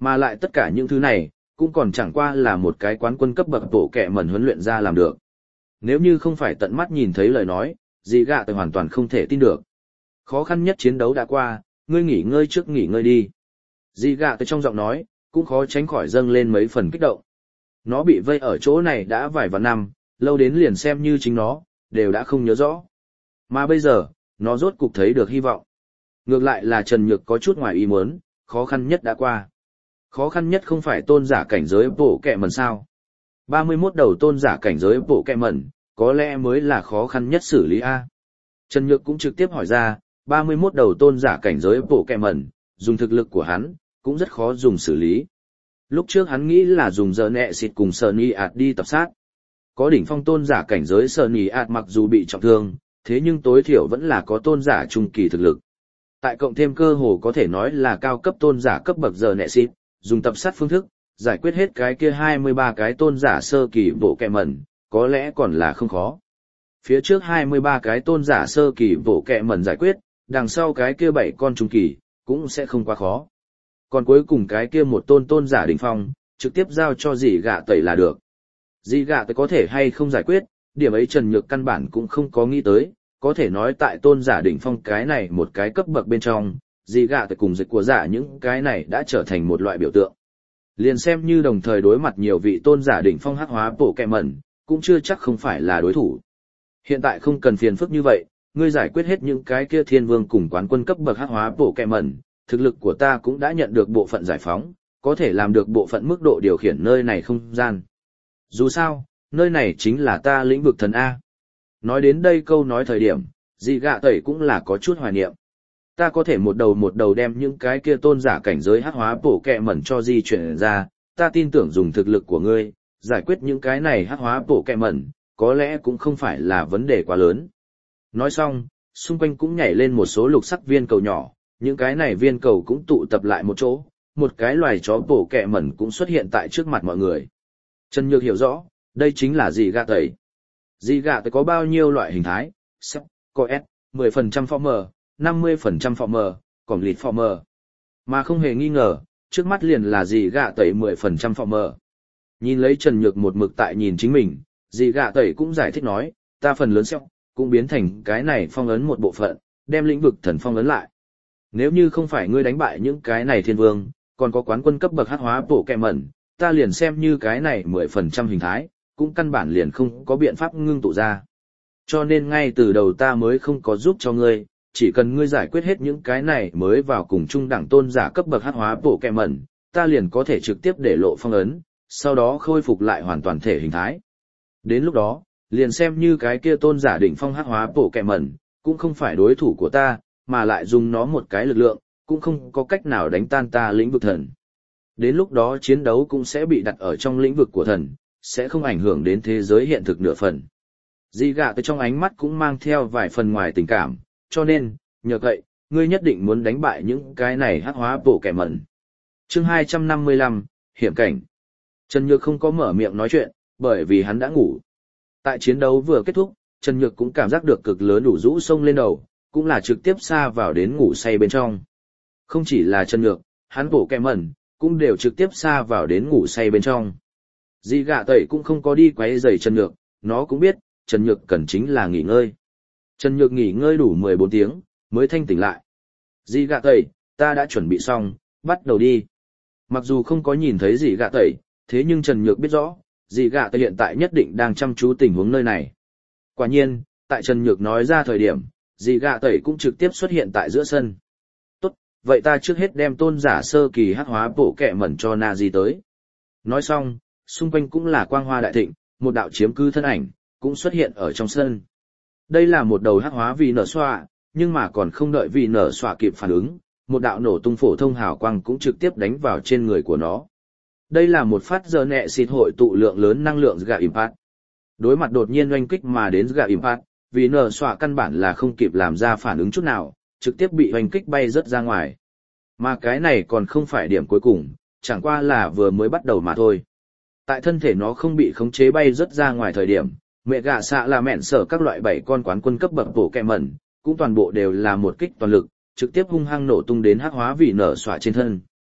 Mà lại tất cả những thứ này, cũng còn chẳng qua là một cái quán quân cấp bậc bộ kẹ mẩn huấn luyện ra làm được. Nếu như không phải tận mắt nhìn thấy lời nói, dì gạ tôi hoàn toàn không thể tin được. Khó khăn nhất chiến đấu đã qua, ngươi nghỉ ngơi trước nghỉ ngơi đi. Dì gạ tôi trong giọng nói, cũng khó tránh khỏi dâng lên mấy phần kích động. Nó bị vây ở chỗ này đã vài vạn năm, lâu đến liền xem như chính nó, đều đã không nhớ rõ. Mà bây giờ, nó rốt cục thấy được hy vọng. Ngược lại là Trần Nhược có chút ngoài ý muốn, khó khăn nhất đã qua. Khó khăn nhất không phải tôn giả cảnh giới bộ kẹ mẩn sao. 31 đầu tôn giả cảnh giới bộ kẹ mẩn, có lẽ mới là khó khăn nhất xử lý A. Trần Nhược cũng trực tiếp hỏi ra, 31 đầu tôn giả cảnh giới bộ kẹ mẩn, dùng thực lực của hắn, cũng rất khó dùng xử lý. Lúc trước hắn nghĩ là dùng giờ nẹ xịt cùng sờ nì ạt đi tập sát. Có đỉnh phong tôn giả cảnh giới sờ nì ạt mặc dù bị trọng thương, thế nhưng tối thiểu vẫn là có tôn giả trung kỳ thực lực. Tại cộng thêm cơ hồ có thể nói là cao cấp tôn giả cấp bậc giờ nẹ xịt, dùng tập sát phương thức, giải quyết hết cái kia 23 cái tôn giả sơ kỳ bộ kẹ mẩn, có lẽ còn là không khó. Phía trước 23 cái tôn giả sơ kỳ bộ kẹ mẩn giải quyết, đằng sau cái kia 7 con trung kỳ, cũng sẽ không quá khó. Còn cuối cùng cái kia một tôn giả đỉnh phong, trực tiếp giao cho dì gạ tẩy là được. Dì gạ tẩy có thể hay không giải quyết, điểm ấy Trần Nhược căn bản cũng không có nghĩ tới, có thể nói tại tôn giả đỉnh phong cái này một cái cấp bậc bên trong, dì gạ tẩy cùng dịch của giả những cái này đã trở thành một loại biểu tượng. Liền xem như đồng thời đối mặt nhiều vị tôn giả đỉnh phong hắc hóa bộ kẹ mẩn, cũng chưa chắc không phải là đối thủ. Hiện tại không cần phiền phức như vậy, ngươi giải quyết hết những cái kia thiên vương cùng quán quân cấp bậc hắc hóa bộ kẹ mẩn, thực lực của ta cũng đã nhận được bộ phận giải phóng, có thể làm được bộ phận mức độ điều khiển nơi này không gian. Dù sao, nơi này chính là ta lĩnh vực thần A. Nói đến đây câu nói thời điểm, dì gạ tẩy cũng là có chút hoài niệm. Ta có thể một đầu đem những cái kia tôn giả cảnh giới hắc hóa bổ kẹ mẩn cho di chuyển ra, ta tin tưởng dùng thực lực của ngươi, giải quyết những cái này hắc hóa bổ kẹ mẩn, có lẽ cũng không phải là vấn đề quá lớn. Nói xong, xung quanh cũng nhảy lên một số lục sắc viên cầu nhỏ, những cái này viên cầu cũng tụ tập lại một chỗ, một cái loài chó bổ kẹ mẩn cũng xuất hiện tại trước mặt mọi người. Trần Nhược hiểu rõ, đây chính là dì gạ tẩy. Dì gạ tẩy có bao nhiêu loại hình thái, sắc, có S, 10% former, 50% former, complete former. Mà không hề nghi ngờ, trước mắt liền là dì gạ tẩy 10% former. Nhìn lấy Trần Nhược một mực tại nhìn chính mình, dì gạ tẩy cũng giải thích nói, ta phần lớn xeo, cũng biến thành cái này phong ấn một bộ phận, đem lĩnh vực thần phong ấn lại. Nếu như không phải ngươi đánh bại những cái này thiên vương, còn có quán quân cấp bậc hắc hóa bộ kẹ mẩn, ta liền xem như cái này 10% hình thái, cũng căn bản liền không có biện pháp ngưng tụ ra. Cho nên ngay từ đầu ta mới không có giúp cho ngươi, chỉ cần ngươi giải quyết hết những cái này mới vào cùng trung đẳng tôn giả cấp bậc hắc hóa bộ kẹ mẩn, ta liền có thể trực tiếp để lộ phong ấn, sau đó khôi phục lại hoàn toàn thể hình thái. Đến lúc đó, liền xem như cái kia tôn giả đỉnh phong hắc hóa bộ kẹ mẩn, cũng không phải đối thủ của ta, mà lại dùng nó một cái lực lượng, cũng không có cách nào đánh tan ta lĩnh vực thần. Đến lúc đó chiến đấu cũng sẽ bị đặt ở trong lĩnh vực của thần, sẽ không ảnh hưởng đến thế giới hiện thực nửa phần. Dì gạ tới trong ánh mắt cũng mang theo vài phần ngoài tình cảm, cho nên, nhờ vậy, ngươi nhất định muốn đánh bại những cái này hắc hóa bộ kẻ mẩn. Chương 255, hiểm cảnh. Trần Nhược không có mở miệng nói chuyện, bởi vì hắn đã ngủ. Tại chiến đấu vừa kết thúc, Trần Nhược cũng cảm giác được cực lớn đủ rũ sông lên đầu, cũng là trực tiếp xa vào đến ngủ say bên trong. Không chỉ là Trần Nhược, hắn bộ kẻ mẩn, cũng đều trực tiếp xa vào đến ngủ say bên trong. Dì gạ tẩy cũng không có đi quấy rầy Trần Nhược, nó cũng biết, Trần Nhược cần chính là nghỉ ngơi. Trần Nhược nghỉ ngơi đủ 14 tiếng, mới thanh tỉnh lại. Dì gạ tẩy, ta đã chuẩn bị xong, bắt đầu đi. Mặc dù không có nhìn thấy dì gạ tẩy, thế nhưng Trần Nhược biết rõ, dì gạ tẩy hiện tại nhất định đang chăm chú tình huống nơi này. Quả nhiên, tại Trần Nhược nói ra thời điểm, dì gạ tẩy cũng trực tiếp xuất hiện tại giữa sân. Tốt, vậy ta trước hết đem tôn giả sơ kỳ hắc hóa bộ kẹ mẩn cho Nazi tới. Nói xong, xung quanh cũng là quang hoa đại thịnh, một đạo chiếm cư thân ảnh, cũng xuất hiện ở trong sân. Đây là một đầu hắc hóa vì nở xoa, nhưng mà còn không đợi vì nở xoa kịp phản ứng, một đạo nổ tung phổ thông hào quang cũng trực tiếp đánh vào trên người của nó. Đây là một phát giờ nẹ xịt hội tụ lượng lớn năng lượng gà impact. Đối mặt đột nhiên oanh kích mà đến gà impact, vì nở xoa căn bản là không kịp làm ra phản ứng chút nào, trực tiếp bị oanh kích bay rất ra ngoài. Mà cái này còn không phải điểm cuối cùng, chẳng qua là vừa mới bắt đầu mà thôi. Tại thân thể nó không bị khống chế bay rất ra ngoài thời điểm, mẹ gạ xạ là mẹn sở các loại 7 con quán quân cấp bậc bộ kẹ mẩn, cũng toàn bộ đều là một kích toàn lực, trực tiếp hung hăng nổ tung đến hắc hóa vì nở xoa trên thân.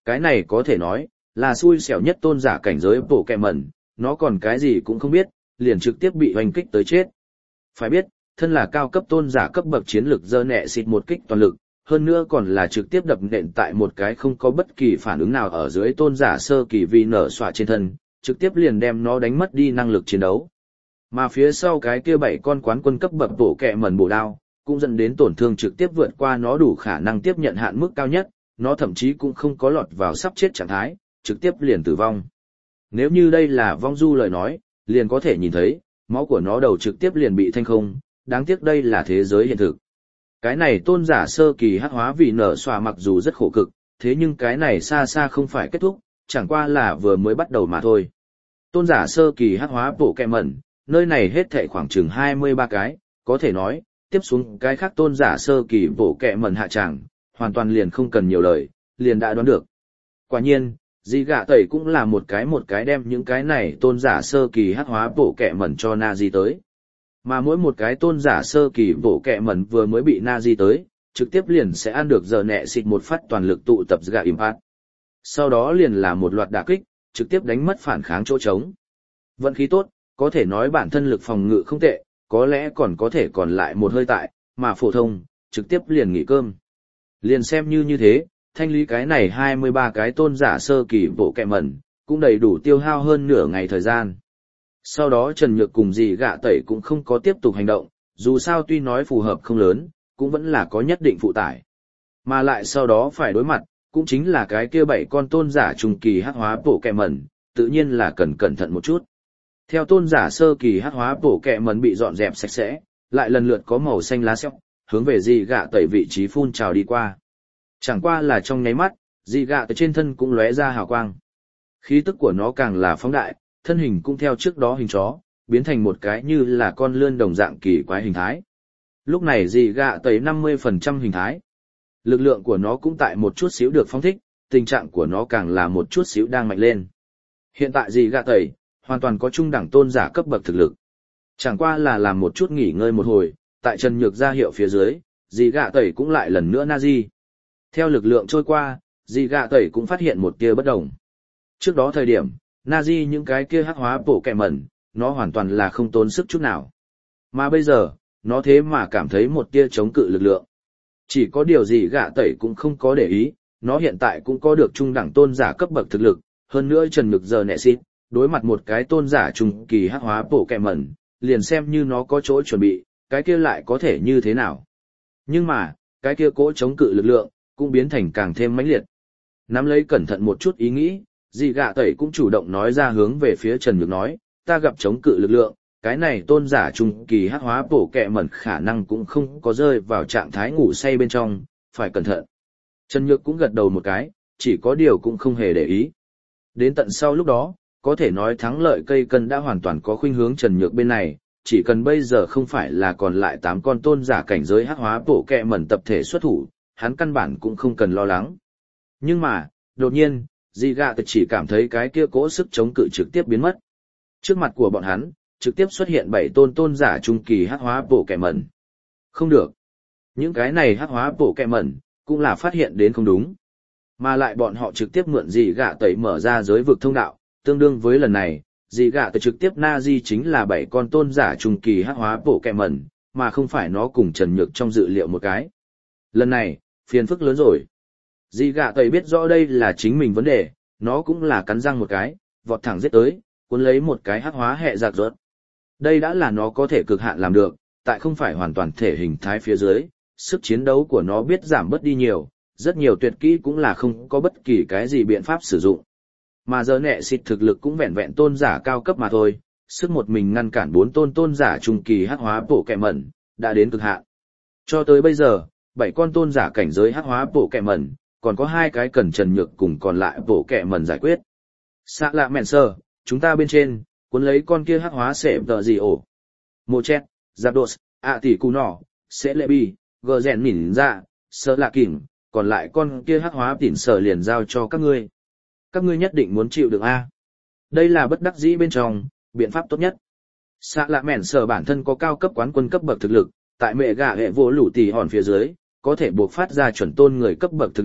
Cái này có thể nói, là xui xẻo nhất tôn giả cảnh giới bộ kẹ mẩn, nó còn cái gì cũng không biết, liền trực tiếp bị hoành kích tới chết. Phải biết, thân là cao cấp tôn giả cấp bậc chiến lực dơ nẹ xịt một kích toàn lực, hơn nữa còn là trực tiếp đập nện tại một cái không có bất kỳ phản ứng nào ở dưới tôn giả sơ kỳ vì nở xọa trên thân, trực tiếp liền đem nó đánh mất đi năng lực chiến đấu. Mà phía sau cái kia 7 con quán quân cấp bậc bổ kẹ mẩn bổ đao, cũng dẫn đến tổn thương trực tiếp vượt qua nó đủ khả năng tiếp nhận hạn mức cao nhất, nó thậm chí cũng không có lọt vào sắp chết trạng thái, trực tiếp liền tử vong. Nếu như đây là vong du lời nói, liền có thể nhìn thấy, máu của nó đầu trực tiếp liền bị thanh không, đáng tiếc đây là thế giới hiện thực. Cái này tôn giả sơ kỳ hắc hóa vì nở xòa mặc dù rất khổ cực, thế nhưng cái này xa xa không phải kết thúc, chẳng qua là vừa mới bắt đầu mà thôi. Tôn giả sơ kỳ hắc hóa bộ kẹ mẩn, nơi này hết thảy khoảng chừng 23 cái, có thể nói, tiếp xuống cái khác tôn giả sơ kỳ bộ kẹ mẩn hạ tràng, hoàn toàn liền không cần nhiều lời, liền đã đoán được. Quả nhiên, Dị Gạ Tẩy cũng là một cái đem những cái này tôn giả sơ kỳ hắc hóa bộ kẹ mẩn cho Nazi tới. Mà mỗi một cái tôn giả sơ kỳ bộ kẹ mẩn vừa mới bị Nazi tới, trực tiếp liền sẽ ăn được giờ nẹ xịt một phát toàn lực tụ tập Gạ Impact. Sau đó liền là một loạt đả kích, trực tiếp đánh mất phản kháng chỗ trống. Vận khí tốt, có thể nói bản thân lực phòng ngự không tệ, có lẽ còn có thể còn lại một hơi tại, mà phổ thông, trực tiếp liền nghỉ cơm. Liền xem như thế, thanh lý cái này 23 cái tôn giả sơ kỳ bộ kẹ mẩn, cũng đầy đủ tiêu hao hơn nửa ngày thời gian. Sau đó Trần Nhược cùng Dị Gạ Tẩy cũng không có tiếp tục hành động, dù sao tuy nói phù hợp không lớn, cũng vẫn là có nhất định phụ tải. Mà lại sau đó phải đối mặt, cũng chính là cái kia 7 con tôn giả trung kỳ hắc hóa bộ kẹ mẩn, tự nhiên là cần cẩn thận một chút. Theo tôn giả sơ kỳ hắc hóa bộ kẹ mẩn bị dọn dẹp sạch sẽ, lại lần lượt có màu xanh lá xeo, hướng về Dị Gạ Tẩy vị trí phun trào đi qua. Chẳng qua là trong nháy mắt, Dị Gạ Tẩy trên thân cũng lóe ra hào quang. Khí tức của nó càng là phóng đại, thân hình cũng theo trước đó hình chó, biến thành một cái như là con lươn đồng dạng kỳ quái hình thái. Lúc này Dị Gạ Tẩy 50% hình thái. Lực lượng của nó cũng tại một chút xíu được phóng thích, tình trạng của nó càng là một chút xíu đang mạnh lên. Hiện tại Dị Gạ Tẩy hoàn toàn có trung đẳng tôn giả cấp bậc thực lực. Chẳng qua là làm một chút nghỉ ngơi một hồi, tại Trần Nhược ra hiệu phía dưới, Dị Gạ Tẩy cũng lại lần nữa Nazi. Theo lực lượng trôi qua, Dị Gạ Tẩy cũng phát hiện một tia bất đồng. Trước đó thời điểm, Nazi những cái kia hắc hóa bộ kẹ mẩn, nó hoàn toàn là không tốn sức chút nào. Mà bây giờ, nó thế mà cảm thấy một tia chống cự lực lượng. Chỉ có điều Dị Gạ Tẩy cũng không có để ý, nó hiện tại cũng có được trung đẳng tôn giả cấp bậc thực lực, hơn nữa Trần Nhược giờ nẹ xít, đối mặt một cái tôn giả trung kỳ hắc hóa bộ kẹ mẩn, liền xem như nó có chỗ chuẩn bị, cái kia lại có thể như thế nào. Nhưng mà, cái kia cố chống cự lực lượng, cũng biến thành càng thêm mãnh liệt. Nắm lấy cẩn thận một chút ý nghĩ, Dị Gạ Tẩy cũng chủ động nói ra hướng về phía Trần Nhược nói, ta gặp chống cự lực lượng, cái này tôn giả trung kỳ hắc hóa bổ kẹ mẩn khả năng cũng không có rơi vào trạng thái ngủ say bên trong, phải cẩn thận. Trần Nhược cũng gật đầu một cái, chỉ có điều cũng không hề để ý. Đến tận sau lúc đó, có thể nói thắng lợi cây cân đã hoàn toàn có khuynh hướng Trần Nhược bên này, chỉ cần bây giờ không phải là còn lại 8 con tôn giả cảnh giới hắc hóa bổ kẹ mẩn tập thể xuất thủ, hắn căn bản cũng không cần lo lắng. Nhưng mà, đột nhiên, Dị Gạ Tẩy chỉ cảm thấy cái kia cỗ sức chống cự trực tiếp biến mất. Trước mặt của bọn hắn, trực tiếp xuất hiện 7 tôn giả trung kỳ hắc hóa bổ kẹ mẩn. Không được. Những cái này hắc hóa bổ kẹ mẩn, cũng là phát hiện đến không đúng. Mà lại bọn họ trực tiếp mượn Dị Gạ Tẩy mở ra giới vực thông đạo, tương đương với lần này, Dị Gạ Tẩy trực tiếp Nazi chính là 7 con tôn giả trung kỳ hắc hóa bổ kẹ mẩn, mà không phải nó cùng Trần Nhược trong dự liệu một cái. Lần này, phiền phức lớn rồi. Dị Gạ Tẩy biết rõ đây là chính mình vấn đề, nó cũng là cắn răng một cái, vọt thẳng giết tới, cuốn lấy một cái hắc hóa hệ giặc rớt. Đây đã là nó có thể cực hạn làm được, tại không phải hoàn toàn thể hình thái phía dưới, sức chiến đấu của nó biết giảm bớt đi nhiều, rất nhiều tuyệt kỹ cũng là không có bất kỳ cái gì biện pháp sử dụng. Mà giờ nẹ xịt thực lực cũng vẹn vẹn tôn giả cao cấp mà thôi, sức một mình ngăn cản 4 tôn giả trung kỳ hắc hóa bổ kẹ mẩn, đã đến cực hạn. Cho tới bây giờ, 7 con tôn giả cảnh giới hắc hóa bổ kẹ mẩn, còn có 2 cái cần Trần Nhược cùng còn lại bổ kẹ mẩn giải quyết. Xạ lạ mẹn sơ, chúng ta bên trên, cuốn lấy con kia hắc hóa sệ tờ gì ổ. Mô chết, giáp đột, ạ tỷ cù nỏ, sẽ lệ bi, gờ rèn mỉn ra, sơ lạ kỉnh, còn lại con kia hắc hóa tỉn sở liền giao cho các ngươi. Các ngươi nhất định muốn chịu được A. Đây là bất đắc dĩ bên trong, biện pháp tốt nhất. Xạ lạ mẹn sở bản thân có cao cấp quán quân cấp bậc thực lực, tại mẹ gà hệ vô lũ tỷ hòn phía dưới, có thể buộc phát ra chuẩn tôn người cấp bậc thực lực,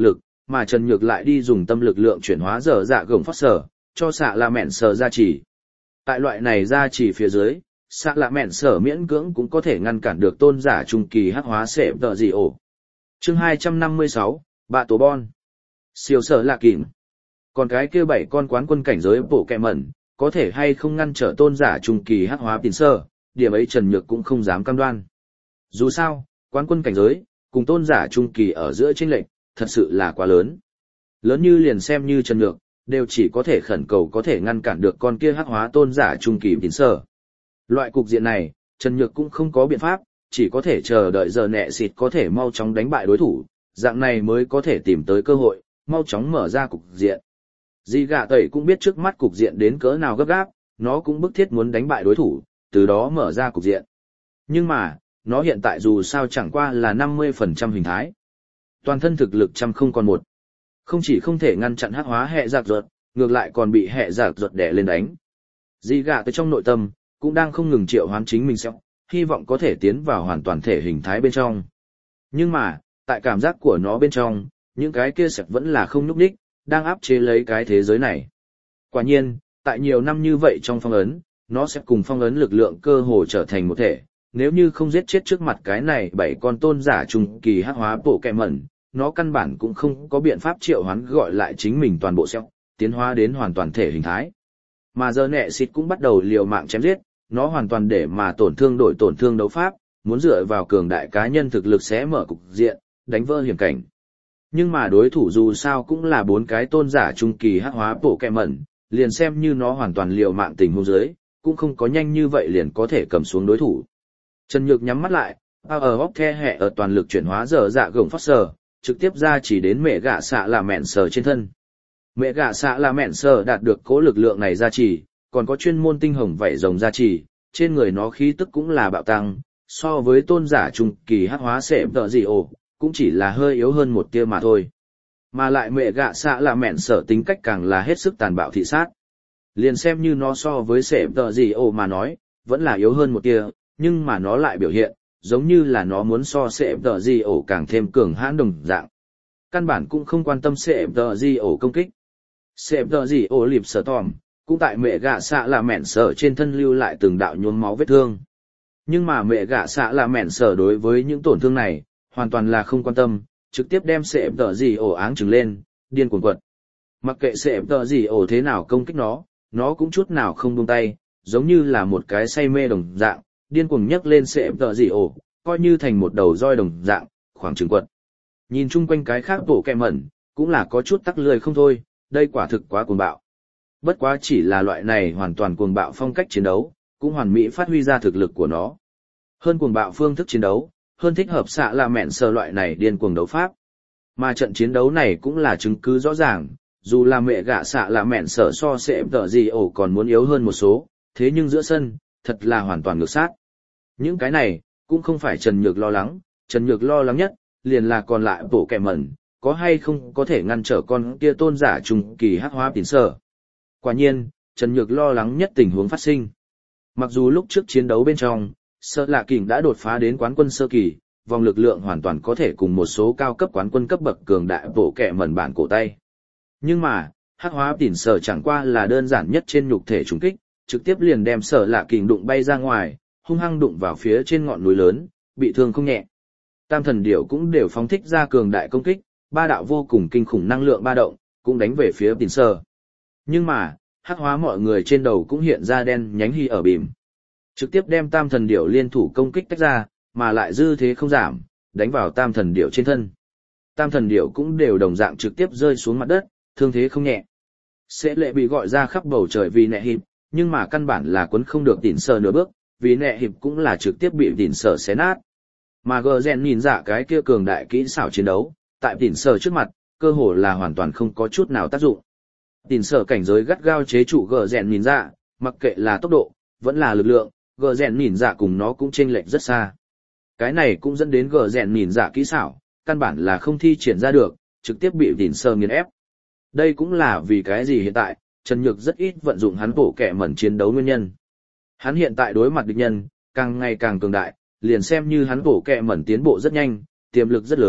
mà Trần Nhược lại đi dùng tâm lực lượng chuyển hóa dở dạ gồng phát sở, cho xạ là mẹn sở gia trì. Tại loại này gia trì phía dưới, xạ là mẹn sở miễn cưỡng cũng có thể ngăn cản được tôn giả trung kỳ hắc hóa sẹp tờ gì ổ. Chương 256, Bạ Tổ Bon. Siêu sở lạ kìm. Còn cái kia 7 con quán quân cảnh giới bộ kẹ mẩn, có thể hay không ngăn trở tôn giả trung kỳ hắc hóa tín sơ, điểm ấy Trần Nhược cũng không dám cam đoan. Dù sao, quán quân cảnh giới, cùng tôn giả trung kỳ ở giữa chênh lệch, thật sự là quá lớn. Lớn như liền xem như Trần Nhược, đều chỉ có thể khẩn cầu có thể ngăn cản được con kia hắc hóa tôn giả trung kỳ tín sơ. Loại cục diện này, Trần Nhược cũng không có biện pháp, chỉ có thể chờ đợi giờ nẹ xịt có thể mau chóng đánh bại đối thủ, dạng này mới có thể tìm tới cơ hội, mau chóng mở ra cục diện. Dì gạ tẩy cũng biết trước mắt cục diện đến cỡ nào gấp gáp, nó cũng bức thiết muốn đánh bại đối thủ, từ đó mở ra cục diện. Nhưng mà, nó hiện tại dù sao chẳng qua là 50% hình thái. Toàn thân thực lực trăm không còn một. Không chỉ không thể ngăn chặn hắc hóa hệ giặc ruột, ngược lại còn bị hệ giặc ruột đè lên đánh. Dì gạ tới trong nội tâm, cũng đang không ngừng triệu hoán chính mình sẽ, hy vọng có thể tiến vào hoàn toàn thể hình thái bên trong. Nhưng mà, tại cảm giác của nó bên trong, những cái kia sẽ vẫn là không nhúc nhích, đang áp chế lấy cái thế giới này. Quả nhiên, tại nhiều năm như vậy trong phong ấn, nó sẽ cùng phong ấn lực lượng cơ hồ trở thành một thể. Nếu như không giết chết trước mặt cái này 7 con tôn giả trung kỳ hắc hóa bộ kẹ mẩn, nó căn bản cũng không có biện pháp triệu hoán gọi lại chính mình toàn bộ xeo, tiến hóa đến hoàn toàn thể hình thái. Mà giờ nẹ xịt cũng bắt đầu liều mạng chém giết, nó hoàn toàn để mà tổn thương đổi tổn thương đấu pháp, muốn dựa vào cường đại cá nhân thực lực sẽ mở cục diện, đánh vỡ hiểm cảnh. Nhưng mà đối thủ dù sao cũng là 4 cái tôn giả trung kỳ hắc hóa bộ kẹ mẩn, liền xem như nó hoàn toàn liều mạng tình huống dưới, cũng không có nhanh như vậy liền có thể cầm xuống đối thủ. Trần Nhược nhắm mắt lại, ở hốc the hẹ ở toàn lực chuyển hóa dở dạ gồng phát sở, trực tiếp ra chỉ đến mẹ gạ xạ là mẹn sở trên thân. Mẹ gạ xạ là mẹn sở đạt được cố lực lượng này ra chỉ, còn có chuyên môn tinh hồng vảy rồng ra chỉ, trên người nó khí tức cũng là bạo tăng, so với tôn giả trung kỳ hắc hóa sẹp tợ gì ổ, cũng chỉ là hơi yếu hơn một tia mà thôi. Mà lại mẹ gạ xạ là mẹn sở tính cách càng là hết sức tàn bạo thị sát. Liền xem như nó so với sẹp tợ gì ổ mà nói, vẫn là yếu hơn một tia, nhưng mà nó lại biểu hiện, giống như là nó muốn so sẹp tợ gì ổ càng thêm cường hãn đồng dạng. Căn bản cũng không quan tâm sẹp tợ gì ổ công kích. Sẹp tợ gì ổ lịp sở tòm, cũng tại mẹ gạ xạ là mẹn sở trên thân lưu lại từng đạo nhuốm máu vết thương. Nhưng mà mẹ gạ xạ là mẹn sở đối với những tổn thương này, hoàn toàn là không quan tâm, trực tiếp đem sẹp tợ gì ổ áng trừng lên, điên cuồng quật. Mặc kệ sẹp tợ gì ổ thế nào công kích nó cũng chút nào không buông tay, giống như là một cái say mê đồng dạng, điên cuồng nhấc lên sẹp tợ gì ổ, coi như thành một đầu roi đồng dạng, khoảng trừng quật. Nhìn chung quanh cái khác bộ kẹ mẩn, cũng là có chút tắc lười không thôi, đây quả thực quá cuồng bạo. Bất quá chỉ là loại này hoàn toàn cuồng bạo phong cách chiến đấu, cũng hoàn mỹ phát huy ra thực lực của nó. Hơn cuồng bạo phương thức chiến đấu, hơn thích hợp xạ là mẹn sở loại này điên cuồng đấu pháp. Mà trận chiến đấu này cũng là chứng cứ rõ ràng, dù là mẹ gạ xạ là mẹn sở so sẽ tợ gì ổ còn muốn yếu hơn một số, thế nhưng giữa sân, thật là hoàn toàn ngược sát. Những cái này, cũng không phải Trần Nhược lo lắng, Trần Nhược lo lắng nhất, liền là còn lại bộ kẹ mẩn, có hay không có thể ngăn trở con kia tôn giả trung kỳ hắc hóa tín sở. Quả nhiên, Trần Nhược lo lắng nhất tình huống phát sinh. Mặc dù lúc trước chiến đấu bên trong, Sợ Lạ Kình đã đột phá đến quán quân sơ kỳ, vòng lực lượng hoàn toàn có thể cùng một số cao cấp quán quân cấp bậc cường đại bộ kẹ mẩn bản cổ tay. Nhưng mà, hắc hóa tín sở chẳng qua là đơn giản nhất trên nhục thể trùng kích, trực tiếp liền đem Sợ Lạ Kình đụng bay ra ngoài, hung hăng đụng vào phía trên ngọn núi lớn, bị thương không nhẹ. Tam thần điểu cũng đều phóng thích ra cường đại công kích, 3 đạo vô cùng kinh khủng năng lượng ba động, cũng đánh về phía tín sở. Nhưng mà, hắc hóa mọi người trên đầu cũng hiện ra đen nhánh hy ở bìm. Trực tiếp đem tam thần điểu liên thủ công kích tách ra, mà lại dư thế không giảm, đánh vào tam thần điểu trên thân. Tam thần điểu cũng đều đồng dạng trực tiếp rơi xuống mặt đất, thương thế không nhẹ. Sẽ lệ bị gọi ra khắp bầu trời vì nẹ hiệp, nhưng mà căn bản là quấn không được tín sở nửa bước, vì nẹ hiệp cũng là trực tiếp bị tín sở xé nát. Mà gờ rèn nhìn dạ cái kia cường đại kỹ xảo chiến đấu, tại tín sở trước mặt, cơ hồ là hoàn toàn không có chút nào tác dụng. Tín sở cảnh giới gắt gao chế trụ gờ rèn nhìn dạ, mặc kệ là tốc độ, vẫn là lực lượng, gờ rèn nhìn dạ cùng nó cũng chênh lệch rất xa. Cái này cũng dẫn đến gờ rèn nhìn dạ kỹ xảo, căn bản là không thi triển ra được, trực tiếp bị tín sở nghiền ép. Đây cũng là vì cái gì hiện tại, Trần Nhược rất ít vận dụng hắn bổ kẹ mẩn chiến đấu nguyên nhân. Hắn hiện tại đối mặt địch nhân, càng ngày càng cường đại, liền xem như hắn bổ kẹ mẩn tiến bộ rất nhanh, tiềm lực rất lớn,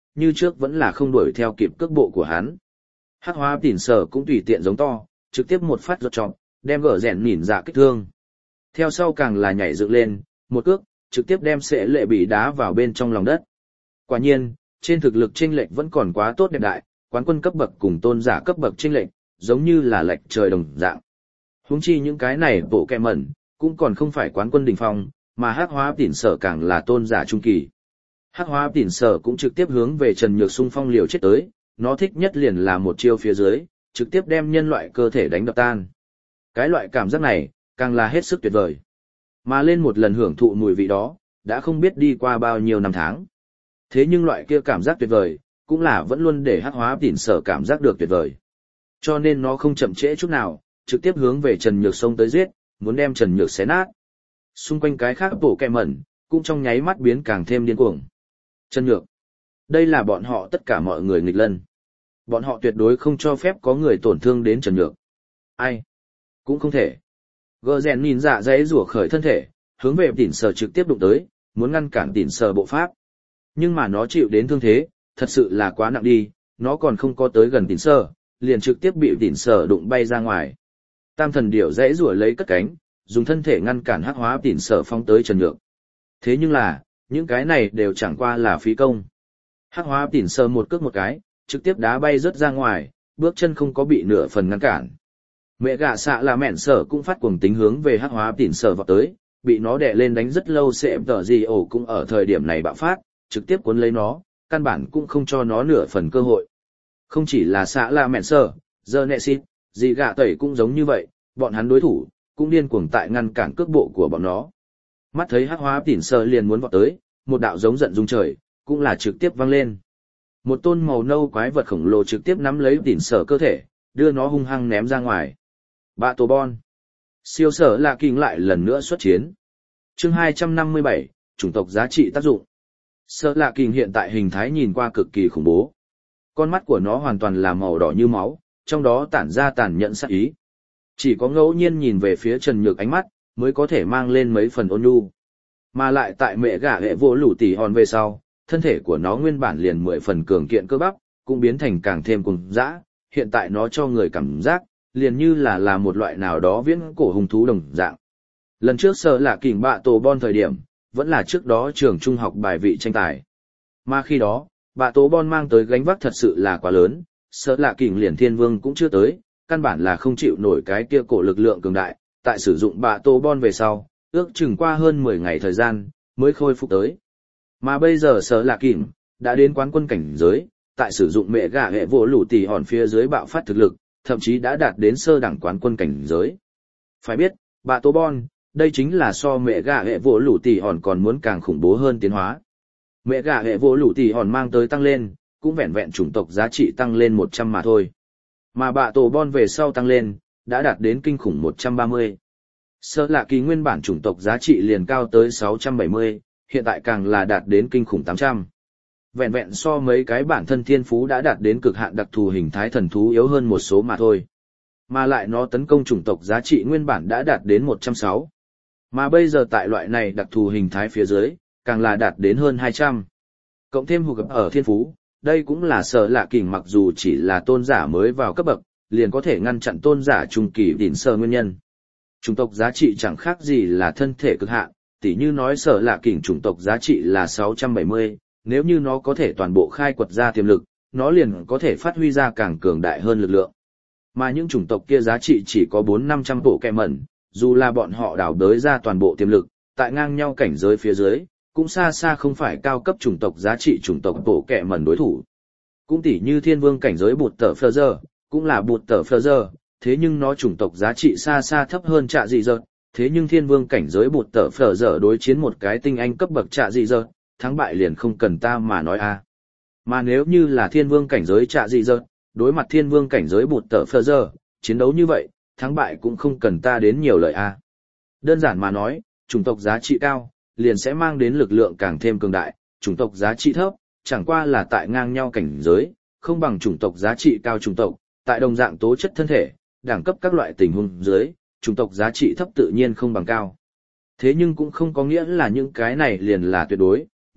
như trước vẫn là không đuổi theo kịp cước bộ của hắn. Hắc hóa tỉn sở cũng tùy tiện giống to, trực tiếp một phát giật trọc, đem gở rèn nhìn dạ kích thương. Theo sau càng là nhảy dựng lên, một cước, trực tiếp đem sẽ lệ bị đá vào bên trong lòng đất. Quả nhiên, trên thực lực chênh lệch vẫn còn quá tốt đẹp đại, quán quân cấp bậc cùng tôn giả cấp bậc chênh lệch, giống như là lệch trời đồng dạng. Huống chi những cái này bộ kẹ mẩn, cũng còn không phải quán quân đỉnh phong, mà hắc hóa tỉn sở càng là tôn giả trung kỳ. Hắc hóa tỉn sở cũng trực tiếp hướng về Trần Nhược xung phong liều chết tới, nó thích nhất liền là một chiêu phía dưới, trực tiếp đem nhân loại cơ thể đánh đập tan. Cái loại cảm giác này, càng là hết sức tuyệt vời. Mà lên một lần hưởng thụ mùi vị đó, đã không biết đi qua bao nhiêu năm tháng. Thế nhưng loại kia cảm giác tuyệt vời, cũng là vẫn luôn để hắc hóa tỉn sở cảm giác được tuyệt vời. Cho nên nó không chậm trễ chút nào, trực tiếp hướng về Trần Nhược xông tới giết, muốn đem Trần Nhược xé nát. Xung quanh cái khác bộ kẹ mẩn, cũng trong nháy mắt biến càng thêm điên cuồng. Trần Nhược. Đây là bọn họ tất cả mọi người nghịch lân. Bọn họ tuyệt đối không cho phép có người tổn thương đến Trần Nhược. Ai? Cũng không thể. Gờ rèn nhìn dạ dãy rủa khởi thân thể, hướng về tỉn sở trực tiếp đụng tới, muốn ngăn cản tỉn sở bộ pháp. Nhưng mà nó chịu đến thương thế, thật sự là quá nặng đi, nó còn không có tới gần tỉn sở, liền trực tiếp bị tỉn sở đụng bay ra ngoài. Tam thần điểu dãy rủa lấy cất cánh, dùng thân thể ngăn cản hắc hóa tỉn sở phóng tới Trần Nhược. Thế nhưng là, những cái này đều chẳng qua là phí công. Hắc hóa tỉn sở một cước một cái, trực tiếp đá bay rớt ra ngoài, bước chân không có bị nửa phần ngăn cản. Mẹ gạ xạ là mẹn sở cũng phát cuồng tính hướng về hắc hóa tỉn sở vọt tới, bị nó đè lên đánh rất lâu sẽ tờ gì ổ cũng ở thời điểm này bạo phát, trực tiếp cuốn lấy nó, căn bản cũng không cho nó nửa phần cơ hội. Không chỉ là xạ là mẹn sở, giờ nẹ xịt, gì gạ tẩy cũng giống như vậy, bọn hắn đối thủ, cũng điên cuồng tại ngăn cản cước bộ của bọn nó. Mắt thấy hắc hóa tỉn sở liền muốn vọt tới, một đạo giống giận rung trời, cũng là trực tiếp vang lên. Một tôn màu nâu quái vật khổng lồ trực tiếp nắm lấy tỉn sở cơ thể, đưa nó hung hăng ném ra ngoài. Bạ tổ bon. Siêu sở là kinh lại lần nữa xuất chiến. Chương 257, chủng tộc giá trị tác dụng. Sở lạ kinh hiện tại hình thái nhìn qua cực kỳ khủng bố. Con mắt của nó hoàn toàn là màu đỏ như máu, trong đó tản ra tàn nhẫn sát ý. Chỉ có ngẫu nhiên nhìn về phía Trần Nhược ánh mắt, mới có thể mang lên mấy phần ôn nhu. Mà lại tại mẹ gả hệ vô lũ tỉ hòn về sau, thân thể của nó nguyên bản liền 10 phần cường kiện cơ bắp, cũng biến thành càng thêm cuồng dã, hiện tại nó cho người cảm giác, liền như là một loại nào đó viễn cổ hung thú đồng dạng. Lần trước sợ là kình bạ tổ bon thời điểm, vẫn là trước đó trường trung học bài vị tranh tài. Mà khi đó, bạ tổ bon mang tới gánh vác thật sự là quá lớn, sợ là kình liền thiên vương cũng chưa tới, căn bản là không chịu nổi cái kia cổ lực lượng cường đại, tại sử dụng bạ tổ bon về sau, ước chừng qua hơn 10 ngày thời gian, mới khôi phục tới. Mà bây giờ sợ là kình, đã đến quán quân cảnh giới, tại sử dụng mẹ gà hệ vô lũ tỷ hòn phía dưới bạo phát thực lực, thậm chí đã đạt đến sơ đẳng quán quân cảnh giới. Phải biết, bạ tổ bon, đây chính là so mẹ gà hệ vô lũ tỷ hòn còn muốn càng khủng bố hơn tiến hóa. Mẹ gà hệ vô lũ tỷ hòn mang tới tăng lên, cũng vẹn vẹn chủng tộc giá trị tăng lên 100 mà thôi. Mà bạ tổ bon về sau tăng lên, đã đạt đến kinh khủng 130. Sơ lạ kỳ nguyên bản chủng tộc giá trị liền cao tới 670, hiện tại càng là đạt đến kinh khủng 800. Vẹn vẹn so mấy cái bản thân thiên phú đã đạt đến cực hạn đặc thù hình thái thần thú yếu hơn một số mà thôi. Mà lại nó tấn công chủng tộc giá trị nguyên bản đã đạt đến 160. Mà bây giờ tại loại này đặc thù hình thái phía dưới, càng là đạt đến hơn 200. Cộng thêm hụt ở thiên phú, đây cũng là sở lạ kình mặc dù chỉ là tôn giả mới vào cấp bậc, liền có thể ngăn chặn tôn giả trung kỳ đỉnh sơ nguyên nhân. Chủng tộc giá trị chẳng khác gì là thân thể cực hạn, tỉ như nói sở lạ kình chủng tộc giá trị là 670, nếu như nó có thể toàn bộ khai quật ra tiềm lực, nó liền có thể phát huy ra càng cường đại hơn lực lượng. Mà những chủng tộc kia giá trị chỉ có 400-500 bộ kẹ mẩn, dù là bọn họ đào đới ra toàn bộ tiềm lực, tại ngang nhau cảnh giới phía dưới, cũng xa xa không phải cao cấp chủng tộc giá trị chủng tộc bộ kẹ mẩn đối thủ. Cũng tỉ như thiên vương cảnh giới bụt tờ phơ giờ, cũng là bụt tờ phơ giờ, thế nhưng nó chủng tộc giá trị xa xa thấp hơn trạ dị dợt, thế nhưng thiên vương cảnh giới bụt tờ phơ giờ đối chiến một cái tinh anh cấp bậc trạ dị dợt, thắng bại liền không cần ta mà nói a. Mà nếu như là thiên vương cảnh giới trạ dị dợt, đối mặt thiên vương cảnh giới bụt tờ phơ giờ, chiến đấu như vậy, thắng bại cũng không cần ta đến nhiều lời a. Đơn giản mà nói, chủng tộc giá trị cao, liền sẽ mang đến lực lượng càng thêm cường đại, chủng tộc giá trị thấp, chẳng qua là tại ngang nhau cảnh giới, không bằng chủng tộc giá trị cao chủng tộc, tại đồng dạng tố chất thân thể, đẳng cấp các loại tình huống dưới, chủng tộc giá trị thấp tự nhiên không bằng cao. Thế nhưng cũng không có nghĩa là những cái này liền là tuyệt đối,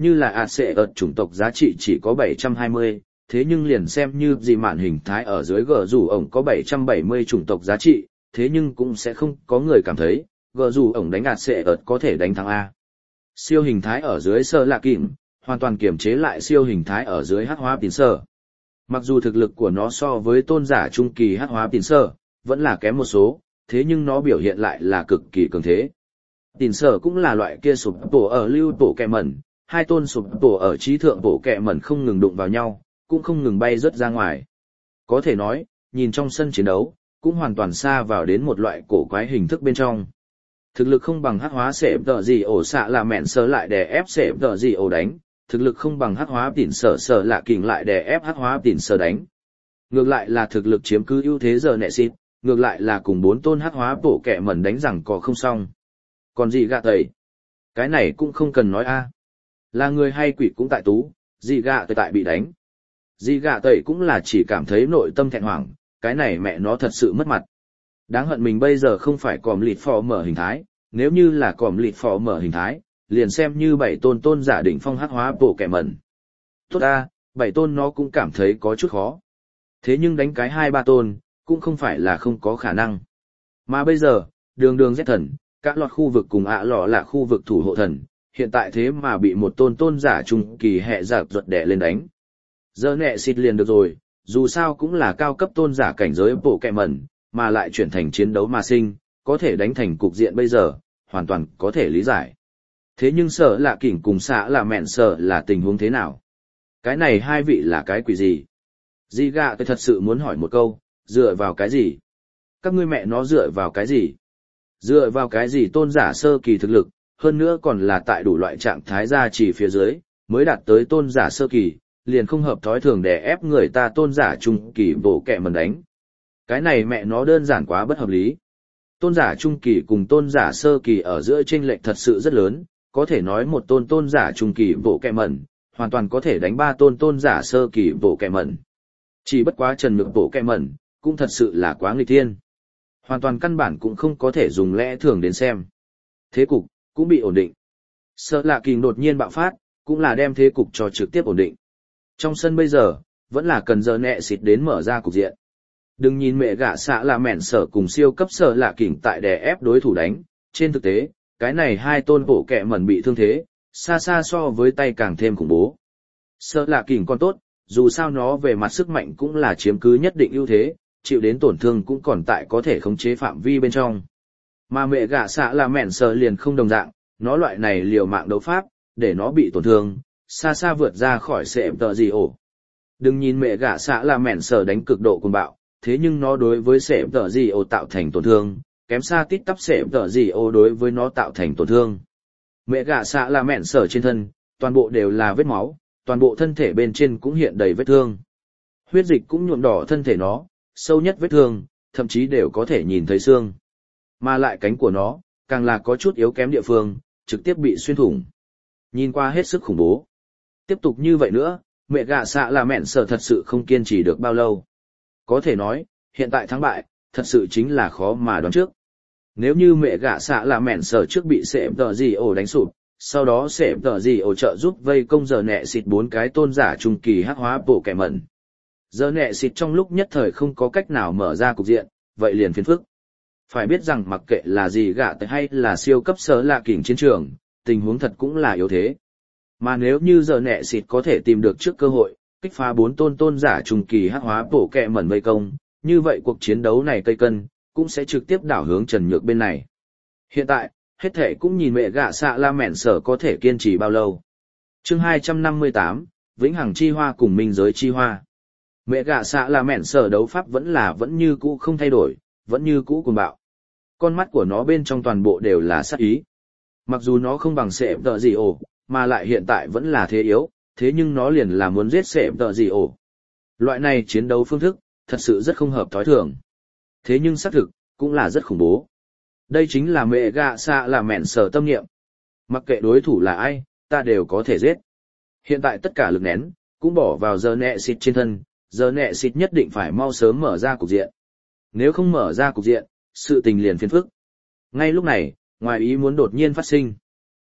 như là ạt sẽ ợt chủng tộc giá trị chỉ có 720, thế nhưng liền xem như gì mạn hình thái ở dưới gờ rủ ổng có 770 chủng tộc giá trị, thế nhưng cũng sẽ không có người cảm thấy, gờ rủ ổng đánh ạt sẽ ợt có thể đánh thắng A. Siêu hình thái ở dưới sơ lạ kìm, hoàn toàn kiềm chế lại siêu hình thái ở dưới hắc hóa tín sở. Mặc dù thực lực của nó so với tôn giả trung kỳ hắc hóa tín sở, vẫn là kém một số, thế nhưng nó biểu hiện lại là cực kỳ cường thế. Tín sở cũng là loại kia sụp tổ ở lưu tổ kẹ mẩn, hai tôn sụp tổ ở trí thượng tổ kẹ mẩn không ngừng đụng vào nhau, cũng không ngừng bay rớt ra ngoài. Có thể nói, nhìn trong sân chiến đấu, cũng hoàn toàn xa vào đến một loại cổ quái hình thức bên trong. Thực lực không bằng hắc hóa sẹp tờ gì ổ xạ là mẹn sơ lại đè ép sẹp tờ gì ổ đánh, thực lực không bằng hắc hóa tỉn sở sở lạ kình lại đè ép hắc hóa tỉn sở đánh. Ngược lại là thực lực chiếm cứ ưu thế giờ nẹ xịt, ngược lại là cùng 4 tôn hắc hóa bộ kẹ mẩn đánh rằng có không xong. Còn gì gạ tẩy? Cái này cũng không cần nói a. Là người hay quỷ cũng tại tú, gì gạ tẩy tại bị đánh. Gì gạ tẩy cũng là chỉ cảm thấy nội tâm thẹn hoảng, cái này mẹ nó thật sự mất mặt. Đáng hận mình bây giờ không phải còm lịt phò mở hình thái, nếu như là còm lịt phò mở hình thái, liền xem như 7 tôn giả đỉnh phong hắc hóa bộ kẻ mẩn. Tốt a, 7 tôn nó cũng cảm thấy có chút khó. Thế nhưng đánh cái 2-3 tôn, cũng không phải là không có khả năng. Mà bây giờ, đường Z thần, các loạt khu vực cùng ạ lọ là khu vực thủ hộ thần, hiện tại thế mà bị một tôn giả trung kỳ hệ giặc ruột đẻ lên đánh. Giờ nẹ xịt liền được rồi, dù sao cũng là cao cấp tôn giả cảnh giới bộ kẻ mẩn, mà lại chuyển thành chiến đấu mà sinh, có thể đánh thành cục diện bây giờ, hoàn toàn có thể lý giải. Thế nhưng sợ lạ kỉnh cùng xạ là mẹn sợ là tình huống thế nào? Cái này hai vị là cái quỷ gì? Di gạ tôi thật sự muốn hỏi một câu, dựa vào cái gì? Các ngươi mẹ nó dựa vào cái gì? Dựa vào cái gì tôn giả sơ kỳ thực lực, hơn nữa còn là tại đủ loại trạng thái gia trì phía dưới, mới đạt tới tôn giả sơ kỳ, liền không hợp thói thường để ép người ta tôn giả trung kỳ bộ kẹ mần đánh. Cái này mẹ nó đơn giản quá bất hợp lý. Tôn giả trung kỳ cùng tôn giả sơ kỳ ở giữa chênh lệch thật sự rất lớn, có thể nói một tôn giả trung kỳ bộ kẹ mẩn, hoàn toàn có thể đánh 3 tôn giả sơ kỳ bộ kẹ mẩn. Chỉ bất quá trần nhược bộ kẹ mẩn, cũng thật sự là quá nghịch thiên. Hoàn toàn căn bản cũng không có thể dùng lẽ thường đến xem. Thế cục, cũng bị ổn định. Sợ lạ kình đột nhiên bạo phát, cũng là đem thế cục cho trực tiếp ổn định. Trong sân bây giờ, vẫn là cần giờ nẹ xịt đến mở ra cục diện. Đừng nhìn mẹ gạ xạ là mẹn sở cùng siêu cấp sợ lạ kình tại đè ép đối thủ đánh, trên thực tế, cái này hai tôn bộ kẹ mẩn bị thương thế, xa xa so với tay càng thêm khủng bố. Sợ lạ kình còn tốt, dù sao nó về mặt sức mạnh cũng là chiếm cứ nhất định ưu thế, chịu đến tổn thương cũng còn tại có thể khống chế phạm vi bên trong. Mà mẹ gạ xạ là mẹn sở liền không đồng dạng, nó loại này liều mạng đấu pháp, để nó bị tổn thương, xa xa vượt ra khỏi sệm tờ gì ổ. Đừng nhìn mẹ gạ xạ là mẹn sở đánh cực độ cuồng bạo, thế nhưng nó đối với sệm tờ gì ổ tạo thành tổn thương, kém xa tít tắp sệm tờ gì ổ đối với nó tạo thành tổn thương. Mẹ gạ xạ là mẹn sở trên thân, toàn bộ đều là vết máu, toàn bộ thân thể bên trên cũng hiện đầy vết thương. Huyết dịch cũng nhuộm đỏ thân thể nó, sâu nhất vết thương, thậm chí đều có thể nhìn thấy xương. Mà lại cánh của nó, càng là có chút yếu kém địa phương, trực tiếp bị xuyên thủng. Nhìn qua hết sức khủng bố. Tiếp tục như vậy nữa, mẹ gạ xạ là mẹn sở thật sự không kiên trì được bao lâu. Có thể nói, hiện tại thắng bại, thật sự chính là khó mà đoán trước. Nếu như mẹ gạ xạ là mẹn sở trước bị sệm tờ gì ổ đánh sụp, sau đó sệm tờ gì ổ trợ giúp vây công giờ nẹ xịt 4 cái tôn giả trung kỳ hắc hóa bộ kẻ mẩn. Giờ nẹ xịt trong lúc nhất thời không có cách nào mở ra cục diện, vậy liền phiền phức. Phải biết rằng mặc kệ là gì gạ tới hay là siêu cấp sở lạ kình chiến trường, tình huống thật cũng là yếu thế. Mà nếu như giờ nẹ xịt có thể tìm được trước cơ hội, kích phá 4 tôn giả trung kỳ hắc hóa bộ kẹ mẩn vây công, như vậy cuộc chiến đấu này cây cân, cũng sẽ trực tiếp đảo hướng Trần Nhược bên này. Hiện tại, hết thể cũng nhìn mẹ gạ xạ la mẹn sở có thể kiên trì bao lâu. Chương 258, Vĩnh Hằng Chi Hoa cùng Minh Giới Chi Hoa. Mẹ gạ xạ la mẹn sở đấu pháp vẫn như cũ không thay đổi, vẫn như cũ cuồng bạo. Con mắt của nó bên trong toàn bộ đều là sát ý. Mặc dù nó không bằng sệm tờ gì ổ, mà lại hiện tại vẫn là thế yếu, thế nhưng nó liền là muốn giết sệm tờ gì ổ. Loại này chiến đấu phương thức, thật sự rất không hợp thói thường. Thế nhưng xác thực, cũng là rất khủng bố. Đây chính là mẹ gạ xạ là mẹn sở tâm niệm. Mặc kệ đối thủ là ai, ta đều có thể giết. Hiện tại tất cả lực nén, cũng bỏ vào giờ nẹ xịt trên thân, giờ nẹ xịt nhất định phải mau sớm mở ra cục diện. Nếu không mở ra cục diện, sự tình liền phiền phức. Ngay lúc này, ngoài ý muốn đột nhiên phát sinh.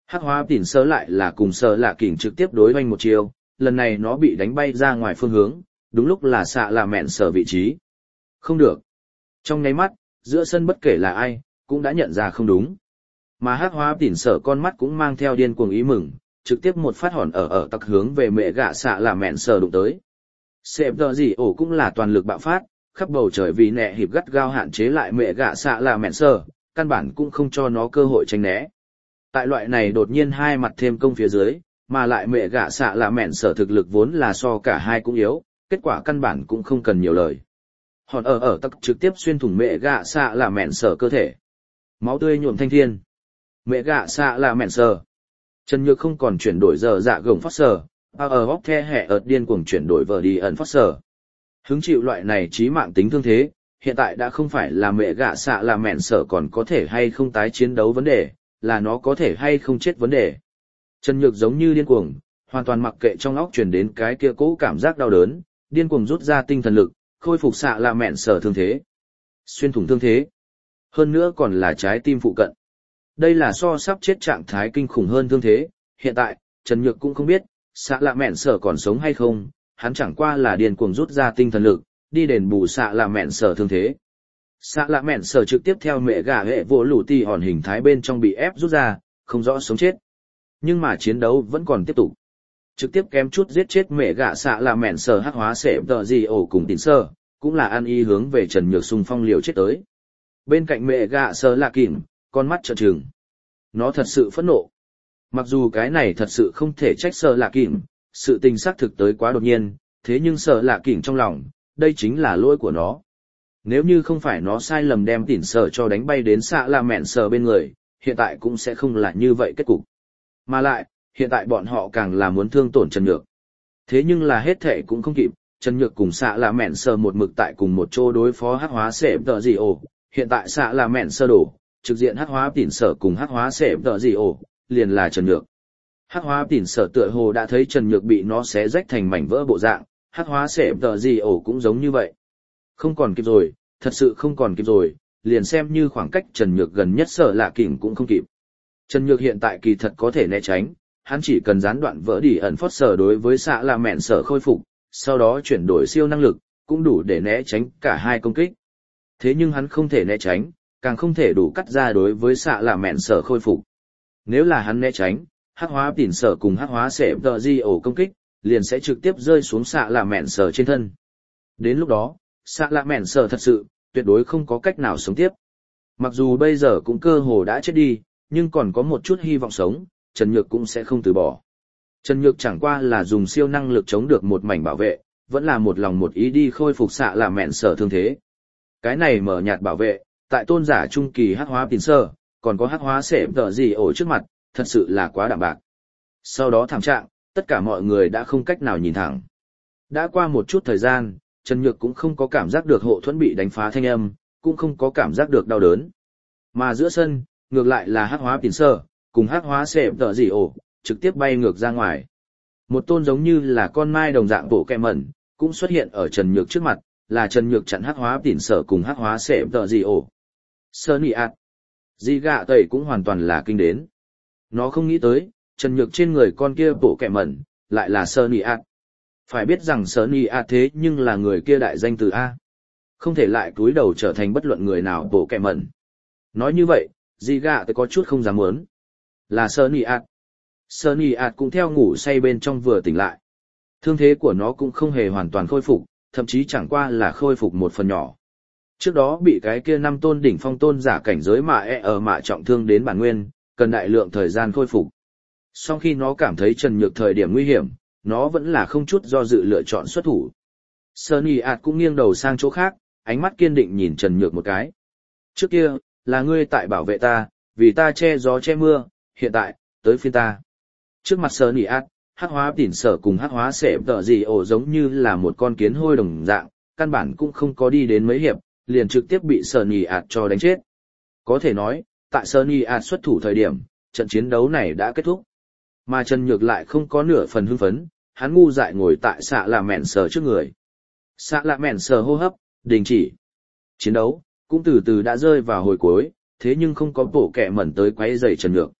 Hắc hóa tỉn sơ lại là cùng Sở Lạ Kỉnh trực tiếp đối hoành một chiều, lần này nó bị đánh bay ra ngoài phương hướng, đúng lúc là xạ là mẹn sở vị trí. Không được. Trong nháy mắt, giữa sân bất kể là ai, cũng đã nhận ra không đúng. Mà hắc hóa tỉn sở con mắt cũng mang theo điên cuồng ý mừng, trực tiếp một phát hòn ở tặc hướng về mẹ gạ xạ là mẹn sở đụng tới. Sẹp đờ gì ổ cũng là toàn lực bạo phát, khắp bầu trời vì nẹ hiệp gắt gao hạn chế lại mẹ gạ xạ là mẹn sở, căn bản cũng không cho nó cơ hội tránh né. Tại loại này đột nhiên hai mặt thêm công phía dưới, mà lại mẹ gạ xạ là mẹn sở thực lực vốn là so cả hai cũng yếu, kết quả căn bản cũng không cần nhiều lời. Hòn ở tắc trực tiếp xuyên thủng mẹ gạ xạ là mẹn sở cơ thể. Máu tươi nhuộm thanh thiên. Mẹ gạ xạ là mẹn sở. Trần Nhược không còn chuyển đổi giờ dạ gồng phát sở, ở góc the hẹ ợt điên cuồng chuyển đổi vờ đi ẩn phát sở. Hứng chịu loại này chí mạng tính thương thế, hiện tại đã không phải là mẹ gạ xạ là mẹn sở còn có thể hay không tái chiến đấu vấn đề, là nó có thể hay không chết vấn đề. Trần Nhược giống như điên cuồng, hoàn toàn mặc kệ trong óc truyền đến cái kia cố cảm giác đau đớn, điên cuồng rút ra tinh thần lực, khôi phục xạ là mẹn sở thương thế. Xuyên thủng thương thế. Hơn nữa còn là trái tim phụ cận. Đây là so sắp chết trạng thái kinh khủng hơn thương thế, hiện tại, Trần Nhược cũng không biết, xạ là mẹn sở còn sống hay không, hắn chẳng qua là điên cuồng rút ra tinh thần lực, đi đền bù xạ là mẹn sở thương thế. Xạ là mẹn sở trực tiếp theo mẹ gà hệ vỗ lũ tì hòn hình thái bên trong bị ép rút ra, không rõ sống chết. Nhưng mà chiến đấu vẫn còn tiếp tục. Trực tiếp kém chút giết chết mẹ gạ xạ là mẹn sở hắc hóa sệ tờ gì ổ cùng tín sơ, cũng là ăn y hướng về Trần Nhược xung phong liều chết tới. Bên cạnh mẹ gạ sơ lạ kìm, con mắt trợn trừng. Nó thật sự phẫn nộ. Mặc dù cái này thật sự không thể trách sơ lạ kìm, sự tình xác thực tới quá đột nhiên, thế nhưng sơ lạ kìm trong lòng, đây chính là lỗi của nó. Nếu như không phải nó sai lầm đem tỉn sở cho đánh bay đến xạ là mẹn sở bên người, hiện tại cũng sẽ không là như vậy kết cục. Mà lại, hiện tại bọn họ càng là muốn thương tổn Trần Nhược. Thế nhưng là hết thể cũng không kịp, Trần Nhược cùng xạ là mẹn sở một mực tại cùng một chỗ đối phó hắc hóa sệ tờ gì ổ. Hiện tại xạ là mẹn sở đổ, trực diện hắc hóa tỉn sở cùng hắc hóa sệ tờ gì ổ, liền là Trần Nhược. Hắc hóa tỉn sở tựa hồ đã thấy Trần Nhược bị nó xé rách thành mảnh vỡ bộ dạng, hắc hóa sệ tờ gì ổ cũng giống như vậy. Không còn kịp rồi, thật sự không còn kịp rồi, liền xem như khoảng cách Trần Nhược gần nhất sở lạ kỉnh cũng không kịp. Trần Nhược hiện tại kỳ thật có thể né tránh, hắn chỉ cần gián đoạn vỡ đỉ ẩn phót sở đối với xạ là mẹn sở khôi phục, sau đó chuyển đổi siêu năng lực, cũng đủ để né tránh cả hai công kích. Thế nhưng hắn không thể né tránh, càng không thể đủ cắt ra đối với xạ là mẹn sở khôi phục. Nếu là hắn né tránh, hắc hóa tỉn sở cùng hắc hóa sẽ tờ di ổ công kích, liền sẽ trực tiếp rơi xuống xạ là mẹn sở trên thân. Đến lúc đó, xạ là mẹn sở thật sự, tuyệt đối không có cách nào sống tiếp. Mặc dù bây giờ cũng cơ hồ đã chết đi, nhưng còn có một chút hy vọng sống, Trần Nhược cũng sẽ không từ bỏ. Trần Nhược chẳng qua là dùng siêu năng lực chống được một mảnh bảo vệ, vẫn là một lòng một ý đi khôi phục xạ là mẹn sở thương thế. Cái này mở nhạt bảo vệ, tại tôn giả trung kỳ hắc hóa tín sơ, còn có hắc hóa sệ tờ gì ổ trước mặt, thật sự là quá đạm bạc. Sau đó thảm trạng, tất cả mọi người đã không cách nào nhìn thẳng. Đã qua một chút thời gian, Trần Nhược cũng không có cảm giác được hộ thuẫn bị đánh phá thanh âm, cũng không có cảm giác được đau đớn. Mà giữa sân, ngược lại là hắc hóa tín sơ, cùng hắc hóa sệ tờ gì ổ, trực tiếp bay ngược ra ngoài. Một tôn giống như là con mai đồng dạng bộ kẹ mẩn, cũng xuất hiện ở Trần Nhược trước mặt, là Trần Nhược chặn hắc hóa tín sở cùng hắc hóa sệ tờ gì ổ. Sơ nị ạt. Di gạ tẩy cũng hoàn toàn là kinh đến. Nó không nghĩ tới, Trần Nhược trên người con kia bộ kẹ mẩn, lại là sơ nị ạt. Phải biết rằng sơ nị ạt thế nhưng là người kia đại danh từ A. Không thể lại cúi đầu trở thành bất luận người nào bộ kẹ mẩn. Nói như vậy, Di gạ tẩy có chút không dám muốn. Là sơ nị ạt. Sơ nị ạt cũng theo ngủ say bên trong vừa tỉnh lại. Thương thế của nó cũng không hề hoàn toàn khôi phục, thậm chí chẳng qua là khôi phục một phần nhỏ. Trước đó bị cái kia 5 tôn đỉnh phong tôn giả cảnh giới mà ở mạ trọng thương đến bản nguyên, cần đại lượng thời gian khôi phục. Sau khi nó cảm thấy Trần Nhược thời điểm nguy hiểm, nó vẫn là không chút do dự lựa chọn xuất thủ. Sunny ạt cũng nghiêng đầu sang chỗ khác, ánh mắt kiên định nhìn Trần Nhược một cái. Trước kia, là ngươi tại bảo vệ ta, vì ta che gió che mưa, hiện tại, tới phiên ta. Trước mặt Sunny ạt, hắc hóa tỉn sở cùng hắc hóa sẽ tờ gì ổ giống như là một con kiến hôi đồng dạng, căn bản cũng không có đi đến mấy hiệp, liền trực tiếp bị Sunny ạt cho đánh chết. Có thể nói, tại Sunny ạt xuất thủ thời điểm, trận chiến đấu này đã kết thúc. Mà Trần Nhược lại không có nửa phần hưng phấn, hắn ngu dại ngồi tại xạ là mẹn sở trước người. Xạ là mẹn sở hô hấp, đình chỉ. Chiến đấu, cũng từ từ đã rơi vào hồi cuối, thế nhưng không có bộ kẹ mẩn tới quấy rầy Trần Nhược.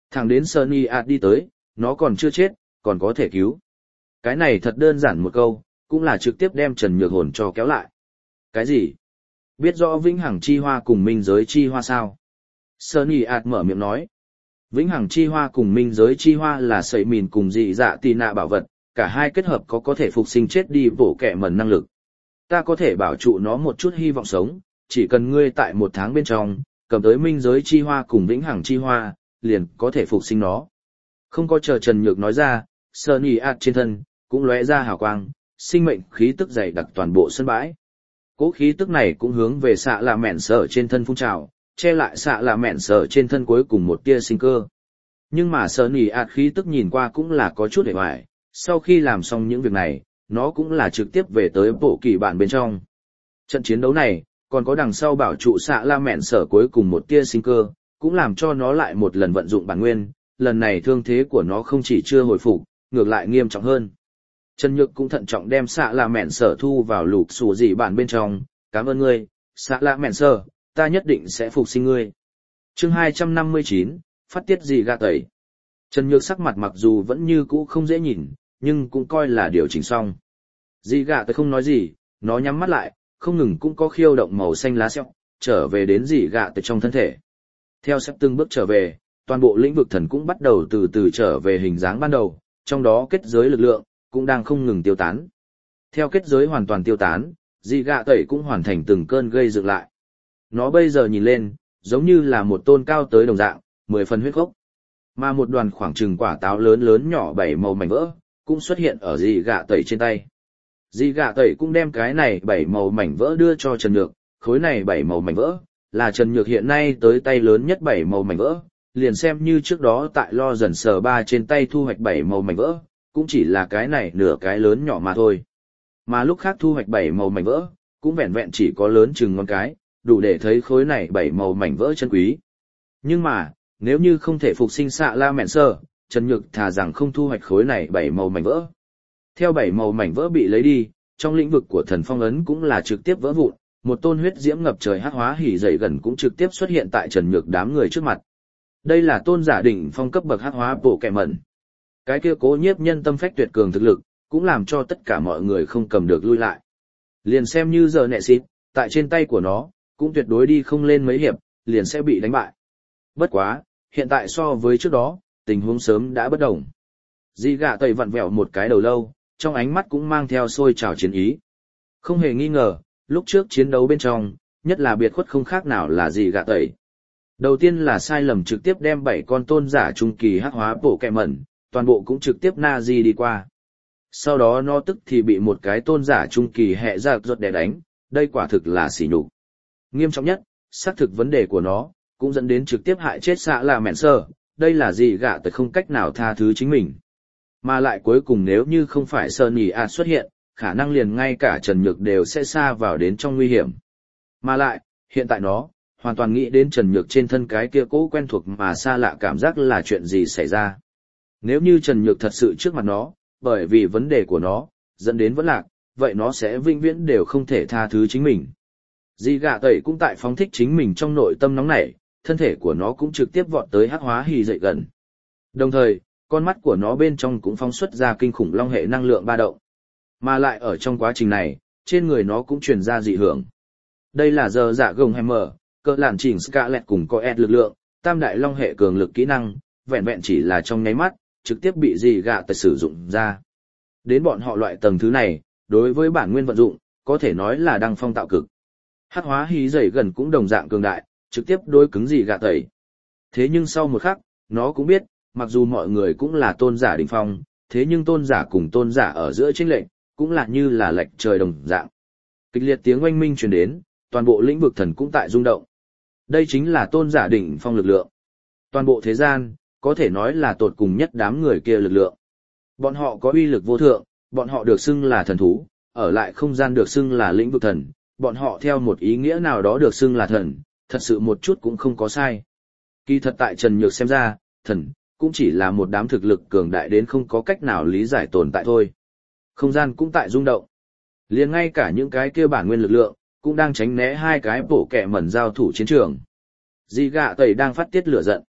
Thẳng đến Sunny Art đi tới, nó còn chưa chết, còn có thể cứu. Cái này thật đơn giản một câu, cũng là trực tiếp đem Trần Nhược hồn cho kéo lại. Cái gì? Biết rõ Vĩnh Hằng Chi Hoa cùng Minh Giới Chi Hoa sao? Sunny Art mở miệng nói. Vĩnh Hằng Chi Hoa cùng Minh Giới Chi Hoa là sợi mìn cùng dị dạ tì nạ bảo vật, cả hai kết hợp có thể phục sinh chết đi bổ kẹ mẩn năng lực. Ta có thể bảo trụ nó một chút hy vọng sống, chỉ cần ngươi tại 1 tháng bên trong, cầm tới Minh Giới Chi Hoa cùng Vĩnh Hằng Chi Hoa, liền có thể phục sinh nó. Không có chờ Trần Nhược nói ra, Sunny Art trên thân, cũng lóe ra hào quang, sinh mệnh khí tức dày đặc toàn bộ sân bãi. Cỗ khí tức này cũng hướng về xạ là mẹn sở trên thân phun trào, che lại xạ là mẹn sở trên thân cuối cùng một tia sinh cơ. Nhưng mà Sunny Art khí tức nhìn qua cũng là có chút hề hoài, sau khi làm xong những việc này, nó cũng là trực tiếp về tới bộ kỳ bản bên trong. Trận chiến đấu này, còn có đằng sau bảo trụ xạ la mẹn sở cuối cùng một tia sinh cơ, cũng làm cho nó lại một lần vận dụng bản nguyên, lần này thương thế của nó không chỉ chưa hồi phục, ngược lại nghiêm trọng hơn. Trần Nhược cũng thận trọng đem xạ la mẹn sở thu vào lục xù dị bản bên trong, cảm ơn ngươi, xạ la mẹn sở, ta nhất định sẽ phục sinh ngươi. Chương 259, phát tiết dị gạ tẩy. Trần Nhược sắc mặt mặc dù vẫn như cũ không dễ nhìn, nhưng cũng coi là điều chỉnh xong. Dị gạ tẩy không nói gì, nó nhắm mắt lại, không ngừng cũng có khiêu động màu xanh lá xeo, trở về đến dị gạ tẩy trong thân thể. Theo sắp từng bước trở về, toàn bộ lĩnh vực thần cũng bắt đầu từ từ trở về hình dáng ban đầu, trong đó kết giới lực lượng cũng đang không ngừng tiêu tán. Theo kết giới hoàn toàn tiêu tán, dị gạ tẩy cũng hoàn thành từng cơn gây dựng lại. Nó bây giờ nhìn lên, giống như là một tôn cao tới đồng dạng, 10 phần huyết gốc. Mà một đoàn khoảng chừng quả táo lớn lớn nhỏ 7 màu mảnh vỡ, cũng xuất hiện ở dị gạ tẩy trên tay. Dị gạ tẩy cũng đem cái này 7 màu mảnh vỡ đưa cho Trần Nhược, khối này 7 màu mảnh vỡ, là Trần Nhược hiện nay tới tay lớn nhất 7 màu mảnh vỡ, liền xem như trước đó tại lo dần sờ 3 trên tay thu hoạch 7 màu mảnh vỡ, cũng chỉ là cái này nửa cái lớn nhỏ mà thôi. Mà lúc khác thu hoạch 7 màu mảnh vỡ, cũng vẹn vẹn chỉ có lớn chừng ngón cái, đủ để thấy khối này 7 màu mảnh vỡ chân quý. Nhưng mà, nếu như không thể phục sinh xạ la mẹn sơ, Trần Nhược thà rằng không thu hoạch khối này 7 màu mảnh vỡ. Theo 7 màu mảnh vỡ bị lấy đi, trong lĩnh vực của thần phong ấn cũng là trực tiếp vỡ vụn, một tôn huyết diễm ngập trời hắc hóa hỉ dậy gần cũng trực tiếp xuất hiện tại Trần Nhược đám người trước mặt. Đây là tôn giả đỉnh phong cấp bậc hắc hóa bộ kẻ mẩn. Cái kia cố nhiếp nhân tâm phách tuyệt cường thực lực, cũng làm cho tất cả mọi người không cầm được lui lại. Liền xem như giờ nẹ xịt, tại trên tay của nó, cũng tuyệt đối đi không lên mấy hiệp, liền sẽ bị đánh bại. Bất quá, hiện tại so với trước đó, tình huống sớm đã bất đồng. Dị gạ tẩy vặn vẹo một cái đầu lâu, trong ánh mắt cũng mang theo sôi trào chiến ý. Không hề nghi ngờ, lúc trước chiến đấu bên trong, nhất là biệt khuất không khác nào là dị gạ tẩy. Đầu tiên là sai lầm trực tiếp đem 7 con tôn giả trung kỳ hắc hóa bộ kẹ mẩn, toàn bộ cũng trực tiếp na di đi qua. Sau đó nó tức thì bị một cái tôn giả trung kỳ hẹ ra ruột đè đánh, đây quả thực là sỉ nhục. Nghiêm trọng nhất, xác thực vấn đề của nó, cũng dẫn đến trực tiếp hại chết xạ là mẹn sơ, đây là gì gạ tới không cách nào tha thứ chính mình. Mà lại cuối cùng nếu như không phải Sunny Art xuất hiện, khả năng liền ngay cả Trần Nhược đều sẽ xa vào đến trong nguy hiểm. Mà lại, hiện tại nó, hoàn toàn nghĩ đến Trần Nhược trên thân cái kia cố quen thuộc mà xa lạ cảm giác là chuyện gì xảy ra. Nếu như Trần Nhược thật sự trước mặt nó, bởi vì vấn đề của nó, dẫn đến vẫn lạc, vậy nó sẽ vĩnh viễn đều không thể tha thứ chính mình. Dị gạ tẩy cũng tại phóng thích chính mình trong nội tâm nóng nảy, thân thể của nó cũng trực tiếp vọt tới hắc hóa hỉ dậy gần. Đồng thời, con mắt của nó bên trong cũng phóng xuất ra kinh khủng long hệ năng lượng ba động. Mà lại ở trong quá trình này, trên người nó cũng truyền ra dị hưởng. Đây là giờ dạ gồng hammer, cỡ làn chỉnh Scarlet cùng Coed lực lượng, tam đại long hệ cường lực kỹ năng, vẹn vẹn chỉ là trong nháy mắt, trực tiếp bị dị gạ tẩy sử dụng ra. Đến bọn họ loại tầng thứ này, đối với bản nguyên vận dụng, có thể nói là đăng phong tạo cực. Hắc hóa hí dày gần cũng đồng dạng cường đại, trực tiếp đối cứng dị gạ tẩy. Thế nhưng sau một khắc, nó cũng biết, mặc dù mọi người cũng là tôn giả đỉnh phong, thế nhưng tôn giả cùng tôn giả ở giữa chênh lệch, cũng là như là lệch trời đồng dạng. Kịch liệt tiếng oanh minh truyền đến, toàn bộ lĩnh vực thần cũng tại rung động. Đây chính là tôn giả đỉnh phong lực lượng. Toàn bộ thế gian, có thể nói là tột cùng nhất đám người kia lực lượng. Bọn họ có uy lực vô thượng, bọn họ được xưng là thần thú, ở lại không gian được xưng là lĩnh vực thần, bọn họ theo một ý nghĩa nào đó được xưng là thần, thật sự một chút cũng không có sai. Kỳ thật tại Trần Nhược xem ra, thần, cũng chỉ là một đám thực lực cường đại đến không có cách nào lý giải tồn tại thôi. Không gian cũng tại rung động. Liền ngay cả những cái kia bản nguyên lực lượng, cũng đang tránh né hai cái bổ kẹ mẩn giao thủ chiến trường. Dị gạ tẩy đang phát tiết lửa giận.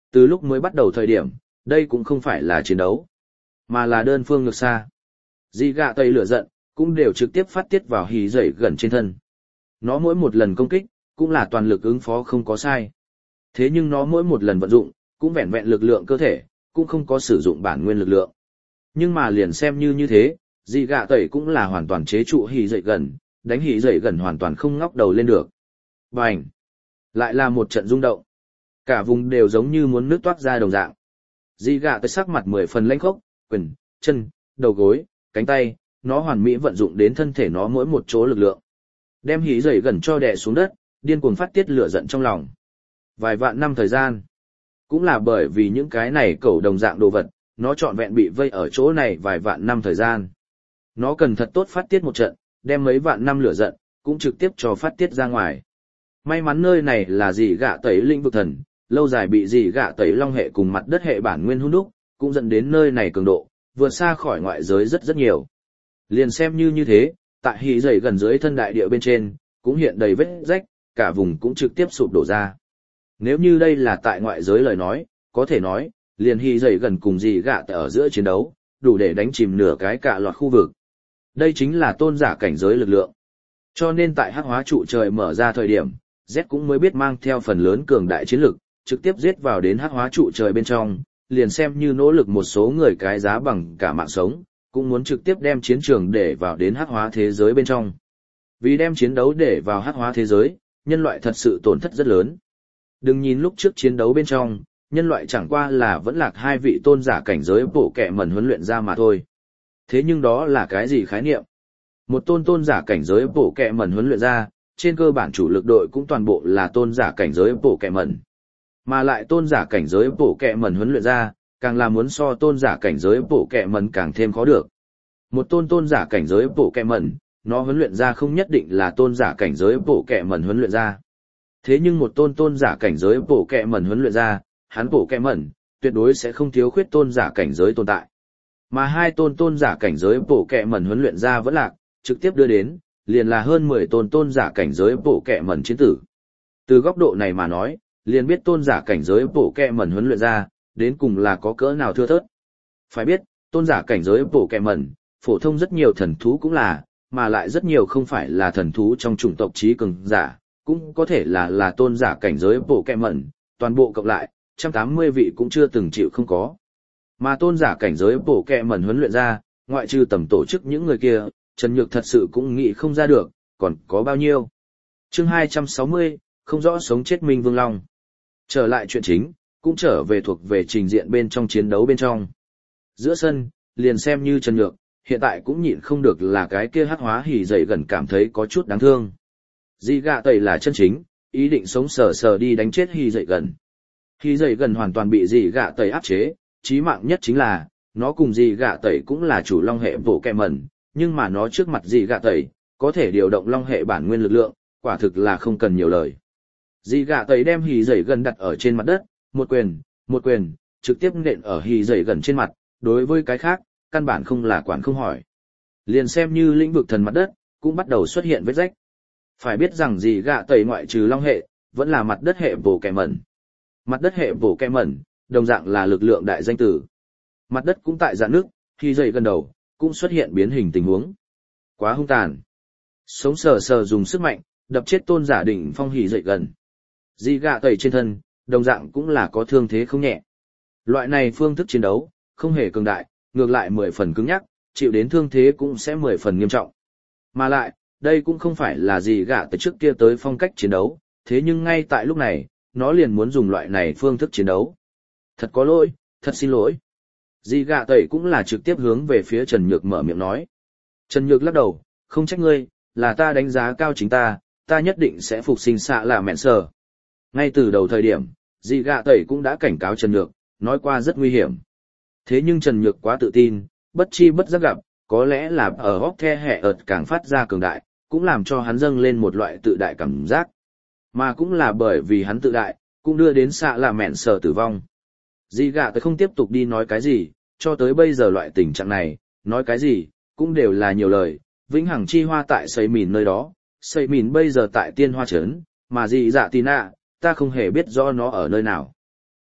Từ lúc mới bắt đầu thời điểm, đây cũng không phải là chiến đấu, mà là đơn phương ngược xa. Dị gạ tẩy lửa giận, cũng đều trực tiếp phát tiết vào hỉ dậy gần trên thân. Nó mỗi một lần công kích, cũng là toàn lực ứng phó không có sai. Thế nhưng nó mỗi một lần vận dụng, cũng vẹn vẹn lực lượng cơ thể, cũng không có sử dụng bản nguyên lực lượng. Nhưng mà liền xem như thế, dị gạ tẩy cũng là hoàn toàn chế trụ hỉ dậy gần, đánh hỉ dậy gần hoàn toàn không ngóc đầu lên được. Bành! Lại là một trận rung động. Cả vùng đều giống như muốn nứt toát ra đồng dạng. Dị gạ tẩy sắc mặt 10 phần lãnh khốc, quyền, chân, đầu gối, cánh tay, nó hoàn mỹ vận dụng đến thân thể nó mỗi một chỗ lực lượng. Đem hỉ dậy gần cho đè xuống đất, điên cuồng phát tiết lửa giận trong lòng. Vài vạn năm thời gian, cũng là bởi vì những cái này cẩu đồng dạng đồ vật, nó trọn vẹn bị vây ở chỗ này vài vạn năm thời gian. Nó cần thật tốt phát tiết một trận, đem mấy vạn năm lửa giận, cũng trực tiếp cho phát tiết ra ngoài. May mắn nơi này là dị gạ tẩy lĩnh vực thần, lâu dài bị dị gạ tẩy long hệ cùng mặt đất hệ bản nguyên hun đúc, cũng dẫn đến nơi này cường độ, vượt xa khỏi ngoại giới rất rất nhiều. Liền xem như thế, tại hỉ dậy gần dưới thân đại địa bên trên, cũng hiện đầy vết rách, cả vùng cũng trực tiếp sụp đổ ra. Nếu như đây là tại ngoại giới lời nói, có thể nói, liền hỉ dậy gần cùng dị gạ tẩy ở giữa chiến đấu, đủ để đánh chìm nửa cái cả loạt khu vực. Đây chính là tôn giả cảnh giới lực lượng. Cho nên tại hắc hóa trụ trời mở ra thời điểm, Z cũng mới biết mang theo phần lớn cường đại chiến lực, trực tiếp giết vào đến hắc hóa trụ trời bên trong, liền xem như nỗ lực một số người cái giá bằng cả mạng sống, cũng muốn trực tiếp đem chiến trường để vào đến hắc hóa thế giới bên trong. Vì đem chiến đấu để vào hắc hóa thế giới, nhân loại thật sự tổn thất rất lớn. Đừng nhìn lúc trước chiến đấu bên trong, nhân loại chẳng qua là vẫn lạc 2 vị tôn giả cảnh giới bộ kệ mẩn huấn luyện ra mà thôi. Thế nhưng đó là cái gì khái niệm? Một tôn giả cảnh giới bộ kệ mẩn huấn luyện ra, trên cơ bản chủ lực đội cũng toàn bộ là tôn giả cảnh giới bộ kệ mẩn. Mà lại tôn giả cảnh giới bộ kệ mẩn huấn luyện ra, càng là muốn so tôn giả cảnh giới bộ kệ mẩn càng thêm khó được. Một tôn giả cảnh giới bộ kệ mẩn, nó huấn luyện ra không nhất định là tôn giả cảnh giới bộ kệ mẩn huấn luyện ra. Thế nhưng một tôn giả cảnh giới bộ kệ mẩn huấn luyện ra, hắn bộ kệ mẩn tuyệt đối sẽ không thiếu khuyết tôn giả cảnh giới tồn tại. Mà 2 tôn giả cảnh giới bộ kệ mẩn huấn luyện ra vẫn lạc, trực tiếp đưa đến, liền là hơn 10 tôn giả cảnh giới bộ kệ mẩn chiến tử. Từ góc độ này mà nói, liền biết tôn giả cảnh giới bộ kệ mẩn huấn luyện ra, đến cùng là có cỡ nào thưa thớt. Phải biết, tôn giả cảnh giới bộ kệ mẩn, phổ thông rất nhiều thần thú cũng là, mà lại rất nhiều không phải là thần thú trong chủng tộc trí cường giả, cũng có thể là tôn giả cảnh giới bộ kệ mẩn, toàn bộ cộng lại, 180 vị cũng chưa từng chịu không có. Mà tôn giả cảnh giới bộ kệ mẩn huấn luyện ra, ngoại trừ tầm tổ chức những người kia, Trần Nhược thật sự cũng nghĩ không ra được, còn có bao nhiêu. Chương 260, không rõ sống chết Minh Vương Long. Trở lại chuyện chính, cũng trở về thuộc về trình diện bên trong chiến đấu bên trong. Giữa sân, liền xem như Trần Nhược, hiện tại cũng nhịn không được là cái kia hắc hóa hỉ dậy gần cảm thấy có chút đáng thương. Dị gạ tẩy là chân chính, ý định sống sờ sờ đi đánh chết hỉ dậy gần. Hỉ dậy gần hoàn toàn bị dị gạ tẩy áp chế, chí mạng nhất chính là, nó cùng dị gạ tẩy cũng là chủ long hệ bộ kẹ mẩn, nhưng mà nó trước mặt dị gạ tẩy, có thể điều động long hệ bản nguyên lực lượng, quả thực là không cần nhiều lời. Dị gạ tẩy đem hỉ dậy gần đặt ở trên mặt đất, một quyền, trực tiếp nện ở hỉ dậy gần trên mặt, đối với cái khác, căn bản không là quản không hỏi. Liền xem như lĩnh vực thần mặt đất, cũng bắt đầu xuất hiện vết rách. Phải biết rằng dị gạ tẩy ngoại trừ long hệ, vẫn là mặt đất hệ bộ kẹ mẩn. Mặt đất hệ bộ kẹ mẩn, đồng dạng là lực lượng đại danh tử. Mặt đất cũng tại rạn nước, hỉ dậy gần đầu, cũng xuất hiện biến hình tình huống. Quá hung tàn. Sống sờ sờ dùng sức mạnh, đập chết tôn giả đỉnh phong hỉ dậy gần. Dị gạ tẩy trên thân, đồng dạng cũng là có thương thế không nhẹ. Loại này phương thức chiến đấu, không hề cường đại, ngược lại 10 phần cứng nhắc, chịu đến thương thế cũng sẽ 10 phần nghiêm trọng. Mà lại, đây cũng không phải là dị gạ tẩy trước kia tới phong cách chiến đấu, thế nhưng ngay tại lúc này, nó liền muốn dùng loại này phương thức chiến đấu. Thật có lỗi, thật xin lỗi. Dị gạ tẩy cũng là trực tiếp hướng về phía Trần Nhược mở miệng nói. Trần Nhược lắc đầu, không trách ngươi, là ta đánh giá cao chính ta nhất định sẽ phục sinh xạ là mẹn sờ. Ngay từ đầu thời điểm, dị gạ tẩy cũng đã cảnh cáo Trần Nhược, nói qua rất nguy hiểm. Thế nhưng Trần Nhược quá tự tin, bất chi bất giác gặp, có lẽ là ở góc the hẹ ợt càng phát ra cường đại, cũng làm cho hắn dâng lên một loại tự đại cảm giác. Mà cũng là bởi vì hắn tự đại, cũng đưa đến xạ là mẹn sờ tử vong. Dị gạ tẩy không tiếp tục đi nói cái gì, cho tới bây giờ loại tình trạng này, nói cái gì, cũng đều là nhiều lời. Vĩnh hằng chi hoa tại xây mìn nơi đó, xây mìn bây giờ tại tiên hoa trấn, mà dị dạ tì nạ, ta không hề biết rõ nó ở nơi nào.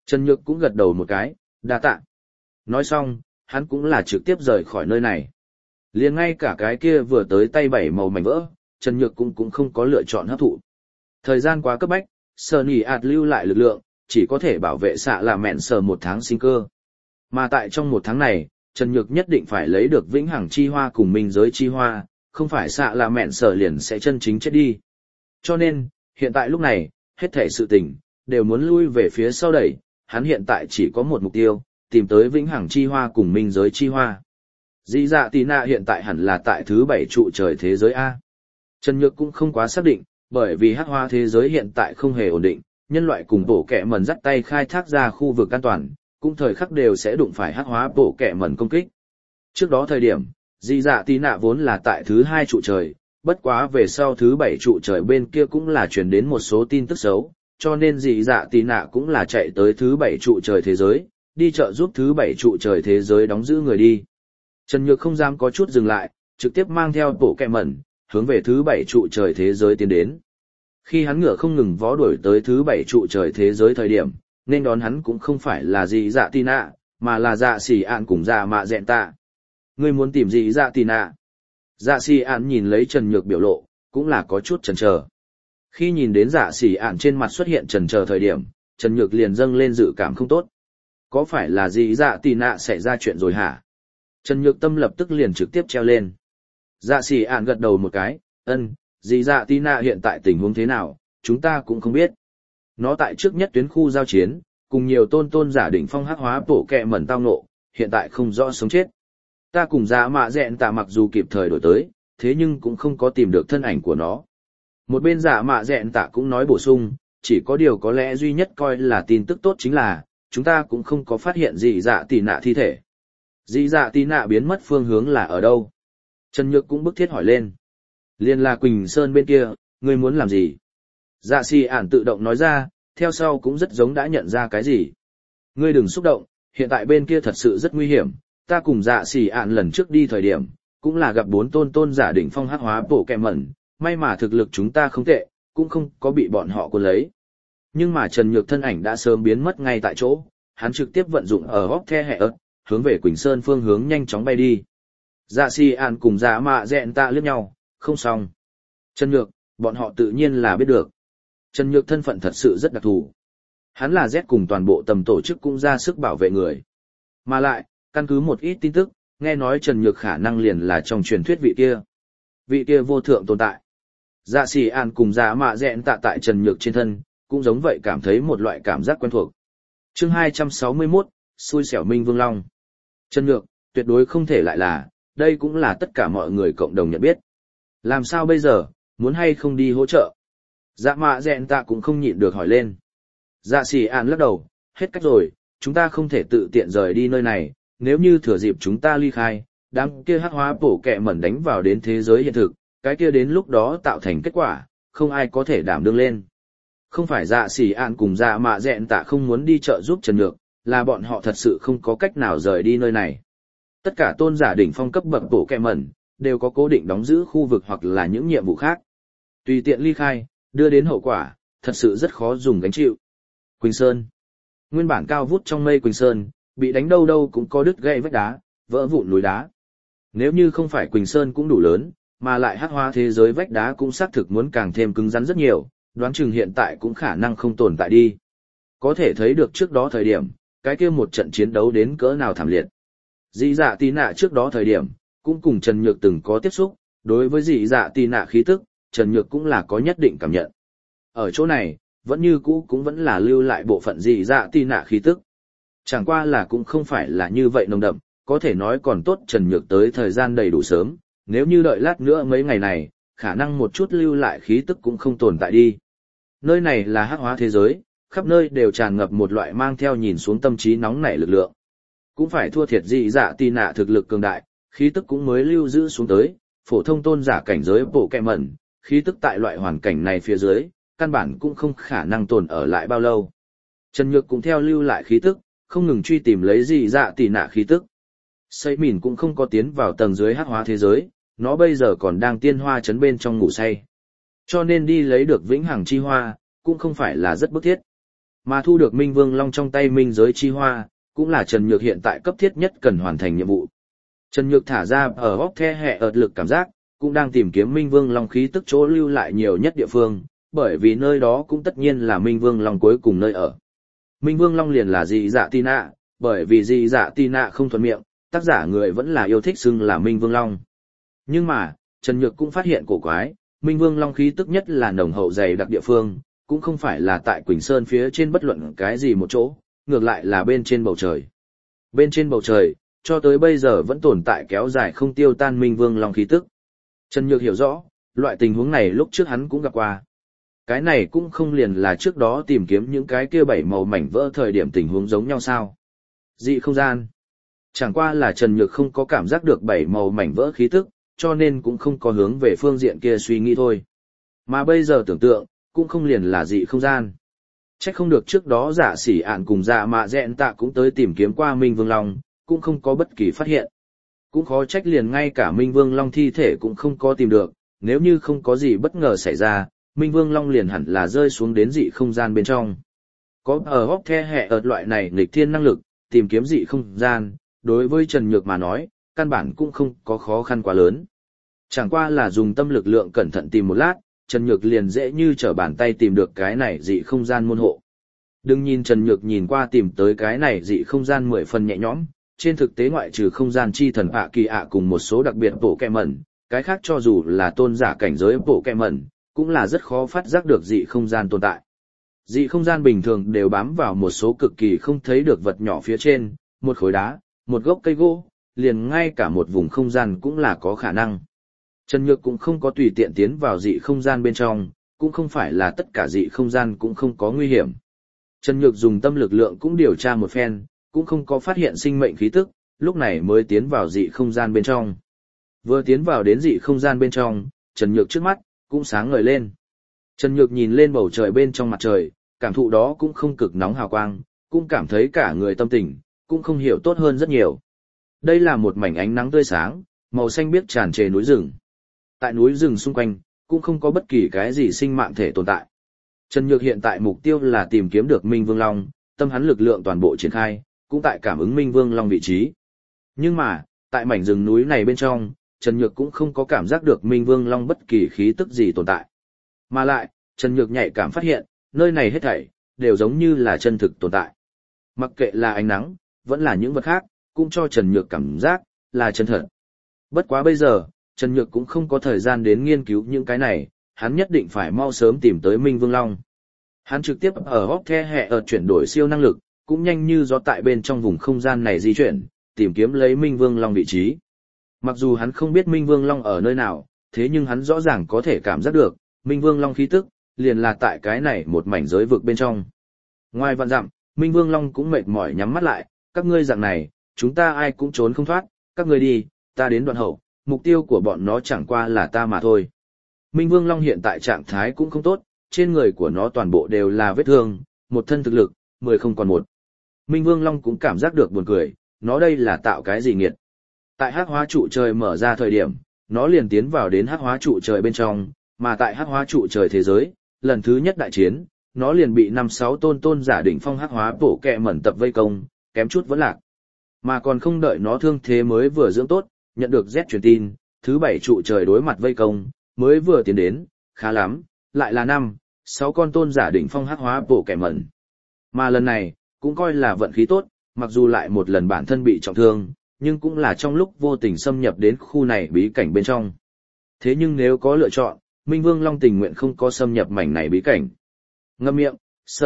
Trần Nhược cũng gật đầu một cái, đa tạ. Nói xong, hắn cũng là trực tiếp rời khỏi nơi này. Liền ngay cả cái kia vừa tới tay 7 màu mảnh vỡ, Trần Nhược cũng không có lựa chọn hấp thụ. Thời gian quá cấp bách, Sở Nỉ ạt lưu lại lực lượng, chỉ có thể bảo vệ xạ là mẹn sở 1 tháng sinh cơ. Mà tại trong 1 tháng này, Trần Nhược nhất định phải lấy được vĩnh hằng chi hoa cùng minh giới chi hoa, không phải xạ là mẹn sở liền sẽ chân chính chết đi. Cho nên, hiện tại lúc này, hết thảy sự tình, đều muốn lui về phía sau đẩy, hắn hiện tại chỉ có một mục tiêu, tìm tới vĩnh hằng chi hoa cùng minh giới chi hoa. Dị dạ tì nạ hiện tại hẳn là tại thứ 7 trụ trời thế giới A. Trần Nhược cũng không quá xác định, bởi vì hắc hoa thế giới hiện tại không hề ổn định, nhân loại cùng bộ kẹ mẩn dắt tay khai thác ra khu vực an toàn, cũng thời khắc đều sẽ đụng phải hắc hóa bộ kẹ mẩn công kích. Trước đó thời điểm, dị dạ tì nạ vốn là tại thứ 2 trụ trời, bất quá về sau thứ 7 trụ trời bên kia cũng là truyền đến một số tin tức xấu, cho nên dị dạ tì nạ cũng là chạy tới thứ 7 trụ trời thế giới, đi trợ giúp thứ 7 trụ trời thế giới đóng giữ người đi. Trần Nhược không dám có chút dừng lại, trực tiếp mang theo bộ kẹ mẩn, hướng về thứ 7 trụ trời thế giới tiến đến. Khi hắn ngựa không ngừng vó đuổi tới thứ 7 trụ trời thế giới thời điểm, nên đón hắn cũng không phải là dị dạ tì nạ, mà là dạ xỉ ạn cùng dạ mạ dẹn tạ. Ngươi muốn tìm dị dạ tì nạ? Dạ xỉ ạn nhìn lấy Trần Nhược biểu lộ, cũng là có chút chần chờ. Khi nhìn đến dạ xỉ ạn trên mặt xuất hiện chần chờ thời điểm, Trần Nhược liền dâng lên dự cảm không tốt. Có phải là dị dạ tì nạ xảy ra chuyện rồi hả? Trần Nhược tâm lập tức liền trực tiếp treo lên. Dạ xỉ ạn gật đầu một cái, dị dạ tì nạ hiện tại tình huống thế nào, chúng ta cũng không biết. Nó tại trước nhất tuyến khu giao chiến, cùng nhiều tôn giả đỉnh phong hắc hóa bổ kẹ mẩn tao nộ, hiện tại không rõ sống chết. Ta cùng dạ mạ dẹn tạ mặc dù kịp thời đổi tới, thế nhưng cũng không có tìm được thân ảnh của nó. Một bên dạ mạ dẹn tạ cũng nói bổ sung, chỉ có điều có lẽ duy nhất coi là tin tức tốt chính là, chúng ta cũng không có phát hiện dị dạ tì nạ thi thể. Dị dạ tì nạ biến mất phương hướng là ở đâu? Trần Nhược cũng bức thiết hỏi lên. Liên là Quỳnh Sơn bên kia, ngươi muốn làm gì? Dạ xì ản tự động nói ra, theo sau cũng rất giống đã nhận ra cái gì. Ngươi đừng xúc động, hiện tại bên kia thật sự rất nguy hiểm, ta cùng dạ xì ản lần trước đi thời điểm, cũng là gặp 4 tôn giả đỉnh phong hắc hóa bổ kẹ mẩn, may mà thực lực chúng ta không tệ, cũng không có bị bọn họ cuốn lấy. Nhưng mà Trần Nhược thân ảnh đã sớm biến mất ngay tại chỗ, hắn trực tiếp vận dụng ở góc the hẹ ớt, hướng về Quỳnh Sơn phương hướng nhanh chóng bay đi. Dạ xì ản cùng dạ mạ dẹn tạ liếc nhau, không xong. Trần Nhược, bọn họ tự nhiên là biết được. Trần Nhược thân phận thật sự rất đặc thù. Hắn là Z cùng toàn bộ tầm tổ chức cũng ra sức bảo vệ người. Mà lại, căn cứ một ít tin tức, nghe nói Trần Nhược khả năng liền là trong truyền thuyết vị kia. Vị kia vô thượng tồn tại. Dạ xỉ ản cùng dạ mạ dẹn tạ tại Trần Nhược trên thân, cũng giống vậy cảm thấy một loại cảm giác quen thuộc. Chương 261, xui xẻo Minh Vương Long. Trần Nhược, tuyệt đối không thể lại là, đây cũng là tất cả mọi người cộng đồng nhận biết. Làm sao bây giờ, muốn hay không đi hỗ trợ? Dạ mạ dẹn tạ cũng không nhịn được hỏi lên. Dạ xỉ ản lắc đầu, hết cách rồi, chúng ta không thể tự tiện rời đi nơi này, nếu như thừa dịp chúng ta ly khai, đám kia hắc hóa bổ kẹ mẩn đánh vào đến thế giới hiện thực, cái kia đến lúc đó tạo thành kết quả, không ai có thể đảm đương lên. Không phải dạ xỉ ản cùng dạ mạ dẹn tạ không muốn đi trợ giúp Trần Nhược, là bọn họ thật sự không có cách nào rời đi nơi này. Tất cả tôn giả đỉnh phong cấp bậc bổ kẹ mẩn, đều có cố định đóng giữ khu vực hoặc là những nhiệm vụ khác. Tùy tiện ly khai, đưa đến hậu quả, thật sự rất khó dùng gánh chịu. Quỳnh Sơn. Nguyên bản cao vút trong mây Quỳnh Sơn, bị đánh đâu đâu cũng có đứt gãy vách đá, vỡ vụn núi đá. Nếu như không phải Quỳnh Sơn cũng đủ lớn, mà lại hắc hóa thế giới vách đá cũng xác thực muốn càng thêm cứng rắn rất nhiều, đoán chừng hiện tại cũng khả năng không tồn tại đi. Có thể thấy được trước đó thời điểm, cái kia một trận chiến đấu đến cỡ nào thảm liệt. Dị dạ tì nạ trước đó thời điểm, cũng cùng Trần Nhược từng có tiếp xúc, đối với dị dạ tì nạ khí tức, Trần Nhược cũng là có nhất định cảm nhận. Ở chỗ này, vẫn như cũ cũng vẫn là lưu lại bộ phận dị dạ tì nạ khí tức. Chẳng qua là cũng không phải là như vậy nồng đậm, có thể nói còn tốt Trần Nhược tới thời gian đầy đủ sớm, nếu như đợi lát nữa mấy ngày này, khả năng một chút lưu lại khí tức cũng không tồn tại đi. Nơi này là hắc hóa thế giới, khắp nơi đều tràn ngập một loại mang theo nhìn xuống tâm trí nóng nảy lực lượng. Cũng phải thua thiệt dị dạ tì nạ thực lực cường đại, khí tức cũng mới lưu giữ xuống tới, phổ thông tôn giả cảnh giới bộ kẹ mẩn, khí tức tại loại hoàn cảnh này phía dưới, căn bản cũng không khả năng tồn ở lại bao lâu. Trần Nhược cũng theo lưu lại khí tức, không ngừng truy tìm lấy dị dạ tì nạ khí tức. Xây mìn cũng không có tiến vào tầng dưới hắc hóa thế giới, nó bây giờ còn đang tiên hoa trấn bên trong ngủ say. Cho nên đi lấy được vĩnh hằng chi hoa, cũng không phải là rất bức thiết. Mà thu được Minh Vương Long trong tay Minh Giới Chi Hoa, cũng là Trần Nhược hiện tại cấp thiết nhất cần hoàn thành nhiệm vụ. Trần Nhược thả ra ở hốc the hệ ợt lực cảm giác, cũng đang tìm kiếm Minh Vương Long khí tức chỗ lưu lại nhiều nhất địa phương, bởi vì nơi đó cũng tất nhiên là Minh Vương Long cuối cùng nơi ở. Minh Vương Long liền là Dị Dạ Tì Nạ, bởi vì Dị Dạ Tì Nạ không thuận miệng, tác giả người vẫn là yêu thích xưng là Minh Vương Long. Nhưng mà, Trần Nhược cũng phát hiện cổ quái, Minh Vương Long khí tức nhất là nồng hậu dày đặc địa phương, cũng không phải là tại Quỳnh Sơn phía trên bất luận cái gì một chỗ, ngược lại là bên trên bầu trời. Bên trên bầu trời, cho tới bây giờ vẫn tồn tại kéo dài không tiêu tan Minh Vương Long khí tức. Trần Nhược hiểu rõ, loại tình huống này lúc trước hắn cũng gặp qua. Cái này cũng không liền là trước đó tìm kiếm những cái kia bảy màu mảnh vỡ thời điểm tình huống giống nhau sao. Dị không gian. Chẳng qua là Trần Nhược không có cảm giác được bảy màu mảnh vỡ khí tức, cho nên cũng không có hướng về phương diện kia suy nghĩ thôi. Mà bây giờ tưởng tượng, cũng không liền là dị không gian. Chắc không được trước đó Dạ Sỉ Ạn cùng Dạ Mạ Dẹn Tạ cũng tới tìm kiếm qua Minh Vương Long, cũng không có bất kỳ phát hiện. Cũng khó trách liền ngay cả Minh Vương Long thi thể cũng không có tìm được, nếu như không có gì bất ngờ xảy ra, Minh Vương Long liền hẳn là rơi xuống đến dị không gian bên trong. Có ở hốc the hệ ợt loại này nghịch thiên năng lực, tìm kiếm dị không gian, đối với Trần Nhược mà nói, căn bản cũng không có khó khăn quá lớn. Chẳng qua là dùng tâm lực lượng cẩn thận tìm một lát, Trần Nhược liền dễ như trở bàn tay tìm được cái này dị không gian môn hộ. Đừng nhìn Trần Nhược nhìn qua tìm tới cái này dị không gian 10 phần nhẹ nhõm, trên thực tế ngoại trừ không gian chi thần ạ kỳ ạ cùng một số đặc biệt bộ kẹ mẩn, cái khác cho dù là tôn giả cảnh giới bộ kẹ mẩn, cũng là rất khó phát giác được dị không gian tồn tại. Dị không gian bình thường đều bám vào một số cực kỳ không thấy được vật nhỏ phía trên, một khối đá, một gốc cây gỗ, liền ngay cả một vùng không gian cũng là có khả năng. Trần Nhược cũng không có tùy tiện tiến vào dị không gian bên trong, cũng không phải là tất cả dị không gian cũng không có nguy hiểm. Trần Nhược dùng tâm lực lượng cũng điều tra một phen, cũng không có phát hiện sinh mệnh khí tức, lúc này mới tiến vào dị không gian bên trong. Vừa tiến vào đến dị không gian bên trong, Trần Nhược trước mắt cũng sáng ngời lên. Trần Nhược nhìn lên bầu trời bên trong mặt trời, cảm thụ đó cũng không cực nóng hào quang, cũng cảm thấy cả người tâm tình cũng không hiểu tốt hơn rất nhiều. Đây là một mảnh ánh nắng tươi sáng, màu xanh biếc tràn trề núi rừng. Tại núi rừng xung quanh, cũng không có bất kỳ cái gì sinh mạng thể tồn tại. Trần Nhược hiện tại mục tiêu là tìm kiếm được Minh Vương Long, tâm hắn lực lượng toàn bộ triển khai, cũng tại cảm ứng Minh Vương Long vị trí. Nhưng mà, tại mảnh rừng núi này bên trong, Trần Nhược cũng không có cảm giác được Minh Vương Long bất kỳ khí tức gì tồn tại. Mà lại, Trần Nhược nhạy cảm phát hiện, nơi này hết thảy đều giống như là chân thực tồn tại. Mặc kệ là ánh nắng, vẫn là những vật khác, cũng cho Trần Nhược cảm giác là chân thật. Bất quá bây giờ, Trần Nhược cũng không có thời gian đến nghiên cứu những cái này, hắn nhất định phải mau sớm tìm tới Minh Vương Long. Hắn trực tiếp ở hốc the hệ ở chuyển đổi siêu năng lực, cũng nhanh như gió tại bên trong vùng không gian này di chuyển, tìm kiếm lấy Minh Vương Long vị trí. Mặc dù hắn không biết Minh Vương Long ở nơi nào, thế nhưng hắn rõ ràng có thể cảm giác được, Minh Vương Long khí tức, liền là tại cái này một mảnh giới vực bên trong. Ngoài vạn dặm, Minh Vương Long cũng mệt mỏi nhắm mắt lại, các ngươi dạng này, chúng ta ai cũng trốn không thoát, các ngươi đi, ta đến đoạn hậu, mục tiêu của bọn nó chẳng qua là ta mà thôi. Minh Vương Long hiện tại trạng thái cũng không tốt, trên người của nó toàn bộ đều là vết thương, một thân thực lực, 10 không còn một. Minh Vương Long cũng cảm giác được buồn cười, nó đây là tạo cái gì nghiệt. Tại hắc hóa trụ trời mở ra thời điểm, nó liền tiến vào đến hắc hóa trụ trời bên trong, mà tại hắc hóa trụ trời thế giới, lần thứ nhất đại chiến, nó liền bị 5-6 tôn giả đỉnh phong hắc hóa bổ kẹ mẩn tập vây công, kém chút vẫn lạc. Mà còn không đợi nó thương thế mới vừa dưỡng tốt, nhận được Z truyền tin, thứ 7 trụ trời đối mặt vây công, mới vừa tiến đến, khá lắm, lại là 5-6 con tôn giả đỉnh phong hắc hóa bổ kẹ mẩn. Mà lần này, cũng coi là vận khí tốt, mặc dù lại một lần bản thân bị trọng thương, nhưng cũng là trong lúc vô tình xâm nhập đến khu này bí cảnh bên trong. Thế nhưng nếu có lựa chọn, Minh Vương Long tình nguyện không có xâm nhập mảnh này bí cảnh. Ngậm miệng,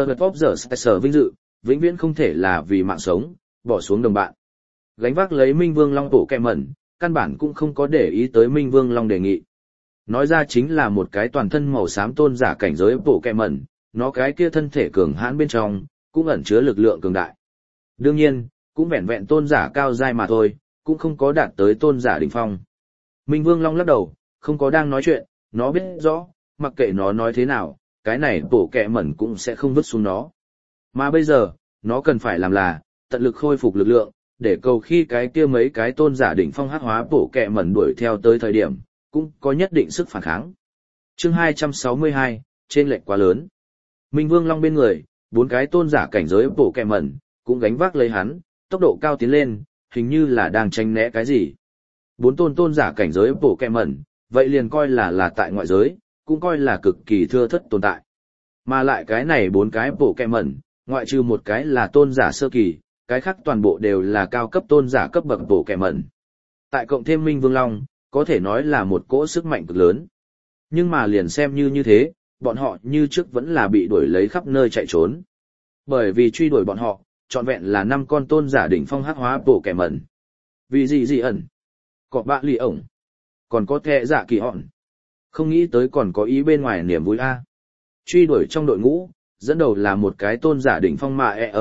sở vinh dự, vĩnh viễn không thể là vì mạng sống, bỏ xuống đồng bạn. Gánh vác lấy Minh Vương Long bổ kẹ mẩn, căn bản cũng không có để ý tới Minh Vương Long đề nghị. Nói ra chính là một cái toàn thân màu xám tôn giả cảnh giới bổ kẹ mẩn, nó cái kia thân thể cường hãn bên trong, cũng ẩn chứa lực lượng cường đại. Đương nhiên, cũng vẹn vẹn tôn giả cao giai mà thôi, cũng không có đạt tới tôn giả đỉnh phong. Minh Vương Long lắc đầu, không có đang nói chuyện, nó biết rõ, mặc kệ nó nói thế nào, cái này bổ kẹ mẩn cũng sẽ không vứt xuống nó. Mà bây giờ, nó cần phải làm là, tận lực khôi phục lực lượng, để cầu khi cái kia mấy cái tôn giả đỉnh phong hắc hóa bổ kẹ mẩn đuổi theo tới thời điểm, cũng có nhất định sức phản kháng. Chương 262, trên lệch quá lớn. Minh Vương Long bên người, bốn cái tôn giả cảnh giới bộ kẹ mẩn, cũng gánh vác lấy hắn, tốc độ cao tiến lên, hình như là đang tranh né cái gì. Bốn tôn giả cảnh giới bộ kẹ mẩn, vậy liền coi là tại ngoại giới, cũng coi là cực kỳ thưa thất tồn tại. Mà lại cái này bốn cái bộ kẹ mẩn, ngoại trừ một cái là tôn giả sơ kỳ, cái khác toàn bộ đều là cao cấp tôn giả cấp bậc bộ kẹ mẩn. Tại cộng thêm Minh Vương Long, có thể nói là một cỗ sức mạnh cực lớn. Nhưng mà liền xem như thế, bọn họ như trước vẫn là bị đuổi lấy khắp nơi chạy trốn. Bởi vì truy đuổi bọn họ, trọn vẹn là 5 con tôn giả đỉnh phong hắc hóa bộ kẻ mẩn. Vì gì ẩn? Có bạ lì ổng. Còn có thẹ dạ kỳ họn. Không nghĩ tới còn có ý bên ngoài niềm vui a. Truy đuổi trong đội ngũ, dẫn đầu là một cái tôn giả đỉnh phong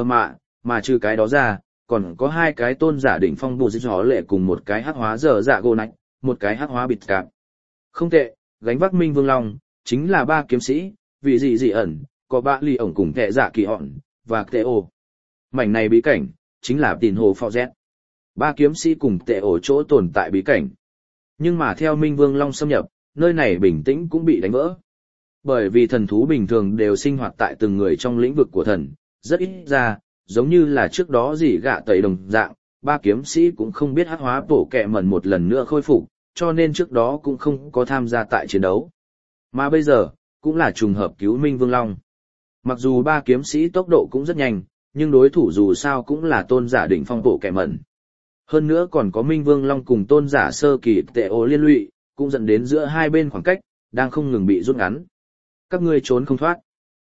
mà trừ cái đó ra, còn có 2 cái tôn giả đỉnh phong bù gió lệ cùng một cái hắc hóa dở dạ gô nạch, một cái hắc hóa bịt cạp. Không tệ, gánh vác Minh Vương Long, chính là 3 kiếm sĩ, vì gì ẩn, có bạ lì ổng cùng thẹ dạ kỳ họn, và tệ ổ. Mảnh này bí cảnh, chính là Tìn Hồ Phò Z. 3 kiếm sĩ cùng tệ ổ chỗ tồn tại bí cảnh. Nhưng mà theo Minh Vương Long xâm nhập, nơi này bình tĩnh cũng bị đánh vỡ. Bởi vì thần thú bình thường đều sinh hoạt tại từng người trong lĩnh vực của thần, rất ít ra, giống như là trước đó gì gạ tẩy đồng dạng, 3 kiếm sĩ cũng không biết hắc hóa bổ kẹ mẩn một lần nữa khôi phục, cho nên trước đó cũng không có tham gia tại chiến đấu. Mà bây giờ, cũng là trùng hợp cứu Minh Vương Long. Mặc dù 3 kiếm sĩ tốc độ cũng rất nhanh, nhưng đối thủ dù sao cũng là tôn giả đỉnh phong bộ kẻ mẩn. Hơn nữa còn có Minh Vương Long cùng tôn giả sơ kỳ tệ ố liên lụy, cũng dẫn đến giữa hai bên khoảng cách, đang không ngừng bị rút ngắn. Các ngươi trốn không thoát.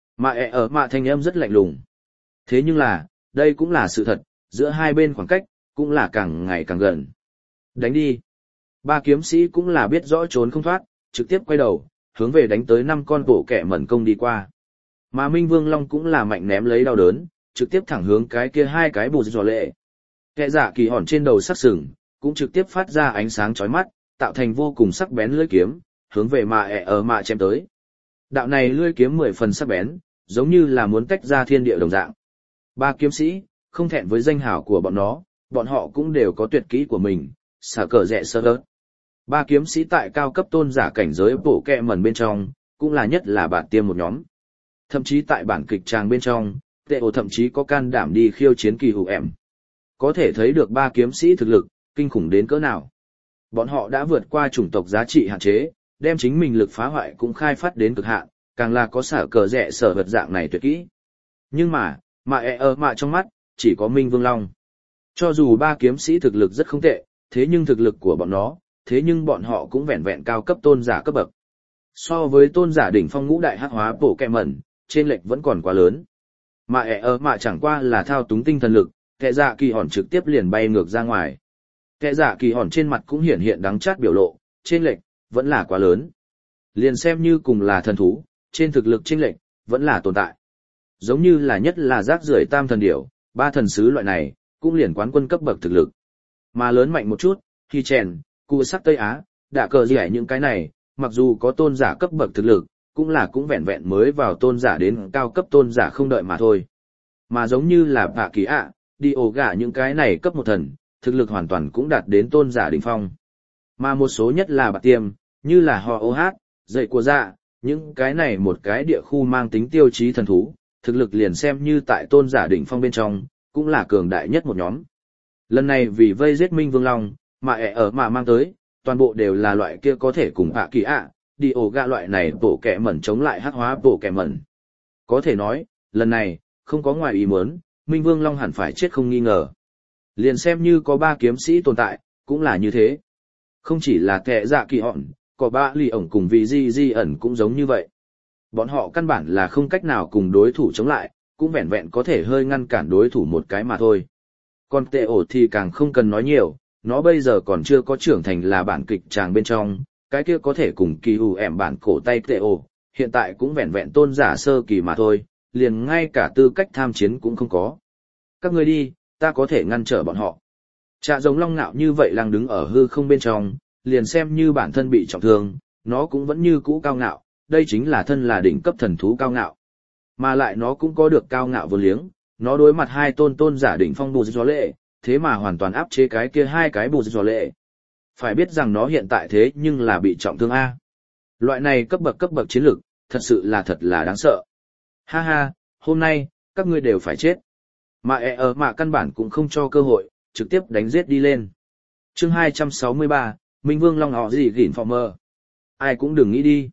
Mà thanh âm rất lạnh lùng. Thế nhưng là, đây cũng là sự thật, giữa hai bên khoảng cách, cũng là càng ngày càng gần. Đánh đi. 3 kiếm sĩ cũng là biết rõ trốn không thoát, trực tiếp quay đầu, hướng về đánh tới 5 con bộ kẻ mẩn công đi qua. Mà Minh Vương Long cũng là mạnh ném lấy đau đớn, trực tiếp thẳng hướng cái kia 2 cái bù giò lệ. Kẻ giả kỳ hòn trên đầu sắc sừng, cũng trực tiếp phát ra ánh sáng chói mắt, tạo thành vô cùng sắc bén lưỡi kiếm, hướng về mà chém tới. Đạo này lưỡi kiếm 10 phần sắc bén, giống như là muốn tách ra thiên địa đồng dạng. 3 kiếm sĩ, không thẹn với danh hào của bọn họ cũng đều có tuyệt kỹ của mình, xả cờ rẽ sơ đớt. 3 kiếm sĩ tại cao cấp tôn giả cảnh giới bổ kẹ mẩn bên trong, cũng là nhất là bản tiêm một nhóm. Thậm chí tại bản kịch tràng bên trong, tệ ổ thậm chí có can đảm đi khiêu chiến kỳ hữu em. Có thể thấy được 3 kiếm sĩ thực lực, kinh khủng đến cỡ nào. Bọn họ đã vượt qua chủng tộc giá trị hạn chế, đem chính mình lực phá hoại cũng khai phát đến cực hạn, càng là có xả cờ rẽ sở vật dạng này tuyệt kỹ. Nhưng mà trong mắt, chỉ có Minh Vương Long. Cho dù 3 kiếm sĩ thực lực rất không tệ, thế nhưng thực lực của thế nhưng bọn họ cũng vẹn vẹn cao cấp tôn giả cấp bậc. So với tôn giả đỉnh phong ngũ đại hắc hóa bổ kẹ mẩn, trên lệch vẫn còn quá lớn. Mà chẳng qua là thao túng tinh thần lực, kẻ dạ kỳ hòn trực tiếp liền bay ngược ra ngoài. Kẻ dạ kỳ hòn trên mặt cũng hiện đắng chát biểu lộ, trên lệch vẫn là quá lớn. Liền xem như cùng là thần thú, trên thực lực trên lệch vẫn là tồn tại. Giống như là nhất là rác rưởi tam thần điểu, 3 thần sứ loại này, cũng liền quán quân cấp bậc thực lực. Mà lớn mạnh một chút, khi chèn, cụ sắc Tây Á, đạ cờ gì những cái này, mặc dù có tôn giả cấp bậc thực lực, cũng vẹn vẹn mới vào tôn giả đến cao cấp tôn giả không đợi mà thôi. Mà giống như là bạ kỳ ạ, đi ổ gả những cái này cấp 1 thần, thực lực hoàn toàn cũng đạt đến tôn giả đỉnh phong. Mà một số nhất là bạc tiêm, như là họ OH, dậy của dạ, những cái này một cái địa khu mang tính tiêu chí thần thú, thực lực liền xem như tại tôn giả đỉnh phong bên trong, cũng là cường đại nhất một nhóm. Lần này vì vây giết Minh Vương Long, mà mang tới, toàn bộ đều là loại kia có thể cùng bạ kỳ ạ, đi ổ gạ loại này bộ kẻ mẩn chống lại hắc hóa bộ kẻ mẩn. Có thể nói, lần này, không có ngoài ý muốn, Minh Vương Long hẳn phải chết không nghi ngờ. Liền xem như có 3 kiếm sĩ tồn tại, cũng là như thế. Không chỉ là kẻ dạ kỳ họn, có 3 lì ổng cùng vì di ẩn cũng giống như vậy. Bọn họ căn bản là không cách nào cùng đối thủ chống lại, cũng vẹn vẹn có thể hơi ngăn cản đối thủ một cái mà thôi. Còn tệ ổ thì càng không cần nói nhiều, nó bây giờ còn chưa có trưởng thành là bản kịch tràng bên trong, cái kia có thể cùng kỳ hù ẻm bản cổ tay tệ ổ, hiện tại cũng vẹn vẹn tôn giả sơ kỳ mà thôi, liền ngay cả tư cách tham chiến cũng không có. Các ngươi đi, ta có thể ngăn trở bọn họ. Trạ giống long nạo như vậy đang đứng ở hư không bên trong, liền xem như bản thân bị trọng thương, nó cũng vẫn như cũ cao ngạo, đây chính là thân là đỉnh cấp thần thú cao ngạo. Mà lại nó cũng có được cao ngạo vô liếng, nó đối mặt 2 tôn giả đỉnh phong bù gió lệ, thế mà hoàn toàn áp chế cái kia 2 cái bù gió lệ. Phải biết rằng nó hiện tại thế nhưng là bị trọng thương A. Loại này cấp bậc chiến lực, thật là đáng sợ. Ha ha, hôm nay, các ngươi đều phải chết. Mà ở mạ căn bản cũng không cho cơ hội, trực tiếp đánh giết đi lên. Chương 263, Minh Vương Long họ gì gỉn phò mơ. Ai cũng đừng nghĩ đi.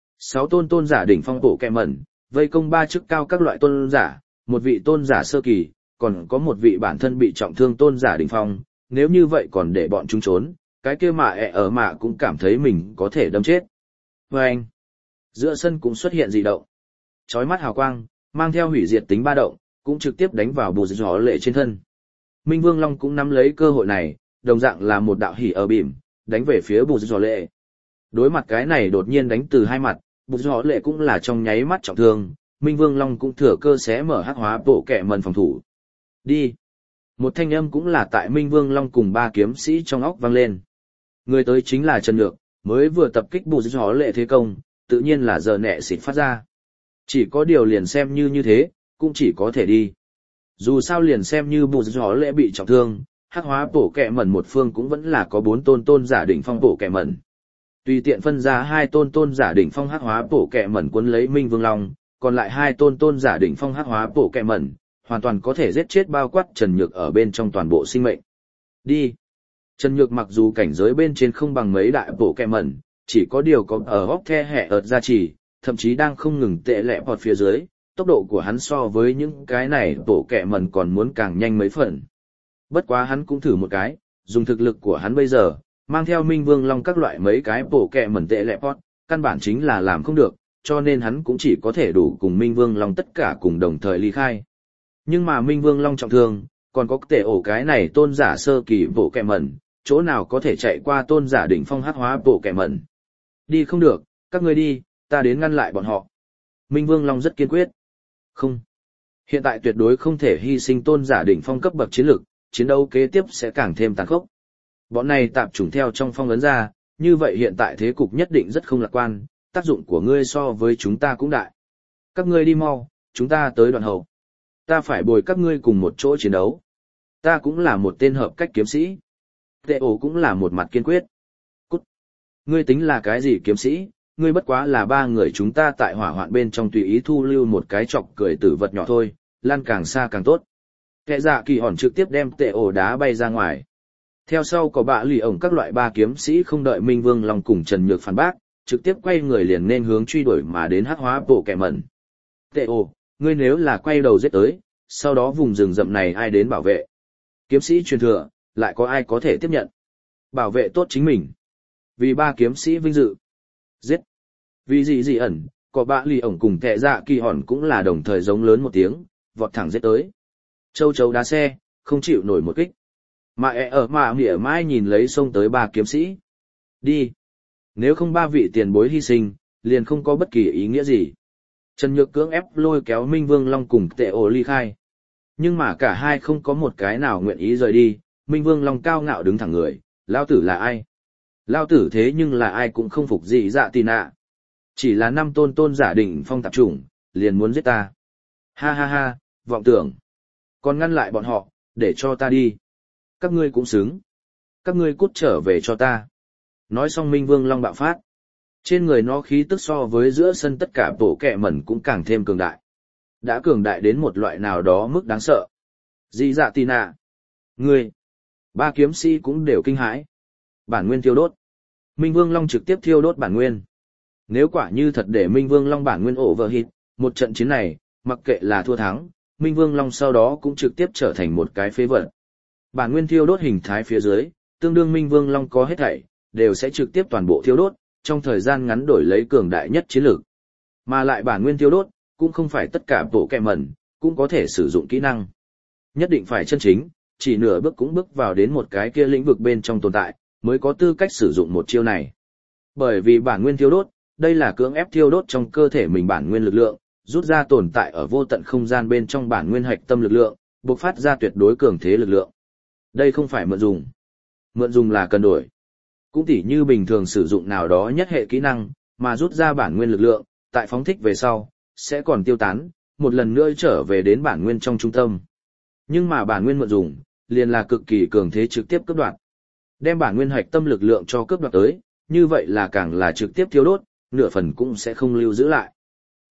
6 tôn giả đỉnh phong bộ kẹ mẩn, vây công 3 chức cao các loại tôn giả, một vị tôn giả sơ kỳ, còn có một vị bản thân bị trọng thương tôn giả đỉnh phong, nếu như vậy còn để bọn chúng trốn, cái kia mà ở mạ cũng cảm thấy mình có thể đâm chết. Và anh, giữa sân cũng xuất hiện dị động. Chói mắt hào quang, mang theo hủy diệt tính ba động, cũng trực tiếp đánh vào bù gió lệ trên thân. Minh Vương Long cũng nắm lấy cơ hội này, đồng dạng là một đạo hỉ ở bìm, đánh về phía bù gió lệ. Đối mặt cái này đột nhiên đánh từ hai mặt, bù gió lệ cũng là trong nháy mắt trọng thương, Minh Vương Long cũng thừa cơ xé mở hắc hóa bộ kẹ mần phòng thủ. Đi! Một thanh âm cũng là tại Minh Vương Long cùng 3 kiếm sĩ trong óc vang lên. Người tới chính là Trần Nhược, mới vừa tập kích bù gió lệ thế công, tự nhiên là giờ nẹ xịt phát ra. Chỉ có điều liền xem như thế, cũng chỉ có thể đi. Dù sao liền xem như bù gió lệ bị trọng thương, hắc hóa bổ kẹ mẩn một phương cũng vẫn là có 4 tôn giả đỉnh phong bổ kẹ mẩn. Tùy tiện phân ra 2 tôn giả đỉnh phong hắc hóa bổ kẹ mẩn cuốn lấy Minh Vương Long, còn lại 2 tôn giả đỉnh phong hắc hóa bổ kẹ mẩn, hoàn toàn có thể giết chết bao quát Trần Nhược ở bên trong toàn bộ sinh mệnh. Đi! Trần Nhược mặc dù cảnh giới bên trên không bằng mấy đại bổ kẹ mẩn, chỉ có điều có ở góc the hẹ ợt gia trì, thậm chí đang không ngừng tệ lẹ bọt phía dưới, tốc độ của hắn so với những cái này bổ kẹ mẩn còn muốn càng nhanh mấy phần. Bất quá hắn cũng thử một cái, dùng thực lực của hắn bây giờ, mang theo Minh Vương Long các loại mấy cái bổ kẹ mẩn tệ lẹ bọt, căn bản chính là làm không được, cho nên hắn cũng chỉ có thể đủ cùng Minh Vương Long tất cả cùng đồng thời ly khai. Nhưng mà Minh Vương Long trọng thương, còn có tệ ổ cái này tôn giả sơ kỳ bổ kẹ mẩn, chỗ nào có thể chạy qua tôn giả đỉnh phong hắc hóa bổ kẹ mẩn. Đi không được, các ngươi đi, ta đến ngăn lại bọn họ. Minh Vương Long rất kiên quyết. Không. Hiện tại tuyệt đối không thể hy sinh tôn giả đỉnh phong cấp bậc chiến lực, chiến đấu kế tiếp sẽ càng thêm tàn khốc. Bọn này tạp chủng theo trong phong ấn ra, như vậy hiện tại thế cục nhất định rất không lạc quan, tác dụng của ngươi so với chúng ta cũng đại. Các ngươi đi mau, chúng ta tới đoạn hậu. Ta phải bồi các ngươi cùng một chỗ chiến đấu. Ta cũng là một tên hợp cách kiếm sĩ. Tệ ổ cũng là một mặt kiên quyết. Cút. Ngươi tính là cái gì kiếm sĩ? Ngươi bất quá là 3 người chúng ta tại hỏa hoạn bên trong tùy ý thu lưu một cái chọc cười tử vật nhỏ thôi, lan càng xa càng tốt. Kẻ dạ kỳ hòn trực tiếp đem tệ ổ đá bay ra ngoài. Theo sau có bạ lì ổng các loại 3 kiếm sĩ không đợi Minh Vương Long cùng Trần Nhược phản bác, trực tiếp quay người liền nên hướng truy đuổi mà đến hắc hóa bộ kẻ mẩn. Tệ ổ, ngươi nếu là quay đầu giết tới, sau đó vùng rừng rậm này ai đến bảo vệ? Kiếm sĩ truyền thừa, lại có ai có thể tiếp nhận? Bảo vệ tốt chính mình. Vì 3 kiếm sĩ vinh dự. Giết. Vì gì ẩn, có bạ lì ổng cùng kẻ dạ kỳ hòn cũng là đồng thời giống lớn một tiếng, vọt thẳng giết tới. Châu chấu đá xe, không chịu nổi một kích. Mà ở mà mỉa mai nhìn lấy xông tới 3 kiếm sĩ. Đi. Nếu không 3 vị tiền bối hy sinh, liền không có bất kỳ ý nghĩa gì. Trần Nhược cưỡng ép lôi kéo Minh Vương Long cùng tệ ổ ly khai. Nhưng mà cả hai không có một cái nào nguyện ý rời đi, Minh Vương Long cao ngạo đứng thẳng người, lao tử là ai? Lao tử thế nhưng là ai cũng không phục gì dạ tì nạ. Chỉ là 5 tôn giả đỉnh phong tạp chủng, liền muốn giết ta. Ha ha ha, vọng tưởng. Còn ngăn lại bọn họ, để cho ta đi. Các ngươi cũng xứng. Các ngươi cút trở về cho ta. Nói xong Minh Vương Long bạo phát. Trên người nó khí tức so với giữa sân tất cả bộ kẹ mẩn cũng càng thêm cường đại. Đã cường đại đến một loại nào đó mức đáng sợ. Dị dạ tì nạ. Ngươi. 3 kiếm sĩ cũng đều kinh hãi. Bản nguyên thiêu đốt. Minh Vương Long trực tiếp thiêu đốt bản nguyên. Nếu quả như thật để Minh Vương Long bản nguyên overheat, một trận chiến này, mặc kệ là thua thắng, Minh Vương Long sau đó cũng trực tiếp trở thành một cái phế vật. Bản nguyên thiêu đốt hình thái phía dưới, tương đương Minh Vương Long có hết thảy, đều sẽ trực tiếp toàn bộ thiêu đốt, trong thời gian ngắn đổi lấy cường đại nhất chiến lược. Mà lại bản nguyên thiêu đốt, cũng không phải tất cả bộ kẹ mẩn, cũng có thể sử dụng kỹ năng. Nhất định phải chân chính, chỉ nửa bước cũng bước vào đến một cái kia lĩnh vực bên trong tồn tại, mới có tư cách sử dụng một chiêu này. Bởi vì bản nguyên thiêu đốt, đây là cưỡng ép thiêu đốt trong cơ thể mình bản nguyên lực lượng, rút ra tồn tại ở vô tận không gian bên trong bản nguyên hạch tâm lực lượng, bộc phát ra tuyệt đối cường thế lực lượng. Đây không phải mượn dùng. Mượn dùng là cần đổi. Cũng tỉ như bình thường sử dụng nào đó nhất hệ kỹ năng, mà rút ra bản nguyên lực lượng, tại phóng thích về sau, sẽ còn tiêu tán, một lần nữa trở về đến bản nguyên trong trung tâm. Nhưng mà bản nguyên mượn dùng, liền là cực kỳ cường thế trực tiếp cướp đoạt. Đem bản nguyên hạch tâm lực lượng cho cướp đoạt tới, như vậy là càng là trực tiếp thiêu đốt, nửa phần cũng sẽ không lưu giữ lại.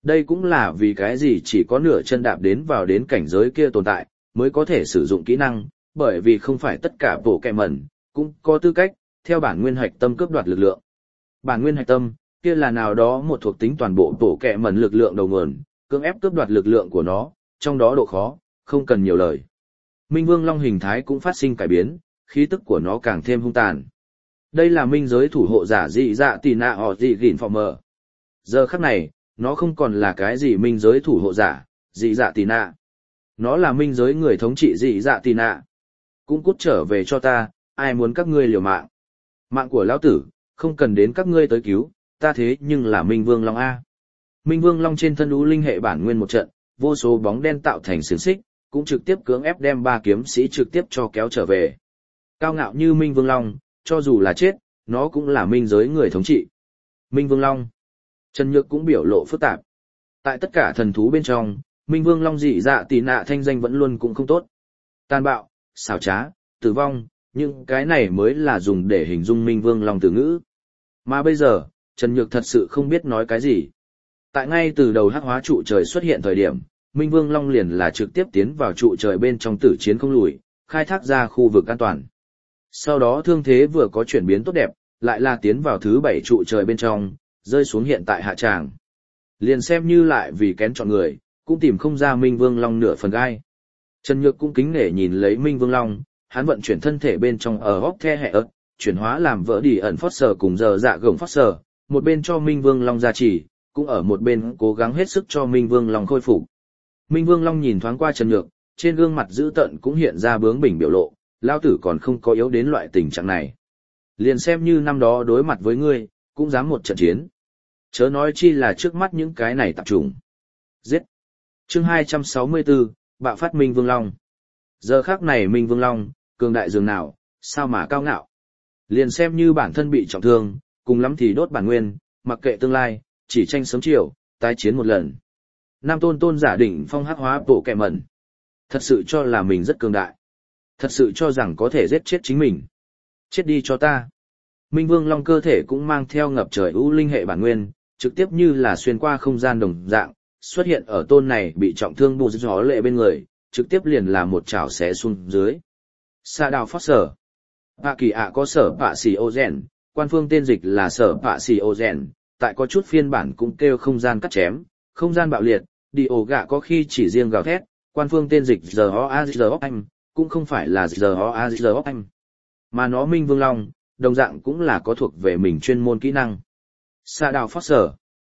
Đây cũng là vì cái gì chỉ có nửa chân đạp đến vào đến cảnh giới kia tồn tại, mới có thể sử dụng kỹ năng, bởi vì không phải tất cả bộ kẹ mẩn, cũng có tư cách, theo bản nguyên hạch tâm cướp đoạt lực lượng. Bản nguyên hạch tâm, kia là nào đó một thuộc tính toàn bộ bộ kẹ mẩn lực lượng đầu nguồn, cưỡng ép cướp đoạt lực lượng của nó, trong đó độ khó, không cần nhiều lời. Minh Vương Long hình thái cũng phát sinh cải biến, khí tức của nó càng thêm hung tàn. Đây là minh giới thủ hộ giả dị dạ tì nạ họ dị gỉn phò mờ. Giờ khắc này, nó không còn là cái gì minh giới thủ hộ giả, dị dạ tì nạ. Nó là minh giới người thống trị dị dạ tì nạ. Cũng cút trở về cho ta, ai muốn các ngươi liều mạng. Mạng của lão tử, không cần đến các ngươi tới cứu, ta thế nhưng là Minh Vương Long A. Minh Vương Long trên thân ú linh hệ bản nguyên một trận, vô số bóng đen tạo thành xiềng xích, cũng trực tiếp cưỡng ép đem ba kiếm sĩ trực tiếp cho kéo trở về. Cao ngạo như Minh Vương Long, cho dù là chết, nó cũng là minh giới người thống trị. Minh Vương Long. Trần Nhược cũng biểu lộ phức tạp. Tại tất cả thần thú bên trong, Minh Vương Long dị dạ tì nạ thanh danh vẫn luôn cũng không tốt. Tàn bạo, xảo trá, tử vong, nhưng cái này mới là dùng để hình dung Minh Vương Long từ ngữ. Mà bây giờ, Trần Nhược thật sự không biết nói cái gì. Tại ngay từ đầu hắc hóa trụ trời xuất hiện thời điểm, Minh Vương Long liền là trực tiếp tiến vào trụ trời bên trong tử chiến không lùi, khai thác ra khu vực an toàn. Sau đó thương thế vừa có chuyển biến tốt đẹp, lại là tiến vào thứ 7 trụ trời bên trong, rơi xuống hiện tại hạ tràng. Liền xem như lại vì kén chọn người, cũng tìm không ra Minh Vương Long nửa phần gai. Trần Nhược cũng kính nể nhìn lấy Minh Vương Long, hắn vận chuyển thân thể bên trong ở hốc the hệ ớt, chuyển hóa làm vỡ đi ẩn phót sở cùng giờ dạ gồng phót sở, một bên cho Minh Vương Long gia trì, cũng ở một bên cố gắng hết sức cho Minh Vương Long khôi phục. Minh Vương Long nhìn thoáng qua Trần Nhược, trên gương mặt dữ tợn cũng hiện ra bướng bỉnh biểu lộ, lao tử còn không có yếu đến loại tình trạng này. Liền xem như năm đó đối mặt với ngươi, cũng dám một trận chiến. Chớ nói chi là trước mắt những cái này tạp trùng. Giết. Chương 264, bạo phát Minh Vương Long. Giờ khắc này Minh Vương Long, cường đại dường nào, sao mà cao ngạo. Liền xem như bản thân bị trọng thương, cùng lắm thì đốt bản nguyên, mặc kệ tương lai, chỉ tranh sớm chiều, tái chiến một lần. Nam tôn giả đỉnh phong hắc hóa bộ kẹ mẩn. Thật sự cho là mình rất cường đại. Thật sự cho rằng có thể giết chết chính mình. Chết đi cho ta. Minh Vương Long cơ thể cũng mang theo ngập trời ưu linh hệ bản nguyên, trực tiếp như là xuyên qua không gian đồng dạng, xuất hiện ở tôn này bị trọng thương bù gió lệ bên người, trực tiếp liền là một chảo xé xuống dưới. Sa đào phót sở. Hạ kỳ ạ có sở bạ xì ô rèn, quan phương tên dịch là sở bạ xì ô rèn, tại có chút phiên bản cũng kêu không gian cắt chém, không gian bạo liệt, đi ổ gạ có khi chỉ riêng gào thét, quan phương tên dịch giờ ho a giờ anh, cũng không phải là giờ ho a giờ anh. Mà nó Minh Vương Long, đồng dạng cũng là có thuộc về mình chuyên môn kỹ năng. Sa đào phót sở.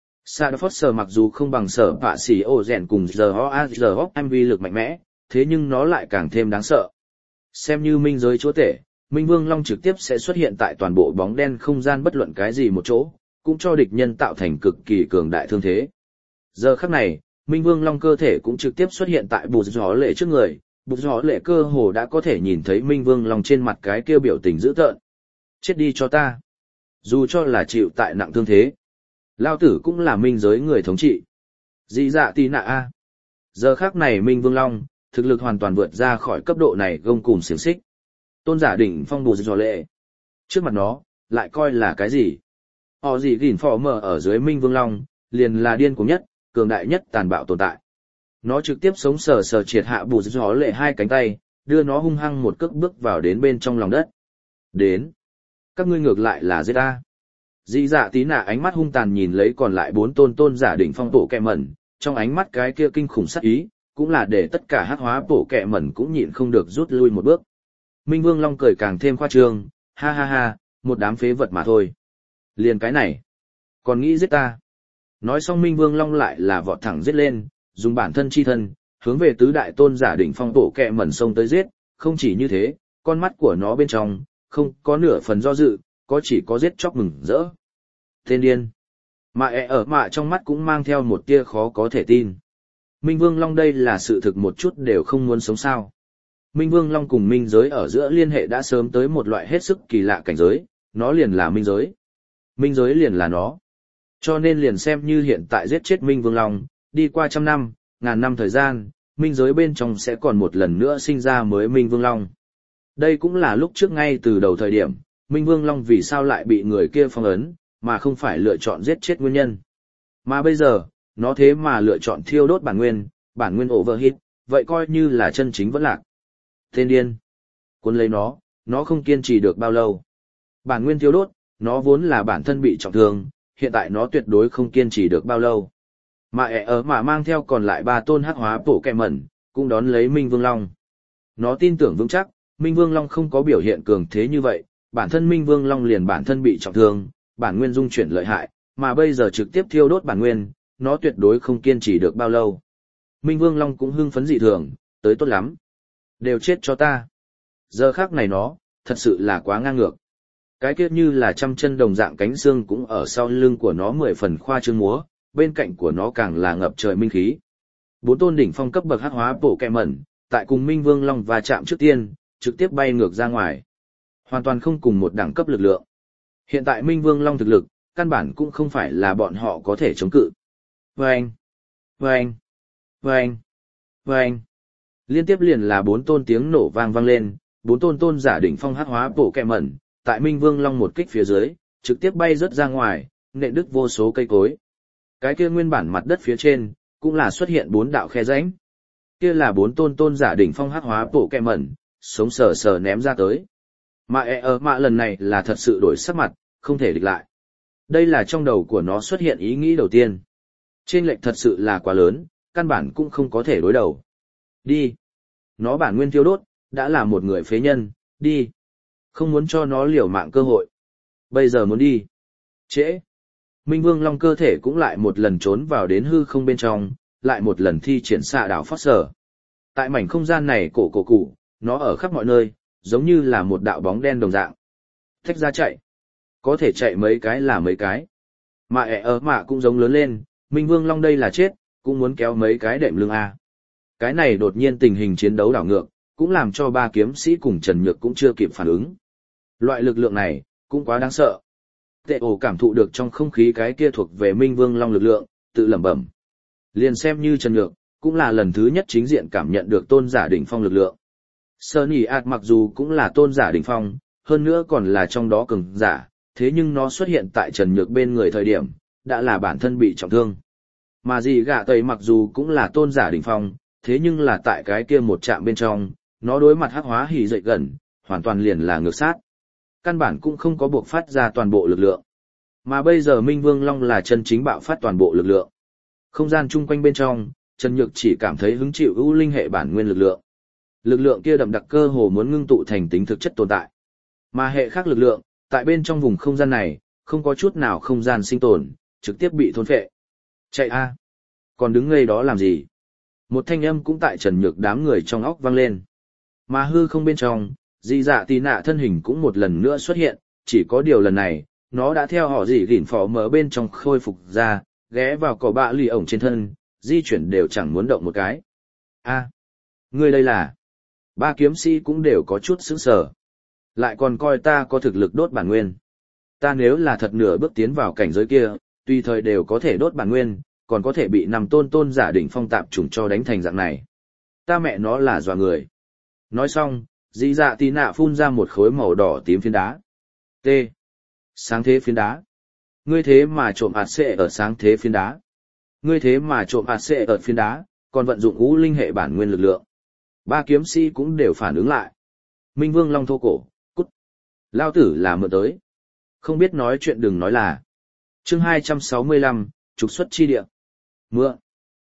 Sa đào phót sở mặc dù không bằng sở bạ xì ô rèn cùng giờ ho a giờ anh vi lực mạnh mẽ, thế nhưng nó lại càng thêm đáng sợ. Xem như minh giới chúa tể, Minh Vương Long trực tiếp sẽ xuất hiện tại toàn bộ bóng đen không gian bất luận cái gì một chỗ, cũng cho địch nhân tạo thành cực kỳ cường đại thương thế. Giờ khắc này, Minh Vương Long cơ thể cũng trực tiếp xuất hiện tại bù gió lệ trước người, bù gió lệ cơ hồ đã có thể nhìn thấy Minh Vương Long trên mặt cái kêu biểu tình dữ tợn. Chết đi cho ta. Dù cho là chịu tại nặng thương thế, lao tử cũng là minh giới người thống trị. Dị dạ tì nạ a. Giờ khắc này Minh Vương Long, thực lực hoàn toàn vượt ra khỏi cấp độ này gông cùm xiềng xích. Tôn giả đỉnh phong bù gió lệ. Trước mặt nó, lại coi là cái gì? Họ gì gỉn phò mở ở dưới Minh Vương Long, liền là điên cuồng nhất, cường đại nhất tàn bạo tồn tại. Nó trực tiếp sống sờ sờ triệt hạ bù gió lệ hai cánh tay, đưa nó hung hăng một cước bước vào đến bên trong lòng đất. Đến. Các ngươi ngược lại là giết ta. Dị dạ tí nạ ánh mắt hung tàn nhìn lấy còn lại 4 tôn giả đỉnh phong tổ kẹ mẩn, trong ánh mắt cái kia kinh khủng sát ý, cũng là để tất cả hắc hóa tổ kẹ mẩn cũng nhịn không được rút lui một bước. Minh Vương Long cười càng thêm khoa trương, ha ha ha, một đám phế vật mà thôi. Liền cái này, còn nghĩ giết ta. Nói xong Minh Vương Long lại là vọt thẳng giết lên, dùng bản thân chi thân, hướng về tứ đại tôn giả đỉnh phong tổ kẹ mẩn xông tới giết, không chỉ như thế, con mắt của nó bên trong, không có nửa phần do dự, có chỉ có giết chóc mừng rỡ. Tên điên. Mà ở mạ trong mắt cũng mang theo một tia khó có thể tin. Minh Vương Long đây là sự thực một chút đều không muốn sống sao. Minh Vương Long cùng minh giới ở giữa liên hệ đã sớm tới một loại hết sức kỳ lạ cảnh giới, nó liền là minh giới. Minh giới liền là nó. Cho nên liền xem như hiện tại giết chết Minh Vương Long, đi qua 100 năm, ngàn năm thời gian, minh giới bên trong sẽ còn một lần nữa sinh ra mới Minh Vương Long. Đây cũng là lúc trước ngay từ đầu thời điểm, Minh Vương Long vì sao lại bị người kia phong ấn, mà không phải lựa chọn giết chết nguyên nhân. Mà bây giờ, nó thế mà lựa chọn thiêu đốt bản nguyên overheat, vậy coi như là chân chính vẫn lạc. Tên điên. Cuốn lấy nó không kiên trì được bao lâu. Bản nguyên thiêu đốt, nó vốn là bản thân bị trọng thương, hiện tại nó tuyệt đối không kiên trì được bao lâu. Mà mang theo còn lại 3 tôn hắc hóa bổ kẹ mẩn, cũng đón lấy Minh Vương Long. Nó tin tưởng vững chắc, Minh Vương Long không có biểu hiện cường thế như vậy, bản thân Minh Vương Long liền bản thân bị trọng thương, bản nguyên dung chuyển lợi hại, mà bây giờ trực tiếp thiêu đốt bản nguyên, nó tuyệt đối không kiên trì được bao lâu. Minh Vương Long cũng hưng phấn dị thường, tới tốt lắm. Đều chết cho ta. Giờ khắc này nó, thật sự là quá ngang ngược. Cái kia như là trăm chân đồng dạng cánh xương cũng ở sau lưng của nó 10 phần khoa trương múa, bên cạnh của nó càng là ngập trời minh khí. 4 tôn đỉnh phong cấp bậc hắc hóa bổ kẹ mẩn, tại cùng Minh Vương Long va chạm trước tiên, trực tiếp bay ngược ra ngoài. Hoàn toàn không cùng một đẳng cấp lực lượng. Hiện tại Minh Vương Long thực lực, căn bản cũng không phải là bọn họ có thể chống cự. Vâng! Vâng! Vâng! Vâng! Liên tiếp liền là 4 tôn tiếng nổ vang vang lên, 4 tôn giả đỉnh phong hắc hóa bổ kẹ mẩn, tại Minh Vương Long một kích phía dưới, trực tiếp bay rớt ra ngoài, nện đứt vô số cây cối. Cái kia nguyên bản mặt đất phía trên, cũng là xuất hiện 4 đạo khe rãnh. Kia là 4 tôn giả đỉnh phong hắc hóa bổ kẹ mẩn, sống sờ sờ ném ra tới. Mà lần này là thật sự đổi sắc mặt, không thể địch lại. Đây là trong đầu của nó xuất hiện ý nghĩ đầu tiên. Chênh lệch thật sự là quá lớn, căn bản cũng không có thể đối đầu. Đi. Nó bản nguyên thiêu đốt, đã là một người phế nhân, đi. Không muốn cho nó liều mạng cơ hội. Bây giờ muốn đi. Trễ. Minh Vương Long cơ thể cũng lại một lần trốn vào đến hư không bên trong, lại một lần thi triển xạ đảo phát sở. Tại mảnh không gian này cổ cụ, nó ở khắp mọi nơi, giống như là một đạo bóng đen đồng dạng. Thách ra chạy. Có thể chạy mấy cái là mấy cái. Mà cũng giống lớn lên, Minh Vương Long đây là chết, cũng muốn kéo mấy cái đệm lưng A. Cái này đột nhiên tình hình chiến đấu đảo ngược, cũng làm cho 3 kiếm sĩ cùng Trần Nhược cũng chưa kịp phản ứng. Loại lực lượng này, cũng quá đáng sợ. Tệ ổ cảm thụ được trong không khí cái kia thuộc về Minh Vương Long lực lượng, tự lẩm bẩm. Liền xem như Trần Nhược, cũng là lần thứ nhất chính diện cảm nhận được tôn giả đỉnh phong lực lượng. Sơn Nhĩ Ảt mặc dù cũng là tôn giả đỉnh phong, hơn nữa còn là trong đó cường giả, thế nhưng nó xuất hiện tại Trần Nhược bên người thời điểm, đã là bản thân bị trọng thương. Mà gì gạ tây mặc dù cũng là tôn giả đỉnh phong, thế nhưng là tại cái kia một chạm bên trong, nó đối mặt hắc hóa hỉ dậy gần, hoàn toàn liền là ngược sát. Căn bản cũng không có buộc phát ra toàn bộ lực lượng. Mà bây giờ Minh Vương Long là chân chính bạo phát toàn bộ lực lượng. Không gian chung quanh bên trong, Trần Nhược chỉ cảm thấy hứng chịu ưu linh hệ bản nguyên lực lượng. Lực lượng kia đậm đặc cơ hồ muốn ngưng tụ thành tính thực chất tồn tại. Mà hệ khác lực lượng, tại bên trong vùng không gian này, không có chút nào không gian sinh tồn, trực tiếp bị thôn phệ. Chạy a, còn đứng ngây đó làm gì? Một thanh âm cũng tại Trần Nhược đám người trong óc vang lên. Mà hư không bên trong, dị dạ tì nạ thân hình cũng một lần nữa xuất hiện, chỉ có điều lần này, nó đã theo họ dị gỉn phỏ mở bên trong khôi phục ra, ghé vào cỏ bạ lì ổng trên thân, di chuyển đều chẳng muốn động một cái. A, ngươi đây là... 3 kiếm sĩ cũng đều có chút sững sờ. Lại còn coi ta có thực lực đốt bản nguyên. Ta nếu là thật nửa bước tiến vào cảnh giới kia, tùy thời đều có thể đốt bản nguyên, còn có thể bị 5 tôn giả đỉnh phong tạp trùng cho đánh thành dạng này. Ta mẹ nó là dọa người. Nói xong, dị dạ tì nạ phun ra một khối màu đỏ tím phiến đá. T. Sáng thế phiến đá. Ngươi thế mà trộm ạt xệ ở sáng thế phiến đá. Ngươi thế mà trộm ạt xệ ở phiến đá, còn vận dụng ngũ linh hệ bản nguyên lực lượng. 3 kiếm sĩ cũng đều phản ứng lại. Minh Vương Long thô cổ, cút. Lao tử là mượn tới. Không biết nói chuyện đừng nói là. Chương 265, trục xuất chi địa. Mượn.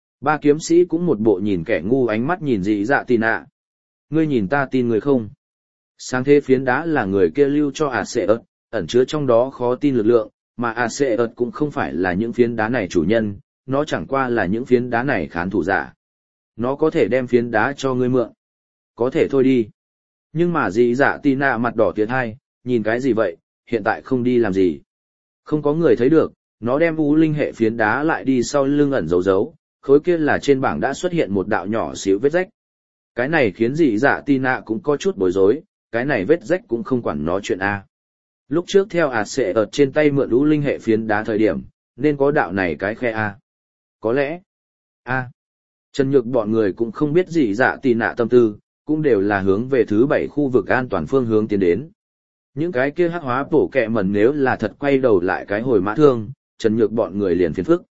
3 kiếm sĩ cũng một bộ nhìn kẻ ngu ánh mắt nhìn dị dạ tì nạ. Ngươi nhìn ta tin người không? Sáng thế phiến đá là người kia lưu cho Aseut, ẩn chứa trong đó khó tin lực lượng, mà Aseut cũng không phải là những phiến đá này chủ nhân, nó chẳng qua là những phiến đá này khán thủ giả. Nó có thể đem phiến đá cho ngươi mượn. Có thể thôi đi. Nhưng mà dị dạ tì nạ mặt đỏ tiến hai, nhìn cái gì vậy, hiện tại không đi làm gì. Không có người thấy được, nó đem u linh hệ phiến đá lại đi sau lưng ẩn giấu, khối kia là trên bảng đã xuất hiện một đạo nhỏ xíu vết rách. Cái này khiến dị dạ tì nạ cũng có chút bối rối, cái này vết rách cũng không quản nó chuyện A. Lúc trước theo sẽ ở trên tay mượn u linh hệ phiến đá thời điểm, nên có đạo này cái khe A. Có lẽ, A. Trần Nhược bọn người cũng không biết dị dạ tì nạ tâm tư, cũng đều là hướng về thứ 7 khu vực an toàn phương hướng tiến đến. Những cái kia hắc hóa bổ kẹ mẩn nếu là thật quay đầu lại cái hồi mã thương, Trần Nhược bọn người liền phiền phức.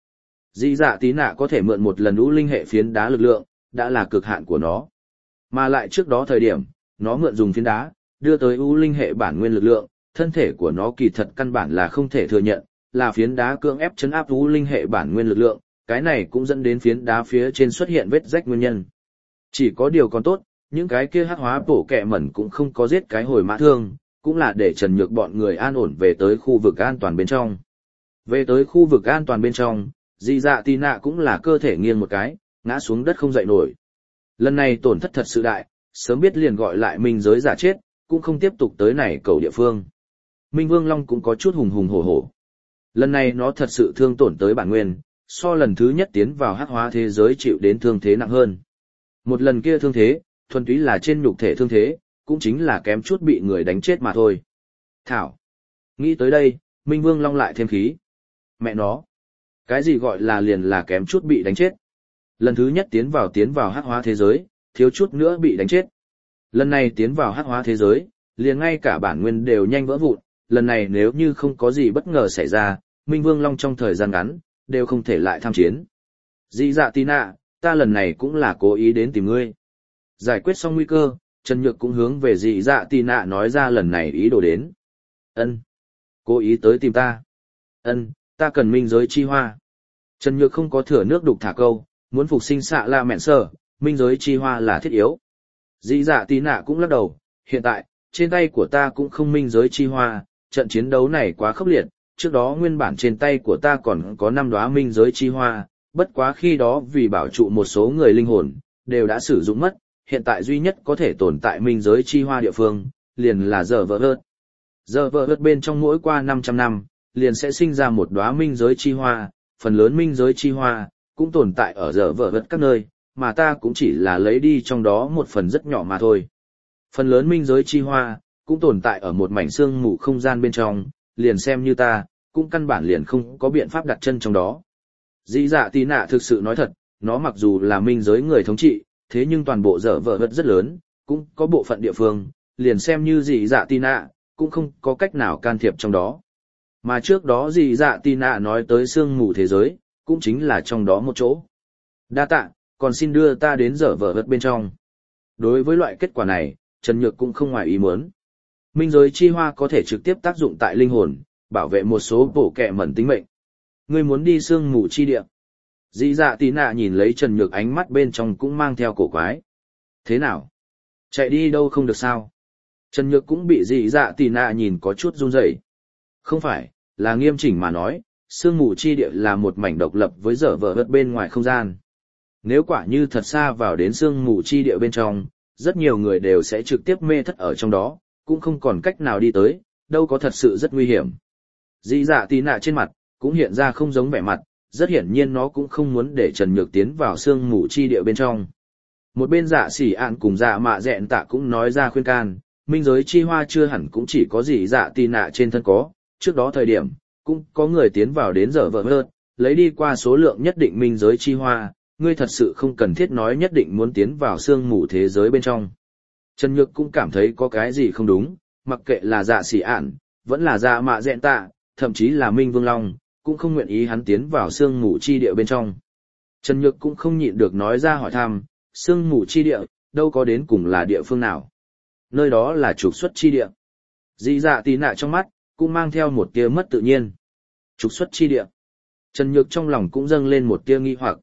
Dị dạ tí nạ có thể mượn một lần ưu linh hệ phiến đá lực lượng, đã là cực hạn của nó. Mà lại trước đó thời điểm, nó mượn dùng phiến đá, đưa tới ưu linh hệ bản nguyên lực lượng, thân thể của nó kỳ thật căn bản là không thể thừa nhận, là phiến đá cưỡng ép chấn áp ưu linh hệ bản nguyên lực lượng, cái này cũng dẫn đến phiến đá phía trên xuất hiện vết rách nguyên nhân. Chỉ có điều còn tốt, những cái kia hắc hóa bổ kẹ mẩn cũng không có giết cái hồi mã thương, cũng là để Trần Nhược bọn người an ổn về tới khu vực an toàn bên trong. Về tới khu vực an toàn bên trong, dị dạ tì nạ cũng là cơ thể nghiêng một cái, ngã xuống đất không dậy nổi. Lần này tổn thất thật sự đại, sớm biết liền gọi lại minh giới giả chết, cũng không tiếp tục tới này cầu địa phương. Minh Vương Long cũng có chút hùng hùng hổ hổ. Lần này nó thật sự thương tổn tới bản nguyên, so lần thứ nhất tiến vào hắc hóa thế giới chịu đến thương thế nặng hơn. Một lần kia thương thế, thuần túy là trên nhục thể thương thế, cũng chính là kém chút bị người đánh chết mà thôi. Thảo. Nghĩ tới đây, Minh Vương Long lại thêm khí. Mẹ nó. Cái gì gọi là liền là kém chút bị đánh chết. Lần thứ nhất tiến vào hắc hóa thế giới, thiếu chút nữa bị đánh chết. Lần này tiến vào hắc hóa thế giới, liền ngay cả bản nguyên đều nhanh vỡ vụn. Lần này nếu như không có gì bất ngờ xảy ra, Minh Vương Long trong thời gian ngắn, đều không thể lại tham chiến. Dị dạ tí nạ, ta lần này cũng là cố ý đến tìm ngươi. Giải quyết xong nguy cơ, Trần Nhược cũng hướng về dị dạ tí nạ nói ra lần này ý đồ đến. Ân, cố ý tới tìm ta. Ân, ta cần minh giới chi hoa. Trần Nhược không có thừa nước đục thả câu, muốn phục sinh xạ la mẹn sở, minh giới chi hoa là thiết yếu. Dị dạ tí nạ cũng lắc đầu, hiện tại, trên tay của ta cũng không minh giới chi hoa, trận chiến đấu này quá khốc liệt, trước đó nguyên bản trên tay của ta còn có 5 đóa minh giới chi hoa, bất quá khi đó vì bảo trụ một số người linh hồn, đều đã sử dụng mất, hiện tại duy nhất có thể tồn tại minh giới chi hoa địa phương, liền là giờ vỡ ớt. Giờ vỡ ớt bên trong mỗi qua 500 năm, liền sẽ sinh ra một đóa minh giới chi hoa, phần lớn minh giới chi hoa, cũng tồn tại ở giờ vỡ ớt các nơi, mà ta cũng chỉ là lấy đi trong đó một phần rất nhỏ mà thôi. Phần lớn minh giới chi hoa, cũng tồn tại ở một mảnh xương mù không gian bên trong, liền xem như ta, cũng căn bản liền không có biện pháp đặt chân trong đó. Dị dạ tí nạ thực sự nói thật, nó mặc dù là minh giới người thống trị, thế nhưng toàn bộ dở vợ vật rất lớn, cũng có bộ phận địa phương, liền xem như dị dạ tí nạ, cũng không có cách nào can thiệp trong đó. Mà trước đó dị dạ tí nạ nói tới xương mù thế giới, cũng chính là trong đó một chỗ. Đa tạ, còn xin đưa ta đến dở vợ vật bên trong. Đối với loại kết quả này, Trần Nhược cũng không ngoài ý muốn. Minh giới chi hoa có thể trực tiếp tác dụng tại linh hồn, bảo vệ một số bổ kẹ mẩn tính mệnh. Ngươi muốn đi sương mù chi địa. Dị dạ tí nạ nhìn lấy Trần Nhược ánh mắt bên trong cũng mang theo cổ quái. Thế nào? Chạy đi đâu không được sao? Trần Nhược cũng bị dị dạ tí nạ nhìn có chút run rẩy. Không phải, là nghiêm chỉnh mà nói, sương mù chi địa là một mảnh độc lập với dở vợ vật bên ngoài không gian. Nếu quả như thật xa vào đến sương mù chi địa bên trong, rất nhiều người đều sẽ trực tiếp mê thất ở trong đó, cũng không còn cách nào đi tới, đâu có thật sự rất nguy hiểm. Dị dạ tí nạ trên mặt, cũng hiện ra không giống vẻ mặt, rất hiển nhiên nó cũng không muốn để Trần Nhược tiến vào sương mù chi địa bên trong. Một bên dạ xỉ ạn cùng dạ mạ dẹn tạ cũng nói ra khuyên can, minh giới chi hoa chưa hẳn cũng chỉ có dị dạ tí nạ trên thân có, trước đó thời điểm, cũng có người tiến vào đến giờ vợ hơn, lấy đi qua số lượng nhất định minh giới chi hoa, ngươi thật sự không cần thiết nói nhất định muốn tiến vào sương mù thế giới bên trong. Trần Nhược cũng cảm thấy có cái gì không đúng, mặc kệ là dạ xỉ ạn, vẫn là dạ mạ dẹn tạ, thậm chí là Minh Vương Long, cũng không nguyện ý hắn tiến vào sương mù chi địa bên trong. Trần Nhược cũng không nhịn được nói ra hỏi thăm, sương mù chi địa, đâu có đến cùng là địa phương nào. Nơi đó là trục xuất chi địa. Dị dạ tí nạ trong mắt, cũng mang theo một tia mất tự nhiên. Trục xuất chi địa. Trần Nhược trong lòng cũng dâng lên một tia nghi hoặc.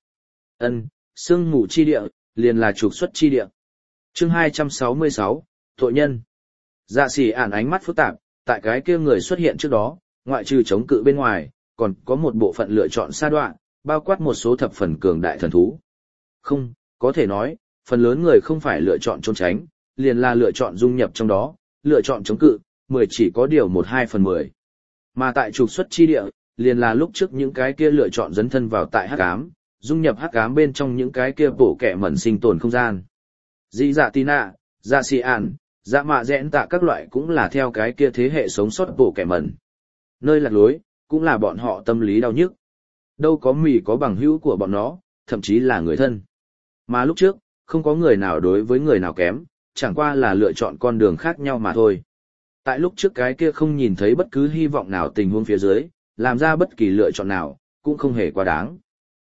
Sương mù chi địa, liền là trục xuất chi địa. Chương 266, tội nhân. Dạ xỉ ản ánh mắt phức tạp, tại cái kia người xuất hiện trước đó, ngoại trừ chống cự bên ngoài, còn có một bộ phận lựa chọn sa đoạn, bao quát một số thập phần cường đại thần thú. Không, có thể nói, phần lớn người không phải lựa chọn trốn tránh, liền là lựa chọn dung nhập trong đó, lựa chọn chống cự, 10 chỉ có điều 1/2/10. Mà tại trục xuất chi địa, liền là lúc trước những cái kia lựa chọn dấn thân vào tại hắc ám, dung nhập hắc ám bên trong những cái kia bổ kẻ mẩn sinh tồn không gian. Dị dạ tí nạ, dạ xì ản, dạ mạ dẹn tạ các loại cũng là theo cái kia thế hệ sống sót bổ kẻ mẩn. Nơi lạc lối, cũng là bọn họ tâm lý đau nhức. Đâu có mì có bằng hữu của bọn nó, thậm chí là người thân. Mà lúc trước, không có người nào đối với người nào kém, chẳng qua là lựa chọn con đường khác nhau mà thôi. Tại lúc trước cái kia không nhìn thấy bất cứ hy vọng nào tình huống phía dưới, làm ra bất kỳ lựa chọn nào, cũng không hề quá đáng.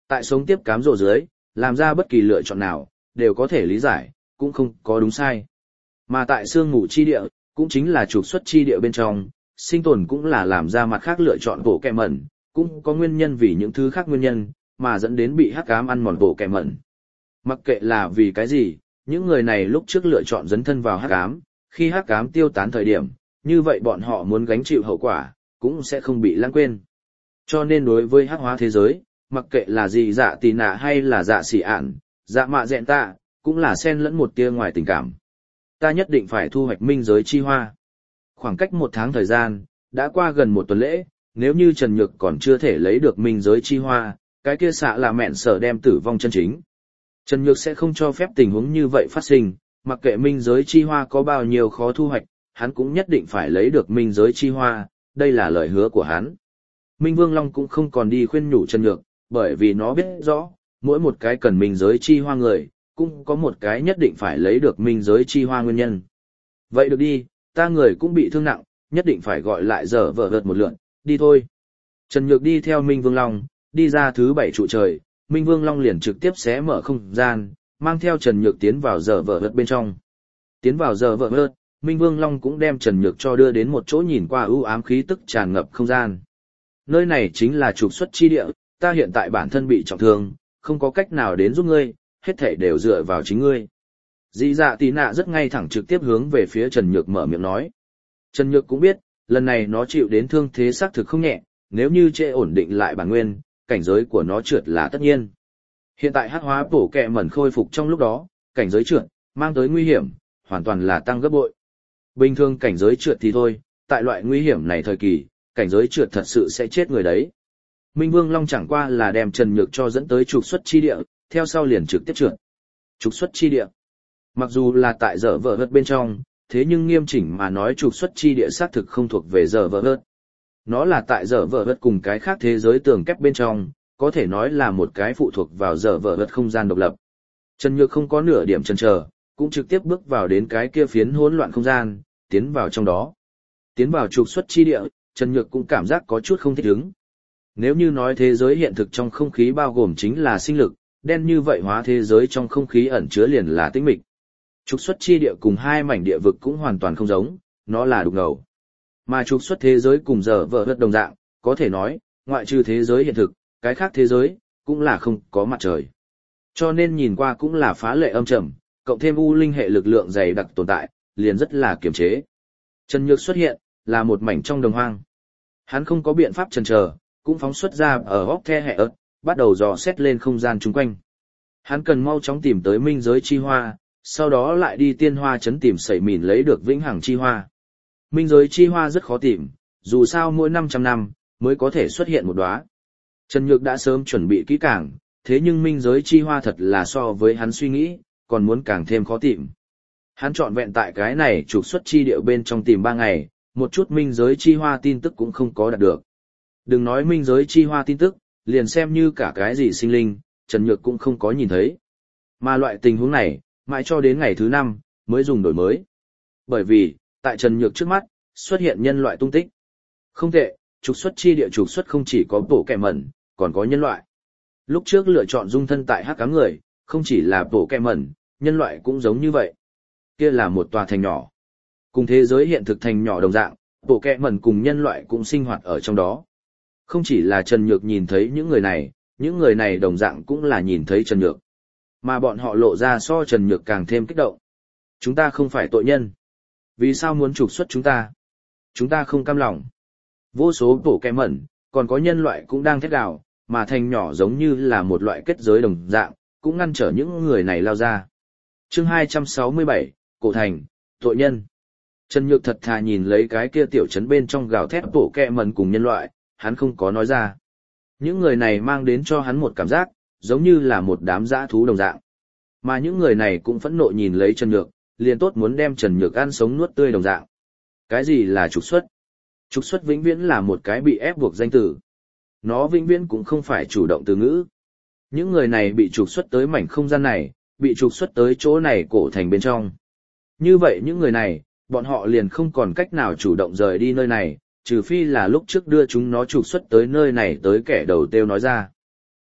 Tại sống tiếp cám dỗ dưới, làm ra bất kỳ lựa chọn nào, đều có thể lý giải, cũng không có đúng sai. Mà tại sương mù chi địa, cũng chính là trục xuất chi địa bên trong, sinh tồn cũng là làm ra mặt khác lựa chọn bộ kẹ mẩn, cũng có nguyên nhân vì những thứ khác nguyên nhân, mà dẫn đến bị hắc ám ăn mòn bộ kẹ mẩn. Mặc kệ là vì cái gì, những người này lúc trước lựa chọn dấn thân vào hắc ám, khi hắc ám tiêu tán thời điểm, như vậy bọn họ muốn gánh chịu hậu quả, cũng sẽ không bị lãng quên. Cho nên đối với hắc hóa thế giới, mặc kệ là gì dạ tì nạ hay là dạ xỉ ản, dạ mạ dẹn tạ, cũng là xen lẫn một tia ngoài tình cảm. Ta nhất định phải thu hoạch minh giới chi hoa. Khoảng cách 1 tháng thời gian, đã qua gần 1 tuần lễ, nếu như Trần Nhược còn chưa thể lấy được minh giới chi hoa, cái kia xạ là mẹn sở đem tử vong chân chính. Trần Nhược sẽ không cho phép tình huống như vậy phát sinh, mặc kệ minh giới chi hoa có bao nhiêu khó thu hoạch, hắn cũng nhất định phải lấy được minh giới chi hoa, đây là lời hứa của hắn. Minh Vương Long cũng không còn đi khuyên nhủ Trần Nhược, bởi vì nó biết rõ, mỗi một cái cần minh giới chi hoa người, cũng có một cái nhất định phải lấy được minh giới chi hoa nguyên nhân. Vậy được đi, ta người cũng bị thương nặng, nhất định phải gọi lại giờ vợ gợt một lượn, đi thôi. Trần Nhược đi theo Minh Vương Long, đi ra thứ 7 trụ trời, Minh Vương Long liền trực tiếp xé mở không gian, mang theo Trần Nhược tiến vào giờ vợ gợt bên trong. Tiến vào giờ vợ gợt, Minh Vương Long cũng đem Trần Nhược cho đưa đến một chỗ nhìn qua ưu ám khí tức tràn ngập không gian. Nơi này chính là trục xuất chi địa, ta hiện tại bản thân bị trọng thương, không có cách nào đến giúp ngươi, hết thảy đều dựa vào chính ngươi. Dị dạ tì nạ rất ngay thẳng trực tiếp hướng về phía Trần Nhược mở miệng nói. Trần Nhược cũng biết, lần này nó chịu đến thương thế xác thực không nhẹ, nếu như trễ ổn định lại bản nguyên, cảnh giới của nó trượt là tất nhiên. Hiện tại hắc hóa bổ kẹ mẩn khôi phục trong lúc đó, cảnh giới trượt, mang tới nguy hiểm, hoàn toàn là tăng gấp bội. Bình thường cảnh giới trượt thì thôi, tại loại nguy hiểm này thời kỳ, cảnh giới trượt thật sự sẽ chết người đấy. Minh Vương Long chẳng qua là đem Trần Nhược cho dẫn tới trục xuất chi địa, theo sau liền trực tiếp trượt. Trục xuất chi địa. Mặc dù là tại giờ vợ hớt bên trong, thế nhưng nghiêm chỉnh mà nói trục xuất chi địa xác thực không thuộc về giờ vợ hớt. Nó là tại giờ vợ hớt cùng cái khác thế giới tường kép bên trong, có thể nói là một cái phụ thuộc vào giờ vợ hớt không gian độc lập. Trần Nhược không có nửa điểm chần chờ, cũng trực tiếp bước vào đến cái kia phiến hỗn loạn không gian, tiến vào trong đó. Tiến vào trục xuất chi địa, Trần Nhược cũng cảm giác có chút không thích ứng. Nếu như nói thế giới hiện thực trong không khí bao gồm chính là sinh lực, đen như vậy hóa thế giới trong không khí ẩn chứa liền là tĩnh mịch. Trục xuất chi địa cùng hai mảnh địa vực cũng hoàn toàn không giống, nó là đục ngầu. Mà trục xuất thế giới cùng giờ vợ hớt đồng dạng, có thể nói, ngoại trừ thế giới hiện thực, cái khác thế giới, cũng là không có mặt trời. Cho nên nhìn qua cũng là phá lệ âm trầm, cộng thêm u linh hệ lực lượng dày đặc tồn tại, liền rất là kiềm chế. Trần Nhược xuất hiện, là một mảnh trong đồng hoang. Hắn không có biện pháp chần chờ, cũng phóng xuất ra ở góc the hệ ớt, bắt đầu dò xét lên không gian chung quanh. Hắn cần mau chóng tìm tới minh giới chi hoa, sau đó lại đi tiên hoa trấn tìm sẩy mìn lấy được vĩnh hằng chi hoa. Minh giới chi hoa rất khó tìm, dù sao mỗi 500 năm mới có thể xuất hiện một đóa. Trần Nhược đã sớm chuẩn bị kỹ càng, thế nhưng minh giới chi hoa thật là so với hắn suy nghĩ, còn muốn càng thêm khó tìm. Hắn chọn vẹn tại cái này trục xuất chi điệu bên trong tìm 3 ngày, một chút minh giới chi hoa tin tức cũng không có đạt được. Đừng nói minh giới chi hoa tin tức, liền xem như cả cái gì sinh linh, Trần Nhược cũng không có nhìn thấy. Mà loại tình huống này, mãi cho đến ngày thứ 5, mới dùng đổi mới. Bởi vì, tại Trần Nhược trước mắt, xuất hiện nhân loại tung tích. Không tệ, trục xuất chi địa trục xuất không chỉ có bộ kẻ mẩn, còn có nhân loại. Lúc trước lựa chọn dung thân tại hắc ám người, không chỉ là bộ kẻ mẩn, nhân loại cũng giống như vậy. Kia là một tòa thành nhỏ. Cùng thế giới hiện thực thành nhỏ đồng dạng, bộ kẻ mẩn cùng nhân loại cũng sinh hoạt ở trong đó. Không chỉ là Trần Nhược nhìn thấy những người này đồng dạng cũng là nhìn thấy Trần Nhược. Mà bọn họ lộ ra so Trần Nhược càng thêm kích động. Chúng ta không phải tội nhân. Vì sao muốn trục xuất chúng ta? Chúng ta không cam lòng. Vô số bộ kẻ mẩn, còn có nhân loại cũng đang thét gào, mà thành nhỏ giống như là một loại kết giới đồng dạng, cũng ngăn trở những người này lao ra. Chương 267, Cổ Thành, tội nhân. Trần Nhược thật thà nhìn lấy cái kia tiểu trấn bên trong gào thét bộ kẻ mẩn cùng nhân loại, hắn không có nói ra. Những người này mang đến cho hắn một cảm giác, giống như là một đám dã thú đồng dạng. Mà những người này cũng phẫn nộ nhìn lấy Trần Nhược, liền tốt muốn đem Trần Nhược ăn sống nuốt tươi đồng dạng. Cái gì là trục xuất? Trục xuất vĩnh viễn là một cái bị ép buộc danh từ. Nó vĩnh viễn cũng không phải chủ động từ ngữ. Những người này bị trục xuất tới mảnh không gian này, bị trục xuất tới chỗ này cổ thành bên trong. Như vậy những người này, bọn họ liền không còn cách nào chủ động rời đi nơi này, trừ phi là lúc trước đưa chúng nó trục xuất tới nơi này tới kẻ đầu tiêu nói ra.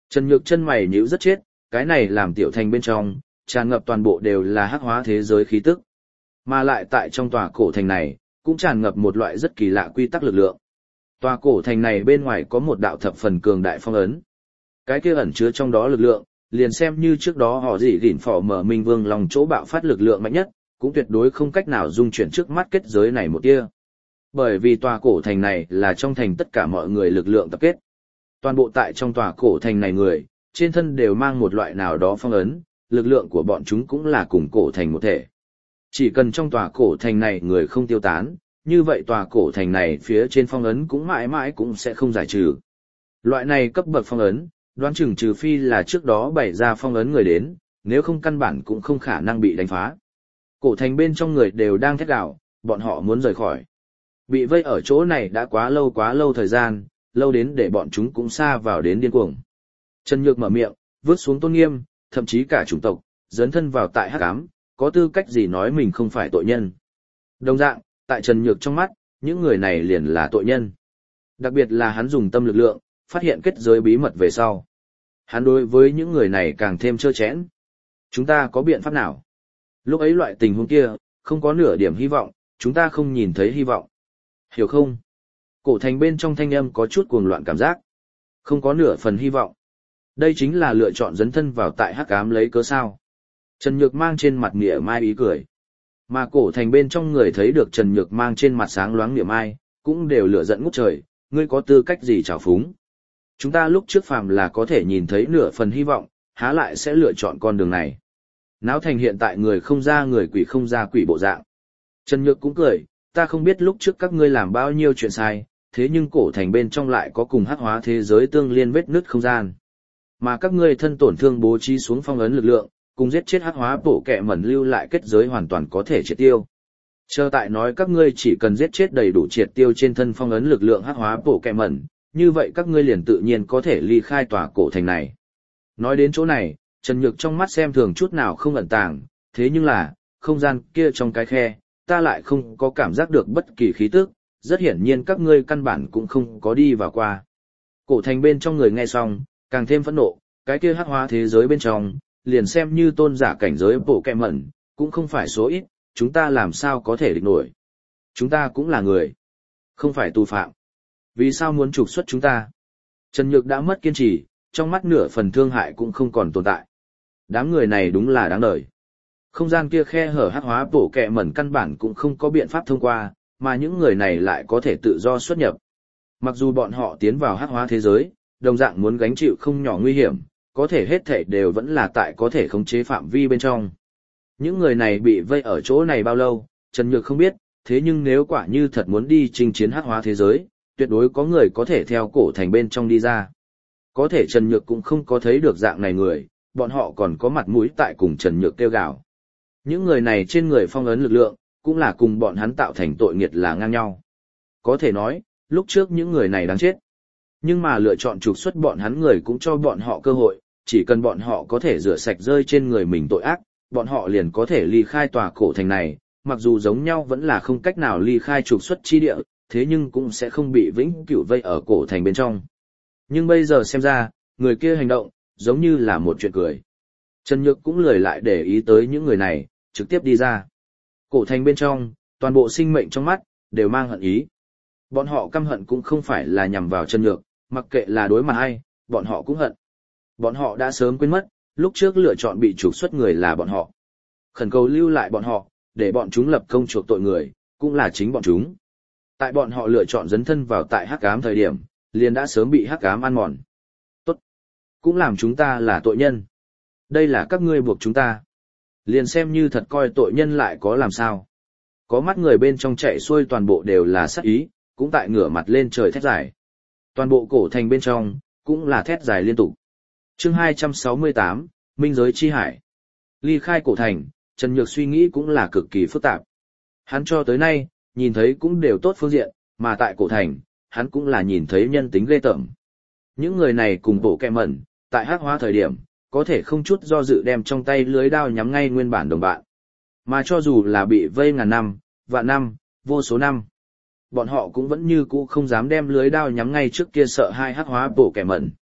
Trần Nhược chân mày nhíu rất chết, cái này làm tiểu thành bên trong, tràn ngập toàn bộ đều là hắc hóa thế giới khí tức. Mà lại tại trong tòa cổ thành này, cũng tràn ngập một loại rất kỳ lạ quy tắc lực lượng. Tòa cổ thành này bên ngoài có một đạo thập phần cường đại phong ấn. Cái kia ẩn chứa trong đó lực lượng, liền xem như trước đó họ dị gỉn phỏ mở Minh Vương lòng chỗ bạo phát lực lượng mạnh nhất, cũng tuyệt đối không cách nào dung chuyển trước mắt kết giới này một tia. Bởi vì tòa cổ thành này là trong thành tất cả mọi người lực lượng tập kết. Toàn bộ tại trong tòa cổ thành này người, trên thân đều mang một loại nào đó phong ấn, lực lượng của bọn chúng cũng là cùng cổ thành một thể. Chỉ cần trong tòa cổ thành này người không tiêu tán, như vậy tòa cổ thành này phía trên phong ấn cũng mãi mãi cũng sẽ không giải trừ. Loại này cấp bậc phong ấn, đoán chừng trừ phi là trước đó bày ra phong ấn người đến, nếu không căn bản cũng không khả năng bị đánh phá. Cổ thành bên trong người đều đang thét gào, bọn họ muốn rời khỏi. Bị vây ở chỗ này đã quá lâu thời gian, lâu đến để bọn chúng cũng xa vào đến điên cuồng. Trần Nhược mở miệng, vứt xuống tôn nghiêm, thậm chí cả chủng tộc, dấn thân vào tại hắc ám, có tư cách gì nói mình không phải tội nhân. Đồng dạng, tại Trần Nhược trong mắt, những người này liền là tội nhân. Đặc biệt là hắn dùng tâm lực lượng, phát hiện kết giới bí mật về sau. Hắn đối với những người này càng thêm trơ trẽn. Chúng ta có biện pháp nào? Lúc ấy loại tình huống kia, không có nửa điểm hy vọng, chúng ta không nhìn thấy hy vọng. Hiểu không? Cổ thành bên trong thanh âm có chút cuồng loạn cảm giác. Không có nửa phần hy vọng. Đây chính là lựa chọn dấn thân vào tại hắc ám lấy cớ sao. Trần Nhược mang trên mặt mỉa mai ý cười. Mà cổ thành bên trong người thấy được Trần Nhược mang trên mặt sáng loáng mỉa mai, cũng đều lửa giận ngút trời, ngươi có tư cách gì trào phúng. Chúng ta lúc trước phàm là có thể nhìn thấy nửa phần hy vọng, há lại sẽ lựa chọn con đường này. Náo thành hiện tại người không ra người quỷ không ra quỷ bộ dạng. Trần Nhược cũng cười, ta không biết lúc trước các ngươi làm bao nhiêu chuyện sai, thế nhưng cổ thành bên trong lại có cùng hắc hóa thế giới tương liên vết nứt không gian. Mà các ngươi thân tổn thương bố trí xuống phong ấn lực lượng, cùng giết chết hắc hóa bổ kẹ mẩn lưu lại kết giới hoàn toàn có thể triệt tiêu. Chờ tại nói các ngươi chỉ cần giết chết đầy đủ triệt tiêu trên thân phong ấn lực lượng hắc hóa bổ kẹ mẩn, như vậy các ngươi liền tự nhiên có thể ly khai tòa cổ thành này. Nói đến chỗ này, Trần Nhược trong mắt xem thường chút nào không ẩn tàng, thế nhưng là, không gian kia trong cái khe, ta lại không có cảm giác được bất kỳ khí tức, rất hiển nhiên các ngươi căn bản cũng không có đi vào qua. Cổ thành bên trong người nghe xong, càng thêm phẫn nộ, cái kia hắc hóa thế giới bên trong, liền xem như tôn giả cảnh giới bộ kẹ mẩn, cũng không phải số ít, chúng ta làm sao có thể địch nổi. Chúng ta cũng là người, không phải tù phạm. Vì sao muốn trục xuất chúng ta? Trần Nhược đã mất kiên trì, trong mắt nửa phần thương hại cũng không còn tồn tại. Đám người này đúng là đáng đời. Không gian kia khe hở hắc hóa bổ kẹ mẩn căn bản cũng không có biện pháp thông qua, mà những người này lại có thể tự do xuất nhập. Mặc dù bọn họ tiến vào hắc hóa thế giới, đồng dạng muốn gánh chịu không nhỏ nguy hiểm, có thể hết thảy đều vẫn là tại có thể khống chế phạm vi bên trong. Những người này bị vây ở chỗ này bao lâu, Trần Nhược không biết, thế nhưng nếu quả như thật muốn đi chinh chiến hắc hóa thế giới, tuyệt đối có người có thể theo cổ thành bên trong đi ra. Có thể Trần Nhược cũng không có thấy được dạng này người, bọn họ còn có mặt mũi tại cùng Trần Nhược kêu gào. Những người này trên người phong ấn lực lượng, cũng là cùng bọn hắn tạo thành tội nghiệt là ngang nhau. Có thể nói, lúc trước những người này đáng chết. Nhưng mà lựa chọn trục xuất bọn hắn người cũng cho bọn họ cơ hội, chỉ cần bọn họ có thể rửa sạch rơi trên người mình tội ác, bọn họ liền có thể ly khai tòa cổ thành này, mặc dù giống nhau vẫn là không cách nào ly khai trục xuất chi địa, thế nhưng cũng sẽ không bị vĩnh cửu vây ở cổ thành bên trong. Nhưng bây giờ xem ra, người kia hành động, giống như là một chuyện cười. Trần Nhược cũng lười lại để ý tới những người này, trực tiếp đi ra. Cổ thành bên trong, toàn bộ sinh mệnh trong mắt, đều mang hận ý. Bọn họ căm hận cũng không phải là nhằm vào Trần Nhược, mặc kệ là đối mặt ai, bọn họ cũng hận. Bọn họ đã sớm quên mất, lúc trước lựa chọn bị trục xuất người là bọn họ. Khẩn cầu lưu lại bọn họ, để bọn chúng lập công chuộc tội người, cũng là chính bọn chúng. Tại bọn họ lựa chọn dấn thân vào tại hắc ám thời điểm, liền đã sớm bị hắc ám ăn mòn. Tốt, cũng làm chúng ta là tội nhân. Đây là các ngươi buộc chúng ta. Liền xem như thật coi tội nhân lại có làm sao. Có mắt người bên trong chạy xuôi toàn bộ đều là sát ý, cũng tại ngửa mặt lên trời thét dài. Toàn bộ cổ thành bên trong, cũng là thét dài liên tục. Chương 268, Minh giới chi hải. Ly khai cổ thành, Trần Nhược suy nghĩ cũng là cực kỳ phức tạp. Hắn cho tới nay, nhìn thấy cũng đều tốt phương diện, mà tại cổ thành, hắn cũng là nhìn thấy nhân tính ghê tởm. Những người này cùng bộ kẹ mẩn, tại hắc hóa thời điểm, có thể không chút do dự đem trong tay lưới đao nhắm ngay nguyên bản đồng bạn. Mà cho dù là bị vây ngàn năm, vạn năm, vô số năm, bọn họ cũng vẫn như cũ không dám đem lưới đao nhắm ngay trước kia sợ hai hắc hóa bộ kẻ mẩn.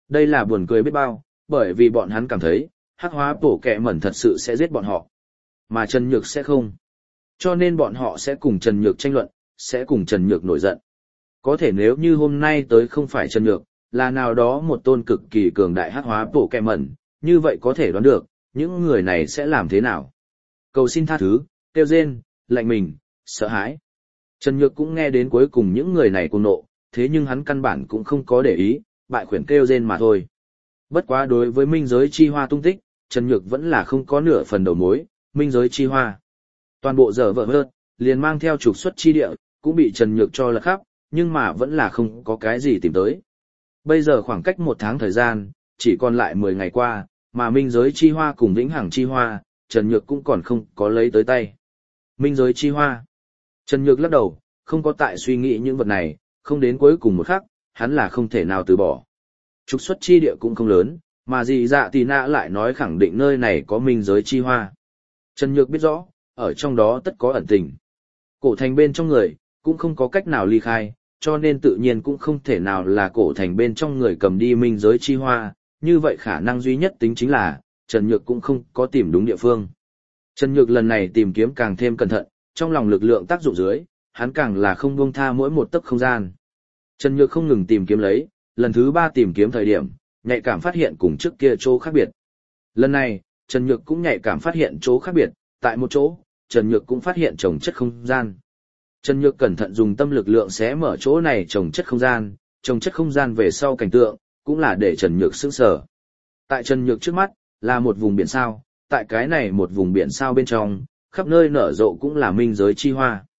Đây là buồn cười biết bao, bởi vì bọn hắn cảm thấy, hắc hóa bổ kẹ mẩn thật sự sẽ giết bọn họ. Mà Trần Nhược sẽ không. Cho nên bọn họ sẽ cùng Trần Nhược tranh luận, sẽ cùng Trần Nhược nổi giận. Có thể nếu như hôm nay tới không phải Trần Nhược, là nào đó một tôn cực kỳ cường đại hắc hóa bổ kẹ mẩn, như vậy có thể đoán được, những người này sẽ làm thế nào. Cầu xin tha thứ, kêu rên, lạnh mình, sợ hãi. Trần Nhược cũng nghe đến cuối cùng những người này cuồng nộ, thế nhưng hắn căn bản cũng không có để ý, bại khuyển kêu rên mà thôi. Bất quá đối với minh giới chi hoa tung tích, Trần Nhược vẫn là không có nửa phần đầu mối, minh giới chi hoa. Toàn bộ dở vợ hơn, liền mang theo trục xuất chi địa, cũng bị Trần Nhược cho lật khắp, nhưng mà vẫn là không có cái gì tìm tới. Bây giờ khoảng cách 1 tháng thời gian, chỉ còn lại 10 ngày qua, mà minh giới chi hoa cùng vĩnh hằng chi hoa, Trần Nhược cũng còn không có lấy tới tay. Minh giới chi hoa. Trần Nhược lắc đầu, không có tại suy nghĩ những vật này, không đến cuối cùng một khắc, hắn là không thể nào từ bỏ. Trục xuất chi địa cũng không lớn, mà gì dạ tì nạ lại nói khẳng định nơi này có minh giới chi hoa. Trần Nhược biết rõ, ở trong đó tất có ẩn tình. Cổ thành bên trong người, cũng không có cách nào ly khai, cho nên tự nhiên cũng không thể nào là cổ thành bên trong người cầm đi minh giới chi hoa, như vậy khả năng duy nhất tính chính là, Trần Nhược cũng không có tìm đúng địa phương. Trần Nhược lần này tìm kiếm càng thêm cẩn thận, trong lòng lực lượng tác dụng dưới, hắn càng là không buông tha mỗi một tấc không gian. Trần Nhược không ngừng tìm kiếm lấy, lần thứ 3 tìm kiếm thời điểm, nhạy cảm phát hiện cùng trước kia chỗ khác biệt. Lần này, Trần Nhược cũng nhạy cảm phát hiện chỗ khác biệt, tại một chỗ, Trần Nhược cũng phát hiện trồng chất không gian. Trần Nhược cẩn thận dùng tâm lực lượng xé mở chỗ này trồng chất không gian về sau cảnh tượng, cũng là để Trần Nhược sững sờ. Tại Trần Nhược trước mắt, là một vùng biển sao, tại cái này một vùng biển sao bên trong, khắp nơi nở rộ cũng là minh giới chi hoa.